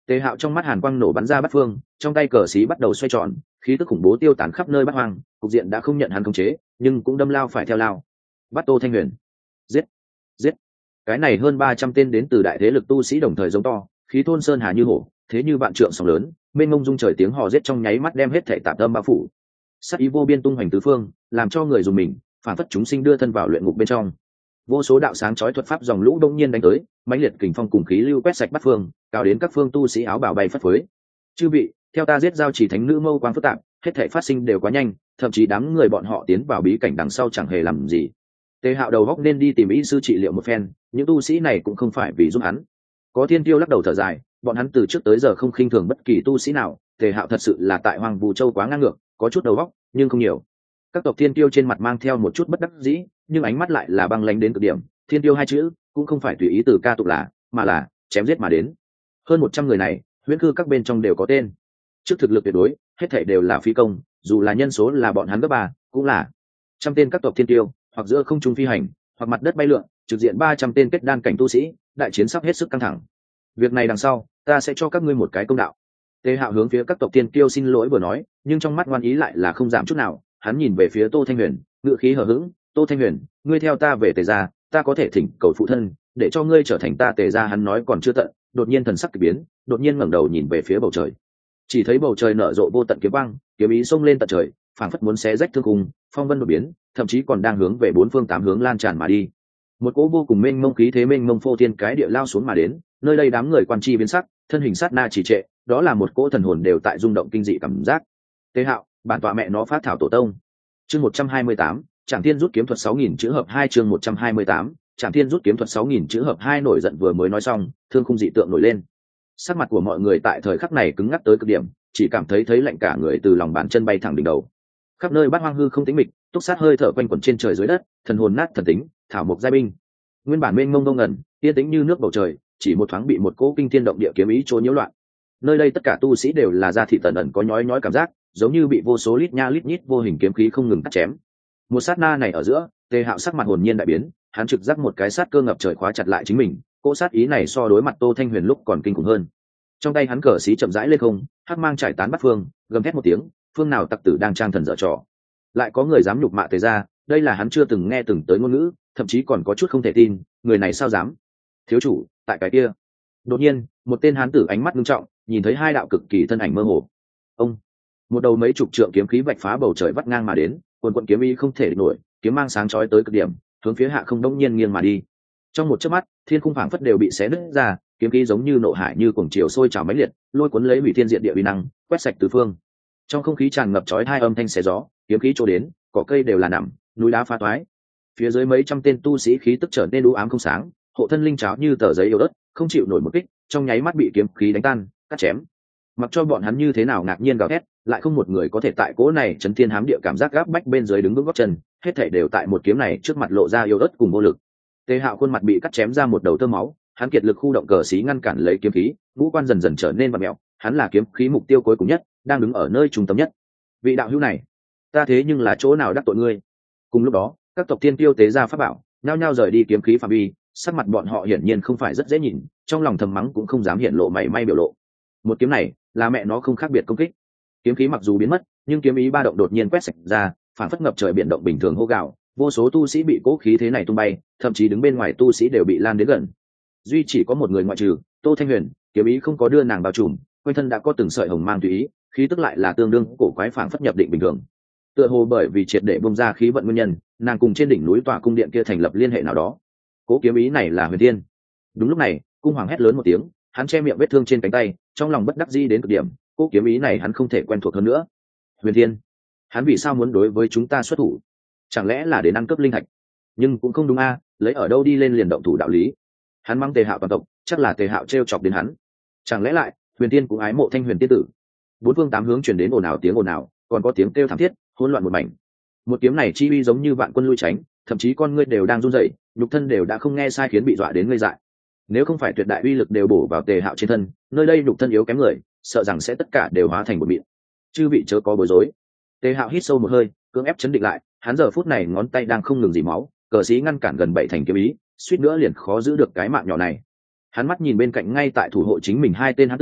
Tề Hạo trong mắt hàn quang nổ bắn ra bát phương, trong tay cờ xí bắt đầu xoay tròn, khí tức khủng bố tiêu tán khắp nơi bát hoang, cục diện đã không nhận hắn khống chế, nhưng cũng đâm lao phải theo lao. Bắt Tô Thanh Huyền, giết, giết. Cái này hơn 300 tên đến từ đại thế lực tu sĩ đồng thời giống to, khí thôn sơn hà như hổ, thế như vạn trượng sóng lớn, mênh mông dung trời tiếng hò giết trong nháy mắt đem hết thảy tạp âm bao phủ. Sát ý vô biên tung hoành tứ phương, làm cho người dùng mình, phản phất chúng sinh đưa thân vào luyện ngục bên trong. Vô số đạo sáng chói thuật pháp dòng lũ đông nhiên đánh tới, mãnh liệt kình phong cùng khí lưu quét sạch bát phương, cao đến các phương tu sĩ áo bào bay phất phới. Chư vị, theo ta giết giao chỉ thánh nữ mâu quang phức tạp, hết thảy phát sinh đều quá nhanh, thậm chí đám người bọn họ tiến vào bí cảnh đằng sau chẳng hề làm gì. Tề Hạo đầu góc nên đi tìm y sư trị liệu một phen, những tu sĩ này cũng không phải vì giúp hắn. Có Thiên Tiêu lắc đầu thở dài, bọn hắn từ trước tới giờ không khinh thường bất kỳ tu sĩ nào, Tề Hạo thật sự là tại Hoàng Vũ Châu quá ngang ngược, có chút đầu óc, nhưng không nhiều. Các tộc Thiên Tiêu trên mặt mang theo một chút bất đắc dĩ, nhưng ánh mắt lại là băng lãnh đến cực điểm. Thiên Tiêu hai chữ cũng không phải tùy ý từ ca tụng là, mà là chém giết mà đến. Hơn 100 người này, huyễn cư các bên trong đều có tên. Trước thực lực tuyệt đối, hết thảy đều là phi công, dù là nhân số là bọn hắn gấp 3, cũng là trăm tên các tộc Thiên Tiêu, hoặc giữa không trung phi hành, hoặc mặt đất bay lượn, trực diện 300 tên kết đan cảnh tu sĩ, đại chiến sắp hết sức căng thẳng. Việc này đằng sau, ta sẽ cho các ngươi một cái công đạo. Tề Hạo hướng phía các tộc Thiên Kiêu xin lỗi vừa nói, nhưng trong mắt ngoan ý lại là không giảm chút nào. Hắn nhìn về phía Tô Thanh Huyền, ngữ khí hờ hững, "Tô Thanh Huyền, ngươi theo ta về Tề gia, ta có thể thỉnh cầu phụ thân, để cho ngươi trở thành ta Tề gia." Hắn nói còn chưa tận, đột nhiên thần sắc kỳ biến, đột nhiên ngẩng đầu nhìn về phía bầu trời. Chỉ thấy bầu trời nở rộ vô tận kiếm quang, kiếm ý xông lên tận trời, phảng phất muốn xé rách thương khung, phong vân đột biến, thậm chí còn đang hướng về bốn phương tám hướng lan tràn mà đi. Một cỗ vô cùng mênh mông khí thế mênh mông phô thiên cái địa lao xuống mà đến, nơi đây đám người quan chi biến sắc, thân hình sát na trì trệ, đó là một cỗ thần hồn đều tại rung động kinh dị cảm giác. Tề Hạo, bản tọa mẹ nó phát thảo tổ tông. Chương 128, Trảm Thiên rút kiếm thuật 6000 chữ hợp 2 chương 128, Trảm Thiên rút kiếm thuật 6000 chữ hợp 2 nổi giận vừa mới nói xong, thương khung dị tượng nổi lên. Sắc mặt của mọi người tại thời khắc này cứng ngắc tới cực điểm, chỉ cảm thấy lạnh cả người từ lòng bàn chân bay thẳng đỉnh đầu. Khắp nơi bát hoang hư không tĩnh mịch, túc sát hơi thở quanh quẩn trên trời dưới đất, thần hồn nát thần tính, thảo mộc giai binh. Nguyên bản mênh mông ngông ngẩn, yên tĩnh như nước bầu trời, chỉ một thoáng bị một cỗ kinh thiên động địa kiếm ý trốn nhiễu loạn. Nơi đây tất cả tu sĩ đều là da thịt tần ẩn có nhói nhói cảm giác, giống như bị vô số lít nha lít nhít vô hình kiếm khí không ngừng cắt chém. Một sát na này ở giữa, Tề Hạo sắc mặt hồn nhiên đại biến, hắn trực giác một cái sát cơ ngập trời khóa chặt lại chính mình, cỗ sát ý này so đối mặt Tô Thanh Huyền lúc còn kinh khủng hơn. Trong tay hắn cờ xí chậm rãi lên không, hắc mang trải tán bát phương, gầm thét một tiếng, phương nào tặc tử đang trang thần dở trò. Lại có người dám nhục mạ Tề gia, đây là hắn chưa từng nghe từng tới ngôn ngữ, thậm chí còn có chút không thể tin, người này sao dám? Thiếu chủ, tại cái kia. Đột nhiên, một tên hán tử ánh mắt nghiêm trọng, nhìn thấy hai đạo cực kỳ thân ảnh mơ hồ. Ông, một đầu mấy chục trượng kiếm khí vạch phá bầu trời vắt ngang mà đến, quần quần kiếm ý không thể địch nổi, kiếm mang sáng chói tới cực điểm, hướng phía hạ không đông nhiên nghiêng mà đi. Trong một chớp mắt, thiên khung phảng phất đều bị xé nứt ra, kiếm khí giống như nộ hải như cuồng chiều sôi trào mãnh liệt, lôi cuốn lấy hủy thiên diệt địa uy năng, quét sạch tứ phương. Trong không khí tràn ngập chói hai âm thanh xé gió, kiếm khí trổ đến, cỏ cây đều là nằm, núi đá phá toái. Phía dưới mấy trăm tên tu sĩ khí tức trở nên u ám không sáng, hộ thân linh cháo như tờ giấy yếu ớt, không chịu nổi một kích, trong nháy mắt bị kiếm khí đánh tan, cắt chém. Mặc cho bọn hắn như thế nào ngạc nhiên gào thét, lại không một người có thể tại cỗ này chấn thiên hám địa cảm giác gáp bách bên dưới đứng vững gót chân, hết thảy đều tại một kiếm này trước mặt lộ ra yếu ớt cùng vô lực. Tề Hạo khuôn mặt bị cắt chém ra một đầu tơ máu, hắn kiệt lực khu động cờ xí ngăn cản lấy kiếm khí, ngũ quan dần dần trở nên vặn mèo, hắn là kiếm khí mục tiêu cuối cùng nhất, đang đứng ở nơi trung tâm nhất. Vị đạo hữu này, ta thế nhưng là chỗ nào đắc tội ngươi? Cùng lúc đó, các tộc Thiên Tiêu tế ra pháp bảo, nhao nhao rời đi kiếm khí phạm vi, sắc mặt bọn họ hiển nhiên không phải rất dễ nhìn, trong lòng thầm mắng cũng không dám hiện lộ mảy may biểu lộ. Một kiếm này, là mẹ nó không khác biệt công kích. Kiếm khí mặc dù biến mất, nhưng kiếm ý ba động đột nhiên quét sạch ra, phản phất ngập trời biển động bình thường hô gào, vô số tu sĩ bị cố khí thế này tung bay, thậm chí đứng bên ngoài tu sĩ đều bị lan đến gần. Duy chỉ có một người ngoại trừ Tô Thanh Huyền, kiếm ý không có đưa nàng bao trùm, quanh thân đã có từng sợi hồng mang tùy ý, khí tức lại là tương đương cổ quái phản phất nhập định bình thường. Tựa hồ bởi vì triệt để bung ra khí vận nguyên nhân, nàng cùng trên đỉnh núi tòa cung điện kia thành lập liên hệ nào đó. Cố kiếm ý này là Huyền Thiên. Đúng lúc này, cung hoàng hét lớn một tiếng, hắn che miệng vết thương trên cánh tay, trong lòng bất đắc dĩ đến cực điểm, cố kiếm ý này hắn không thể quen thuộc hơn nữa. Huyền Thiên, hắn vì sao muốn đối với chúng ta xuất thủ? Chẳng lẽ là để ăn cướp linh thạch? Nhưng cũng không đúng a, lấy ở đâu đi lên liền động thủ đạo lý. Hắn mắng Tề Hạo toàn tộc, chắc là Tề Hạo trêu chọc đến hắn. Chẳng lẽ lại Huyền Thiên cũng ái mộ Thanh Huyền tiên tử? Bốn phương tám hướng truyền đến ồn ào tiếng ồn ào, còn có tiếng kêu thảm thiết, hỗn loạn một mảnh. Một kiếm này chi uy giống như vạn quân lui tránh, thậm chí con ngươi đều đang run rẩy, nhục thân đều đã không nghe sai khiến bị dọa đến ngây dại. Nếu không phải tuyệt đại uy lực đều bổ vào Tề Hạo trên thân, nơi đây nhục thân yếu kém người, sợ rằng sẽ tất cả đều hóa thành một mịn. Chư vị chớ có bối rối. Tề Hạo hít sâu một hơi, cưỡng ép chấn định lại, hắn giờ phút này ngón tay đang không ngừng dỉ máu, cờ sĩ ngăn cản gần 7 thành kiếm ý, suýt nữa liền khó giữ được cái mạng nhỏ này. Hắn mắt nhìn bên cạnh ngay tại thủ hộ chính mình hai tên hán tử,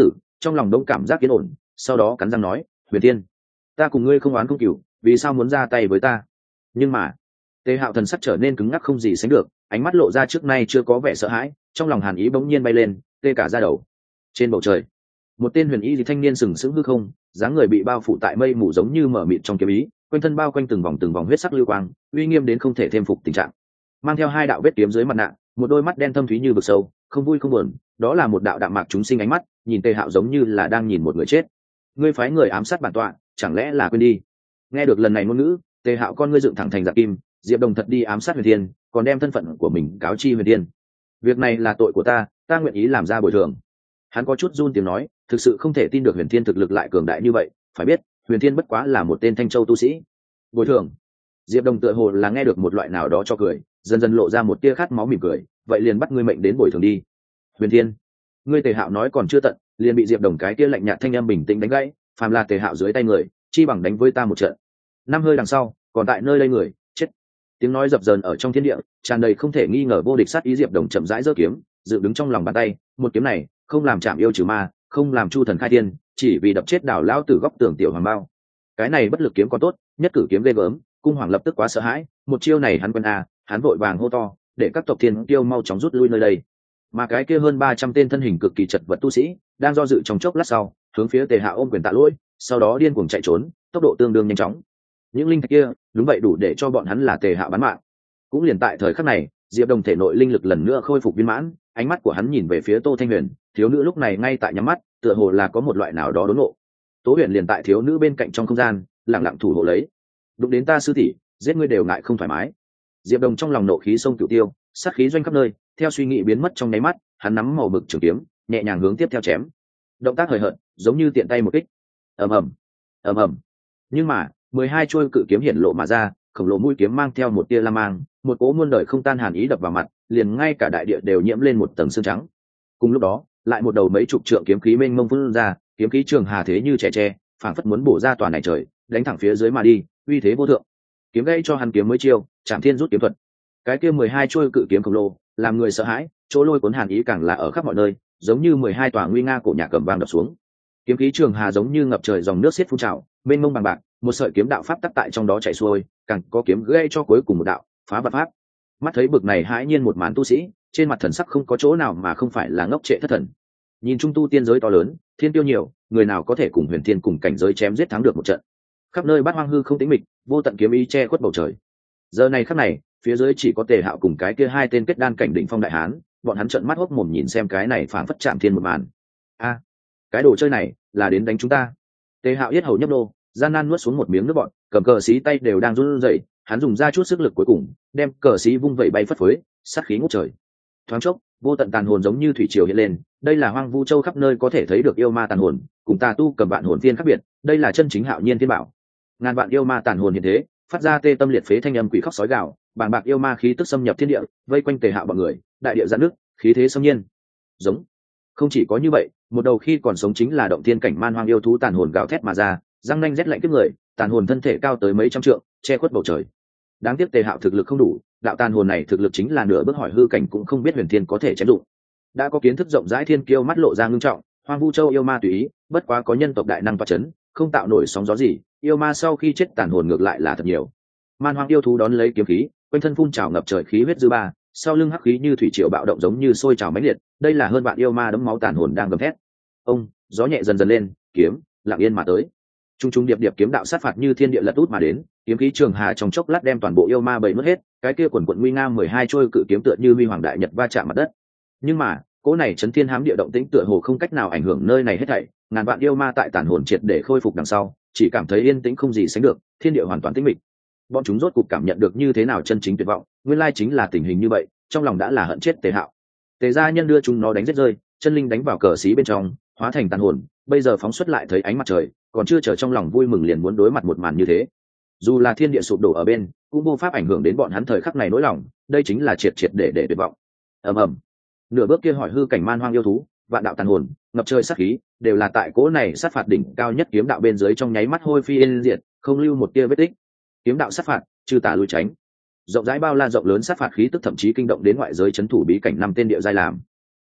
trong lòng đông cảm giác yên ổn, sau đó cắn răng nói, huyền tiên, ta cùng ngươi không oán không cừu, vì sao muốn ra tay với ta? Nhưng mà tề hạo thần sắc trở nên cứng ngắc không gì sánh được, ánh mắt lộ ra trước nay chưa có vẻ sợ hãi, trong lòng hàn ý bỗng nhiên bay lên, tê cả da đầu. Trên bầu trời, một tên huyền y thanh niên sừng sững hư không, dáng người bị bao phủ tại mây mù giống như mở mịt trong kiếm ý, quanh thân bao quanh từng vòng huyết sắc lưu quang, uy nghiêm đến không thể thêm phục tình trạng. Mang theo hai đạo vết kiếm dưới mặt nạ, một đôi mắt đen thâm thúy như vực sâu, không vui không buồn, đó là một đạo đạm mạc chúng sinh ánh mắt, nhìn tề hạo giống như là đang nhìn một người chết. Ngươi phái người ám sát bản tọa, chẳng lẽ là quên đi? Nghe được lần này ngôn ngữ, tề hạo con ngươi dựng thẳng thành dạ kim. Diệp Đồng thật đi ám sát huyền thiên, còn đem thân phận của mình cáo chi huyền thiên. Việc này là tội của ta nguyện ý làm ra bồi thường. Hắn có chút run tiếng nói, thực sự không thể tin được huyền thiên thực lực lại cường đại như vậy. Phải biết huyền thiên bất quá là một tên thanh châu tu sĩ. Bồi thường? Diệp Đồng tựa hồ là nghe được một loại nào đó cho cười, dần dần lộ ra một tia khát máu mỉm cười. Vậy liền bắt ngươi mệnh đến bồi thường đi. Huyền thiên, ngươi tề hạo nói còn chưa tận, liền bị Diệp Đồng cái tia lạnh nhạt thanh âm bình tĩnh đánh gãy. Phàm là tề hạo dưới tay người, chi bằng đánh với ta một trận. Năm hơi đằng sau, còn tại nơi đây người chết. Tiếng nói dập dờn ở trong thiên địa, tràn đầy không thể nghi ngờ vô địch sát ý. Diệp Đồng chậm rãi giơ kiếm, dựng đứng trong lòng bàn tay. Một kiếm này không làm chạm yêu trừ ma, không làm chu thần khai thiên, chỉ vì đập chết đảo lao tử góc tường tiểu hoàng bao. Cái này bất lực kiếm còn tốt, nhất cử kiếm ghê gớm. Cung hoàng lập tức quá sợ hãi, một chiêu này hắn quen hắn vội vàng hô to, để các tộc thiên tiêu mau chóng rút lui nơi đây. Mà cái kia hơn 300 tên thân hình cực kỳ chật vật tu sĩ đang do dự trong chốc lát sau, hướng phía tề hạo ôm quyền tạ lỗi, sau đó điên cuồng chạy trốn, tốc độ tương đương nhanh chóng. Những linh thạch kia đúng vậy đủ để cho bọn hắn là tề hạo bán mạng. Cũng liền tại thời khắc này, Diệp Đồng thể nội linh lực lần nữa khôi phục viên mãn, ánh mắt của hắn nhìn về phía Tô Thanh Huyền, thiếu nữ lúc này ngay tại nhắm mắt, tựa hồ là có một loại nào đó đốn ngộ. Tố Huyền liền tại thiếu nữ bên cạnh trong không gian, lặng lặng thủ hộ lấy. Đụng đến ta sư tỷ, giết ngươi đều ngại không thoải mái. Diệp Đồng trong lòng nộ khí sông cửu tiêu, sát khí doanh khắp nơi, theo suy nghĩ biến mất trong nháy mắt, hắn nắm màu mực trường kiếm, nhẹ nhàng hướng tiếp theo chém. Động tác hời hợt, giống như tiện tay một kích. Ầm ầm, ầm ầm. Nhưng mà 12 chuôi cự kiếm hiện lộ mà ra, khổng lồ mũi kiếm mang theo một tia lam mang, một cỗ muôn đời không tan hàn ý đập vào mặt, liền ngay cả đại địa đều nhiễm lên một tầng sương trắng. Cùng lúc đó, lại một đầu mấy chục trượng kiếm khí mênh mông phun ra, kiếm khí trường hà thế như trẻ tre, phảng phất muốn bổ ra tòa này trời, đánh thẳng phía dưới mà đi, uy thế vô thượng. Kiếm gãy cho hắn kiếm mới chiêu, Trảm Thiên rút kiếm thuật. Cái kia 12 chuôi cự kiếm khổng lồ, làm người sợ hãi, chỗ lôi cuốn hàn ý càng là ở khắp mọi nơi, giống như 12 tòa nguy nga cổ nhà cầm vang đập xuống. Kiếm khí trường hà giống như ngập trời dòng nước xiết phun trào, mênh mông bằng bạc, một sợi kiếm đạo pháp tắc tại trong đó chảy xuôi, càng có kiếm gãy cho cuối cùng một đạo phá vạn pháp. Mắt thấy bực này hãi nhiên một màn tu sĩ, trên mặt thần sắc không có chỗ nào mà không phải là ngốc trệ thất thần. Nhìn trung tu tiên giới to lớn, thiên tiêu nhiều, người nào có thể cùng huyền thiên cùng cảnh giới chém giết thắng được một trận. Khắp nơi bát hoang hư không tĩnh mịch, vô tận kiếm ý che khuất bầu trời. Giờ này khắc này, phía dưới chỉ có tề hạo cùng cái kia hai tên kết đan cảnh đỉnh phong đại hán, bọn hắn trợn mắt hốc mồm nhìn xem cái này phảng phất chạm thiên một màn. A, cái đồ chơi này là đến đánh chúng ta. Tề hạo yết hầu nhấp nô, gian nan nuốt xuống một miếng nước bọt, cầm cờ xí tay đều đang run rẩy, hắn dùng ra chút sức lực cuối cùng, đem cờ xí vung vẩy bay phất phới, sát khí ngút trời. Thoáng chốc, vô tận tàn hồn giống như thủy triều hiện lên, đây là hoang vu châu khắp nơi có thể thấy được yêu ma tàn hồn, cùng tà tu cầm vạn hồn viên khác biệt, đây là chân chính hạo nhiên thiên bảo. Ngàn vạn yêu ma tàn hồn hiện thế, phát ra tê tâm liệt phế thanh âm quỷ khóc sói gào, bàng bạc yêu ma khí tức xâm nhập thiên địa, vây quanh tề hạo bọn người, đại địa giãn nước, khí thế xâm nhiên. Giống. Không chỉ có như vậy, một đầu khi còn sống chính là động thiên cảnh man hoang yêu thú tàn hồn gào thét mà ra, răng nanh rét lạnh kiếp người, tàn hồn thân thể cao tới mấy trăm trượng, che khuất bầu trời. Đáng tiếc tề hạo thực lực không đủ, đạo tàn hồn này thực lực chính là nửa bước hỏi hư cảnh cũng không biết huyền thiên có thể chém dụng. Đã có kiến thức rộng rãi thiên kiêu mắt lộ ra ngưng trọng, hoang vu châu yêu ma tùy ý, bất quá có nhân tộc đại năng toa chấn, không tạo nổi sóng gió gì, yêu ma sau khi chết tàn hồn ngược lại là thật nhiều. Man hoang yêu thú đón lấy kiếm khí, quanh thân phun trào ngập trời khí huyết dư ba, sau lưng hắc khí như thủy triều bạo động giống như sôi trào mãnh liệt, đây là hơn vạn yêu ma đấm máu tàn hồn đang gầm thét. Ông, gió nhẹ dần dần lên, kiếm lặng yên mà tới. Trung trung điệp điệp kiếm đạo sát phạt như thiên địa lật út mà đến, kiếm khí trường hà trong chốc lát đem toàn bộ yêu ma bầy mất hết, cái kia quần quần nguy nga 12 trôi cự kiếm tựa như huy hoàng đại nhật va chạm mặt đất. Nhưng mà, cỗ này chấn thiên hám địa động tĩnh tựa hồ không cách nào ảnh hưởng nơi này hết thảy, ngàn vạn yêu ma tại tàn hồn triệt để khôi phục đằng sau, chỉ cảm thấy yên tĩnh không gì sánh được, thiên địa hoàn toàn tĩnh mịch. Bọn chúng rốt cục cảm nhận được như thế nào chân chính tuyệt vọng, nguyên lai chính là tình hình như vậy, trong lòng đã là hận chết tề hạo. Tề gia nhân đưa chúng nó đánh giết rơi, chân linh đánh vào cờ xí bên trong, hóa thành tàn hồn, bây giờ phóng xuất lại thấy ánh mặt trời, còn chưa chờ trong lòng vui mừng liền muốn đối mặt một màn như thế. Dù là thiên địa sụp đổ ở bên, cũng vô pháp ảnh hưởng đến bọn hắn thời khắc này nỗi lòng, đây chính là triệt triệt để tuyệt vọng. Ầm ầm. Nửa bước kia hỏi hư cảnh man hoang yêu thú, vạn đạo tàn hồn, ngập trời sát khí, đều là tại cỗ này sát phạt đỉnh cao nhất kiếm đạo bên dưới trong nháy mắt hôi phi yên diệt, không lưu một tia vết tích. Kiếm đạo sát phạt, trừ tà lui tránh. Rộng rãi bao la rộng lớn sát phạt khí tức thậm chí kinh động đến ngoại giới chấn thủ bí cảnh năm tên địa giai làm.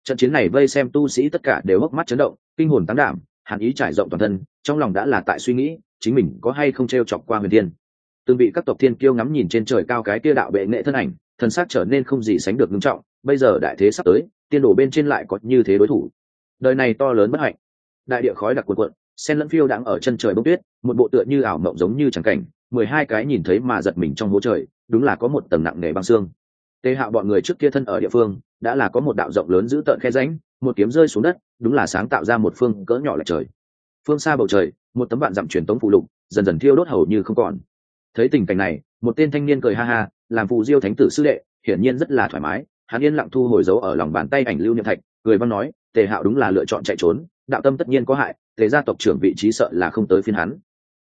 Trận chiến này vây xem tu sĩ tất cả đều hốc mắt chấn động, kinh hồn tăng đảm, hàn ý trải rộng toàn thân, trong lòng đã là tại suy nghĩ chính mình có hay không t chọc qua huyền thiên. Từng bị các tộc thiên kiêu ngắm nhìn trên trời cao cái kia đạo bệ nghệ thân ảnh, thần sắc trở nên không gì sánh được nghiêm trọng. Bây giờ đại thế sắp tới, tiên đồ bên trên lại có như thế đối thủ, đời này to lớn bất hạnh. Đại địa khói đặc cuộn cuộn, sen lẫn phiêu đang ở chân trời bông tuyết, một bộ tựa như ảo mộng giống như chẳng cảnh. 12 cái nhìn thấy mà giật mình trong hố trời, đúng là có một tầng nặng nề băng xương. Tề Hạo bọn người trước kia thân ở địa phương, đã là có một đạo rộng lớn giữ tợn khe rãnh, một kiếm rơi xuống đất, đúng là sáng tạo ra một phương cỡ nhỏ lệch trời. Phương xa bầu trời, một tấm vạn dặm truyền tống phụ lục, dần dần thiêu đốt hầu như không còn. Thấy tình cảnh này, một tên thanh niên cười ha ha, làm phù diêu thánh tử sư đệ, hiển nhiên rất là thoải mái. Hắn yên lặng thu hồi dấu ở lòng bàn tay ảnh lưu niệm thạch, cười văn nói, Tề Hạo đúng là lựa chọn chạy trốn, đạo tâm tất nhiên có hại, Tề gia tộc trưởng vị trí sợ là không tới phiên hắn.